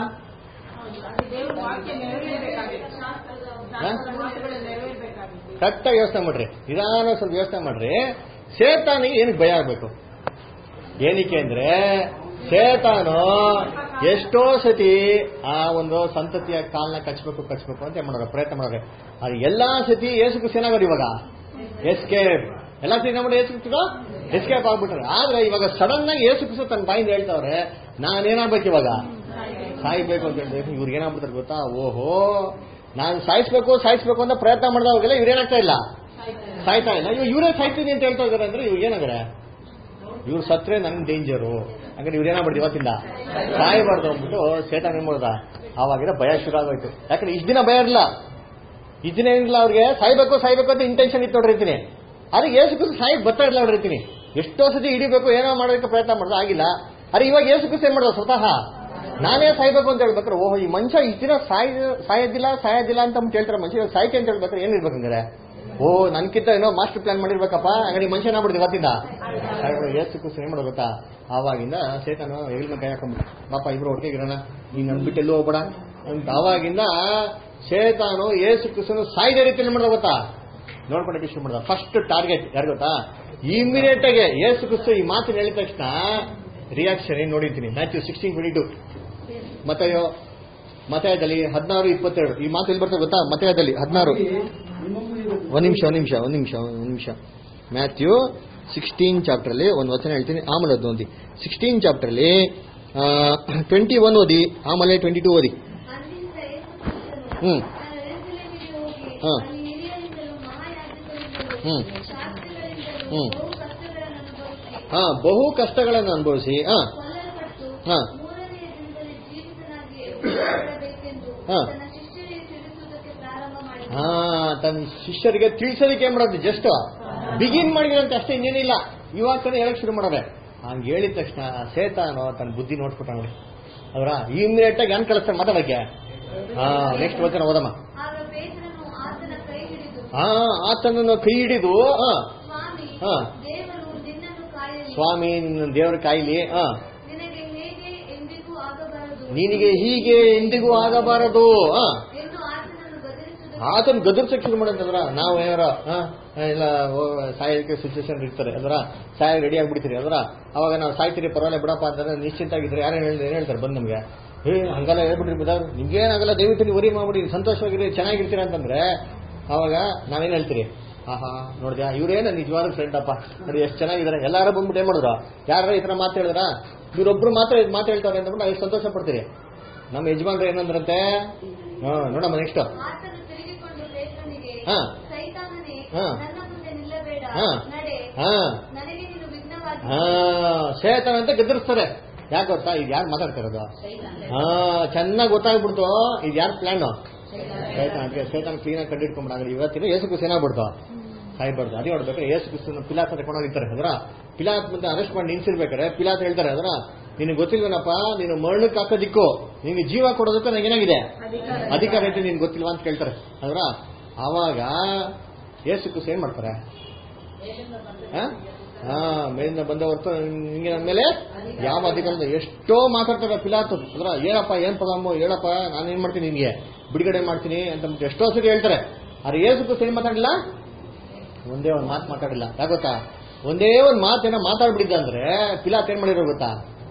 ಕರೆಕ್ಟಾಗಿ ಯೋಚನೆ ಮಾಡ್ರಿ, ನಿಧಾನ ಸ್ವಲ್ಪ ಯೋಚನೆ ಮಾಡ್ರಿ. ಶೇತಾನಿಗೆ ಏನಕ್ಕೆ ಭಯ ಆಗ್ಬೇಕು, ಏನಕ್ಕೆ ಅಂದ್ರೆ ಶೇತಾನು ಎಷ್ಟೋ ಸತಿ ಆ ಒಂದು ಸಂತತಿಯ ಕಾಲ್ನ ಕಚ್ಬೇಕು ಕಚ್ಬೇಕು ಅಂತ ಏನ್ ಮಾಡೋರು, ಪ್ರಯತ್ನ ಮಾಡೋರೆ. ಅದು ಎಲ್ಲಾ ಸತಿ ಯೇಸು ಕ್ರಿಸ್ತ ಏನಾಗೋದು ಇವಾಗ ಎಸ್ಕೇಪ್, ಎಲ್ಲಾ ಸತಿ ನಮ್ಮ ಯೇಸು ಕ್ರಿಸ್ತ ಎಸ್ಕೇಪ್ ಆಗ್ಬಿಟ್ರೆ. ಆದ್ರೆ ಇವಾಗ ಸಡನ್ ಆಗಿ ಯೇಸು ಕ್ರಿಸ್ತ ತನ್ನ ಬಾಯಿಂದ ಹೇಳ್ತಾವ್ರೆ, ನಾನೇನಾಗ್ಬೇಕು ಇವಾಗ ಸಾಯ್ಬೇಕು ಅಂತ ಹೇಳಿದ್ರೆ ಇವ್ರಿಗೆ ಏನಾಗ್ಬಿಡ್ತಾರೆ ಗೊತ್ತಾ, ಓಹೋ ನಾನು ಸಾಯಿಸ್ಬೇಕು ಸಾಯಿಸ್ಬೇಕು ಅಂತ ಪ್ರಯತ್ನ ಮಾಡಿದವಾಗೆಲ್ಲ ಇವ್ರೇನಾಗ್ತಾ ಇಲ್ಲ, ಸಾಯ್ತಾ ಇಲ್ಲ. ಇವ್ ಇವರೇ ಸಾಯ್ತೀನಿ ಅಂತ ಹೇಳ್ತಾ ಇದಾರೆ ಅಂದ್ರೆ ಇವ್ರು ಏನಾಗ್ರೆ, ಇವ್ರು ಸತ್ರೆ ನನ್ ಡೇಂಜರು, ಹಂಗಾರೆ ಇವ್ರೇನಾಗ್ಬಿಡ್ದು ಇವತ್ತಿಂದ ಸಾಯಬಾರ್ದು ಅಂದ್ಬಿಟ್ಟು ಶೇತಾನ್ ಏನ್ ಮಾಡ್ದ, ಆವಾಗಿನ ಭಯ ಶುರು ಆಗೋಯ್ತು. ಯಾಕಂದ್ರೆ ಇಷ್ಟ ದಿನ ಭಯ ಇರಲಿಲ್ಲ, ಇದನ್ನೇನಿಲ್ಲ ಅವ್ರಿಗೆ ಸಾಯ್ಬೇಕು ಸಾಯ್ಬೇಕು ಅಂತ ಇಂಟೆನ್ಷನ್ ಇತ್ತು ನೋಡಿರ್ತೀನಿ. ಆದ್ರೆ ಯೇಸು ಕ್ರಿಸ್ತು ಸಾಯಕ್ ಬರ್ತಾ ಇಲ್ಲ ನೋಡಿರ್ತೀನಿ. ಎಷ್ಟೋ ಸತಿ ಹಿಡಿಬೇಕು ಏನೋ ಮಾಡೋದಕ್ಕೆ ಪ್ರಯತ್ನ ಮಾಡೋದು ಆಗಿಲ್ಲ. ಅರೆ ಇವಾಗ ಯೇಸು ಕ್ರಿಸ್ತು ಏನ್ ಮಾಡೋದು ಸ್ವತಃ ನಾನೇ ಸಾಯ್ಬೇಕು ಅಂತ ಹೇಳ್ಬೇಕಾರೆ ಓಹೋ ಈ ಮನುಷ್ಯ ಈ ದಿನ ಸಾಯ ಸಾಯೋದಿಲ್ಲ ಸಾಯೋದಿಲ್ಲ ಅಂತ ಹೇಳ್ತಾರೆ. ಮನುಷ್ಯ ಸಾಯ್ಕೆ ಅಂತ ಹೇಳ್ಬೇಕಾರೆ ಏನ್ ಇರ್ಬೇಕಂದ್ರೆ ಓ ನನ್ಕಿಂತ ಏನೋ ಮಾಸ್ಟರ್ ಪ್ಲಾನ್ ಮಾಡಿರ್ಬೇಕಪ್ಪ ಹಂಗಾರೆ ಮನುಷ್ಯ ನಾಬಿಡ್ದು ಇವತ್ತಿಂದ ಯೇಸು ಕ್ರಿಸ್ತು ಏನ್ ಮಾಡೋದು ಗೊತ್ತಾ? ಆವಾಗಿಂದ ಸೇತಾನು ಹೆಗಲ ಕೈ ಹಾಕೊಂಡ್ಬಿಟ್ಟು ಪಾಪ ಇಬ್ರು ಒಟ್ಟಿಗಿರೋಣ ನೀನ್ ನನ್ ಬಿಟ್ಟು ಎಲ್ಲೂ ಹೋಗ್ಬೇಡ ಅಂತ. ಆವಾಗಿಂದ ಸೇತಾನು ಯೇಸು ಕ್ರಿಸ್ತನು ಸಾಯ್ದ ರೀತಿಯಲ್ಲಿ ಮಾಡೋದು ಗೊತ್ತಾ? ನೋಡ್ಕೊಂಡಕ್ಕೆ ಶುರು ಮಾಡ್ದ. ಫಸ್ಟ್ ಟಾರ್ಗೆಟ್ ಯಾರು ಗೊತ್ತಾ? ಇಮಿಡಿಯೇಟ್ ಆಗಿ ಯೇಸು ಕ್ರಿಸ್ತು ಈ ಮಾತನ್ನ ಹೇಳಿದ ತಕ್ಷಣ ರಿಯಾಕ್ಷನ್ ಏನ್ ನೋಡಿರ್ತೀನಿ. ಮ್ಯಾಥ್ಯೂ ಸಿಕ್ಸ್ಟೀನ್ ಟ್ವೆಂಟಿ ಟು ಮತ್ತಾಯೋ ಮತಾಯದಲ್ಲಿ ಹದಿನಾರು ಇಪ್ಪತ್ತೆರಡು ಈ ಮಾತು ಎಲ್ಲಿ ಬರ್ತದೆ ಗೊತ್ತಾ? ಮತಾಯದಲ್ಲಿ ಹದಿನಾರು ಒಂದ್ ನಿಮಿಷ ಒಂದ್ ನಿಮಿಷ ಒಂದ್ ನಿಮಿಷ ಒಂದ್ ನಿಮಿಷ ಮ್ಯಾಥ್ಯೂ ಸಿಕ್ಸ್ಟೀನ್ ಚಾಪ್ಟರ್ ಅಲ್ಲಿ ಒಂದು ವಚನ ಹೇಳ್ತೀನಿ, ಆಮೇಲೆ ಅದು ಓದಿ. ಸಿಕ್ಸ್ಟೀನ್ ಚಾಪ್ಟರ್ ಅಲ್ಲಿ ಟ್ವೆಂಟಿ ಒನ್ ಓದಿ, ಆಮೇಲೆ ಟ್ವೆಂಟಿ ಟೂ ಓದಿ. ಹ್ಮ್ ಹಾ ಹ್ಮ್ ಹ್ಮ್ ಹಾ ಬಹು ಕಷ್ಟಗಳನ್ನು ಅನುಭವಿಸಿ ಹಾ ಹಾ ಹಾ ಹಾ ತನ್ನ ಶಿಷ್ಯರಿಗೆ ತಿಳಿಸೋದಕ್ಕೆ ಏನ್ ಮಾಡೋದು? ಜಸ್ಟ್ ಬಿಗಿನ್ ಮಾಡಿದ್ರಂತೆ ಅಷ್ಟೇ, ಇನ್ನೇನಿಲ್ಲ. ಇವಾಗ ತಾನೇ ಹೇಳಕ್ ಶುರು ಮಾಡೋದೆ. ಹಂಗೆ ಹೇಳಿದ ತಕ್ಷಣ ಸೇತಾನೋ ತನ್ನ ಬುದ್ಧಿ ನೋಡ್ಬಿಟ್ಟ ನೋಡಿ ಅವರ ಇಮಿಡಿಯೇಟ್ ಆಗಿ ಏನ್ ಕಳಿಸ್ತಾರೆ ಮಾತಾಡಕ್ಕೆ. ಹಾ ನೆಕ್ಸ್ಟ್ ವಚನ ಓದಮ್ಮ. ಹಾ ಆತನನ್ನು ಕೈ ಹಿಡಿದು ಹಾ ಹಾ ಸ್ವಾಮಿ ನಿನ್ನ ದೇವರ ಕಾಯಿಲಿ ಹಾ ನಿನಗೆ ಹೀಗೆ ಎಂದಿಗೂ ಆಗಬಾರದು ಹಾ ಆತನ ಗದರ್ಸಕ್ಕೆ ಶುರು ಮಾಡಂತಂದ್ರ ನಾವು ಏನಾರ ಇಲ್ಲ ಸಾಯಕ್ಕೆ ಸಿಚುವೇಶನ್ ಇರ್ತಾರೆ ಅದರ ಸಾಯ ರೆಡಿ ಆಗ್ಬಿಡ್ತೀರಿ ಅದರ ಅವಾಗ ನಾವು ಸಾಯ್ತೀರಿ ಪರವಾಗಿಲ್ಲ ಬಿಡಪ್ಪ ಅಂತಂದ್ರೆ ನಿಶ್ಚಿಂತ ಆಗಿದ್ರೆ ಯಾರೇನು ಹೇಳಿ ಏನ್ ಹೇಳ್ತಾರೆ ಬಂದ್ ನಮ್ಗೆ ಏ ಹಂಗೆಲ್ಲ ಹೇಳ್ಬಿಟ್ರಿ ಬದಾರು ನಿಮ್ಗೇನಾಗಲ್ಲ ದಯವಿಟ್ಟು ನೀವು ವರಿ ಮಾಡ್ಬಿಡಿ ಸಂತೋಷವಾಗಿರಿ ಚೆನ್ನಾಗಿರ್ತೀರ ಅಂತಂದ್ರೆ ಅವಾಗ ನಾವೇನ್ ಹೇಳ್ತೀರಿ ಆಹಾ ನೋಡಿದ್ಯಾ ಇವ್ರೇನ ನಿಜವಾದ ಫ್ರೆಂಡ್ ಅಪ್ಪ ನೋಡಿ ಎಷ್ಟು ಚೆನ್ನಾಗಿದ್ದಾರೆ ಎಲ್ಲಾರು ಬಂದ್ಬಿಟ್ಟು ಏನ್ ಮಾಡಿದ್ರು ಯಾರ ಈ ತರ ಮಾತು ಹೇಳಿದ್ರ ಇವ್ರೊಬ್ರು ಮಾತ್ರ ಮಾತು ಹೇಳ್ತಾರೆ ಅಂತಂದ್ಬಿಟ್ಟು ನಾವು ಎಷ್ಟು ಸಂತೋಷ ಪಡ್ತೀರಿ. ನಮ್ಮ ಯಜಮಾನ್ರು ಏನಂದ್ರಂತೆ ಹಾ ನೋಡಮ್ಮ ನೆಕ್ಸ್ಟ್ ಹಾ ಹಾ ಹಾ ಹಾ ಹಾ ಶೇತಾನ ಅಂತ ಗದರಿಸ್ತಾರೆ. ಯಾಕೆ ಗೊತ್ತಾ ಇದು ಯಾರು ಮಾತಾಡ್ತಿರೋದು? ಹಾ ಚೆನ್ನಾಗಿ ಗೊತ್ತಾಗ್ಬಿಡ್ತು ಇದು ಯಾರು ಪ್ಲಾನ್ ಶೇತಾನ ಶೇತಾನ ಕ್ಲೀನ್ ಆಗಿ ಕಂಡು ಹಿಡ್ಕೊಂಡ್ಬಿಡ. ಇವತ್ತಿನ ಯೇಸು ಕ್ರಿಸ್ತು ಏನಾಗ್ಬಿಡ್ತು ಸಾಯ್ಬಾರ್ದು. ಅದೇ ನೋಡ್ಬೇಕಾದ್ರೆ ಯೇಸು ಕ್ರಿಸ್ತನ ಪಿಲಾತ್ ಹತ್ರ ಕೊಂಡೋಗಿರ್ತಾರೆ ಅದರ ಪಿಲಾತ್ ಮುಂದೆ ಅರೆಸ್ಟ್ ಮಾಡಿ ನಿಲ್ಸಿರ್ಬೇಕಾರೆ ಪಿಲಾತ್ ಹೇಳ್ತಾರೆ ಅದರ ನಿನಗೆ ಗೊತ್ತಿಲ್ವೇನಪ್ಪ ನೀನು ಮರಣಕ್ಕೆ ಹಾಕೋದಿಕ್ಕೋ ನಿನ್ಗೆ ಜೀವ ಕೊಡೋದಕ್ಕೂ ನನಗೆ ಏನಾಗಿದೆ ಅಧಿಕಾರ ಐತೆ ನಿನ್ಗೆ ಗೊತ್ತಿಲ್ವಾ ಅಂತ ಕೇಳ್ತಾರೆ ಅದರ. ಆವಾಗ ಯೇಸು ಕ್ರಿಸ್ತು ಏನ್ ಮಾಡ್ತಾರೆ? ಹಾ ಮೇಲಿಂದ ಬಂದ ಹೊರತು ನಿಂಗೆ ನನ್ನ ಮೇಲೆ ಯಾವ ಅಧಿಕಾರ ಎಷ್ಟೋ ಮಾತಾಡ್ತಾರೆ ಪಿಲಾತ್ ಅದ್ರ ಏನಪ್ಪ ಏನ್ ಪದಾಮು ಹೇಳಪ್ಪ ನಾನು ಏನ್ ಮಾಡ್ತೀನಿ ನಿನ್ಗೆ ಬಿಡುಗಡೆ ಮಾಡ್ತೀನಿ ಅಂತ ಎಷ್ಟೋ ಸರಿ ಹೇಳ್ತಾರೆ. ಆದ್ರೆ ಯೇಸು ಕ್ರಿಸ್ತು ಏನ್ ಮಾತಾಡಿಲ್ಲ, ಒಂದೇ ಒಂದು ಮಾತು ಮಾತಾಡಿಲ್ಲ. ಯಾಗೊತ್ತಾ? ಒಂದೇ ಒಂದು ಮಾತೇನ ಮಾತಾಡ್ಬಿಟ್ಟಿದ್ದ ಅಂದ್ರೆ ಪಿಲಾತ್ ಏನ್ ಮಾಡಿರೋ ಗೊತ್ತಾ?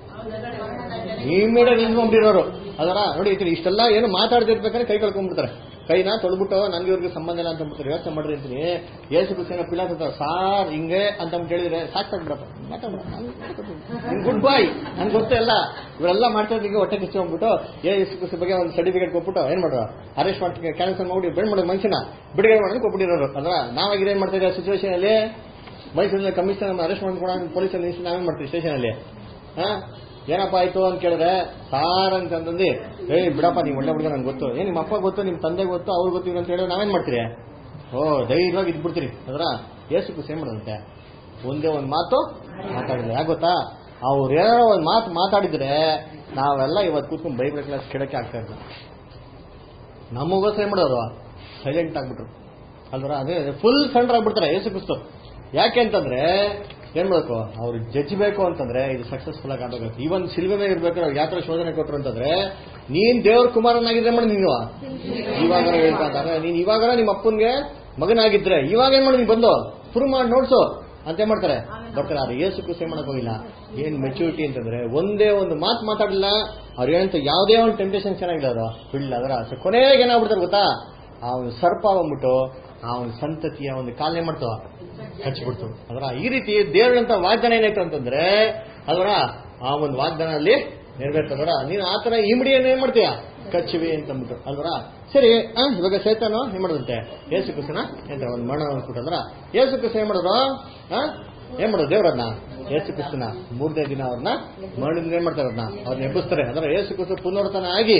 ಇಮಿಡಿಯೇಟ್ ನಿಂತ್ಕೊಂಡ್ಬಿಟ್ಟಿರೋರು ಅದರ ನೋಡಿ ಇಷ್ಟೆಲ್ಲ ಏನು ಮಾತಾಡ್ತಿರ್ಬೇಕಾದ್ರೆ ಕೈ ಕಳ್ಕೊಂಡ್ಬಿಡ್ತಾರೆ. ಕೈನ ತೊಳ್ಬಿಟ್ಟು ನನ್ಗೆ ಇವ್ರಿಗೆ ಸಂಬಂಧ ಇಲ್ಲ ಅಂತ ಬಿಡ್ತಾರೆ. ಯೋಚನೆ ಮಾಡ್ರಿ ಅಂತೀನಿ ಯೇಸು ಕ್ರಿಸ್ತನ ಪಿಲಾತ್ ಹತ್ತಾರೆ ಸಾರ್ ಹಿಂಗೆ ಅಂತ ಹೇಳಿದ್ರೆ ಸಾಕಾಗ್ಬಿಡಪ್ಪ ಮಾತಾಡ್ಬಿಡ ಗುಡ್ ಬಾಯ್ ನನ್ಗೆ ಗೊತ್ತೇ ಇಲ್ಲ ಇವರೆಲ್ಲ ಮಾಡ್ತಾರೆ ಹೊಟ್ಟೆ ಕಿಸ್ಕೊಂಡ್ಬಿಟ್ಟು ಯೇಸು ಕ್ರಿಸ್ತ ಬಗ್ಗೆ ಒಂದು ಸರ್ಟಿಫಿಕೇಟ್ ಕೊಟ್ಬಿಟ್ಟು ಏನ್ ಮಾಡೋರು ಅರೆಸ್ಟ್ ಮಾಡಿ ಕ್ಯಾನ್ಸಲ್ ಮಾಡಿ ಬೆಳ್ ಮಾಡೋದು ಮನುಷ್ಯನ ಬಿಡುಗಡೆ ಮಾಡೋದಕ್ಕೆ ಕೊಟ್ಬಿಟ್ಟಿರೋರು ಅದ್ರ ನಾವಾಗ ಏನ್ ಮಾಡ್ತಾ ಇದ್ದೀವಿ ಸಿಚುವೇಶನ್ ಅಲ್ಲಿ ಮೈಸೂರಿನ ಕಮಿಷನರ್ ಅರೆಸ್ಟ್ ಮಾಡ್ಕೊಂಡು ಪೊಲೀಸಲ್ಲಿ ನಿಲ್ಸಿ ನಾವೇನ್ ಮಾಡ್ತೀವಿ ಸ್ಟೇಷನ್ ಅಲ್ಲಿ ಹಾ ಏನಪ್ಪ ಆಯ್ತು ಅಂತ ಕೇಳಿದ್ರೆ ಸಾರ್ ಅಂತಂದು ಏಯ್ ಬಿಡಪ್ಪ ನೀವು ಒಳ್ಳೆ ಹುಡುಗ ನನ್ಗೆ ಗೊತ್ತು ಏನ್ ನಿಮ್ಮ ಅಪ್ಪ ಗೊತ್ತು ನಿಮ್ಮ ತಂದೆ ಗೊತ್ತು ಅವ್ರು ಗೊತ್ತಿಲ್ಲ ಅಂತ ಹೇಳಿದ್ರೆ ನಾವೇನ್ ಮಾಡ್ತೀರಿ ಓ ಧೈರ್ಯವಾಗಿ ಇದ್ಬಿಡ್ತೀರಿ ಅದ್ರ ಯೇಸು ಕ್ರಿಸ್ತ ಏನ್ ಮಾಡೋದಂತೆ ಒಂದೇ ಒಂದು ಮಾತು ಮಾತಾಡಿಲ್ಲ. ಯಾಕೆ ಗೊತ್ತಾ? ಅವ್ರು ಏನಾರೋ ಒಂದು ಮಾತು ಮಾತಾಡಿದ್ರೆ ನಾವೆಲ್ಲ ಇವತ್ತು ಕೂತ್ಕೊಂಡು ಬೈಬಲ್ ಕ್ಲಾಸ್ ಕೇಳಕ್ಕೆ ಆಗ್ತಾ ಇದ್ರು. ನಮಗೋಸ್ಕರ ಏನ್ ಮಾಡೋರು ಸೈಲೆಂಟ್ ಆಗ್ಬಿಟ್ರು ಅಲ್ವರ. ಅದೇ ಫುಲ್ ಸೆಂಟರ್ ಆಗ್ಬಿಡ್ತಾರೆ ಯೇಸು ಕ್ರಿಸ್ತ. ಯಾಕೆ ಅಂತಂದ್ರೆ ಏನ್ ಮಾಡ್ಬೇಕು ಅವ್ರು ಜಜ್ಬೇಕು ಅಂತಂದ್ರೆ ಇದು ಸಕ್ಸಸ್ಫುಲ್ ಆಗಿ ಆಗಬೇಕು. ಈ ಒಂದು ಸಿಲ್ವೆ ಮೇಲೆ ಇರ್ಬೇಕಾದ್ರೆ ಯಾವ ತರ ಶೋಧನೆ ಕೊಟ್ಟರು ಅಂತಂದ್ರೆ ನೀನ್ ದೇವ್ರ ಕುಮಾರನಾಗಿದ್ರೆ ಮಾಡಿ ನೀನು ಇವಾಗ ಹೇಳ್ತಾರೆ ನೀನ್ ಇವಾಗ ನಿಮ್ಮ ಅಪ್ಪನ್ಗೆ ಮಗನಾಗಿದ್ರೆ ಇವಾಗ ಏನ್ ಮಾಡಿ ನೀನ್ ಬಂದು ಶುರು ಮಾಡಿ ನೋಡ್ಸು ಅಂತ ಏನ್ ಮಾಡ್ತಾರೆ ಬರ್ತಾರೆ. ಆದ್ರೆ ಯೇಸು ಕ್ರಿಸ್ತ ಏನ್ ಮಾಡಕ್ ಹೋಗಿಲ್ಲ. ಏನ್ ಮೆಚುರಿಟಿ ಅಂತಂದ್ರೆ ಒಂದೇ ಒಂದು ಮಾತು ಮಾತಾಡಿಲ್ಲ. ಅವ್ರು ಏನಂತ ಯಾವುದೇ ಒಂದು ಟೆಂಪ್ಟೇಷನ್ ಚೆನ್ನಾಗಿಲ್ಲ ಅದು ಬಿಡಲಿಲ್ಲ. ಅದರ ಕೊನೆಗೆ ಏನಾಗ್ಬಿಡ್ತಾರೆ ಗೊತ್ತಾ? ಅವನು ಸರ್ಪ ಬಂದ್ಬಿಟ್ಟು ಅವನ ಸಂತತಿಯ ಒಂದು ಕಾಲನೆ ಮಾಡ್ತಾವ ಹಚ್ಚಿಬಿಡ್ತು. ಅದರ ಈ ರೀತಿ ದೇವರಂತ ವಾಗ್ದಾನ ಏನಾಯ್ತು ಅಂತಂದ್ರೆ ಅದರ ಆ ಒಂದು ವಾಗ್ದಾನ ಅಲ್ಲಿ ನೆರವೇರ್ತದರ ನೀನು ಆತರ ಇಮಿಡಿಯೇಟ್ ಏನ್ ಮಾಡ್ತೀಯ ಕಚ್ಚುವಿ ಅಂತ ಅಂದ್ಬಿಟ್ಟು ಅಲ್ವರ. ಸರಿ ಇವಾಗ ಸೈತಾನು ಏನ್ ಮಾಡೋದಂತೆ ಯೇಸು ಕ್ರಿಸ್ತನ ಎಂತ ಒಂದು ಮರಣ ಅಂದ್ಬಿಟ್ಟಂದ್ರ ಯೇಸು ಕ್ರಿಸ್ತ ಏನ್ ಮಾಡಿದ್ರು ಏನ್ ಮಾಡೋದು ದೇವ್ರನ್ನ ಯೇಸು ಕ್ರಿಸ್ತನ ಮೂರನೇ ದಿನ ಅವ್ರನ್ನ ಮರಣದಿಂದ ಏನ್ ಮಾಡ್ತಾರೆ ಅದನ್ನ ಅವ್ರನ್ನ ಎಬ್ಬಿಸ್ತಾರೆ. ಅಂದ್ರೆ ಯೇಸು ಕ್ರಿಸ್ತ ಪುನರುತ್ಥಾನ ಆಗಿ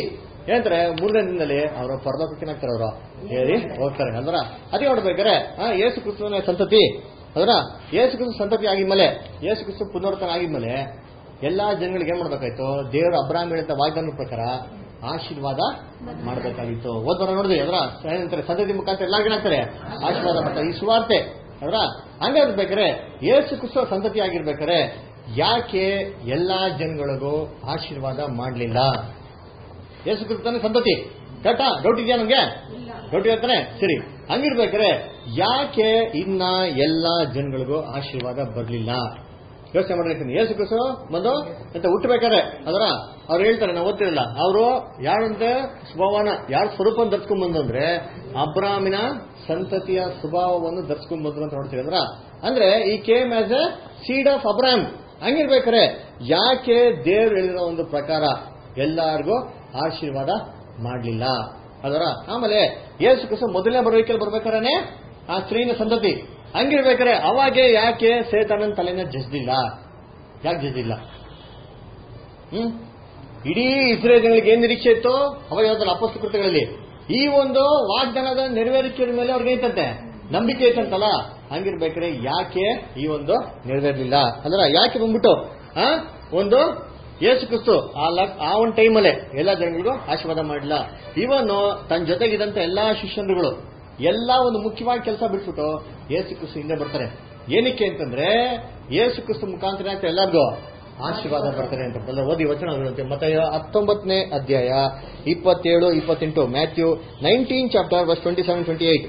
ಏನಂತಾರೆ ಮೂರನೇ ದಿನದಲ್ಲಿ ಅವರು ಪರಲೋಕಕ್ಕೆ ಏನಾಗ್ತಾರೆ, ಅವರು ಹೇಳಿ ಹೋಗ್ತಾರೆ ಅಂದ್ರ. ಅದೇ ನೋಡ್ಬೇಕಾರೆ ಯೇಸು ಕ್ರಿಸ್ತನ ಸಂತತಿ ಅದರ ಯೇಸು ಕ್ರಿಸ್ತ ಸಂತತಿ ಆಗಿದ್ಮೇಲೆ, ಯೇಸು ಕ್ರಿಸ್ತ ಪುನರ್ತನ ಆಗಿದ್ಮೇಲೆ ಎಲ್ಲಾ ಜನಗಳಿಗೆ ಏನ್ ಮಾಡ್ಬೇಕಾಯ್ತು, ದೇವರು ಅಬ್ರಾಹ್ಮ ಹೇಳಿದ ವಾಗ್ದಾನದ ಪ್ರಕಾರ ಆಶೀರ್ವಾದ ಮಾಡಬೇಕಾಗಿತ್ತು. ಓದ್ಬರ ನೋಡಿದ್ವಿ ಅದರ ಏನಂತಾರೆ, ಸಂತತಿ ಮುಖಾಂತರ ಎಲ್ಲರಿಗೂ ಏನಾಗ್ತಾರೆ ಆಶೀರ್ವಾದ ಮಾಡ್ತಾರೆ. ಈ ಸುವಾರ್ತೆ ಅದರ ಹಂಗಾಗ್ಬೇಕಾರೆ ಯೇಸು ಕ್ರಿಸ್ತ ಸಂತತಿ ಆಗಿರ್ಬೇಕಾರೆ ಯಾಕೆ ಎಲ್ಲಾ ಜನಗಳಿಗೂ ಆಶೀರ್ವಾದ ಮಾಡಲಿಲ್ಲ? ಯೇಸು ಕ್ರಿಸ್ತನ ಸಂತತಿ ಕರೆಕ್ಟಾ? ಡೌಟ್ ಇದೆಯಾ ನಮ್ಗೆ? ಡೌಟ್ ಇರ್ತಾನೆ. ಸರಿ, ಹಂಗಿರ್ಬೇಕಾರೆ ಯಾಕೆ ಇನ್ನ ಎಲ್ಲಾ ಜನಗಳಿಗೂ ಆಶೀರ್ವಾದ ಬರ್ಲಿಲ್ಲ? ಯೋಚನೆ ಮಾಡಿರ್ತೀನಿ. ಯೇಸು ಕ್ರಿಸ್ತ ಬಂದು ಅಂತ ಹುಟ್ಟಬೇಕಾರೆ ಅದರ ಅವ್ರು ಹೇಳ್ತಾರೆ, ನಾವು ಓದ್ತಿರಲ್ಲ, ಅವರು ಯಾರಂತೆ ಸ್ವಭಾವನ ಯಾರ ಸ್ವರೂಪ ಧರಿಸ್ಕೊಂಡ್ ಬಂದು ಅಂದ್ರೆ ಅಬ್ರಾಮಿನ ಸಂತತಿಯ ಸ್ವಭಾವವನ್ನು ಧರಿಸ್ಕೊಂಡ್ ಬಂದ್ರು ಅಂತ ನೋಡ್ತೀವಿ. ಅದರ ಅಂದ್ರೆ ಈ came as a seed of Abram. ಹಂಗಿರ್ಬೇಕಾರೆ ಯಾಕೆ ದೇವ್ರು ಹೇಳಿರೋ ಒಂದು ಪ್ರಕಾರ ಎಲ್ಲಾರ್ಗೂ ಆಶೀರ್ವಾದ ಮಾಡಲಿಲ್ಲ? ಅದರ ಆಮೇಲೆ ಯೇಸು ಕ್ರಿಸ್ತ ಮೊದಲನೇ ಬರುವಿಕೆಯಲ್ಲಿ ಬರ್ಬೇಕಾರೆ ಆ ಸ್ತ್ರೀನ ಸಂತತಿ. ಹಂಗಿರ್ಬೇಕಾರೆ ಅವಾಗೆ ಯಾಕೆ ಸೇತಾನನ ತಲೆನ ಜಜ್ದಿಲ್ಲ? ಯಾಕೆ ಜಜ್ದಿಲ್ಲ? ಹ್ಮ್ ಇಡೀ ಇಸ್ರೇಲ್ ಜನಗಳಿಗೆ ಏನ್ ನಿರೀಕ್ಷೆ ಇತ್ತು ಅವಾಗ ಯಾವ್ದಲ್ಲ ಅಪೊಸ್ತಲ ಕೃತ್ಯಗಳಲ್ಲಿ ಈ ಒಂದು ವಾಗ್ದಾನದ ನೆರವೇರಿಕೆ ಮೇಲೆ ಅವ್ರಿಗೆ ಐತಂತೆ ನಂಬಿಕೆ ಐತಂತಲ್ಲ. ಹಂಗಿರ್ಬೇಕಾರೆ ಯಾಕೆ ಈ ಒಂದು ನೆರವೇರಲಿಲ್ಲ? ಅಂದ್ರೆ ಯಾಕೆ ಬಂದ್ಬಿಟ್ಟು ಆ ಒಂದು ಯೇಸು ಕ್ರಿಸ್ತು ಆ ಲಕ್ ಆ ಒಂದು ಟೈಮಲ್ಲೇ ಎಲ್ಲಾ ಜನಗಳಿಗೂ ಆಶೀರ್ವಾದ ಮಾಡಲಿಲ್ಲ. ಇವನು ತನ್ನ ಜೊತೆಗಿದ್ದಂತ ಎಲ್ಲಾ ಶಿಷ್ಯರುಗಳು ಎಲ್ಲಾ ಒಂದು ಮುಖ್ಯವಾಗಿ ಕೆಲಸ ಬಿಟ್ಬಿಟ್ಟು ಯೇಸು ಕ್ರಿಸ್ತು ಹಿಂದೆ ಬರ್ತಾರೆ. ಏನಕ್ಕೆ ಅಂತಂದ್ರೆ ಯೇಸು ಕ್ರಿಸ್ತು ಮುಖಾಂತರ ಎಲ್ಲರಿಗೂ ಆಶೀರ್ವಾದ ಬರ್ತಾರೆ ಅಂತ. ಎಲ್ಲ ಓದಿ ವಚನ ಮತ್ತೆ ಹತ್ತೊಂಬತ್ತನೇ ಅಧ್ಯಾಯ ಇಪ್ಪತ್ತೇಳು ಇಪ್ಪತ್ತೆಂಟು Matthew nineteen chapter verse twenty seven twenty eight.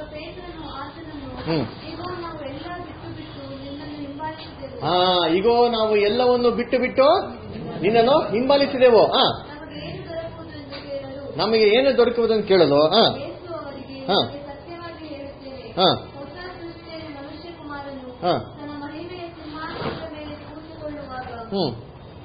Hmm ಹಾ ಈಗೋ ನಾವು ಎಲ್ಲವನ್ನು ಬಿಟ್ಟು ಬಿಟ್ಟು ನಿನ್ನನ್ನು ಹಿಂಬಾಲಿಸಿದೆವು. ಹಾ ನಮಗೆ ಏನು ದೊರಕುವುದನ್ನು ಕೇಳಲು ಹಾ ಹಾ ಹಾ ಹಾ ಹ್ಮ್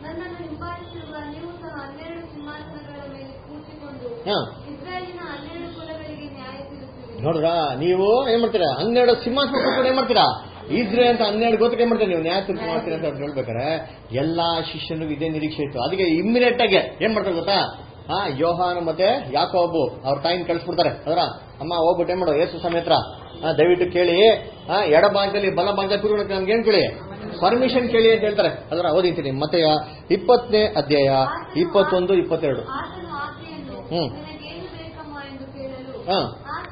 ನೋಡ್ರಾ ನೀವು ಏನ್ ಮಾಡ್ತೀರಾ? ಹನ್ನೆರಡು ಸಿಂಹಾಸನ ಕೂತ್ಕೊಂಡು ಏನ್ ಮಾಡ್ತೀರಾ? ಇಸ್ರೇಲ್ ಅಂತ ಹನ್ನೆರಡು ಗೋತ್ರಕ್ಕೆ ಏನ್ ಮಾಡ್ತೀರಾ ನೀವು? ನ್ಯಾಯ ತೀರ್ಪು ಮಾಡ್ತೀರಾ ಅಂತ ಅವ್ರು ಹೇಳ್ಬೇಕಾರೆ ಎಲ್ಲಾ ಶಿಷ್ಯನಿಗೂ ಇದೇ ನಿರೀಕ್ಷೆ ಇತ್ತು. ಅದಕ್ಕೆ ಇಮ್ಮಿಡಿಯೇಟ್ ಆಗಿ ಏನ್ ಮಾಡ್ತಾರೆ ಗೊತ್ತಾ? ಹಾ ಯೋಹಾನ ಮತ್ತೆ ಯಾಕೋಬು ಅವ್ರ ತಾಯಿನ ಕಳಿಸ್ಬಿಡ್ತಾರೆ. ಅದರ ಅಮ್ಮ ಹೋಗ್ಬಿಟ್ಟು ಏನ್ ಮಾಡೋ ಯೇಸು ಸಮೇತ್ರ ದಯವಿಟ್ಟು ಕೇಳಿ ಆ ಎಡ ಭಾಗದಲ್ಲಿ ಬಲ ಭಾಗದಲ್ಲಿ ಕೂತ್ಕೊಳ್ಳೋಕೆ ನಮ್ಗೆ ಏನ್ ಕೇಳಿ ಪರ್ಮಿಷನ್ ಕೇಳಿ ಅಂತ ಹೇಳ್ತಾರೆ. ಅದರ ಓದಿತೀನಿ ಮತ್ತೆ ಇಪ್ಪತ್ತನೇ ಅಧ್ಯಾಯ ಇಪ್ಪತ್ತೊಂದು ಇಪ್ಪತ್ತೆರಡು. ಹ್ಮ್ ಹಾ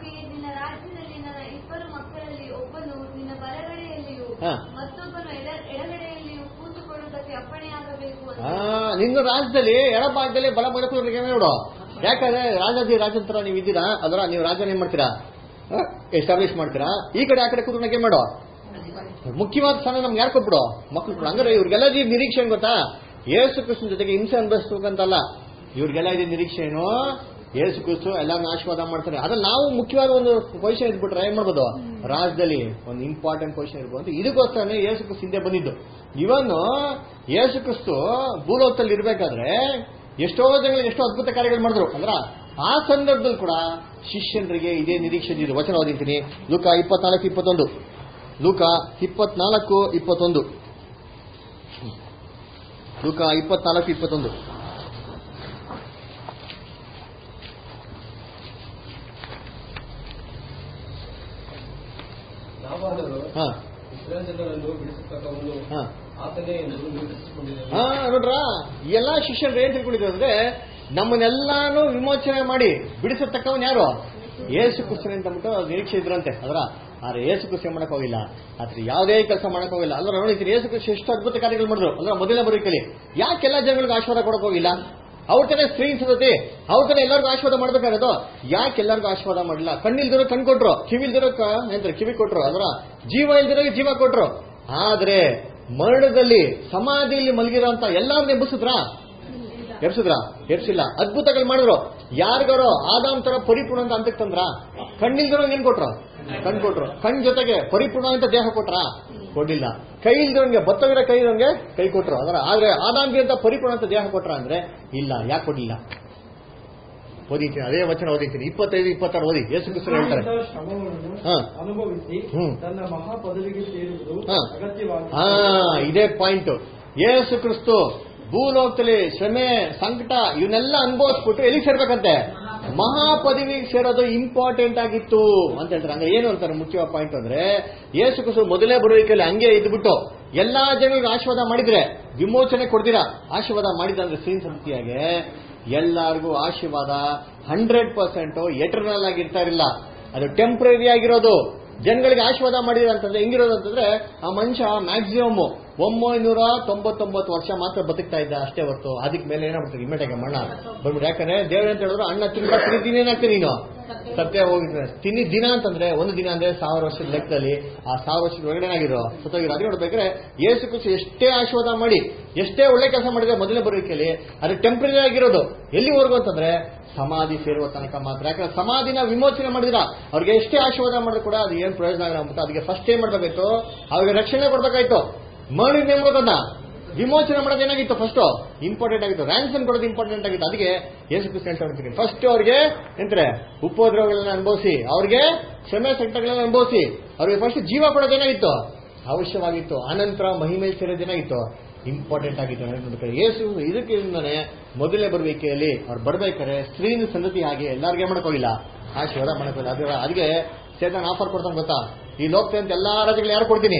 ನಿನ್ನ ರಾಜ್ಯದಲ್ಲಿ ಎಡಭಾಗದಲ್ಲಿ ಬಲಭಾಗ ನೋಡು. ಯಾಕಂದ್ರೆ ರಾಜಾದಿ ರಾಜಂತರ ನೀವು ಇದ್ದೀರಾ, ಅದರ ನೀವು ರಾಜನ ಏನ್ ಮಾಡ್ತೀರಾ ಎಸ್ಟಾಬ್ಲಿಷ್ ಮಾಡ್ತೀರಾ. ಈ ಕಡೆ ಆ ಕಡೆ ಕೂತ್ಕೊಂಡಾಗ ಮಾಡೋ ಮುಖ್ಯವಾದ ಸ್ಥಾನ ನಮ್ಗೆ ಯಾರು ಕೊಟ್ಬಿಡು ಮಕ್ಳು ಕೊಡು. ಹಂಗಾರೆ ಇವ್ರಿಗೆಲ್ಲ ಈ ನಿರೀಕ್ಷೆ ಏನ್ ಗೊತ್ತಾ? ಯೇಸು ಕ್ರಿಸ್ತನ ಜೊತೆಗೆ ಹಿಂಸೆ ಅನುಭವಿಸ್ಬೇಕಂತಲ್ಲ, ಇವ್ರಿಗೆಲ್ಲ ಇದೆ ನಿರೀಕ್ಷೆ ಏನು? ಯೇಸು ಕ್ರಿಸ್ತು ಎಲ್ಲಾರನ್ನ ಆಶೀರ್ವಾದ ಮಾಡ್ತಾರೆ. ಅದ್ರಲ್ಲಿ ನಾವು ಮುಖ್ಯವಾದ ಒಂದು ಪೊಸಿಷನ್ ಇದ್ಬಿಟ್ರೆ ಏನ್ ಮಾಡ್ಬೋದು? ರಾಜ್ಯದಲ್ಲಿ ಒಂದು ಇಂಪಾರ್ಟೆಂಟ್ ಪೊಸಿಷನ್ ಇರ್ಬೋದು. ಇದಕ್ಕೋಸ್ಕರನೇ ಯೇಸು ಕ್ರಿಸ್ತು ಹಿಂದೆ ಬಂದಿದ್ದು. ಇವನ್ನು ಯೇಸು ಕ್ರಿಸ್ತು ಭೂಲೋಕದಲ್ಲಿ ಇರ್ಬೇಕಾದ್ರೆ ಎಷ್ಟೋ ಜನಗಳಿಗೆ ಎಷ್ಟೋ ಅದ್ಭುತ ಕಾರ್ಯಗಳು ಮಾಡಿದ್ರು. ಅಂದ್ರ ಆ ಸಂದರ್ಭದಲ್ಲಿ ಕೂಡ ಶಿಷ್ಯನರಿಗೆ ಇದೇ ನಿರೀಕ್ಷೆ ಇದ್ದು. ವಚನ ಓದಿರ್ತೀನಿ. ಲೂಕ ಇಪ್ಪತ್ನಾಲ್ಕು ಇಪ್ಪತ್ತೊಂದು ಲೂಕ ಇಪ್ಪತ್ನಾಲ್ಕು ಇಪ್ಪತ್ತೊಂದು ಲೂಕ ಇಪ್ಪತ್ನಾಲ್ಕು ಇಪ್ಪತ್ತೊಂದು ನೋಡ್ರ ಎಲ್ಲಾ ಶಿಷ್ಯರು ಏನ್ ತಿಳ್ಕೊಂಡಿದ್ರು ಅಂದ್ರೆ ನಮ್ಮನ್ನೆಲ್ಲಾನು ವಿಮೋಚನೆ ಮಾಡಿ ಬಿಡಿಸತಕ್ಕವನ್ ಯಾರು? ಯೇಸು ಕ್ರಿಸ್ತನೇ ಅಂತ ಅಂದ್ಬಿಟ್ಟು ನಿರೀಕ್ಷೆ ಇದ್ರಂತೆ. ಅದರ ಆದ್ರೆ ಯೇಸು ಕ್ರಿಸ್ತ ಮಾಡಕ್ ಹೋಗಿಲ್ಲ, ಆದ್ರೆ ಯಾವುದೇ ಕೆಲಸ ಮಾಡಕ್ ಹೋಗಿಲ್ಲ. ಅಲ್ವಾ ನೋಡಿದ್ರಿ ಯೇಸು ಕ್ರಿಸ್ತ ಎಷ್ಟು ಅದ್ಭುತ ಕಾರ್ಯಗಳು ಮಾಡಿದ್ರು. ಅಲ್ವಾ ಮೊದಲನೇ ಬರುವಿಕೆಯಲ್ಲಿ ಯಾಕೆಲ್ಲ ಜನಗಳಿಗೆ ಆಶೀರ್ವಾದ ಕೊಡಕ್ ಹೋಗಿಲ್ಲ? ಅವ್ರ ತಾನೇ ಸ್ತ್ರೀ ಸದತಿ ಅವ್ರ ತಾನೇ ಎಲ್ಲರಿಗೂ ಆಶೀರ್ವಾದ ಮಾಡ್ಬೇಕಾಗಿರೋದು. ಯಾಕೆ ಎಲ್ಲರಿಗೂ ಆಶೀರ್ವಾದ ಮಾಡಿಲ್ಲ? ಕಣ್ಣಿಲ್ದಿರೋ ಕಣ್ ಕೊಟ್ರು, ಕಿವಿಲ್ದಿರೋ ಎಂತ ಕಿವಿ ಕೊಟ್ರು, ಅದರ ಜೀವ ಇಲ್ದಿರೋ ಜೀವ ಕೊಟ್ರು. ಆದ್ರೆ ಮರಣದಲ್ಲಿ ಸಮಾಧಿಯಲ್ಲಿ ಮಲಗಿರೋ ಅಂತ ಎಲ್ಲಾರನ್ನ ಎಬ್ಬಿಸಿದ್ರ? ಎಬ್ಸಿದ್ರ? ಎಬ್ಸಿಲ್ಲ. ಅದ್ಭುತಗಳು ಮಾಡಿದ್ರು. ಯಾರಿಗಾರೋ ಆದಾಮ್ ತರ ಪರಿಪೂರ್ಣ ಅಂತ ಅಂತಕ್ಕೆ ತಂದ್ರ? ಕಣ್ಣಿಲ್ದಿರೋ ಏನ್ ಕೊಟ್ರು? ಕಣ್ ಕೊಟ್ರು. ಕಣ್ ಜೊತೆಗೆ ಪರಿಪೂರ್ಣ ಅಂತ ದೇಹ ಕೊಟ್ರ? ಕೊಡ್ಲಿಲ್ಲ. ಕೈ ಇಲ್ದವನ್ಗೆ ಬತ್ತವಿರೋ ಕೈ ಇರೋಂಗೆ ಕೈ ಕೊಟ್ರು. ಅದರ ಆದ್ರೆ ಆದಾಮ್ಗೆ ಅಂತ ಪರಿಪೂರ್ಣ ಅಂತ ದೇಹ ಕೊಟ್ರ ಅಂದ್ರೆ ಇಲ್ಲ. ಯಾಕೆ ಕೊಡ್ಲಿಲ್ಲ? ಓದಿತೀನಿ ಅದೇ ವಚನ ಓದಿತೀನಿ ಇಪ್ಪತ್ತೈದು ಇಪ್ಪತ್ತಾರು ಓದಿ. ಯೇಸು ಕ್ರಿಸ್ತ ಹೇಳ್ತಾರೆ ಅನುಭವಿಸಿ ತನ್ನ ಮಹಾ ಪದವಿಗೆ ಸೇರುವುದು ಅಗತ್ಯವಾಗಿದೆ. ಹಾ ಇದೇ ಪಾಯಿಂಟ್. ಯೇಸು ಕ್ರಿಸ್ತು ಭೂಲೋಕದಲ್ಲಿ ಶ್ರಮೆ ಸಂಕಟ ಇವನ್ನೆಲ್ಲ ಅನುಭವಿಸ್ಬಿಟ್ಟು ಎಲ್ಲಿಗೆ ಸೇರ್ಬೇಕಂತೆ ಮಹಾಪದವಿಗೆ ಸೇರೋದು ಇಂಪಾರ್ಟೆಂಟ್ ಆಗಿತ್ತು ಅಂತ ಹೇಳ್ತಾರೆ. ಅಂದ್ರೆ ಏನು ಅಂತಾರೆ ಮುಖ್ಯವಾದ ಪಾಯಿಂಟ್ ಅಂದ್ರೆ ಯೇಸು ಕ್ರಿಸ್ತ ಮೊದಲೇ ಬರುವಿಕೆಯಲ್ಲಿ ಹಂಗೆ ಇದ್ಬಿಟ್ಟು ಎಲ್ಲಾ ಜನರಿಗೆ ಆಶೀರ್ವಾದ ಮಾಡಿದ್ರೆ ವಿಮೋಚನೆ ಕೊಡ್ದಿರಾ ಆಶೀರ್ವಾದ ಮಾಡಿದಂದ್ರೆ ಶ್ರೀ ಸಂತಿಯಾಗೆ ಎಲ್ಲಾರ್ಗೂ ಆಶೀರ್ವಾದ ಹಂಡ್ರೆಡ್ ಪರ್ಸೆಂಟ್ ಎಟರ್ನಲ್ ಆಗಿರ್ತಾ ಇರಲಿಲ್ಲ, ಅದು ಟೆಂಪ್ರರಿ ಆಗಿರೋದು. ಜನಗಳಿಗೆ ಆಶೀರ್ವಾದ ಮಾಡಿದ್ರೆ ಅಂತಂದ್ರೆ ಹೆಂಗಿರೋದು ಅಂತಂದ್ರೆ ಆ ಮನುಷ್ಯ ಮ್ಯಾಕ್ಸಿಮಮ್ ಒಂಬೈನೂರ ತೊಂಬತ್ತೊಂಬತ್ತು ವರ್ಷ ಮಾತ್ರ ಬದುಕ್ತಾ ಇದ್ದ ಅಷ್ಟೇ ಹೊತ್ತು. ಅದಕ್ಕೆ ಮೇಲೆ ಏನಾಗ್ಬಿಡ್ತಾರೆ ಇಮ್ಮಿಡಿಯಾಗಿ ಮಣ್ಣ ಬಂದ್ಬಿಟ್ಟು. ಯಾಕಂದ್ರೆ ದೇವ್ರ ಅಂತ ಹೇಳಿದ್ರು ಅಣ್ಣ ತಿನ್ಬಾ ತಿನ್ನಿ ದಿನ ಏನಾಗ್ತೀನಿ ನೀನು ಸತ್ಯ ಹೋಗಿದ್ರೆ ತಿನ್ನಿ ದಿನ ಅಂತಂದ್ರೆ ಒಂದು ದಿನ ಅಂದ್ರೆ ಸಾವಿರ ವರ್ಷದ ಲೆಕ್ಕದಲ್ಲಿ ಆ ಸಾವಿರ ವರ್ಷದ ಒಳಗಡೆ ಆಗಿರೋ ಸತ್ತೋಗಿರೋ. ಅದೇ ನೋಡ್ಬೇಕಾದ್ರೆ ಯೇಸು ಕ್ರಿಸ್ತ ಎಷ್ಟೇ ಆಶೀರ್ವಾದ ಮಾಡಿ ಎಷ್ಟೇ ಒಳ್ಳೆ ಕೆಲಸ ಮಾಡಿದ್ರೆ ಮೊದಲೇ ಬರುವಿಕೆಯಲ್ಲಿ ಅದು ಟೆಂಪ್ರರಿ ಆಗಿರೋದು. ಎಲ್ಲಿವರೆಗೂ ಅಂತಂದ್ರೆ ಸಮಾಧಿ ಸೇರುವ ತನಕ ಮಾತ್ರ. ಯಾಕಂದ್ರೆ ಸಮಾಧಿನ ವಿಮೋಚನೆ ಮಾಡಿದ್ರ ಅವ್ರಿಗೆ ಎಷ್ಟೇ ಆಶೀರ್ವಾದ ಮಾಡಿದ್ರು ಕೂಡ ಅದು ಏನ್ ಪ್ರಯೋಜನ ಆಗಲ್ಲ ಅಂತ ಅದಕ್ಕೆ ಫಸ್ಟ್ ಏನ್ ಮಾಡ್ಬೇಕಾಯ್ತು, ಅವ್ರಿಗೆ ರಕ್ಷಣೆ ಕೊಡ್ಬೇಕಾಯ್ತು. ಮರಳಿ ನೇಮಕನ್ನ ವಿಮೋಚನೆ ಮಾಡೋದು ಏನಾಗಿತ್ತು ಫಸ್ಟ್ ಇಂಪಾರ್ಟೆಂಟ್ ಆಗಿತ್ತು, ರ್ಯಾನ್ಸನ್ ಕೊಡೋದು ಇಂಪಾರ್ಟೆಂಟ್ ಆಗಿತ್ತು. ಅದಕ್ಕೆ ಯೇಸು ಕ್ರಿಸ್ತ ಹೇಳ್ತಾರೆ ಫಸ್ಟ್ ಅವ್ರಿಗೆ ಎಂತಾರೆ ಉಪದ್ರವಗಳನ್ನ ಅನುಭವಿಸಿ, ಅವ್ರಿಗೆ ಶ್ರಮೆ ಸಂಕಟಗಳನ್ನ ಅನುಭವಿಸಿ, ಅವ್ರಿಗೆ ಫಸ್ಟ್ ಜೀವ ಕೊಡೋದೇನಾಗಿತ್ತು ಅವಶ್ಯವಾಗಿತ್ತು. ಆನಂತರ ಮಹಿಮೆ ಸೇರೋದೇನಾಗಿತ್ತು ಇಂಪಾರ್ಟೆಂಟ್ ಆಗಿತ್ತು. ಯೇಸು ಇದಕ್ಕಿಂತಾನೆ ಮೊದಲೇ ಬರುವಿಕೆಯಲ್ಲಿ ಅವ್ರು ಬರ್ಬೇಕಾದ್ರೆ ಸ್ತ್ರೀನ ಸಂಗತಿ ಹಾಗೆ ಎಲ್ಲಾರ್ಗೆ ಮಾಡಕ್ಕೋಗಿಲ್ಲ, ಆಶೀರ್ವಾದ ಮಾಡಕ್ಕೋಗಿಲ್ಲ. ಅದ್ರ ಅದಕ್ಕೆ ಸೇತಾನ್ ಆಫರ್ ಕೊಡ್ತಾನೆ ಗೊತ್ತಾ, ಈ ಲೋಕತೆ ಅಂತ ಎಲ್ಲಾ ರಾಜ್ಯಗಳು ಯಾರು ಕೊಡ್ತೀನಿ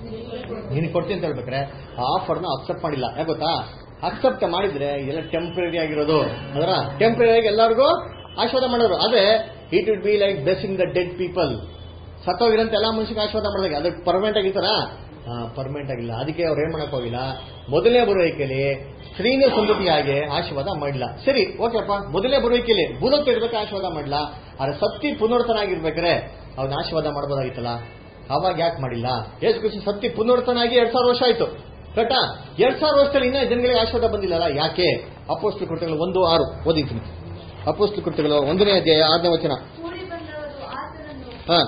ನಿನಗೆ ಕೊಡ್ತೀನಿ ಅಂತ ಹೇಳ್ಬೇಕಾರೆ ಆ ಆಫರ್ನ ಅಕ್ಸೆಪ್ಟ್ ಮಾಡಿಲ್ಲ. ಯಾಕೆ ಗೊತ್ತಾ, ಅಕ್ಸೆಪ್ಟ್ ಮಾಡಿದ್ರೆ ಇದೆಲ್ಲ ಟೆಂಪ್ರರಿ ಆಗಿರೋದು, ಅದರ ಟೆಂಪ್ರರಿ ಆಗಿ ಎಲ್ಲರಿಗೂ ಆಶೀರ್ವಾದ ಮಾಡೋರು. ಅದೇ it would be like blessing the dead people. ಸತ್ತೋಗಿರಂತ ಎಲ್ಲಾ ಮನುಷ್ಯಗೆ ಆಶೀರ್ವಾದ ಮಾಡಿದಾಗ ಅದಕ್ಕೆ ಪರ್ಮನೆಂಟ್ ಆಗಿರ್ತಾರ ಪರ್ಮನೆಂಟ್ ಆಗಿಲ್ಲ. ಅದಕ್ಕೆ ಅವ್ರು ಏನ್ ಮಾಡಕ್ ಹೋಗಿಲ್ಲ, ಮೊದಲನೇ ಬರುವಿಕೆಯಲ್ಲಿ ಸ್ತ್ರೀನ ಸಂತತಿಯಾಗಿ ಆಶೀರ್ವಾದ ಮಾಡಿಲ್ಲ. ಸರಿ ಓಕೆಪ್ಪ, ಮೊದಲನೇ ಬರುವಿಕೆಯಲ್ಲಿ ಭೂಲೋಕ ಇರ್ಬೇಕು ಆಶೀರ್ವಾದ ಮಾಡಿಲ್ಲ, ಆದ್ರೆ ಸತ್ತಿ ಪುನರ್ತನಾಗಿರ್ಬೇಕಾದ್ರೆ ಅವ್ನ ಆಶೀರ್ವಾದ ಮಾಡ್ಬೋದಾಗಿತ್ತಲ್ಲ, ಅವಾಗ ಯಾಕೆ ಮಾಡಿಲ್ಲ? ಯೇಸು ಕ್ರಿಸ್ತ ಸತ್ತಿ ಪುನರ್ತನಾಗಿ ಎರಡ್ ಸಾವಿರ ವರ್ಷ ಆಯ್ತು ಕರೆಕ್ಟಾ, ಎರಡ್ ಸಾವಿರ ವರ್ಷದಲ್ಲಿ ಇನ್ನ ಜನಗಳಿಗೆ ಆಶೀರ್ವಾದ ಬಂದಿಲ್ಲಲ್ಲ, ಯಾಕೆ? ಅಪೊಸ್ತಲ ಕೃತ್ಯಗಳು ಒಂದು ಆರು ಓದಿದ್ದೀನಿ. ಅಪೊಸ್ತಲ ಕೃತ್ಯಗಳು ಒಂದನೇ ಅಧ್ಯಾಯ ಆರನೇ ವಚನ. ಹಾ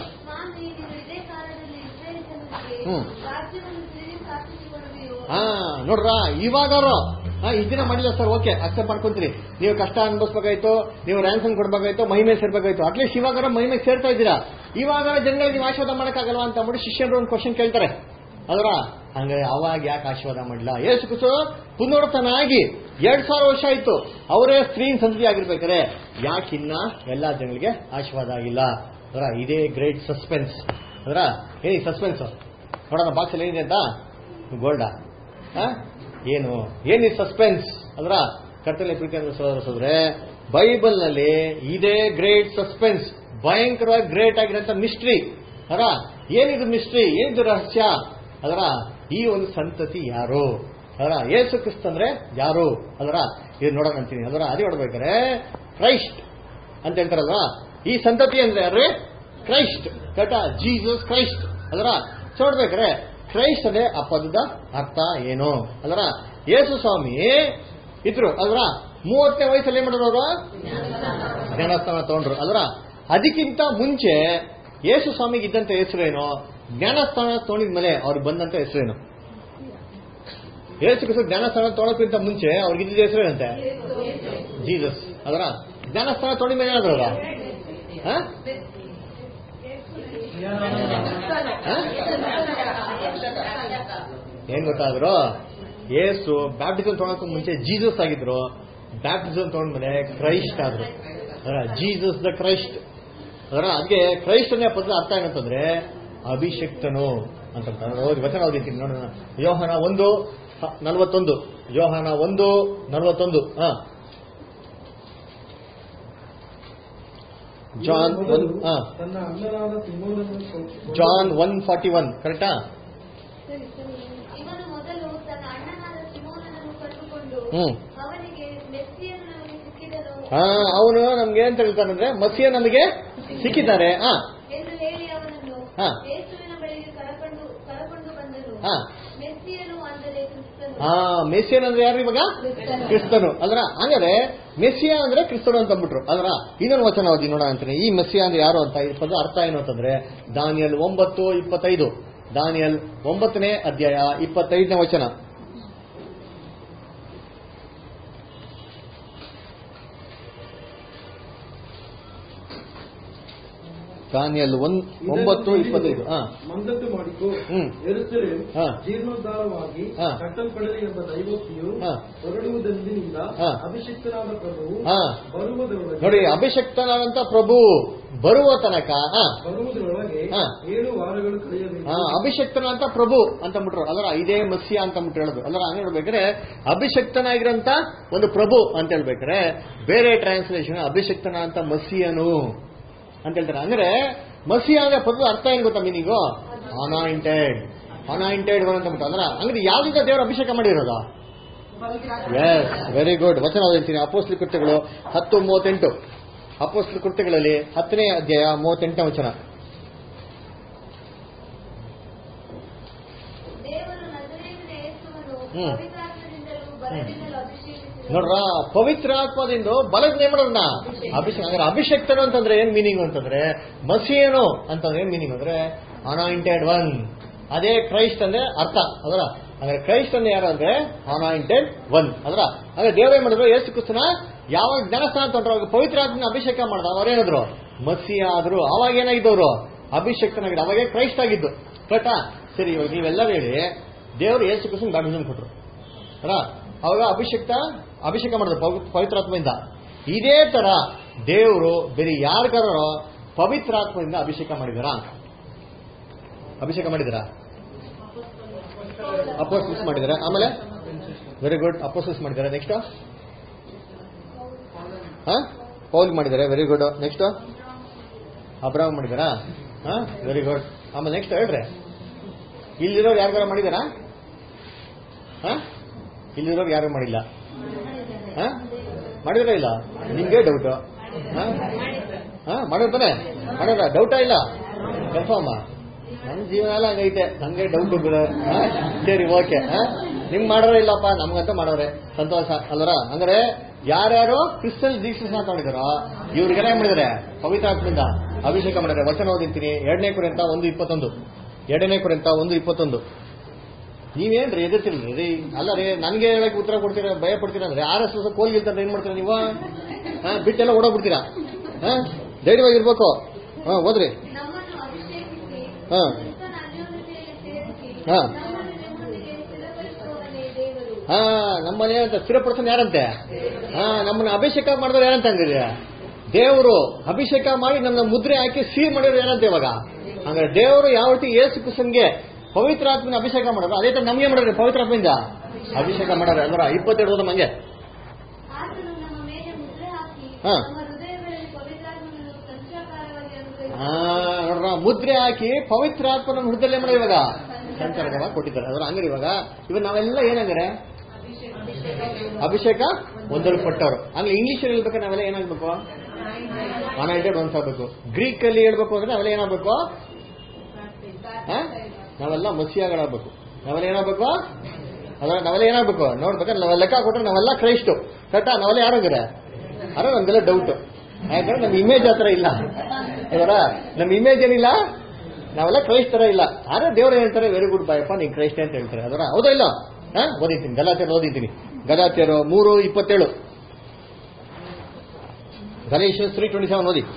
ಹ್ಮ್ ಹಾ ನೋಡ್ರ, ಇವಾಗಾರು ಈ ದಿನ ಮಾಡಿಲ್ಲ ಸರ್, ಓಕೆ ಅಕ್ಸೆಪ್ಟ್ ಮಾಡ್ಕೊಂತೀರಿ. ನೀವು ಕಷ್ಟ ಅನ್ಭವಿಸ್ಬೇಕಾಯ್ತು, ನೀವು ರ್ಯಾನ್ಸನ್ ಕೊಡ್ಬೇಕಾಯ್ತು, ಮಹಿಮೆ ಸೇರ್ಬೇಕಾಯ್ತು. ಅಟ್ಲೀಸ್ಟ್ ಇವಾಗಾರ ಮಹಿಮೆ ಸೇರ್ತಾ ಇದ್ದೀರಾ, ಇವಾಗ ಜನಗಳಿಗೆ ನೀವು ಆಶೀರ್ವಾದ ಮಾಡಕ್ಕಾಗಲ್ವಾ ಅಂತ ಅಂದ್ಬಿಟ್ಟು ಶಿಷ್ಯರು ಒಂದು ಕ್ವಶನ್ ಕೇಳ್ತಾರೆ. ಅದರ ಹಂಗಾರೆ ಅವಾಗ ಯಾಕೆ ಆಶೀರ್ವಾದ ಮಾಡಿಲ್ಲ? ಯೇಸು ಕ್ರಿಸ್ತ ಪುನರ್ತನಾಗಿ ಎರಡ್ ಸಾವಿರ ವರ್ಷ ಆಯ್ತು, ಅವರೇ ಸ್ತ್ರೀ ಸಂತತಿ ಆಗಿರ್ಬೇಕಾರೆ ಯಾಕಿನ್ನ ಎಲ್ಲಾ ಜನಗಳಿಗೆ ಆಶೀರ್ವಾದ ಆಗಿಲ್ಲ? ಅದರ ಇದೇ ಗ್ರೇಟ್ ಸಸ್ಪೆನ್ಸ್. ಅದರ ಏನಿ ಸಸ್ಪೆನ್ಸ್ ನೋಡೋಣ ಬಾಕ್ಸ್ ಅಲ್ಲಿ ಏನಿದೆ ಅಂತ. ಗೋಲ್ಡಾ ಏನು ಏನಿ ಸಸ್ಪೆನ್ಸ್? ಅದರ ಕರ್ತವ್ಯ ಪ್ರೀತಿ ಸೋದರಸೋದ್ರೆ ಬೈಬಲ್ ನಲ್ಲಿ ಇದೇ ಗ್ರೇಟ್ ಸಸ್ಪೆನ್ಸ್, ಭಯಂಕರವಾಗಿ ಗ್ರೇಟ್ ಆಗಿರೋಂಥ ಮಿಸ್ಟ್ರಿ. ಅದರ ಏನಿದು ಮಿಸ್ಟ್ರಿ, ಏನಿದು ರಹಸ್ಯ? ಅದರ ಈ ಒಂದು ಸಂತತಿ ಯಾರು? ಅದರ ಯೇಸು ಕ್ರಿಸ್ತ ಅಂದ್ರೆ ಯಾರು? ಅದರ ಇದು ನೋಡೋಣ ಅಂತೀನಿ. ಅದರ ಅದೇ ನೋಡ್ಬೇಕಾರೆ ಕ್ರೈಸ್ಟ್ ಅಂತ ಹೇಳ್ತಾರಲ್ವಾ, ಈ ಸಂತತಿ ಅಂದ್ರೆ ಯಾರು? ಕ್ರೈಸ್ಟ್, ಕರೆಕ್ಟಾ? Jesus Christ. ಅದರ ನೋಡ್ಬೇಕಾರೆ ಕ್ರೈಸ್ಟ್ ಅಂದ್ರೆ ಆ ಪದದ ಅರ್ಥ ಏನು? ಅದರ ಯೇಸು ಸ್ವಾಮಿ ಇದ್ರು, ಅದರ ಮೂವತ್ತನೇ ವಯಸ್ಸಲ್ಲಿ ಏನ್ ಮಾಡಿದ್ರು ಅವರು? ಜ್ಞಾನಸ್ಥಾನ ತಗೊಂಡ್ರು. ಅದರ ಅದಕ್ಕಿಂತ ಮುಂಚೆ ಯೇಸು ಸ್ವಾಮಿಗೆ ಇದ್ದಂತ ಹೆಸರೇನು? ಜ್ಞಾನಸ್ಥಾನ ತಗೊಂಡಿದ್ಮೇಲೆ ಅವ್ರಿಗೆ ಬಂದಂತ ಹೆಸರೇನು? ಯೇಸು ಕ್ರಿಸ್ತ ಜ್ಞಾನಸ್ಥಾನ ತಗೊಳಕ್ಕಿಂತ ಮುಂಚೆ ಅವ್ರಿಗಿದ್ದ ಹೆಸರೇನಂತೆ? ಜೀಸಸ್. ಅದರ ಜ್ಞಾನಸ್ಥಾನ ತಗೊಂಡಿದ್ಮೇಲೆ ಏನಾದ್ರು ಅವ್ರ ಏನ್ ಗೊತ್ತಾದ್ರು? ಯೇಸು ಬ್ಯಾಪ್ಟಿಸಮ್ ತಗೊಳಕ್ ಮುಂಚೆ ಜೀಸಸ್ ಆಗಿದ್ರು, ಬ್ಯಾಪ್ಟಿಸಮ್ ತಗೊಂಡ್ಮೇಲೆ ಕ್ರೈಸ್ಟ್ ಆದ್ರು. ಅದರ ಜೀಸಸ್ ದ ಕ್ರೈಸ್ಟ್. ಅದರ ಅದಕ್ಕೆ ಕ್ರೈಸ್ಟ್ ಅನ್ನೋ ಪದದ ಅರ್ಥ ಏನಂತಂದ್ರೆ ಅಭಿಷಕ್ತನು ಅಂತ. ವಚನ ಓದಿದ್ದೀನಿ ನೋಡೋಣ. ಯೋಹಾನ ಒಂದು ನಲವತ್ತೊಂದು ಯೋಹಾನ ಒಂದು ನಲವತ್ತೊಂದು ಹಾ John one John one forty one ಕರೆಕ್ಟಾ? ಹ್ಮ್ ಹಾ ಅವನು ನಮ್ಗೆ ಏನ್ ಹೇಳ್ತಾನಂದ್ರೆ ಮಸಿಯ ನಮಗೆ ಸಿಕ್ಕಿದ್ದಾರೆ. ಹಾ ಹಾ ಹಾ ಹಾ ಮೆಸ್ಸಿಯನ್ ಅಂದ್ರೆ ಯಾರು ಇವಾಗ? ಕ್ರಿಸ್ತನು. ಅದ್ರ ಹಂಗಾರೆ ಮೆಸ್ಸಿಯ ಅಂದ್ರೆ ಕ್ರಿಸ್ತನು ಅಂತ ಅಂದ್ಬಿಟ್ರು. ಅದ್ರ ಇನ್ನೊಂದು ವಚನ ಓದಿ ನೋಡ ಅಂತೀನಿ. ಈ ಮೆಸ್ಸಿಯ ಅಂದ್ರೆ ಯಾರು ಅಂತ ಈ ಪದ ಅರ್ಥ ಏನು ಅಂತಂದ್ರೆ ದಾನಿಯಲ್ ಒಂಬತ್ತು ಇಪ್ಪತ್ತೈದು ದಾನಿಯಲ್ ಒಂಬತ್ತನೇ ಅಧ್ಯಾಯ ಇಪ್ಪತ್ತೈದನೇ ವಚನ. ದಾನಿಯಲ್ ಒಂದ್ ಒಂಬತ್ತು ಇಪ್ಪತ್ತೈದು. ಹಾ ಮಂದಟ್ಟು ಮಾಡಿಕೋ, ಯೆರೂಸಲೇಮ್ ಜೀರ್ಣೋದ್ಧಾರವಾಗಿ ಕಟ್ಟಲ್ಪಡಲಿ ಎಂಬ ದೈವೋಕ್ತಿಯು ಹೊರಡುವುದರಿಂದ ಅಭಿಷಿಕ್ತನಾದ ಪ್ರಭುವು ಬರುವುದರೊಳಗೆ. ನೋಡಿ, ಅಭಿಷಿಕ್ತನಾದಂತ ಪ್ರಭು ಬರುವ ತನಕ ಬರುವುದರೊಳಗೆ ಏಳು ವಾರಗಳು ಕಳೆಯಬೇಕು. ಅಭಿಷಕ್ತನಾದಂತ ಪ್ರಭು ಅಂತ ಬಿಟ್ರು ಅದರ ಇದೇ ಮಸ್ಯ ಅಂತ ಬಿಟ್ಟು ಹೇಳುದು ಅಲ್ಲರ. ಹಂಗ ಹೇಳ್ಬೇಕಾದ್ರೆ ಅಭಿಷಕ್ತನಾಗಿರಂತ ಒಂದು ಪ್ರಭು ಅಂತ ಹೇಳ್ಬೇಕಾರೆ ಬೇರೆ ಟ್ರಾನ್ಸ್ಲೇಷನ್ ಅಭಿಷಕ್ತನಾದಂತ ಮಸಿಯನು ಅಂತ ಹೇಳ್ತಾರೆ. ಅಂದ್ರೆ ಮಸಿಯ ಅಂದ್ರೆ ಪದದ ಅರ್ಥ ಏನ್ ಗೊತ್ತಾ ಮೀನಿಂಗು? ಅನಾಯಿಂಟೆಡ್ ಅನಾಯಿಂಟೆಡ್ ಒನ್ ಅಂತ ಬಿಟ್ಟು ಅಂದ್ರೆ ಅಂದ್ರೆ ಯಾವ್ದಿಂದ ದೇವರ ಅಭಿಷೇಕ ಮಾಡಿರೋದು? Yes, very good. ವಚನ ಹೇಳ್ತೀನಿ, ಅಪೊಸ್ತಲ ಕೃತ್ಯಗಳು ಹತ್ತು ಮೂವತ್ತೆಂಟು. ಅಪೊಸ್ತಲ ಕೃತ್ಯಗಳಲ್ಲಿ ಹತ್ತನೇ ಅಧ್ಯಾಯ ಮೂವತ್ತೆಂಟನೇ ವಚನ. ಹ್ಮ್ ನೋಡ್ರ, ಪವಿತ್ರಾತ್ಮದಿಂದ ಬಲದ ಮಾಡೋಣ ಅಭಿಷೇಕ. ಅಂದ್ರೆ ಅಭಿಷೇಕ್ತನು ಅಂತಂದ್ರೆ ಏನ್ ಮೀನಿಂಗ್ ಅಂತಂದ್ರೆ ಮಸಿಯನು ಅಂತಂದ್ರೆ ಏನ್ ಮೀನಿಂಗ್ ಅಂದ್ರೆ ಅನಾಯಿಂಟೆಡ್ ಒನ್. ಅದೇ ಕ್ರೈಸ್ಟ್ ಅಂದ್ರೆ ಅರ್ಥ ಅದರ. ಅಂದ್ರೆ ಕ್ರೈಸ್ಟ್ ಅಂದ್ರೆ ಯಾರು ಅಂದ್ರೆ ಅನಾಯಿಂಟೆಡ್ ಒನ್ ಅದರ. ಅಂದ್ರೆ ದೇವರೇ ಮಾಡಿದ್ರು, ಯೇಸು ಕ್ರಿಸ್ತನ ಯಾವಾಗ ಜ್ಞಾನಸ್ನಾನ ತೊಗೊಂಡ್ರು ಅವಾಗ ಪವಿತ್ರಾತ್ಮನ ಅಭಿಷೇಕ ಮಾಡ್ದ ಅವ್ರೇನಾದ್ರು ಮಸಿಯ ಆದ್ರು. ಅವಾಗ ಏನಾಗಿದ್ದವರು ಅಭಿಷೇಕ್ತನಾಗಿದ್ದು, ಅವಾಗೇ ಕ್ರೈಸ್ಟ್ ಆಗಿದ್ದು. ಕರೆಕ್ಟಾ? ಸರಿ, ಇವಾಗ ನೀವೆಲ್ಲರೂ ಹೇಳಿ ದೇವರು ಯೇಸು ಕ್ರಿಸ್ತನ ಬ್ಯಾಪ್ಟಿಸಮ್ ಕೊಟ್ರು ಅಲ್ಲ, ಅವಾಗ ಅಭಿಷೇಕ ಅಭಿಷೇಕ ಮಾಡಿದ್ರು ಪವಿತ್ರಾತ್ಮದಿಂದ. ಇದೇ ತರ ದೇವರು ಬೇರೆ ಯಾರಿಗಾರೋ ಪವಿತ್ರಾತ್ಮದಿಂದ ಅಭಿಷೇಕ ಮಾಡಿದಾರ? ಅಭಿಷೇಕ ಮಾಡಿದಾರ? ಅಪೋಸ್ಟಲ್ಸ್ ಮಾಡಿದಾರೆ. ಆಮೇಲೆ ವೆರಿ ಗುಡ್, ಅಪೋಸ್ಟಲ್ಸ್ ಮಾಡಿದ್ದಾರೆ. ನೆಕ್ಸ್ಟ್ ಪೌಲ್ ಮಾಡಿದ್ದಾರೆ. Very good. ನೆಕ್ಸ್ಟ್ ಅಬ್ರಾಹಂ ಮಾಡಿದಾರಾ? Very good. ಆಮೇಲೆ ನೆಕ್ಸ್ಟ್ ಹೇಳ್ರಿ, ಇಲ್ಲಿರೋರು ಯಾರಿಗಾರ ಮಾಡಿದಾರಾ? ಇಲ್ಲಿರೋರು ಯಾರು ಮಾಡಿಲ್ಲ? ಮಾಡಿದ್ರೆ ಇಲ್ಲ, ನಿಮ್ಗೆ ಡೌಟ್ ಮಾಡಿರ್ತಾನೆ ಮಾಡಿದ್ರ ಡೌಟಾ ಇಲ್ಲ? ಕನ್ಫರ್ಮ್? ನಮ್ ಜೀವನ ಎಲ್ಲ ಹಂಗೈತೆ, ನಂಗೆ ಡೌಟ್ ಬಿಡ. ಸರಿ, ಓಕೆ. ನಿಮ್ ಮಾಡೋರೇ ಇಲ್ಲಪ್ಪ, ನಮ್ಗಂತ ಮಾಡೋರೆ, ಸಂತೋಷ ಅಲ್ಲರ. ಅಂದ್ರೆ ಯಾರ್ಯಾರು ಕ್ರಿಸ್ತನ್ ದೀಕ್ಷೆ ತಗೊಂಡಿದಾರೋ ಇವ್ರಿಗೆಲ್ಲ ಏನ್ ಮಾಡಿದಾರೆ? ಪವಿತ್ರಾತ್ಮದಿಂದ ಅಭಿಷೇಕ ಮಾಡಿದಾರೆ. ವಚನ ಓದಿಂತೀನಿ, ಎರಡನೇ ಕುರಿತ ಒಂದು ಇಪ್ಪತ್ತೊಂದು. ಎರಡನೇ ಕುರಿತ ಒಂದು ಇಪ್ಪತ್ತೊಂದು. ನೀವೇನ್ರಿ ಎದುರ್ತಿರಲ್ರಿ ರೀ? ಅಲ್ಲ ರೀ, ನನ್ಗೆ ಹೇಳಕ್ ಉತ್ತರ ಕೊಡ್ತೀರಾ, ಭಯ ಪಡ್ತೀರಾ ಅಂದ್ರೆ ಆರ್ ಎಸ್ ಎಸ್ ಕೋಲ್ಗಿಲ್ತಾರೆ ಏನ್ ಮಾಡ್ತೀರಾ ನೀವು? ಬಿಟ್ಟೆಲ್ಲ ಓಡೋಗ್ಬಿಡ್ತೀರಾ? ಧೈರ್ಯವಾಗಿರ್ಬೇಕು. ಹಾ, ಓದ್ರಿ. ಹಾ ಹಾ ಹಾ ನಮ್ಮನೆ ಅಂತ ಸ್ಥಿರಪಡಿಸೋನು ಯಾರಂತೆ? ಹಾ, ನಮ್ಮನ್ನ ಅಭಿಷೇಕ ಮಾಡಿದವ್ರು ಯಾರಂತ ಹಂಗಿದ್ರೆ ದೇವರು ಅಭಿಷೇಕ ಮಾಡಿ ನಮ್ಮ ಮುದ್ರೆ ಹಾಕಿ ಸೀಲ್ ಮಾಡಿದ್ರು ಯಾರಂತ ಇವಾಗ? ಹಂಗಾರೆ ದೇವರು ಯಾವ ರೀತಿ ಯೇಸು ಕ್ರಿಸ್ತನ್ಗೆ ಪವಿತ್ರಾತ್ಮನ ಅಭಿಷೇಕ ಮಾಡೋದು ಅದೇ ತರ ನಮ್ಗೆ ಮಾಡೋರು ಪವಿತ್ರಾತ್ಮದಿಂದ ಅಭಿಷೇಕ ಮಾಡೋರು ಅಲ್ವರ. ಇಪ್ಪತ್ತೆರಡು ಓದ ಮಂಗೆ. ಹಾ ನೋಡ್ರ, ಮುದ್ರೆ ಹಾಕಿ ಪವಿತ್ರಾತ್ಮನ ಹೃದಯ ಮಾಡೋ ಇವಾಗ ಸಂಚಾರ ಕೊಟ್ಟಿದ್ದಾರೆ ಅದ್ರ. ಹಂಗಾರೆ ಇವಾಗ ಇವಾಗ ನಾವೆಲ್ಲ ಏನಂದ್ರೆ ಅಭಿಷೇಕ ಹೊಂದಲ್ಪಟ್ಟವ್ರು. ಹಂಗೆ ಇಂಗ್ಲಿಷ್ ಅಲ್ಲಿ ಹೇಳ್ಬೇಕಾದ್ರೆ ನಾವೆಲ್ಲ ಏನಾಗ್ಬೇಕು? ಅನಾಯಿಂಟೆಡ್ ಒನ್ಸ್ ಆಗ್ಬೇಕು. ಗ್ರೀಕ್ ಅಲ್ಲಿ ಹೇಳ್ಬೇಕು ಅಂದ್ರೆ ನಾವೆಲ್ಲ ಏನಾಗಬೇಕು? ನಾವೆಲ್ಲ ಮಸಿಯಾಗಳಾಗಬೇಕು. ನಾವೆಲ್ಲ ಏನಾಗಬೇಕು? ಅದ್ರ ನಾವೆಲ್ಲ ಏನಾಗಬೇಕು ನೋಡ್ಬೇಕಾದ್ರೆ ನಾವೆಲ್ಲ ಲೆಕ್ಕ ಕೊಟ್ರೆ ನಾವೆಲ್ಲ ಕ್ರೈಸ್ಟು. ಕರೆಕ್ಟಾ? ನಾವೆಲ್ಲ ಯಾರಾಗಿದ್ರೆ ಅರೆ ನಮ್ದೆಲ್ಲ ಡೌಟ್. ಯಾಕಂದ್ರೆ ನಮ್ ಇಮೇಜ್ ಹತ್ರ ಇಲ್ಲ ಇವರ, ನಮ್ ಇಮೇಜ್ ಏನಿಲ್ಲ, ನಾವೆಲ್ಲ ಕ್ರೈಸ್ಟ್ ತರ ಇಲ್ಲ. ಆದ್ರೆ ದೇವ್ರು ಹೇಳ್ತಾರೆ ವೆರಿ ಗುಡ್ ಬಾಯಪ್ಪ, ನೀನ್ ಕ್ರೈಸ್ಟ್ ಅಂತ ಹೇಳ್ತಾರೆ ಅದರ. ಹೌದಾ ಇಲ್ಲ? ಹಾ, ಓದಿದ್ದೀನಿ ಗಲಾತ್ಯರು ಓದಿದ್ದೀನಿ. ಗಲಾತ್ಯರು ಮೂರು ಇಪ್ಪತ್ತೇಳು. ಗಲೇಷಿಯನ್ಸ್ ತ್ರೀ ಟ್ವೆಂಟಿ ಸೆವೆನ್ ಓದಿ.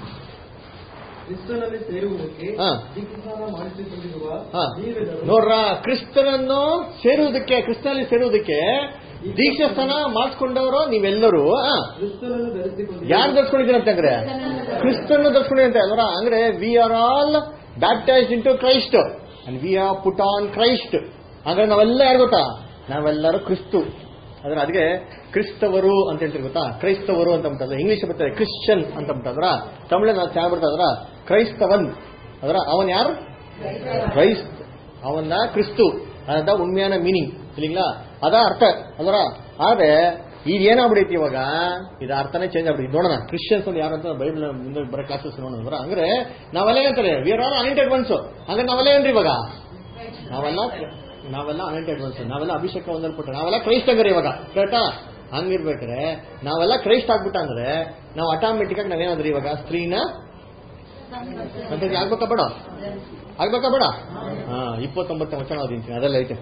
ನೋಡ್ರ, ಕ್ರಿಸ್ತನನ್ನು ಸೇರುವುದಕ್ಕೆ, ಕ್ರಿಸ್ತನಲ್ಲಿ ಸೇರುವುದಕ್ಕೆ ದೀಕ್ಷಾ ಸ್ಥಾನ ಮಾಡಿಸ್ಕೊಂಡವರು ನೀವೆಲ್ಲರೂ ಯಾರು ಧರಿಸ್ಕೊಂಡಿದ್ದೀರಂತಂದ್ರೆ ಕ್ರಿಸ್ತನ್ನು ಧರಿಸ್ಕೊಂಡಿರಂತ ಅಲ್ವರ. ಅಂದ್ರೆ we are all baptised into Christ and we are put on Christ. ಅಂದ್ರೆ ನಾವೆಲ್ಲ ಯಾರು ಗೊತ್ತಾ? ನಾವೆಲ್ಲರೂ ಕ್ರಿಸ್ತು. ಅದ್ರ ಅದಕ್ಕೆ ಕ್ರಿಸ್ತವರು ಅಂತ ಹೇಳ್ತೀರಿ ಗೊತ್ತಾ? ಕ್ರೈಸ್ತವರು ಅಂತ ಬಿಟ್ಟದ್ರ ಇಂಗ್ಲಿಷ್ ಬರ್ತಾರೆ ಕ್ರಿಶ್ಚಿಯನ್ ಅಂತ ಬಿಟ್ಟದ್ರ. ತಮಿಳಲ್ಲಿ ನಾವು ಚೆನ್ನಾಗಿ ಬರ್ತದ್ರ ಕ್ರೈಸ್ತವನ್. ಅದರ ಅವನ್ ಯಾರು? ಕ್ರೈಸ್ತ್. ಅವನ್ನ ಕ್ರಿಸ್ತು ಅದ ಉಣ್ಮೆಯಾನ ಮೀನಿಂಗ್ ಇಲ್ಲಿಂಗ್ಲಾ, ಅದ ಅರ್ಥ ಅದರ. ಆದ್ರೆ ಈಗ ಏನಾಗ್ಬಿಡೈತಿ ಇವಾಗ, ಇದು ಅರ್ಥನೇ ಚೇಂಜ್ ಆಗ್ಬಿಡಿ. ನೋಡೋಣ ಕ್ರಿಶ್ಚಿಯನ್ಸ್ ಒಂದು ಯಾರು ಅಂತ ಬೈಬಲ್ ಮುಂದೆ ಬರೋ ಕ್ಲಾಸಸ್ ನೋಡೋಣ. ಅಂದ್ರೆ ನಾವೆಲ್ಲ ಏನಂತಾರೆ? We are all anointed ones. ಅಂದ್ರೆ ನಾವೆಲ್ಲ ಏನ್ರಿ ಇವಾಗ? ನಾವೆಲ್ಲ ನಾವೆಲ್ಲ ಅನಾಯಿಂಟೆಡ್ ಒನ್ಸ್, ನಾವೆಲ್ಲ ಅಭಿಷೇಕ ಹೊಂದಲ್ಪಟ್ಟ, ನಾವೆಲ್ಲ ಕ್ರೈಸ್ಟ್ ಆಗರಿ ಇವಾಗ. ಕರೆಕ್ಟಾ? ಹಂಗಿರ್ಬೇಕ್ರೆ ನಾವೆಲ್ಲ ಕ್ರೈಸ್ಟ್ ಆಗ್ಬಿಟ್ಟ ಅಂದ್ರೆ ನಾವು ಆಟೋಮೆಟಿಕ್ ಆಗಿ ನಾವೇನಾದ್ರಿ ಇವಾಗ ಸ್ತ್ರೀನ ಆಗ್ಬೇಕಾ ಬೇಡ? ಆಗ್ಬೇಕಾ ಬೇಡ? ಹಾ, ಇಪ್ಪತ್ತೊಂಬತ್ತನೇ ವಚನ ಓದಿಂತೀನಿ, ಅದೆಲ್ಲ ಐತೆ.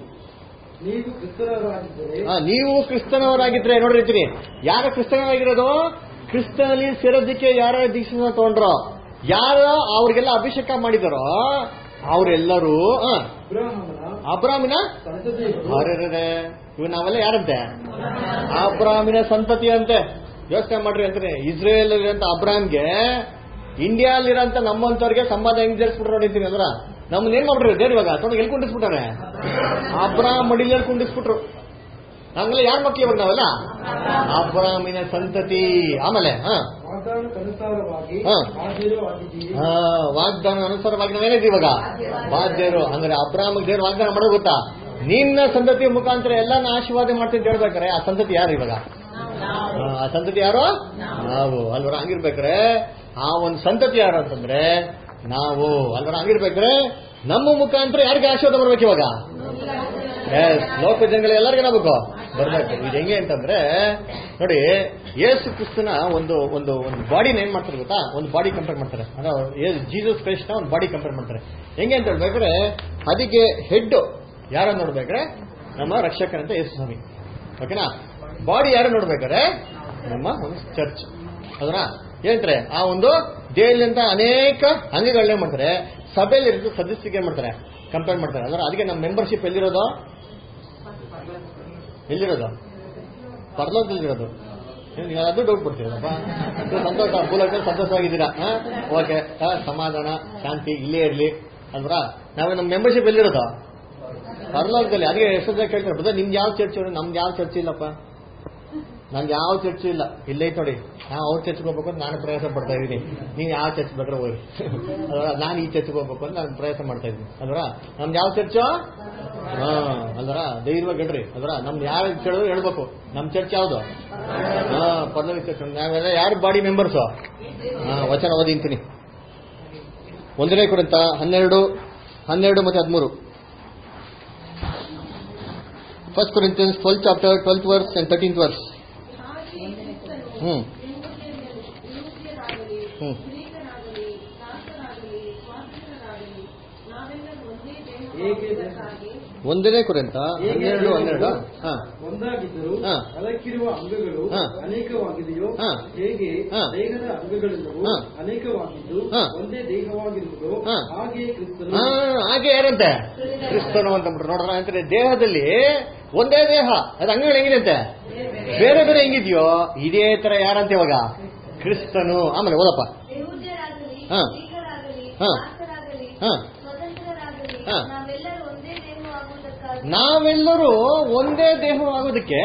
ನೀವು ಕ್ರಿಸ್ತನವರಾಗಿದ್ರೆ ನೋಡಿರ್ತೀನಿ. ಯಾರ ಕ್ರಿಸ್ತನವಾಗಿರೋದು? ಕ್ರಿಸ್ತನಲ್ಲಿ ಸೇರೋದಕ್ಕೆ ಯಾರ ದೀಕ್ಷೆ ತಗೊಂಡ್ರೋ ಯಾರು ಅವ್ರಿಗೆಲ್ಲ ಅಭಿಷೇಕ ಮಾಡಿದಾರೋ ಅವರೆಲ್ಲರೂ ಅಬ್ರಾಮಿನ ಅರೆ ಇವ್ ನಾವೆಲ್ಲ ಯಾರಂತೆ ಅಬ್ರಾಮಿನ ಸಂತತಿ ಅಂತೆ. ಯೋಚನೆ ಮಾಡ್ರಿ ಅಂತಾನೆ, ಇಸ್ರೇಲ್ ಇರೋಂತ ಅಬ್ರಾಮ್ಗೆ ಇಂಡಿಯಾಲಿರೋಂತ ನಮ್ಮಂತವ್ರಿಗೆ ಸಂವಾದ ಹೆಂಗ್ ಸೇರಿಸ್ಬಿಟ್ರು ನೋಡಿದ್ದೀನಿ ಅಂದ್ರ ನಮ್ಮನ್ನ ಏನ್ ಮಾಡ್ಬಿಟ್ರು ದೇವ್ರ ಇವಾಗ ತೊಗೊಂಡು ಎಲ್ಲಿ ಕುಂಡಿಸ್ಬಿಟ್ಟಾರೆ, ಅಬ್ರಾಮ್ ಮಡಿಲಲ್ಲಿ ಕುಂಡಿಸ್ಬಿಟ್ರು. ಹಂಗಲ್ಲ ಯಾರ ಮಕ್ಳು ಇವಾಗ ನಾವೆಲ್ಲ ಅಬ್ರಾಮಿನ ಸಂತತಿ. ಆಮೇಲೆ ಹಾ ವಾಗ್ದಾನ ಅನುಸಾರವಾಗಿ ನಾವೇನಿದ್ದೀವಿ ಇವಾಗ ಬಾಧ್ಯರು. ಅಂದ್ರೆ ಅಬ್ರಾಮ್ ದೇವ್ರ ವಾಗ್ದಾನ ಮಾಡೋದು ಗೊತ್ತಾ, ನಿನ್ನ ಸಂತತಿಯ ಮುಖಾಂತರ ಎಲ್ಲಾನ ಆಶೀರ್ವಾದ ಮಾಡ್ತೀನಿ ಅಂತ ಹೇಳ್ಬೇಕಾರೆ ಆ ಸಂತತಿ ಯಾರು ಇವಾಗ? ಆ ಸಂತತಿ ಯಾರು? ನಾವು ಅಲ್ವರ. ಹಂಗಿರ್ಬೇಕ್ರೆ ಆ ಒಂದು ಸಂತತಿ ಯಾರು ಅಂತಂದ್ರೆ ನಾವು ಅಲ್ವರ. ಹಂಗಿರ್ಬೇಕ್ರೆ ನಮ್ಮ ಮುಖಾಂತರ ಯಾರಿಗೆ ಆಶೀರ್ವಾದ ಬರ್ಬೇಕು ಇವಾಗ? ಎಸ್, ಲೋಕ ಜನಗಳು ಎಲ್ಲರಿಗೂ ನಾಬೇಕು ಬರ್ಬೇಕು. ಇದು ಹೆಂಗೆ ಅಂತಂದ್ರೆ ನೋಡಿ, ಯೇಸು ಕ್ರಿಸ್ತನ ಒಂದು ಒಂದು ಒಂದು ಬಾಡಿನ ಏನ್ ಮಾಡ್ತಾರೆ ಗೊತ್ತಾ, ಒಂದು ಬಾಡಿ ಕಂಪೇರ್ ಮಾಡ್ತಾರೆ. ಅಂದ್ರೆ ಜೀಸಸ್ ಕ್ರೈಸ್ಟ್ ನ ಒಂದು ಬಾಡಿ ಕಂಪೇರ್ ಮಾಡ್ತಾರೆ. ಹೆಂಗೆ ಅಂತ ಹೇಳ್ಬೇಕ್ರೆ ಅದಕ್ಕೆ ಹೆಡ್ ಯಾರು ನೋಡ್ಬೇಕ್ರೆ ನಮ್ಮ ರಕ್ಷಕರಂತ ಯೇಸು ಸ್ವಾಮಿ. ಓಕೆನಾ? ಬಾಡಿ ಯಾರು ನೋಡ್ಬೇಕಾರೆ ನಮ್ಮ ಒಂದು ಚರ್ಚ್. ಅದರ ಹೇಳ್ತಾರೆ ಆ ಒಂದು ದೇಹದಿಂದ ಅನೇಕ ಅಂಗಗಳನ್ನೇ ಮಾಡ್ತಾರೆ. ಸಭೆಯಲ್ಲಿ ಇರೋದು ಸದಸ್ಯರಿಗೆ ಏನ್ ಮಾಡ್ತಾರೆ, ಕಂಪೇರ್ ಮಾಡ್ತಾರೆ. ಅಂದ್ರೆ ಅದಕ್ಕೆ ನಮ್ಮ ಮೆಂಬರ್ಶಿಪ್ ಎಲ್ಲಿರೋದು? ಎಲ್ಲಿರೋದು? ಪರಲೋಕದಲ್ಲಿರೋದು. ಅದು ಡೌಟ್ ಪಡ್ತೀರಪ್ಪ. ಸಂತೋಷ, ಮೂಲಕ ಸಂತೋಷವಾಗಿದ್ದೀರಾ? ಓಕೆ, ಸಮಾಧಾನ ಶಾಂತಿ ಇಲ್ಲೇ ಇರ್ಲಿ ಅಲ್ವಾ. ನಾವೇ ನಮ್ಮ ಮೆಂಬರ್ಶಿಪ್ ಎಲ್ಲಿರೋದು? ಪರಲೋಕದಲ್ಲಿ. ಅದಕ್ಕೆ ಎಷ್ಟೋ ಜನ ಕೇಳ್ತಾರೆ, ಬದ ನಿಮ್ಗೆ ಯಾವ ಚರ್ಚ್? ನಮ್ಗೆ ಯಾವ ಚರ್ಚ್ ಇಲ್ಲಪ್ಪ, ನನ್ಗೆ ಯಾವ ಚರ್ಚ್ ಇಲ್ಲ. ಇಲ್ಲೈತೆ ನೋಡಿ, ನಾವು ಅವ್ರ ಚರ್ಚ್ಗೆ ಹೋಗ್ಬೇಕು ಅಂತ ನಾನು ಪ್ರಯಾಸ ಪಡ್ತಾ ಇದ್ದೀನಿ. ನೀವು ಯಾವ ಚರ್ಚ್ ಬೇಕಾದ್ರೆ ಹೋಗಿ ಅಲ್ವಾ, ನಾನು ಈ ಚರ್ಚ್ಗೆ ಹೋಗ್ಬೇಕು ಅಂತ ನಾನು ಪ್ರಯಾಸ ಮಾಡ್ತಾ ಇದ್ದೀನಿ ಅಲ್ವಾ. ನಮ್ದು ಯಾವ ಚರ್ಚು? ಹಾ ಅಲ್ವರ, ಧೈರ್ಯವಾಗಿ ಹೇಳ್ರಿ ಅಲ್ವರ. ನಮ್ದು ಯಾವ ಕೇಳಿದ್ರು ಹೇಳ್ಬೇಕು ನಮ್ ಚರ್ಚ್ ಯಾವ್ದು? ಹಾ ಪರ್ಲೋಕ ಚರ್ಚ್. ನಾವೆಲ್ಲ ಯಾರು ಬಾಡಿ ಮೆಂಬರ್ಸು? ಹಾ ವಚನ ಓದಿಂತೀನಿ. ಒಂದನೇ ಕುರಿತ ಹನ್ನೆರಡು ಹನ್ನೆರಡು ಮತ್ತೆ ಹದಿಮೂರು. First Corinthians twelfth chapter twelfth verse and thirteenth verse. Hmm hmm ಒಂದನೇ ಕುರಿತ ಹನ್ನೆರಡು ಹನ್ನೆರಡು. ಒಂದಾಗಿದ್ದರೂ ಅದಕ್ಕಿರುವ ಅಂಗಗಳು ಅನೇಕವಾಗಿದೆಯೋ ಹೇಗೆ ದೇಹದ ಅಂಗಗಳೆಲ್ಲವೂ ಅನೇಕವಾಗಿದ್ದು ಒಂದೇ ದೇಹವಾಗಿರುವುದು ಹಾಗೆಯೇ ಕ್ರಿಸ್ತನು. ಹಾಗೆ ಯಾರಂತೆ? ಕ್ರಿಸ್ತನು ಅಂತ ನೋಡ್ರ ಅಂತಾರೆ. ದೇಹದಲ್ಲಿ ಒಂದೇ ದೇಹ, ಅದು ಅಂಗಗಳು ಹೆಂಗಿದಂತೆ ಬೇರೆ ಬೇರೆ ಹೆಂಗಿದ್ಯೋ ಇದೇ ತರ ಯಾರಂತೆ ಇವಾಗ? ಕ್ರಿಸ್ತನು. ಆಮೇಲೆ ಓದಪ್ಪ. ಹಾ ಹಾ ಹಾ ನಾವೆಲ್ಲರೂ ಒಂದೇ ದೇಹವಾಗೋದಕ್ಕೆ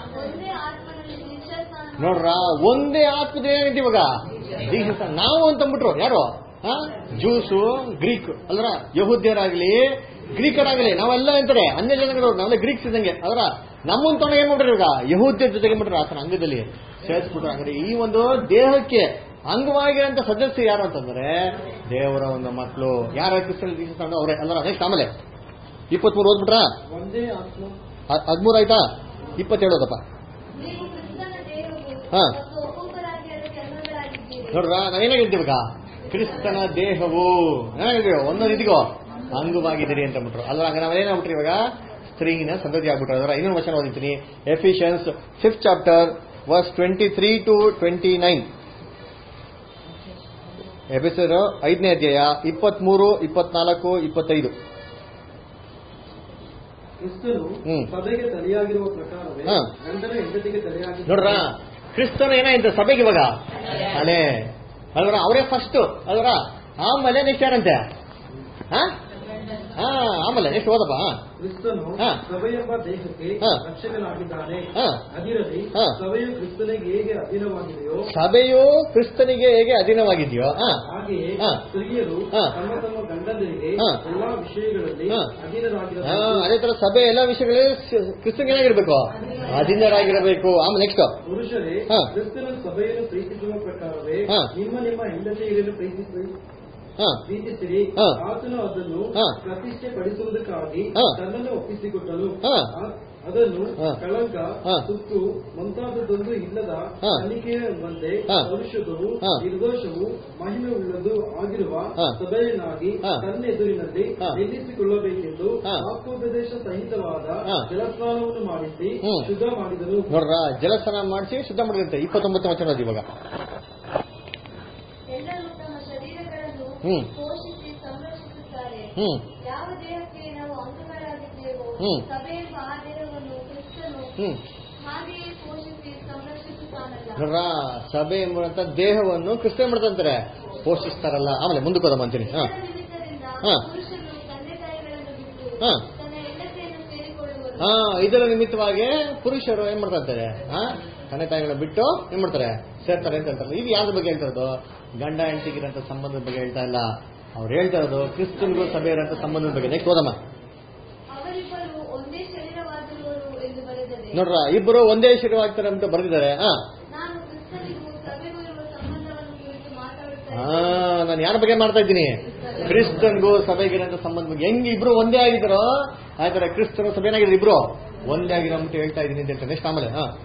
ನೋಡ್ರ ಒಂದೇ ಆತ್ಮದೇ ಏನೈತಿ ಇವಾಗ ನಾವು ಅಂತಂದ್ಬಿಟ್ರು. ಯಾರು? ಜೂಸು ಗ್ರೀಕ್ ಅಲ್ರ, ಯಹೂದ್ಯರಾಗ್ಲಿ ಗ್ರೀಕರಾಗ್ಲಿ ನಾವೆಲ್ಲ ಅಂತಾರೆ ಅನ್ಯ ಜನಗಳು, ನಾವೆಲ್ಲ ಗ್ರೀಕ್ಸ್ ಇದ್ದಂಗೆ ಅದರ. ನಮ್ಮನ್ ತೊಗೊಂಡು ಏನ್ ಮಾಡ್ರಿ ಇವಾಗ ಯಹೂದ್ಯರ ಜೊತೆಗೆ ಬಿಟ್ರು ಆತನ ಅಂಗದಲ್ಲಿ ಸೇರಿಸ್ಬಿಟ್ರು. ಅಂದ್ರೆ ಈ ಒಂದು ದೇಹಕ್ಕೆ ಅಂಗವಾಗಿರೋಂಥ ಸದಸ್ಯ ಯಾರು ಅಂತಂದ್ರೆ ದೇವರ ಒಂದು ಮಕ್ಕಳು. ಯಾರ ಕ್ರಿಸ್ತನಲ್ಲಿ ದೀಕ್ಷಿಸ್ತಾರೋ ಅವರೇ ಅಲ್ಲರ. ನೆಕ್ಸ್ಟ್ ಆಮೇಲೆ ಇಪ್ಪತ್ಮೂರು ಓದ್ಬಿಟ್ರ? ಹದಿಮೂರು ಆಯ್ತಾ? ಇಪ್ಪತ್ತೇಳು ಓದಪ್ಪ. ಹಾ ನೋಡ್ರ, ನಾವೇನಾಗಿರ್ತೀವಿ ಇವಾಗ? ಕ್ರಿಸ್ತನ ದೇಹವು ಏನಾಗಿದ್ದೀವಿ ಒಂದೊಂದು ಇದಿಗೋ ಅಂಗವಾಗಿದ್ದೀರಿ ಅಂತ ಬಿಟ್ರು ಅಲ್ವಾ. ಹಂಗ ನಾವೇನಾಗ್ಬಿಟ್ರಿ ಇವಾಗ ಸ್ತ್ರೀನ ಸಂತತಿ ಆಗ್ಬಿಟ್ರು. ಅದರ ಇನ್ನೊಂದು ವಚನ ಓದಿರ್ತೀನಿ. Ephesians fifth chapter verse twenty three to twenty nine. ಎಫೆಸರ್ ಐದನೇ ಅಧ್ಯಾಯ ಇಪ್ಪತ್ಮೂರು ಇಪ್ಪತ್ನಾಲ್ಕು ಇಪ್ಪತ್ತೈದು. ನೋಡ್ರ, ಕ್ರಿಸ್ತನ ಏನಾಯ್ತು ಸಭೆಗೆ ಇವಾಗ ಅಲೆ ಅಲ್ವರ, ಅವರೇ ಫಸ್ಟ್ ಅಲ್ವರ. ಆಮೇಲೆ ನೆಕ್ಸ್ಟ್ ಯಾರಂತೆ? ಹಾ ಹಾ ಆಮೇಲೆ ನೆಕ್ಸ್ಟ್ ಓದಪ್ಪ. ಕ್ರಿಸ್ತನು ಸಭೆಯೆಂಬ ದೇಹಕ್ಕೆ ರಕ್ಷಕನಾಗಿದ್ದಾನೆ. ಅದಿರಲಿ ಸಭೆಯು ಕ್ರಿಸ್ತನಿಗೆ ಹೇಗೆ ಅಧೀನವಾಗಿದೆಯೋ ಸಭೆಯು ಕ್ರಿಸ್ತನಿಗೆ ಹೇಗೆ ಅಧೀನವಾಗಿದೆಯೋ ಹಾಗೆಯೇ ಸ್ತ್ರೀಯರು ತಮ್ಮ ತಮ್ಮ ಗಂಡಂದರಿಗೆ ಎಲ್ಲಾ ವಿಷಯಗಳಲ್ಲಿ ಅಧೀನರಾಗಿರಬೇಕು. ಅದೇ ತರ ಸಭೆ ಎಲ್ಲಾ ವಿಷಯಗಳಲ್ಲಿ ಕ್ರಿಸ್ತನಿಗೆ ಏನಾಗಿರ್ಬೇಕು? ಅಧೀನರಾಗಿರಬೇಕು. ಆಮೇಲೆ ನೆಕ್ಸ್ಟ್ ಪುರುಷರೇ ಕ್ರಿಸ್ತನ ಸಭೆಯನ್ನು ಪ್ರೀತಿಸುವ ಪ್ರಕಾರವೇ ನಿಮ್ಮ ನಿಮ್ಮ ಹೆಂಡತಿಯರನ್ನು ಪ್ರೀತಿಸಿ ಪ್ರೀತಿಸಿರಿ. ಆತನು ಅದನ್ನು ಪ್ರತಿಷ್ಠೆ ಪಡಿಸುವುದಕ್ಕಾಗಿ ತನ್ನನ್ನು ಒಪ್ಪಿಸಿಕೊಟ್ಟನು. ಅದನ್ನು ಕಳಂಕ ಸುತ್ತು ಮುಂತಾದದೊಂದು ಇಲ್ಲದ ಕಲಿಕೆಯಂತೆ ಪರಿಶುದ್ಧವೂ ನಿರ್ದೋಷವೂ ಮಹಿಮೆ ಉಳ್ಳದು ಆಗಿರುವ ಸಭೆಯನ್ನಾಗಿ ತನ್ನ ಎದುರಿನಲ್ಲಿ ನಿಲ್ಲಿಸಿಕೊಳ್ಳಬೇಕೆಂದು ವಾಕ್ಯೋಪದೇಶ ಸಹಿತವಾದ ಜಲಸ್ನಾನವನ್ನು ಮಾಡಿಸಿ ಶುದ್ಧ ಮಾಡಿದನು. ನೋಡ್ರ, ಜಲಸ್ನಾನ ಮಾಡಿಸಿ ಶುದ್ಧ ಮಾಡಿದಂತೆ. ಇಪ್ಪತ್ತೊಂಬತ್ತು ವಚನ ಇವಾಗ. ಹ್ಮ್ ಪೋಷಿಸಿ ಸಂರಕ್ಷಿಸುತ್ತಾರೆ. ಹ್ಮ್ ಯಾವ ದೇಹಕ್ಕೆ ನಾವು ಅಂಗಗಳಾಗಿದ್ದೇವೋ ಹ್ಮ್. ಸಭೆಯೆಂಬ ಆ ದೇಹವನ್ನು ಕ್ರಿಸ್ತನು ಹ್ಮ್ ಹಾಗೆಯೇ ಪೋಷಿಸಿ ಸಂರಕ್ಷಿಸುತ್ತಾನಲ್ಲ. ನೋಡ್ರ, ಸಭೆ ಎಂಬುವಂತ ದೇಹವನ್ನು ಕ್ರಿಸ್ತ ಮಾಡ್ತಂತಾರೆ, ಪೋಷಿಸ್ತಾರಲ್ಲ. ಆಮೇಲೆ ಮುಂದಕ್ಕೆ ಹೋದ ಅಂತೀನಿ. ಹಾ ಇದರ ನಿಮಿತ್ತದಿಂದ ಹಾ. ಪುರುಷನು ತಂದೆ ತಾಯಿಗಳನ್ನು ಬಿಟ್ಟು ಹಾ ತನ್ನ ಹೆಂಡತಿಯನ್ನು ಸೇರಿಕೊಳ್ಳುವರು. ಹಾ ಇದರ ನಿಮಿತ್ತವಾಗಿ ಪುರುಷರು ಏನ್ ಮಾಡ್ತಾರೆ, ಹಾ ತಂದೆ ತಾಯಿಗಳನ್ನ ಬಿಟ್ಟು ಏನ್ ಮಾಡ್ತಾರೆ, ಸೇರ್ತಾರೆ ಅಂತ ಹೇಳ್ತಾರೆ. ಇದು ಯಾವ್ದ್ರ ಬಗ್ಗೆ ಹೇಳ್ತಾ ಇರೋದು? ಗಂಡ ಹೆಂಡತಿಗಿರಂತ ಸಂಬಂಧದ ಬಗ್ಗೆ ಹೇಳ್ತಾ ಇಲ್ಲ. ಅವ್ರು ಹೇಳ್ತಾ ಇರೋದು ಕ್ರಿಸ್ತನ್ಗೂ ಸಭೆ ಇರೋಂಥ ಸಂಬಂಧದ ಬಗ್ಗೆ. ನೆಕ್ಸ್ಟ್ ಹೋದಮ್ಮ. ಅವರಿಬ್ಬರು ಒಂದೇ ಶರೀರವಾಗಿರುವರು ಎಂದು ಬರೆದರೆ ನೋಡ್ರ, ಇಬ್ಬರು ಒಂದೇ ಶರೀರವಾಗ್ತಾರೆ ಅಂತ ಬರೆದಿದ್ದಾರೆ. ಹಾ ನಾನು ಕ್ರಿಸ್ತನಿಗೂ ಸಭೆಗೂ ಇರುವ ಸಂಬಂಧವನ್ನು ಕುರಿತು ಮಾತಾಡುತ್ತಾ ಹಾ ನಾನು ಯಾರ ಬಗ್ಗೆ ಮಾಡ್ತಾ ಇದ್ದೀನಿ? ಕ್ರಿಸ್ತನ್ಗೂ ಸಭೆಗಿರಂತ ಸಂಬಂಧ ಬಗ್ಗೆ. ಹೆಂಗ್ ಇಬ್ರು ಒಂದೇ ಆಗಿದ್ದಾರೋ ಆಯ್ತಾರೆ ಕ್ರಿಸ್ತನು ಸಭೆ ಏನಾಗಿದ್ರು ಇಬ್ರು ಒಂದೇ ಆಗಿರೋ ಅಂತ ಹೇಳ್ತಾ ಇದೀನಿ ಅಂತ ಹೇಳ್ತಾರೆ. ನೆಕ್ಸ್ಟ್ ಆಮೇಲೆ ಹಾ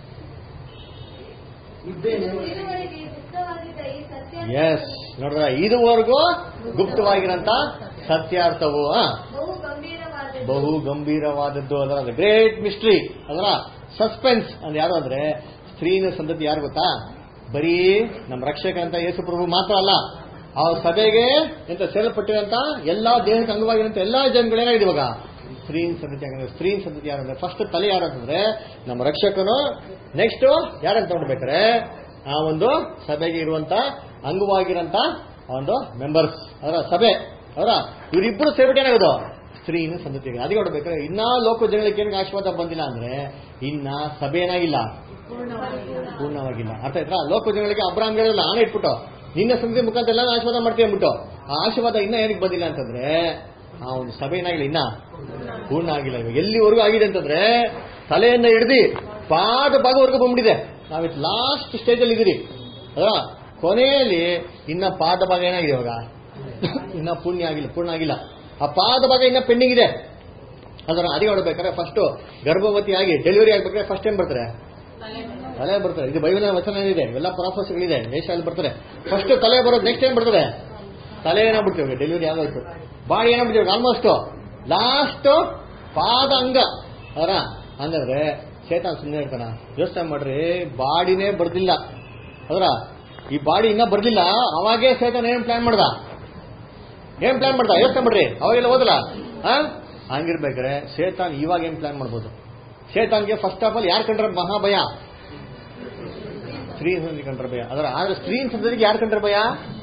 ಇದ್ದೇನೆ. ಇದುವರೆಗೆ ಗುಪ್ತವಾಗಿದ್ದ ಈ ಸತ್ಯ ಎಸ್ ನೋಡ್ರ, ಇದುವರೆಗೂ ಗುಪ್ತವಾಗಿರಂತ ಸತ್ಯಾರ್ಥವು ಹಾ ಬಹು ಗಂಭೀರವಾದದ್ದು. ಬಹು ಗಂಭೀರವಾದದ್ದು. ಅದರ ಗ್ರೇಟ್ ಮಿಸ್ಟ್ರಿ, ಅದರ ಸಸ್ಪೆನ್ಸ್ ಅಂದ್ರೆ ಯಾರು ಅಂದ್ರೆ ಸ್ತ್ರೀನ ಸಂತತಿ ಯಾರು ಗೊತ್ತಾ? ಬರೀ ನಮ್ಮ ರಕ್ಷಕ ಅಂತ ಯೇಸು ಪ್ರಭು ಮಾತ್ರ ಅಲ್ಲ, ಆ ಸಭೆಗೆ ಎಂತ ಸೇರಲ್ಪಟ್ಟಿರಂತ ಎಲ್ಲಾ ದೇಹಕ್ಕೆ ಅಂಗವಾಗಿರಂತ ಎಲ್ಲಾ ಜನಗಳೇನಾಗಿದೆ ಇವಾಗ ಸ್ತ್ರೀನ್ ಸಂತತಿ ಆಗಿದ್ರೆ. ಸ್ತ್ರೀನ್ ಸಂತತಿ ಯಾರಂದ್ರೆ ಫಸ್ಟ್ ತಲೆ ಯಾರು ಅಂತಂದ್ರೆ ನಮ್ಮ ರಕ್ಷಕನು. ನೆಕ್ಸ್ಟ್ ಯಾರಂತ ನೋಡ್ಬೇಕಾರೆ ಆ ಒಂದು ಸಭೆಗೆ ಇರುವಂತ ಅಂಗವಾಗಿರಂತ ಒಂದು ಮೆಂಬರ್ಸ್, ಅದರ ಸಭೆ ಅವರ ಇವರಿಬ್ಬರು ಸೇರ್ಬಿಟ್ಟು ಏನಾಗೋದು ಸ್ತ್ರೀನ ಸಂತತಿ. ಅದಕ್ಕೆ ನೋಡ್ಬೇಕಾದ್ರೆ ಇನ್ನ ಲೋಕ ಜನಗಳಿಗೆ ಏನಿಗೆ ಆಶೀರ್ವಾದ ಬಂದಿಲ್ಲ ಅಂದ್ರೆ ಇನ್ನ ಸಭೆ ಏನಾಗಿಲ್ಲ, ಪೂರ್ಣವಾಗಿಲ್ಲ. ಅರ್ಥ ಆಯ್ತಾ? ಲೋಕ ಜನಗಳಿಗೆ ಅಬ್ರಾಹಂ ಹೇಳಿಲ್ಲ, ಆನೆ ಇಟ್ಬಿಟ್ಟು ನಿನ್ನ ಸಂತತಿ ಮುಖಾಂತರ ಎಲ್ಲ ಆಶೀರ್ವಾದ ಮಾಡ್ತೀವಿ ಅಂದ್ಬಿಟ್ಟು ಆ ಆಶೀರ್ವಾದ ಇನ್ನ ಏನಕ್ಕೆ ಬಂದಿಲ್ಲ ಅಂತಂದ್ರೆ ಆ ಒಂದು ಸಭೆ ಏನಾಗಿಲ್ಲ, ಇನ್ನ ಪೂರ್ಣ ಆಗಿಲ್ಲ. ಇವಾಗ ಎಲ್ಲಿವರೆಗೂ ಆಗಿದೆ ಅಂತಂದ್ರೆ ತಲೆಯನ್ನ ಹಿಡ್ದು ಪಾದ ಭಾಗವರೆಗೂ ಬಂದ್ಬಿಟ್ಟಿದೆ. ನಾವಿತ್ತು ಲಾಸ್ಟ್ ಸ್ಟೇಜ್ ಅಲ್ಲಿ ಇದೀರಿ ಅಲ್ವಾ? ಕೊನೆಯಲ್ಲಿ ಇನ್ನ ಪಾದ ಭಾಗ ಏನಾಗಿದೆ ಇವಾಗ ಇನ್ನ ಪೂರ್ಣ ಆಗಿಲ್ಲ, ಪೂರ್ಣ ಆಗಿಲ್ಲ. ಆ ಪಾದ ಭಾಗ ಇನ್ನ ಪೆಂಡಿಂಗ್ ಇದೆ. ಅದರ ಅದೇ ಹೊಡ್ಬೇಕಾದ್ರೆ ಫಸ್ಟ್ ಗರ್ಭವತಿ ಆಗಿ ಡೆಲಿವರಿ ಆಗ್ಬೇಕಾದ್ರೆ ಫಸ್ಟ್ ಏನ್ ಬರ್ತಾರೆ? ತಲೆ ಬರ್ತಾರೆ. ಇದು ಬೈಬಲ್ ವಚನ ಇದೆ, ಎಲ್ಲ ಪ್ರಾಫೆಸ್ಗಳಿದೆ, ದೇಶದಲ್ಲಿ ಬರ್ತಾರೆ. ಫಸ್ಟ್ ತಲೆ ಬರೋದು, ನೆಕ್ಸ್ಟ್ ಏನ್ ಬರ್ತದೆ? ತಲೆ ಏನಾಗ್ಬಿಡ್ತೀವಿ, ಡೆಲಿವರಿ ಆಗೋಯ್ತು. ಬಾಡಿ ಏನಾಗ್ಬಿಡ್ತೀವಿ ಆಲ್ಮೋಸ್ಟ್ ಲಾಸ್ಟ್ ಪಾದ ಅಂಗ. ಅವರ ಹಂಗಂದ್ರೆ ಚೇತನ್ ಸುಮ್ಮನೆ ಇರ್ತಾನ? ಯೋಚನೆ ಮಾಡ್ರಿ, ಬಾಡಿನೇ ಬರ್ದಿಲ್ಲ ಅದರ ಈ ಬಾಡಿ ಇನ್ನ ಬರ್ದಿಲ್ಲ. ಅವಾಗೇ ಚೇತನ್ ಏನ್ ಪ್ಲಾನ್ ಮಾಡ್ದ? ಏನ್ ಪ್ಲಾನ್ ಮಾಡ್ದ? ಯೋಚನೆ ಮಾಡ್ರಿ, ಅವಾಗೆಲ್ಲ ಹೋದಲ್ಲ. ಹ ಹಂಗಿರ್ಬೇಕಾರೆ ಶೇತಾನ್ ಇವಾಗ ಏನ್ ಪ್ಲಾನ್ ಮಾಡ್ಬೋದು? ಶೇತಾನ್ಗೆ ಫಸ್ಟ್ ಆಫ್ ಆಲ್ ಯಾರು ಕಂಡ್ರೆ ಮಹಾ ಭಯ? ಸ್ತ್ರೀ ಸಂತತಿ ಕಂಡ್ರೆ ಭಯ. ಅದರ ಆದ್ರೆ ಸ್ತ್ರೀ ಸಂತತಿಗೆ ಯಾರು ಕಂಡ್ರೆ ಭಯ?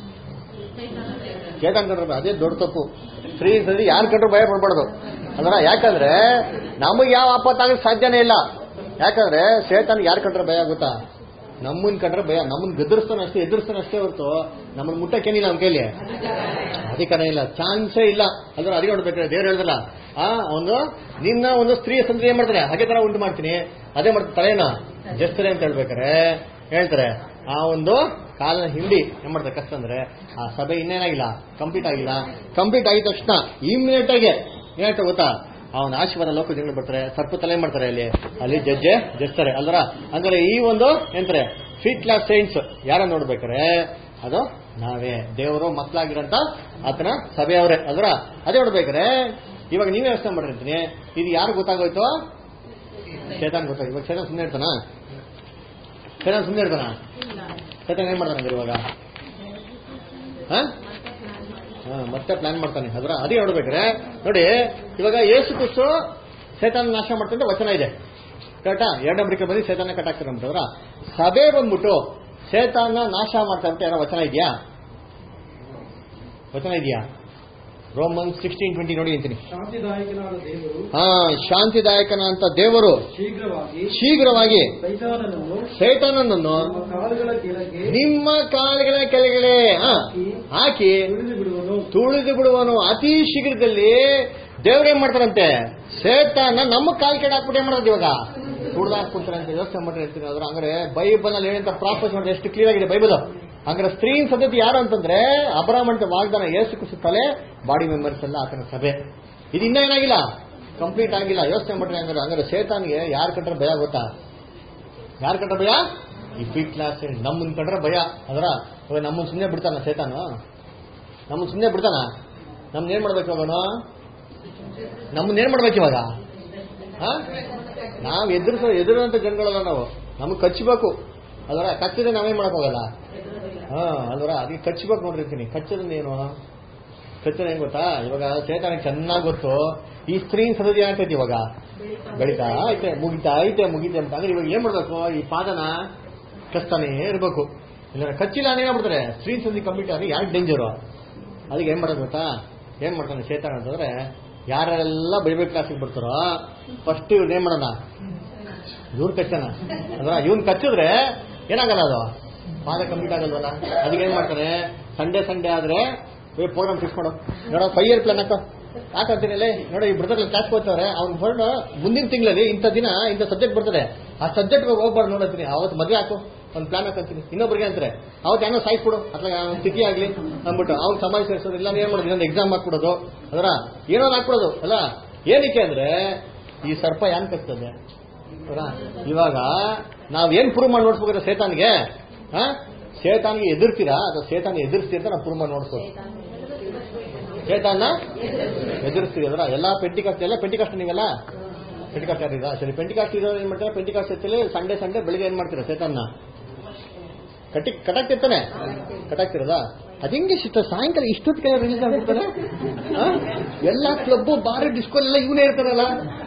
ಶೇತಾನ್ ಕಂಡ್ರೆ ಭಯ. ಅದೇ ದೊಡ್ಡ ತಪ್ಪು. ಸ್ತ್ರೀ ಸಂತತಿ ಯಾರು ಕಂಡ್ರೆ ಭಯ ಪಡ್ಬಾರ್ದು ಅದರ. ಯಾಕಂದ್ರೆ ನಮಗೆ ಯಾವ ಆಪತ್ತಾಗಕ್ಕೆ ಸಾಧ್ಯನೇ ಇಲ್ಲ. ಯಾಕಂದ್ರೆ ಶೇತಾನ್ ಯಾರು ಕಂಡ್ರೆ ಭಯ ಗೊತ್ತಾ? ನಮ್ಮನ್ ಕಂಡ್ರೆ ಭಯ. ನಮ್ಮನ್ ಗದರ್ಸ್ತಾನೆ ಅಷ್ಟೇ, ಎದುರಿಸ್ತಾನೆ ಅಷ್ಟೇ ಹೊರತು ನಮ್ಮನ್ನ ಮುಟ್ಟಕ್ಕೇನಿಲ್ಲ ನಮ್ಮ ಕೈಲಿ, ಅಧಿಕಾರ ಇಲ್ಲ, ಚಾನ್ಸೇ ಇಲ್ಲ. ಅದ್ರ ಅದೇ ನೋಡ್ಬೇಕಾದ್ರೆ ದೇವ್ರು ಹೇಳ್ದಲ್ಲ, ಆ ಒಂದು ನಿನ್ನ ಒಂದು ಸ್ತ್ರೀಯ ಸಂತತಿ ಏನ್ ಮಾಡ್ತಾರೆ ಹಾಗೆ ತರ ಉಂಟು ಮಾಡ್ತೀನಿ, ಅದೇ ಮಾಡ್ತಾರೆ ತಲೆನ ಜಸ್ತಾರೆ ಅಂತ ಹೇಳ್ಬೇಕಾರೆ ಹೇಳ್ತಾರೆ ಆ ಒಂದು ಕಾಲನ ಹಿಂಡಿ ಏನ್ ಮಾಡ್ತಾರೆ ಕಷ್ಟ ಅಂದ್ರೆ ಆ ಸಭೆ ಇನ್ನೇನಾಗಿಲ್ಲ, ಕಂಪ್ಲೀಟ್ ಆಗಿಲ್ಲ. ಕಂಪ್ಲೀಟ್ ಆಗಿದ ತಕ್ಷಣ ಇಮಿಡಿಯೇಟ್ ಆಗಿ ಏನಾಯ್ತು ಗೊತ್ತಾ? ಅವನ ಆಶೀರ್ವಾದ ಲೋಕ ಜನಗಳು ಬರ್ತಾರೆ, ಸರ್ಪ ತಲೆ ಮಾಡ್ತಾರೆ, ಅಲ್ಲಿ ಅಲ್ಲಿ ಜಜ್ಜೆ ಜಸ್ತಾರೆ ಅಲ್ರ. ಅಂದ್ರೆ ಈ ಒಂದು ಎಂತಾರೆ ಫೀಟ್ ಕ್ಲಾಸ್ ಸೈನ್ಸ್ ಯಾರ ನೋಡ್ಬೇಕಾರೆ ಅದು ನಾವೇ, ದೇವರು ಮಕ್ಕಳಾಗಿರಂತ ಆತನ ಸಭೆಯವರೇ ಅಲ್ರ. ಅದೇ ನೋಡ್ಬೇಕಾರೆ ಇವಾಗ ನೀವೇ ಯೋಚನೆ ಮಾಡಿರ್ತೀನಿ, ಇದು ಯಾರು ಗೊತ್ತಾಗೋಯ್ತು? ಚೇತನ್ ಗೊತ್ತಾಗ. ಇವಾಗ ಚೇತನ್ ಸುಮ್ಮನೆ ಇರ್ತಾನ? ಚೇತನ್ ಸುಮ್ಮನೆ ಇರ್ತಾನ? ಚೇತನ್ ಏನ್ ಮಾಡ್ತಾನೆ ಇವಾಗ? ಹ ಮತ್ತೆ ಪ್ಲಾನ್ ಮಾಡ್ತಾನೆ ಅದ್ರ. ಅದೇ ನೋಡ್ಬೇಕ್ರೆ ನೋಡಿ, ಇವಾಗ ಯೇಸು ಕ್ರಿಸ್ತು ಸೈತಾನ ನಾಶ ಮಾಡ್ತಂತ ವಚನ ಇದೆ ಕರೆಕ್ಟಾ? ಎರಡು ನಂಬರಿಕೆ ಬಂದು ಸೈತಾನ ಕಟ್ಟಾಕ್ತಾರೆ ಅಂತಂದ್ರ ಸಭೆ ಬಂದ್ಬಿಟ್ಟು ಸೈತಾನ ನಾಶ ಮಾಡ್ತಾ ಅಂತ ಏನೋ ವಚನ ಇದೆಯಾ? ವಚನ ಇದೆಯಾ? ರೋಮನ್ ಸಿಕ್ಸ್ಟೀನ್ ಟ್ವೆಂಟಿ ನೋಡಿ ಅಂತೀನಿ. ಶಾಂತಿದಾಯಕನಾದ ದೇವರು, ಹಾ ಶಾಂತಿದಾಯಕನ ಅಂತ ದೇವರು ಶೀಘ್ರವಾಗಿ ಶೀಘ್ರವಾಗಿ ಸೈತಾನನನ್ನು ಸೈತಾನನನ್ನು ನಮ್ಮ ಕಾಲುಗಳ ಕೆಳಗೆ ನಿಮ್ಮ ಕಾಲುಗಳ ಕೆಳಗಡೆ ಹಾಕಿ ತುಳಿದು ಬಿಡುವನು. ತುಳಿದು ಬಿಡುವನು. ಅತಿ ಶೀಘ್ರದಲ್ಲಿ ದೇವ್ರೇನ್ ಮಾಡ್ತಾರಂತೆ? ಸೈತಾನ ನಮ್ಮ ಕಾಲ್ ಕೆಳಗೆ ಹಾಕ್ಬಿಟ್ಟು ಏನ್ ಮಾಡೋದು ಇವಾಗ? ತುಳಿದು ಹಾಕ್ಬಿಡ್ತಾರೆ ಅಂತ ಯೋಚನೆ ಮಾಡಿ ಹೇಳ್ತೀನಿ. ಅದ್ರ ಹಂಗಾರೆ ಬೈಬಲ್ ಅಲ್ಲಿ ಏನಂತ ಪ್ರಾಫೆಸ್ ಮಾಡಿದ್ರೆ ಎಷ್ಟು ಕ್ಲಿಯರ್ ಆಗಿದೆ ಬೈಬಲ್. ಹಂಗಾರೆ ಸ್ತ್ರೀ ಸಂತತಿ ಯಾರು ಅಂತಂದ್ರೆ ಅಬ್ರಾಹ್ಮ ಅಂತ ವಾಗ್ದಾನ, ಯೇಸು ಕ್ರಿಸ್ತ ತಲೆ, ಬಾಡಿ ಮೆಂಬರ್ಸ್ ಎಲ್ಲ ಆತನ ಸಭೆ. ಇದು ಇನ್ನೂ ಏನಾಗಿಲ್ಲ, ಕಂಪ್ಲೀಟ್ ಆಗಿಲ್ಲ. ಯೋಚನೆ ಮಾಡ್ರಿ. ಹಂಗಾರೆ ಹಂಗಾರೆ ಶೇತಾನ್ಗೆ ಯಾರು ಕಂಡ್ರೆ ಭಯ ಗೊತ್ತಾ? ಯಾರು ಕಂಡ್ರೆ ಭಯ? ಈ ಫೀಟ್ ಕ್ಲಾಸ್ ನಮ್ಮನ್ ಕಂಡ್ರೆ ಭಯ. ಅದರ ಇವಾಗ ನಮ್ಮನ್ ಸುಮ್ಮನೆ ಬಿಡ್ತಾನ ಶೇತಾನು? ನಮ್ಮನ್ ಸುಮ್ಮನೆ ಬಿಡ್ತಾನ? ನಮ್ನ ಏನ್ ಮಾಡ್ಬೇಕು ಅವನು? ನಮ್ಮನ್ನ ಏನ್ ಮಾಡ್ಬೇಕು ಇವಾಗ? ನಾವ್ ಎದುರಿಸೋ ಎದುರಂತ ಜನಗಳಲ್ಲ ನಾವು. ನಮಗ್ ಕಚ್ಚಬೇಕು. ಅದರ ಕಚ್ಚಿದ್ರೆ ನಾವೇನ್ ಮಾಡಕ್ ಹೋಗಲ್ಲ, ಹಾ ಅಲ್ವರ ಅದಕ್ಕೆ ಕಚ್ಚಬೇಕು ನೋಡಿರ್ತೀನಿ. ಕಚ್ಚೋದನ್ನ ಏನು ಕಚ್ಚೋದು ಏನ್ ಗೊತ್ತಾ, ಇವಾಗ ಚೇತನಕ್ಕೆ ಚೆನ್ನಾಗಿ ಗೊತ್ತು ಈ ಸ್ತ್ರೀ ಸದತಿ ಆಗ್ತೈತಿ, ಇವಾಗ ಬೆಳಿತಾ ಐತೆ ಮುಗಿತಾ ಐತೆ ಮುಗಿತೆ ಅಂತ. ಅಂದ್ರೆ ಇವಾಗ ಏನ್ ಮಾಡ್ಬೇಕು, ಈ ಪಾದನ ಕಚ್ತಾನೇ ಇರ್ಬೇಕು. ಇಲ್ಲ ಕಚ್ಚಿಲ್ಲ ಏನಾಗ್ಬಿಡ್ತಾರೆ ಸ್ತ್ರೀ ಸದಿ ಕಂಪ್ಲೀಟ್ ಆಗಿ ಯಾಕೆ ಡೇಂಜರು. ಅದಕ್ಕೆ ಏನ್ ಮಾಡೋದು ಗೊತ್ತಾ, ಏನ್ ಮಾಡ್ತಾನೆ ಚೇತನ ಅಂತಂದ್ರೆ, ಯಾರೆಲ್ಲ ಬೈಬಲ್ ಕ್ಲಾಸಿಗೆ ಬರ್ತಾರೋ ಫಸ್ಟ್ ಇವ್ರು ಏನ್ ಮಾಡೋಣ, ಇವ್ರು ಕಚ್ಚನ ಅಲ್ವಾ. ಇವ್ನ್ ಕಚ್ಚಿದ್ರೆ ಏನಾಗಲ್ಲ, ಅದು ಪಾದ ಕಂಪ್ಲೀಟ್ ಆಗಲ್ವಲ್ಲ. ಅದಕ್ಕೆ ಏನ್ ಮಾಡ್ತಾನೆ, ಸಂಡೇ ಸಂಡೇ ಆದ್ರೆ ಪ್ರೋಗ್ರಾಮ್ ಫಿಕ್ಸ್ ಮಾಡೋ, ನೋಡೋ ಫೈವ್ ಇಯರ್ ಪ್ಲಾನ್ ಹಾಕೋ ಹಾಕಂತೀನಿ ಅಲ್ಲೇ ನೋಡೋ. ಈ ಬ್ರದರ್ ಕ್ಲಾಸ್ ಹೋಗ್ತಾರೆ, ಅವ್ನು ಹೊರಡು ಮುಂದಿನ ತಿಂಗಳಲ್ಲಿ ಇಂಥ ದಿನ ಇಂಥ ಸಬ್ಜೆಕ್ಟ್ ಬರ್ತದೆ, ಆ ಸಬ್ಜೆಕ್ಟ್ ಹೋಗ್ಬಾರ್ದು ನೋಡತ್ತೀನಿ. ಅವತ್ತು ಮದುವೆ ಹಾಕು ಒಂದು ಪ್ಲಾನ್ ಹಾಕಂತೀನಿ. ಇನ್ನೊಬ್ರಿಗೆ ಅಂತಾರೆ ಅವತ್ತು ಏನೋ ಸಾಯಿಸ್ಬಿಡು ಅಥವಾ ಸ್ಥಿತಿ ಆಗ್ಲಿ ಅಂದ್ಬಿಟ್ಟು ಅವ್ನು ಸಮಾಜ ಸೇರಿಸೋದು. ಇಲ್ಲ ಏನ್ ಮಾಡೋದು, ಇನ್ನೊಂದು ಎಕ್ಸಾಮ್ ಹಾಕ್ಬಿಡೋದು, ಅದರ ಏನೋ ಹಾಕ್ಬಿಡೋದು ಅಲ್ಲ. ಏನಕ್ಕೆ ಅಂದ್ರೆ ಈ ಸರ್ಪ ಏನ್ ಕಚ್ತದೆ. ಇವಾಗ ನಾವ್ ಏನ್ ಪ್ರೂವ್ ಮಾಡಿ ನೋಡ್ಸ್ಬೇಕು ಸೇತಾನ್ಗೆ, ಹಾ ಸೇತಾನ್ಗೆ ಎದುರ್ತೀರಾ ಅಥವಾ ಸೇತಾನ್ ಎದುರಿಸ್ತೀರ ಅಂತ ನಾವು ಪ್ರೂವ್ ಮಾಡಿ ನೋಡ್ಸ್ಬೇಕು. ಸೇತಾನ ಎದುರಿಸ್ತೀರಿ ಅದರ ಎಲ್ಲಾ ಪೆಂಟಿಕಾಸ್ಟ್ ಎಲ್ಲ ಪೆಂಟಿಕಾಸ್ಟ್ ನೀವೆಲ್ಲ ಪೆಂಟಿಕಾಸ್ಟ್ ಯಾರಿದ ಸರಿ ಪೆಂಟಿಕಾಸ್ಟ್ ಇರೋರು ಏನ್ ಮಾಡ್ತಾರೆ, ಪೆಂಟಿಕಾಸ್ಟ್ ಎತ್ತಲ್ಲಿ ಸಂಡೇ ಸಂಡೇ ಬೆಳಿಗ್ಗೆ ಏನ್ ಮಾಡ್ತೀರಾ ಸೇತಾನ್ನ ಕಟ್ಟಿ ಕಟಾಕ್ತಿರ್ತಾನೆ ಕಟಾಕ್ತಿರದ. ಅದ್ ಹೆಂಗೆ ಸಿಗ್ತ ಸಾಯಂಕಾಲ ಇಷ್ಟೊತ್ತಿಗೆ ರಿಲೀಸ್ ಆಗ್ಬಿಡ್ತಾರೆ. ಎಲ್ಲಾ ಕ್ಲಬ್ ಬಾರ್ ಡಿಸ್ಕೋ ಎಲ್ಲ ಇವನೇ ಇರ್ತಾರಲ್ಲ.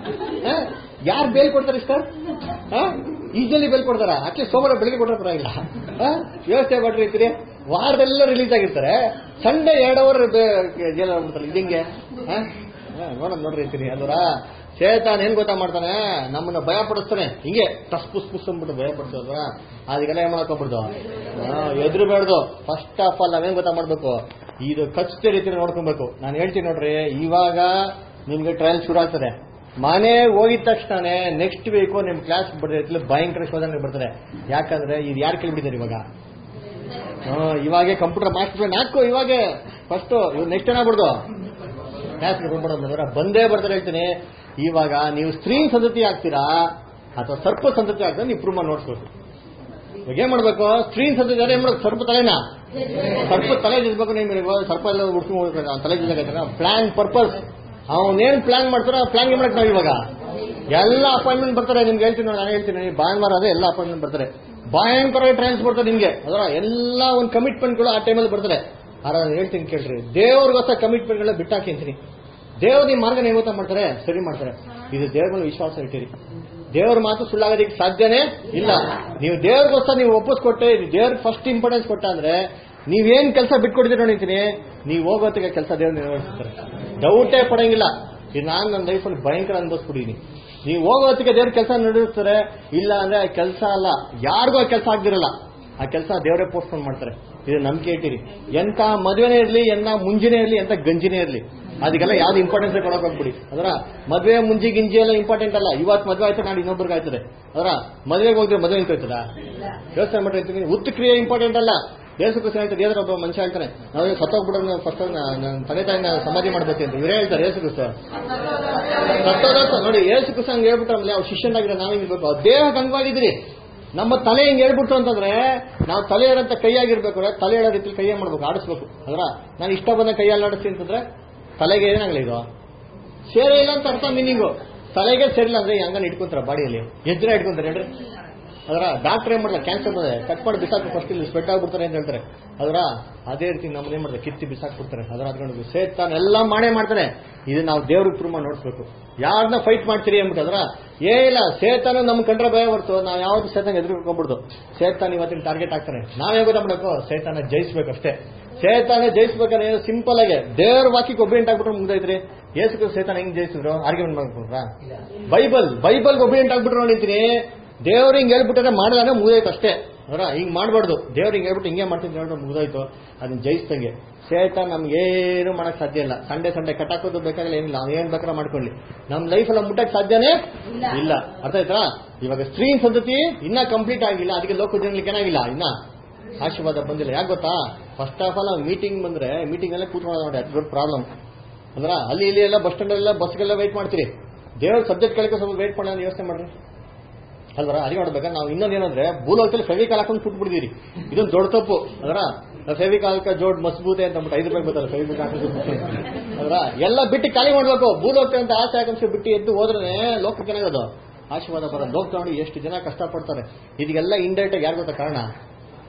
ಯಾರು ಬೇಲ್ ಕೊಡ್ತಾರೆ ಸರ್, ಈಜಲ್ಲಿ ಬೇಲ್ ಕೊಡ್ತಾರ. ಅಟ್ಲಿ ಸೋಮವಾರ ಬೆಳಿಗ್ಗೆ ಕೊಟ್ಟರೆ ಪರವಾಗಿಲ್ಲ, ವ್ಯವಸ್ಥೆ ಮಾಡಿರ್ತೀರಿ. ವಾರದೆಲ್ಲ ರಿಲೀಸ್ ಆಗಿರ್ತಾರೆ, ಸಂಡೇ ಎರಡು ಅವರ್ ಜೈಲ್ ಆಗ್ಬಿಡ್ತಾರೆ. ಇದಂಗೆ ನೋಡೋಣ ನೋಡ್ರಿ ಇರ್ತೀರಿ ಅಲ್ವರ. ಚೇತಾನ್ ಏನ್ ಗೊತ್ತಾ ಮಾಡ್ತಾನೆ, ನಮ್ಮನ್ನ ಭಯ ಪಡಿಸ್ತಾನೆ. ಹಿಂಗೆ ಟಸ್ ಪುಸ್ ಪುಸ್ ಅಂದ್ಬಿಟ್ಟು ಭಯ ಪಡಿಸೋದ್ರ. ಅದಕ್ಕೆಲ್ಲ ಏನ್ ಮಾಡ್ಕೊಂಡ್ಬಿಡ್ದು, ಎದುರು ಬೇಡ್ದು. ಫಸ್ಟ್ ಆಫ್ ಆಲ್ ನಾವೇನ್ ಗೊತ್ತಾ ಮಾಡ್ಬೇಕು, ಇದು ಖಚಿತ ರೀತಿ ನೋಡ್ಕೊಬೇಕು. ನಾನು ಹೇಳ್ತೀನಿ ನೋಡ್ರಿ, ಇವಾಗ ನಿಮ್ಗೆ ಟ್ರಯಲ್ ಶುರು ಆಗ್ತದೆ. ಮನೆ ಹೋಗಿದ ತಕ್ಷಣ ನೆಕ್ಸ್ಟ್ ವೀಕು ನಿಮ್ ಕ್ಲಾಸ್ ಬರ್ತಾರೆ, ಭಯಂಕರ ಶೋಧನೆ ಬರ್ತಾರೆ. ಯಾಕಂದ್ರೆ ಇದು ಯಾರು ಕೇಳ್ಬಿಟ್ಟಿದ್ದಾರೆ ಇವಾಗ, ಇವಾಗೆ ಕಂಪ್ಯೂಟರ್ ಮಾಸ್ಟರ್ ಹಾಕು ಇವಾಗ ಫಸ್ಟ್ ಇವ್ ನೆಕ್ಸ್ಟ್ ಏನಾಗ್ಬಿಡ್ದು ಕ್ಲಾಸ್ ಬಂದ್ಬಿಡೋದ್ರ ಬಂದೇ ಬರ್ತಾರೆ. ಹೇಳ್ತೀನಿ ಇವಾಗ ನೀವು ಸ್ತ್ರೀ ಸಂತತಿ ಆಗ್ತೀರಾ ಅಥವಾ ಸರ್ಪ ಸಂತತಿ ಆಗ್ತೀರಾ ನೀವು ಪ್ರೂವ್ ಮಾಡಿ ನೋಡ್ಸ್ಬೇಕು. ಇವಾಗ ಏನ್ ಮಾಡ್ಬೇಕು, ಸ್ತ್ರೀ ಸಂತತಿ ಏನ್ ಮಾಡ್ಬೇಕು, ಸರ್ಪ ತಲೆನಾ ಸರ್ಪ ತಲೆ ಜಿಸ್ಬೇಕು. ನಿಮ್ಗೆ ಸರ್ಪ ಎಲ್ಲ ಉಡ್ಸ್ಕೊಂಡು ತಲೆ ಜಿಲ್ಲಾಗ ಪ್ಲಾನ್ ಪರ್ಪಸ್ ಅವನೇನ್ ಪ್ಲಾನ್ ಮಾಡ್ತಾರ ಪ್ಲಾನ್ ಏನ್ ಮಾಡಕ್ ನಾವು ಇವಾಗ ಎಲ್ಲ ಅಪಾಯಿಂಟ್ಮೆಂಟ್ ಬರ್ತಾರೆ. ನಿಮ್ಗೆ ಹೇಳ್ತೀನಿ ನಾನು ಹೇಳ್ತೀನಿ ಭಾನುವಾರ ಅದೇ ಎಲ್ಲ ಅಪಾಯಿಂಟ್ಮೆಂಟ್ ಬರ್ತಾರೆ. ಭಯಂಕರ ಟ್ರಾನ್ಸ್ ಬರ್ತಾರೆ ನಿಮ್ಗೆ, ಅದರ ಎಲ್ಲ ಒಂದು ಕಮಿಟ್ಮೆಂಟ್ಗಳು ಆ ಟೈಮಲ್ಲಿ ಬರ್ತಾರೆ. ಆದ್ರೆ ನಾನು ಹೇಳ್ತೀನಿ ಕೇಳ್ರಿ, ದೇವ್ರಿಗೋಸ್ಕರ ಕಮಿಟ್ಮೆಂಟ್ಗಳನ್ನ ಬಿಟ್ಟಾಕಿಂತೀನಿ. ದೇವ್ರ ನಿಮ್ ಮಾರ್ಗ ಏನ್ ಗೊತ್ತಾ ಮಾಡ್ತಾರೆ, ಸರಿ ಮಾಡ್ತಾರೆ. ಇದು ದೇವ್ರ ಮೇಲೆ ವಿಶ್ವಾಸ ಇಟ್ಟಿರಿ. ದೇವ್ರ ಮಾತು ಸುಳ್ಳಾಗೋದಕ್ಕೆ ಸಾಧ್ಯನೇ ಇಲ್ಲ. ನೀವು ದೇವ್ರಿಗೋಸ್ಕರ ನೀವು ಒಪ್ಪಿಸ್ಕೊಟ್ಟೆ, ದೇವ್ರಿಗೆ ಫಸ್ಟ್ ಇಂಪಾರ್ಟೆನ್ಸ್ ಕೊಟ್ಟ ಅಂದ್ರೆ ನೀವೇನ್ ಕೆಲಸ ಬಿಟ್ಕೊಡ್ತೀರಿ ನೋಡಿತೀನಿ, ನೀವು ಹೋಗೋತ್ತಿಗೆ ಕೆಲಸ ದೇವ್ರು ನಿರ್ವಹಿಸ್ತಾರೆ, ಡೌಟೇ ಪಡಂಗಿಲ್ಲ. ಇದು ನಾನು ನನ್ನ ಲೈಫಲ್ಲಿ ಭಯಂಕರ ಅನ್ಭವಿಸ್ಬಿಟ್ಟಿದ್ದೀನಿ. ನೀವು ಹೋಗೋತ್ತಿಗೆ ದೇವ್ರ ಕೆಲಸ ನಡೆಸ್ತಾರೆ. ಇಲ್ಲ ಅಂದ್ರೆ ಆ ಕೆಲಸ ಅಲ್ಲ, ಯಾರಿಗೂ ಆ ಕೆಲಸ ಆಗ್ದಿರಲ್ಲ, ಆ ಕೆಲಸ ದೇವರೇ ಪೋಸ್ಟ್ಪೋನ್ ಮಾಡ್ತಾರೆ. ಇದು ನಂಬಿಕೆ ಇಟ್ಟಿರಿ. ಎಂತ ಮದುವೆನೇ ಇರಲಿ, ಎಂತ ಮುಂಜಿನೇ ಇರಲಿ, ಎಂತ ಗಂಜಿನೇ ಇರಲಿ, ಅದಕ್ಕೆಲ್ಲ ಯಾವ್ದು ಇಂಪಾರ್ಟೆನ್ಸ್ ಕೊಡೋಕೆ ಹೋಗ್ಬಿಡಿ. ಅದರ ಮದುವೆ ಮುಂಜಿ ಗಿಂಜಿ ಎಲ್ಲ ಇಂಪಾರ್ಟೆಂಟ್ ಅಲ್ಲ. ಇವತ್ತು ಮದುವೆ ಆಯ್ತು, ನಾಳೆ ಇನ್ನೊಬ್ಬರಿಗೆ ಆಯ್ತದೆ. ಅದರ ಮದುವೆಗೆ ಹೋಗಿದ್ರೆ ಮದುವೆ ನಿಂತೋಯ್ತದ, ಯೋಚನೆ ಮಾಡಿರ್ತೀನಿ. ಉತ್ತು ಕ್ರಿಯೆ ಇಂಪಾರ್ಟೆಂಟ್ ಅಲ್ಲ. ದೇಶ ಕೃಷಿ ಹೇಳ್ತಾರೆ, ದೇವರ ಒಬ್ಬ ಮನುಷ್ಯ ಹೇಳ್ತಾನೆ, ನಾವು ಸತ್ತೋಗ್ಬಿಡೋದು ಫಸ್ಟ್ ನನ್ನ ತಂದೆ ತಾಯಿನ ಸಮಾಧಿ ಮಾಡ್ಬೇಕು ಅಂತ ಇವರೇ ಹೇಳ್ತಾರೆ. ಯೇಸು ಕ್ರಿಸ್ತ ಸತ್ತೋದ ನೋಡಿ, ಯೇಸು ಕ್ರಿಸ್ತ ಹಂಗೆ ಹೇಳ್ಬಿಟ್ರಲ್ಲ, ಅವ್ರು ಶಿಷ್ಯನಾಗಿರೋ ನಾವೇ ಇರ್ಬೇಕು. ಅವ್ರು ದೇಹ ಗಂಗವಾಗಿದ್ರಿ, ನಮ್ಮ ತಲೆ ಹಿಂಗೆ ಹೇಳ್ಬಿಟ್ರು ಅಂತಂದ್ರೆ ನಾವು ತಲೆ ಇರೋಂಥ ಕೈಯಾಗಿರ್ಬೇಕು. ತಲೆ ಹೇಳೋ ರೀತಿಲಿ ಕೈಯೇ ಮಾಡ್ಬೇಕು, ಆಡಿಸ್ಬೇಕು. ಅದರ ನಾನು ಇಷ್ಟ ಬಂದ ಕೈಯಲ್ಲಿ ಆಡಿಸ್ತೀನಿ ಅಂತಂದ್ರೆ ತಲೆಗೆ ಏನಾಗಲ್ಲ, ಇದು ಸೇರೇ ಇಲ್ಲ ಅಂತ ಅರ್ಥ ಮೀನಿಂಗು. ತಲೆಗೆ ಸೇರಿಲ್ಲ ಅಂದ್ರೆ ಹಂಗನ ಇಟ್ಕೊಂತಾರ ಬಾಡಿಯಲ್ಲಿ, ಎಜ್ಜೆ ಇಟ್ಕೊಂತಾರೆ ಹೇಳ್ರಿ. ಅದರ ಡಾಕ್ಟರ್ ಏನ್ ಮಾಡ್ತಾರೆ, ಕ್ಯಾನ್ಸರ್ ಬಂದ್ರೆ ಕಟ್ ಮಾಡಿ ಬಿಸಾಕು ಫಸ್ಟ್ ಇಲ್ಲಿ ಸ್ವೆಟ್ ಆಗ್ಬಿಡ್ತಾರೆ ಅಂತ ಹೇಳ್ತಾರೆ. ಅದರ ಅದೇ ರೀತಿ ನಮ್ಮನ್ನ ಏನ್ ಮಾಡ್ತಾರೆ, ಕಿತ್ತಿ ಬಿಸಾಕ್ಬಿಡ್ತಾರೆ. ಅದರ ಅದ್ಕೊಂಡು ಸೇತಾನ ಎಲ್ಲ ಮಾಡೇ ಮಾಡ್ತಾರೆ. ಇದು ನಾವು ದೇವ್ರಿಗೆ ಪ್ರೂವ್ ಮಾಡಿ ನೋಡ್ಸ್ಬೇಕು. ಯಾರನ್ನ ಫೈಟ್ ಮಾಡ್ತೀರಿ ಅಂದ್ಬಿಟ್ಟು ಅದ್ರ ಏ ಇಲ್ಲ, ಸೇತಾನ ನಮ್ ಕಂಡ್ರೆ ಭಯ ಹೊರ್ತು ನಾವು ಯಾವ್ದು ಸೇತಾನ ಎದುರ್ಕೊಂಡ್ಬಿಡ್ದು. ಸೇತಾನ ಇವತ್ತಿನ ಟಾರ್ಗೆಟ್ ಆಗ್ತಾನೆ. ನಾವೇ ಗೊತ್ತಾಗ್ಬೇಕು, ಸೇತಾನ ಜಯಿಸ್ಬೇಕು ಅಷ್ಟೇ. ಸೇತಾನ ಜಯಿಸ್ಬೇಕಾದ್ರೆ ಸಿಂಪಲ್ ಆಗಿ ದೇವ್ರ ವಾಕ್ಯಕ್ಕೆ ಒಬ್ಬಿಯಂಟ್ ಆಗ್ಬಿಟ್ರೆ ಮುಗ್ದೈತ್ರಿ. ಯೇಸು ಸೇತಾನ ಹೆಂಗ್ ಜಯಿಸಿದ್ರು ಆರ್ಗ್ಯುಮೆಂಟ್ ಮಾಡ್ಕೊಂಡ್ರ, ಬೈಬಲ್ ಬೈಬಲ್ಗೆ ಒಬ್ಬಿಯಂಟ್ ಆಗ್ಬಿಟ್ರು ನೋಡಿದ್ದೀನಿ. ದೇವ್ರು ಹಿಂಗ್ ಹೇಳ್ಬಿಟ್ರೆ ಮಾಡಿದಾಗ ಮುಗ್ದೋಯ್ತು ಅಷ್ಟೇ. ಅವರ ಹಿಂಗ್ ಮಾಡ್ಬಾರ್ದು. ದೇವ್ರು ಹಿಂಗ್ ಹೇಳ್ಬಿಟ್ಟು ಹಿಂಗೆ ಮಾಡ್ತೀನಿ ಹೇಳ್ಬಿಟ್ಟು ಮುಗ್ದೋಯ್ತು, ಅದನ್ನ ಜಯಿಸ್ದಂಗೆ. ಸೇತಾನ ನಮ್ಗೇನು ಮಾಡಕ್ ಸಾಧ್ಯ ಇಲ್ಲ. ಸಂಡೆ ಸಂಡೆ ಕಟ್ಟಾಕೋದು ಬೇಕಾಗಿಲ್ಲ, ಏನಿಲ್ಲ, ಅವ್ನು ಏನ್ ಬೇಕಾದ್ರೆ ಮಾಡ್ಕೊಳ್ಳಿ. ನಮ್ ಲೈಫಲ್ಲಿ ಮುಟ್ಟಕ್ ಸಾಧ್ಯನೇ ಇಲ್ಲ. ಅರ್ಥ ಆಯ್ತಾ? ಇವಾಗ ಸ್ತ್ರೀ ಸಂತತಿ ಇನ್ನ ಕಂಪ್ಲೀಟ್ ಆಗಿಲ್ಲ, ಅದಕ್ಕೆ ಲೋಕ ಜನಗಳಿಗೆ ಏನಾಗಿಲ್ಲ, ಇನ್ನ ಆಶೀರ್ವಾದ ಬಂದಿಲ್ಲ. ಯಾಕೆ ಗೊತ್ತಾ, ಫಸ್ಟ್ ಆಫ್ ಆಲ್ ಮೀಟಿಂಗ್ ಬಂದ್ರೆ ಮೀಟಿಂಗ್ ಎಲ್ಲ ಕೂತ್ಕೊಳ್ಳೋದು ನೋಡಿ, ಅದು ದೊಡ್ಡ ಪ್ರಾಬ್ಲಮ್. ಅಂದ್ರ ಅಲ್ಲಿ ಇಲ್ಲಿ ಎಲ್ಲ ಬಸ್ ಸ್ಟ್ಯಾಂಡ್ ಎಲ್ಲ ಬಸ್ಗೆಲ್ಲ ವೇಟ್ ಮಾಡ್ತೀರಿ. ದೇವ್ರ ಸಬ್ಜೆಕ್ಟ್ ಕೇಳಕ್ಕೆ ಸ್ವಲ್ಪ ವೇಟ್ ಮಾಡೋಣ ಯೋಚನೆ ಮಾಡ್ರಿ ಅಲ್ವರ. ಅದಕ್ಕೆ ನೋಡ್ಬೇಕಾದ್ರೆ ನಾವು ಇನ್ನೊಂದು ಏನಂದ್ರೆ ಭೂಲೋಕದಲ್ಲಿ ಫೆವಿಕಾಲ್ ಹಾಕೊಂಡು ಸುಟ್ಬಿಡ್ತೀರಿ. ಇದೊಂದು ದೊಡ್ಡ ತಪ್ಪು. ಅದರ ಫೆವಿಕಾಲ್ಕ ಜೋಡ್ ಮಸ್ಬೂತೆ ಅಂತ ಐದು ರೂಪಾಯಿ ಗೊತ್ತಲ್ಲ ಫೆವಿಕಾಲ್ ಹಾಕೊಂಡು ಅದರ ಎಲ್ಲ ಬಿಟ್ಟು ಖಾಲಿ ಮಾಡ್ಬೇಕು. ಭೂಲೋಕ ಅಂತ ಆಸೆ ಆಕಾಂಕ್ಷೆ ಬಿಟ್ಟು ಎದ್ದು ಹೋದ್ರೆ ಲೋಕಕ್ಕೆ ಏನಾಗೋದು, ಆಶೀರ್ವಾದ ಬರೋದು. ಲೋಕ ನೋಡಿ ಎಷ್ಟು ಜನ ಕಷ್ಟಪಡ್ತಾರೆ. ಇದಕ್ಕೆಲ್ಲ ಇಂಡೈರೆಕ್ಟ್ ಆಗಿ ಯಾರು ಗೊತ್ತಾ ಕಾರಣ,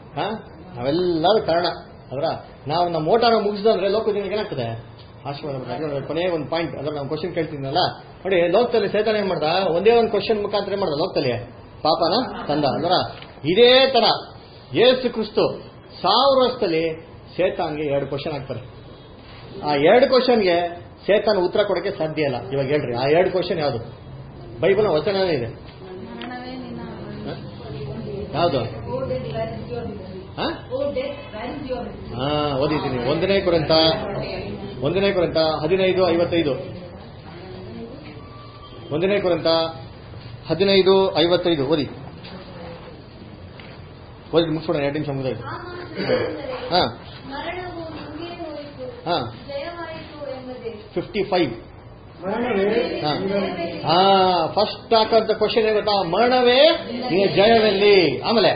ಹಾ ನಾವೆಲ್ಲರೂ ಕಾರಣ ಅದರ ನಾವು ನಮ್ಮ ಓಟಾರ ಮುಗಿಸಿದ್ರೆ ಲೋಕದಲ್ಲಿ ಏನಾಗ್ತದೆ ಆಶೀರ್ವಾದ. ಕೊನೆಯ ಒಂದು ಪಾಯಿಂಟ್ ಅದ್ರ ನಾವು ಕ್ವಶನ್ ಕೇಳ್ತೀನಲ್ಲ ನೋಡಿ, ಲೋಕದಲ್ಲಿ ಸೈತಾನ ಏನ್ ಮಾಡ್ದ, ಒಂದೇ ಒಂದು ಕ್ವಶನ್ ಮುಖಾಂತರ ಏನ್ ಮಾಡ್ದ ಲೋಕದಲ್ಲಿ ಪಾಪನ ತಂದ ಅಂದ್ರ ಇದೇ ತರ ಯೇಸು ಕ್ರಿಸ್ತು ಸಾವಿರ ವರ್ಷದಲ್ಲಿ ಸೇತಾನ್ಗೆ ಎರಡು ಕ್ವಶನ್ ಹಾಕ್ತಾರೆ. ಆ ಎರಡು ಕ್ವಶನ್ಗೆ ಸೇತಾನ್ ಉತ್ತರ ಕೊಡಕ್ಕೆ ಸಾಧ್ಯ ಇಲ್ಲ. ಇವಾಗ ಹೇಳ್ರಿ ಆ ಎರಡು ಕ್ವಶನ್ ಯಾವುದು? ಬೈಬಲ್ ವಚನನೇ ಇದೆ ಯಾವುದು? ಹಾ ಓದಿದ್ದೀನಿ. ಒಂದನೇ ಕುರಿತ ಒಂದನೇ ಕುರಿತ ಹದಿನೈದು ಐವತ್ತೈದು ಒಂದನೇ ಕುರಿತ ಹದಿನೈದು ಐವತ್ತೈದು ಓದಿ ಓದಿ ಮುಗಿಸ್ಬಿಡೋಣ. ಎರಡು ನಿಮಿಷ ಮುಗಿದ. ಹಾ ಹಾ ಫಿಫ್ಟಿ ಫೈವ್ ಹಾ ಫಸ್ಟ್ ಹಾಕಂತ ಕ್ವಶನ್ ಏನ್ ಗೊತ್ತಾ? ಮರಣವೇ ನಿನ್ನ ಜಯದಲ್ಲಿ. ಆಮೇಲೆ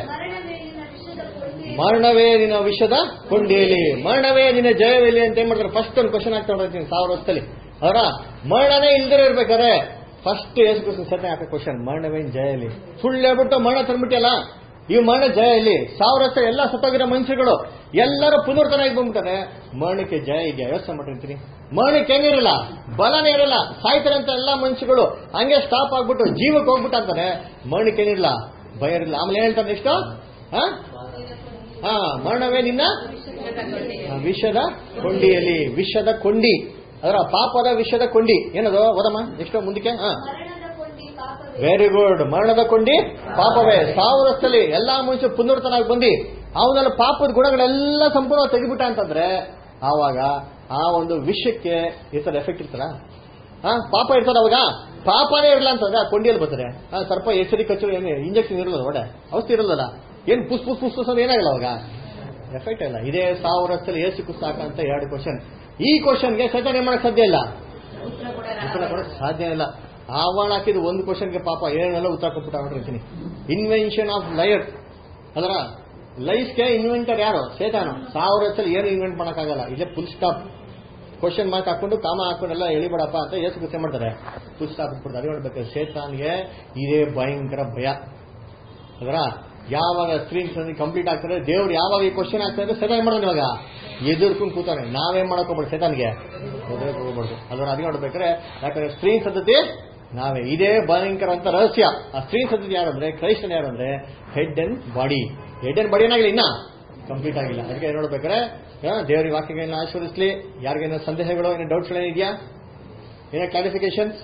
ಮರಣವೇ ನಿನ್ನ ವಿಷದ ಕೊಂಡಿಯಲ್ಲಿ, ಮರಣವೇ ನಿನ್ನ ಜಯದಲ್ಲಿ ಅಂತ ಏನ್ ಮಾಡ್ತಾರೆ? ಫಸ್ಟ್ ಒಂದು ಕ್ವಶನ್ ಆಗ್ತಾ ಹೊಡ್ತೀನಿ ಸಾವಿರ ವರ್ಷದಲ್ಲಿ. ಅವರ ಮರಣನೇ ಇಲ್ದಿರ ಇರ್ಬೇಕಾರೆ ಫಸ್ಟ್ ಯೇಸು ಕ್ರಿಸ್ತ ಸತ್ಯ ಹಾಕೋ ಕ್ವಶನ್ ಮರಣವೇ ಜಯಲ್ಲಿ. ಸುಳ್ಳು ಹೇಳ್ಬಿಟ್ಟು ಮರಣ ತಂದ್ಬಿಟ್ಟಿಯಲ್ಲ, ಈ ಮರಣ ಜಯ ಇಲ್ಲಿ. ಸಾವಿರ ವರ್ಷ ಎಲ್ಲ ಸತ್ತೋಗಿರೋ ಮನುಷ್ಯಗಳು ಎಲ್ಲರೂ ಪುನರ್ತನಾಗಿ ಬಂದ್ಬಿಟ್ಟಾರೆ. ಮರಣಕ್ಕೆ ಜಯ ಇದೆಯಾ? ಯೋಚನೆ ಮಾಡಿರ್ತೀನಿ. ಮರಣಕ್ಕೆ ಏನಿರಲ್ಲ, ಬಲನೇ ಇರಲ್ಲ, ಸಾಯ್ತಾರೆ ಅಂತ ಎಲ್ಲ ಮನುಷ್ಯಗಳು ಹಂಗೆ ಸ್ಟಾಪ್ ಆಗ್ಬಿಟ್ಟು ಜೀವಕ್ಕೆ ಹೋಗ್ಬಿಟ್ಟು ಅಂತಾರೆ. ಮರಣಕ್ಕೆ ಏನಿರಲ್ಲ, ಭಯ ಇರಲಿಲ್ಲ. ಆಮೇಲೆ ಏನ್ ಹೇಳ್ತಾರೆ ನೆಕ್ಸ್ಟ್? ಹಾ ಹಾ ಮರಣವೇ ನಿನ್ನ ವಿಷದ ಕೊಂಡಿಯಲ್ಲಿ. ವಿಷದ ಕೊಂಡಿ ಅದರ ಪಾಪದ ವಿಷದ ಕೊಂಡಿ ಏನದು? ಓದಮ್ಮ ನೆಕ್ಸ್ಟ್ ಮುಂದಕ್ಕೆ. ಹಾ ವೆರಿ ಗುಡ್. ಮರಣದ ಕೊಂಡಿ ಪಾಪವೇ. ಸಾವಿರ ವರ್ಷದಲ್ಲಿ ಎಲ್ಲಾ ಮನುಷ್ಯ ಪುನರ್ತನಾಗಿ ಬಂದು ಅವನಲ್ಲಿ ಪಾಪದ ಗುಣಗಳೆಲ್ಲ ಸಂಪೂರ್ಣ ತೆಗಿಬಿಟ್ಟ ಅಂತಂದ್ರೆ ಆವಾಗ ಆ ಒಂದು ವಿಷಯಕ್ಕೆ ಈ ತರ ಎಫೆಕ್ಟ್ ಇರ್ತಲ್ಲ. ಹಾ ಪಾಪ ಇರ್ತದ ಅವಾಗ ಪಾಪನೇ ಇರಲ್ಲ ಅಂತಂದ್ರೆ ಆ ಕೊಂಡಿಯಲ್ಲಿ ಬರ್ತಾರೆ. ಸ್ವಲ್ಪ ಎಚ್ಚರಿಕೆ ಕಚ್ಚು ಏನು ಇಂಜೆಕ್ಷನ್ ಇರಲ್ಲ, ಒಡೆ ಔಷಧಿ ಇರಲ್ಲ, ಏನ್ ಪುಸ್ ಪುಸ್ ಪುಸ್ ಪುಸ್ ಅಂದ್ರೆ ಏನಾಗಲ್ಲ ಅವಾಗ ಎಫೆಕ್ಟ್ ಇಲ್ಲ. ಇದೇ ಸಾವಿರ ವರ್ಷದಲ್ಲಿ ಏಸು ಸಾಕಂತ ಎರಡು ಕ್ವಶನ್. ಈ ಕ್ವಶನ್ಗೆ ಸೈತಾನ ಏನ್ ಮಾಡಕ್ ಸಾಧ್ಯ ಇಲ್ಲ, ಉತ್ತರ ಕೊಡಕ್ ಸಾಧ್ಯ ಇಲ್ಲ. ಆವರಣ ಹಾಕಿದ ಒಂದು ಕ್ವಶನ್ಗೆ ಪಾಪ ಏನೆಲ್ಲ ಉತ್ತರ ಕೊಟ್ಬಿಟ್ಟು ಆಗಿರ್ತೀನಿ. ಇನ್ವೆನ್ಷನ್ ಆಫ್ ಲಯರ್ ಅದರ ಲೈಫ್ಗೆ ಇನ್ವೆಂಟರ್ ಯಾರು? ಸೇತಾನ. ಸಾವಿರ ವರ್ಷದಲ್ಲಿ ಏನು ಇನ್ವೆಂಟ್ ಮಾಡಕ್ಕಾಗಲ್ಲ. ಇಲ್ಲೇ ಫುಲ್ ಸ್ಟಾಪ್ ಕ್ವಶನ್ ಮಾರ್ಕ್ ಹಾಕೊಂಡು ಕಾಮ ಹಾಕೊಂಡೆಲ್ಲ ಎಳಿಬೇಡಪ್ಪ ಅಂತ ಯೇಸು ಕ್ರಿಸ್ತ ಮಾಡ್ತಾರೆ. ಫುಲ್ ಸ್ಟಾಪ್ ಇಟ್ಬಿಡ್ತಾರೆ. ಅದೇ ನೋಡ್ಬೇಕು, ಸೇತಾನ್ಗೆ ಇದೇ ಭಯಂಕರ ಭಯ. ಅದರ ಯಾವಾಗ ಸ್ಕ್ರೀನ್ ಕಂಪ್ಲೀಟ್ ಆಗ್ತಾರೆ, ದೇವ್ರು ಯಾವಾಗ ಈ ಕ್ವಶನ್ ಆಗ್ತಾರೆ ಸೇತಾನ್ ಏನ್ ಮಾಡೋದು? ಇವಾಗ ಎದುರ್ಕೊಂಡು ಕೂತಾನೆ. ನಾವೇನ್ ಮಾಡಕ್ ಹೋಗ್ಬಾರ್ದು, ಸೇತಾನ್ಗೆ ಎದುರ್ಕೊಂಡು ಹೋಗ್ಬಾರ್ದು. ಅದರ ಅದೇ ನೋಡ್ಬೇಕಾದ್ರೆ ಯಾಕಂದ್ರೆ ಸ್ಕ್ರೀನ್ ಸದ್ಯತೆ ನಾವೇ. ಇದೇ ಭಯಂಕರ ಅಂತ ರಹಸ್ಯ. ಆ ಸ್ಕ್ರೀನ್ ಸದ್ಯತೆ ಯಾರು ಅಂದ್ರೆ ಕ್ರೈಸ್ತನ್ ಯಾರು ಅಂದ್ರೆ head and body. Head and body ಏನಾಗಿಲ್ಲ, ಇನ್ನ ಕಂಪ್ಲೀಟ್ ಆಗಿಲ್ಲ. ಅದಕ್ಕೆ ನೋಡ್ಬೇಕಾದ್ರೆ ದೇವರಿಗೆ ವಾಕ್ಯಗಳನ್ನ ಆಶೀರ್ವದಿಸ್ಲಿ. ಯಾರಿಗೇನೋ ಸಂದೇಹಗಳು, ಏನೋ ಡೌಟ್ಸ್ ಏನಿದೆಯಾ? ಏನೋ ಕ್ಲಾರಿಫಿಕೇಶನ್ಸ್?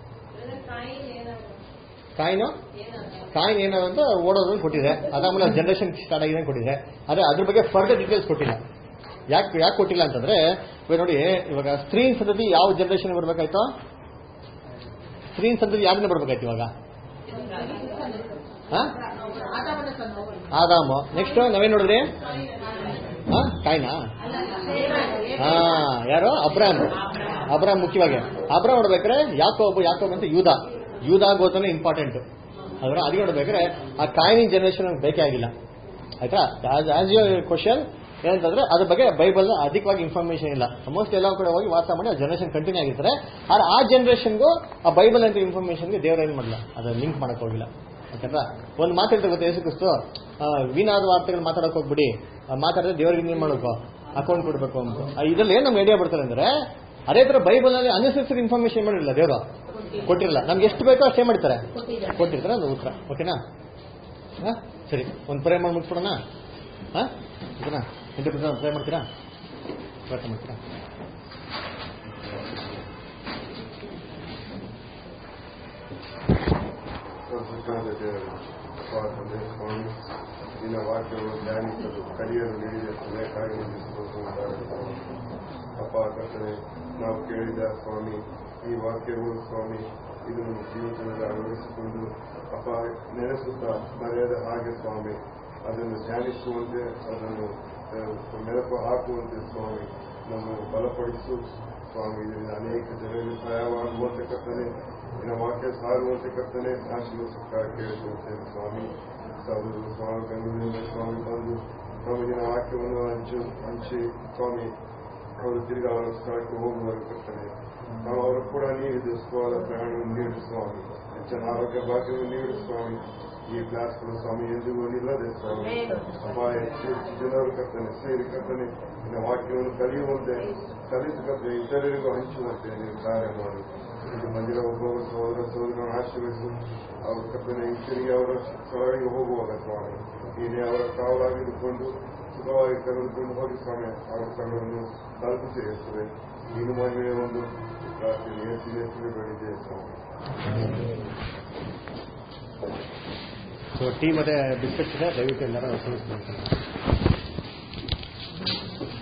ಕಾಯಿನು ಕಾಯಿನ್ ಏನಾದ್ರು ಅಂತ ಓಡೋದ್ರಲ್ಲಿ ಕೊಟ್ಟಿದೆ. ಅದಾದ್ಮೇಲೆ ಜನರೇಷನ್ ಸ್ಟಾರ್ಟ್ ಆಗಿದೆ ಕೊಟ್ಟಿದೆ. ಆದ್ರೆ ಅದ್ರ ಬಗ್ಗೆ ಫರ್ದರ್ ಡೀಟೇಲ್ಸ್ ಕೊಟ್ಟಿಲ್ಲ. ಯಾಕೆ ಯಾಕೆ ಕೊಟ್ಟಿಲ್ಲ ಅಂತಂದ್ರೆ ಇವಾಗ ನೋಡಿ, ಇವಾಗ ಸ್ತ್ರೀನ್ ಸಂತತಿ ಯಾವ ಜನರೇಷನ್ ಬರ್ಬೇಕಾಯ್ತು? ಸ್ತ್ರೀನ್ ಸಂತತಿ ಯಾರನ್ನ ಬರ್ಬೇಕಾಯ್ತು ಇವಾಗ? ಆದಾಮು. ನೆಕ್ಸ್ಟ್ ನಾವೇನ್ ನೋಡಿದ್ರಿ? ಹಾ ಕಾಯಿನಾ? ಹಾ ಯಾರು? ಅಬ್ರಾಮ್. ಅಬ್ರಾಮ್ ಮುಖ್ಯವಾಗಿ. ಅಬ್ರಾಮ್ ನೋಡ್ಬೇಕಾದ್ರೆ ಯಾಕೋಬ್ ಯಾಕೋಬ್ ಅಂತ ಯೂದ. ಯೂದ ಗೋತನೇ ಇಂಪಾರ್ಟೆಂಟ್. ಅದರ ಅದು ನೋಡ್ಬೇಕಾದ್ರೆ ಆ ಕಾಯಿನಿಂಗ್ ಜನರೇಷನ್ ಬೇಕೇ ಆಗಿಲ್ಲ. ಆಯ್ತಾ? ಆಸ್ ಯು ಕ್ವಶನ್ ಏನಂತಂದ್ರೆ ಅದ್ರ ಬಗ್ಗೆ ಬೈಬಲ್ ಅಧಿಕವಾಗಿ ಇನ್ಫಾರ್ಮೇಶನ್ ಇಲ್ಲ. ಮೋಸ್ಟ್ ಎಲ್ಲ ಕಡೆ ಹೋಗಿ ವಾಸ ಮಾಡಿ ಆ ಜನರೇಷನ್ ಕಂಟಿನ್ಯೂ ಆಗಿರ್ತಾರೆ. ಆದ್ರೆ ಆ ಜನರೇಷನ್ಗೂ ಆ ಬೈಬಲ್ ಅಂತ ಇನ್ಫಾರ್ಮೇಶನ್ಗೆ ದೇವ್ರ ಏನ್ ಮಾಡಲ್ಲ, ಅದನ್ನ ಲಿಂಕ್ ಮಾಡಕ್ ಹೋಗಿಲ್ಲ. ಯಾಕಂದ್ರ ಒಂದು ಮಾತಾಡ್ತಾ ಗೊತ್ತಾ ಯೇಸು ಕ್ರಿಸ್ತು, ವೀಣಾದ ವಾರ್ತೆಗಳು ಮಾತಾಡಕ್ ಹೋಗ್ಬಿಡಿ, ಮಾತಾಡಿದ್ರೆ ದೇವ್ರಿಗೆ ಏನ್ ಮಾಡ್ಬೇಕು, ಅಕೌಂಟ್ ಕೊಡ್ಬೇಕು ಅಂತ. ಇದ್ರಲ್ಲಿ ಏನ್ ನಮ್ಗೆ ಐಡಿಯಾ ಬರ್ತಾರೆ ಅಂದ್ರೆ ಅದೇ ತರ ಬೈಬಲ್ ನಲ್ಲಿ ಅನ್ನೆಸೆಸರಿ ಇನ್ಫಾರ್ಮೇಶನ್ ಮಾಡಿರಲ್ಲ ದೇವರು, ಕೊಟ್ಟಿರಲ್ಲ. ನಮ್ಗೆ ಎಷ್ಟು ಬೇಕೋ ಅಷ್ಟೇ ಮಾಡ್ತಾರೆ, ಕೊಟ್ಟಿರ್ತಾರೆ. ಅದು ಉತ್ತರ. ಓಕೆನಾ? ಹಾ ಸರಿ, ಒಂದು ಪ್ರೇ ಮಾಡಿ ಮುಗಿಸ್ಬಿಡೋಣ. ಹಾ ಓಕೆನಾ? ಎಂಟು ಪ್ರೇ ಮಾಡ್ತೀರಾ? ಪ್ರಾರ್ಥನೆ ಮಾಡ್ತೀರಾ? ನಿನ್ನ ವಾಕ್ಯಗಳು ಧ್ಯಾನಿಸಲು ಕಲಿಯಲು ನೀಡಿದ ಸಲಹೆಗಾಗಿ ಅಪ್ಪ ಕರ್ತನೆ, ನಾವು ಕೇಳಿದ ಸ್ವಾಮಿ ಈ ವಾಕ್ಯಗಳು ಸ್ವಾಮಿ ಇದನ್ನು ಜೀವಿತದಲ್ಲಿ ಅಳವಡಿಸಿಕೊಂಡು ಅಪ್ಪ ನೆನೆಸುತ್ತಾ ಮರೆಯದ ಹಾಗೆ ಸ್ವಾಮಿ ಅದನ್ನು ಧ್ಯಾನಿಸುವಂತೆ, ಅದನ್ನು ಮೆಲುಕು ಹಾಕುವಂತೆ ಸ್ವಾಮಿ ನಮ್ಮನ್ನು ಬಲಪಡಿಸು ಸ್ವಾಮಿ. ಇದರಿಂದ ಅನೇಕ ಜನರಿಗೆ ಸಹಾಯವಾಗುವಂತೆ ಕರ್ತನೆ, ನಿನ್ನ ವಾಕ್ಯ ಸಾರುವಂತೆ ಕರ್ತನೆ ಆಶೀರ್ವದಿಸುತ್ತಾರೆ ಕೇಳಿಕೊಳ್ಳುತ್ತೇವೆ ಸ್ವಾಮಿ. ಸಹೋದರ ಸ್ವಾಮಿ ಬೆಂಗಳೂರಿನಿಂದ ಸ್ವಾಮಿ ಬಂದು ಸ್ವಾಮಿ ನಿನ್ನ ವಾಕ್ಯವನ್ನು ಹಂಚು ಹಂಚಿ ಸ್ವಾಮಿ ಅವರು ತಿರುಗಿ ಅವರ ಸ್ಥಳಕ್ಕೆ ಹೋಗುವರು ಕರ್ತನೆ. ನಾವು ಅವರು ಕೂಡ ನೀಡಿದ್ದು ಸ್ವಾದ ಪ್ರಯಾಣವನ್ನು ನೀಡು ಸ್ವಾಮಿ, ಹೆಚ್ಚಿನ ಆರೋಗ್ಯ ಭಾಗ್ಯವನ್ನು ನೀಡು ಸ್ವಾಮಿ. ಈ ಕ್ಲಾಸ್ಗಳು ಸ್ವಾಮಿ ಎಂದಿಗೂ ನಿಲ್ಲದೆ ಸ್ವಾಮಿ ಅಪಾಯ ಜನರು ಕರ್ತನೆ ಸೇರಿ ಕರ್ತನೆ ನಿನ್ನ ವಾಕ್ಯವನ್ನು ಕಲಿಯುವಂತೆ ಕಲಿತು ಕರ್ತನೆ ಇತರರಿಗೂ ಹಂಚುವಂತೆ ನೀವು ಕಾರ್ಯ ಮಾಡಿ ಇದು ಮಂದಿರ ಒಬ್ಬೊಬ್ಬರು ಸಹೋದರ ಸಹೋದರನ್ನು ಆಶೀರ್ವದಿಸು ಅವ್ರ ಕರ್ತನೆ ಹಿಂತಿರುಗಿ ಅವರ ಸ್ಥಳಗಳಿಗೆ ಹೋಗುವಾಗ ಸ್ವಾಮಿ ನೀನೇ ಅವರ ಕಾವಲಾಗಿದ್ದುಕೊಂಡು ಸುಖವಾಗಿ ಕರೆದುಕೊಂಡು ಹೋಗಿ ಸ್ವಾಮಿ ಅವರ ಸ್ಥಳವನ್ನು ತಲುಪಿಸಿ ಇರ್ತದೆ ನೀನು ಮಹಿಮೆಯ ಒಂದು ಪ್ರಾರ್ಥನೆ ಹೆಚ್ಚಿನ ಹೆಚ್ಚಿನ ಬೆಳಿದೆ ಸ್ವಾಮಿ. ಸೊ ಟೀ ಮತ್ತೆ ಬಿಸ್ಕೆಟ್ಸ್ ಇದೆ, ದಯವಿಟ್ಟು ಎಲ್ಲರೂ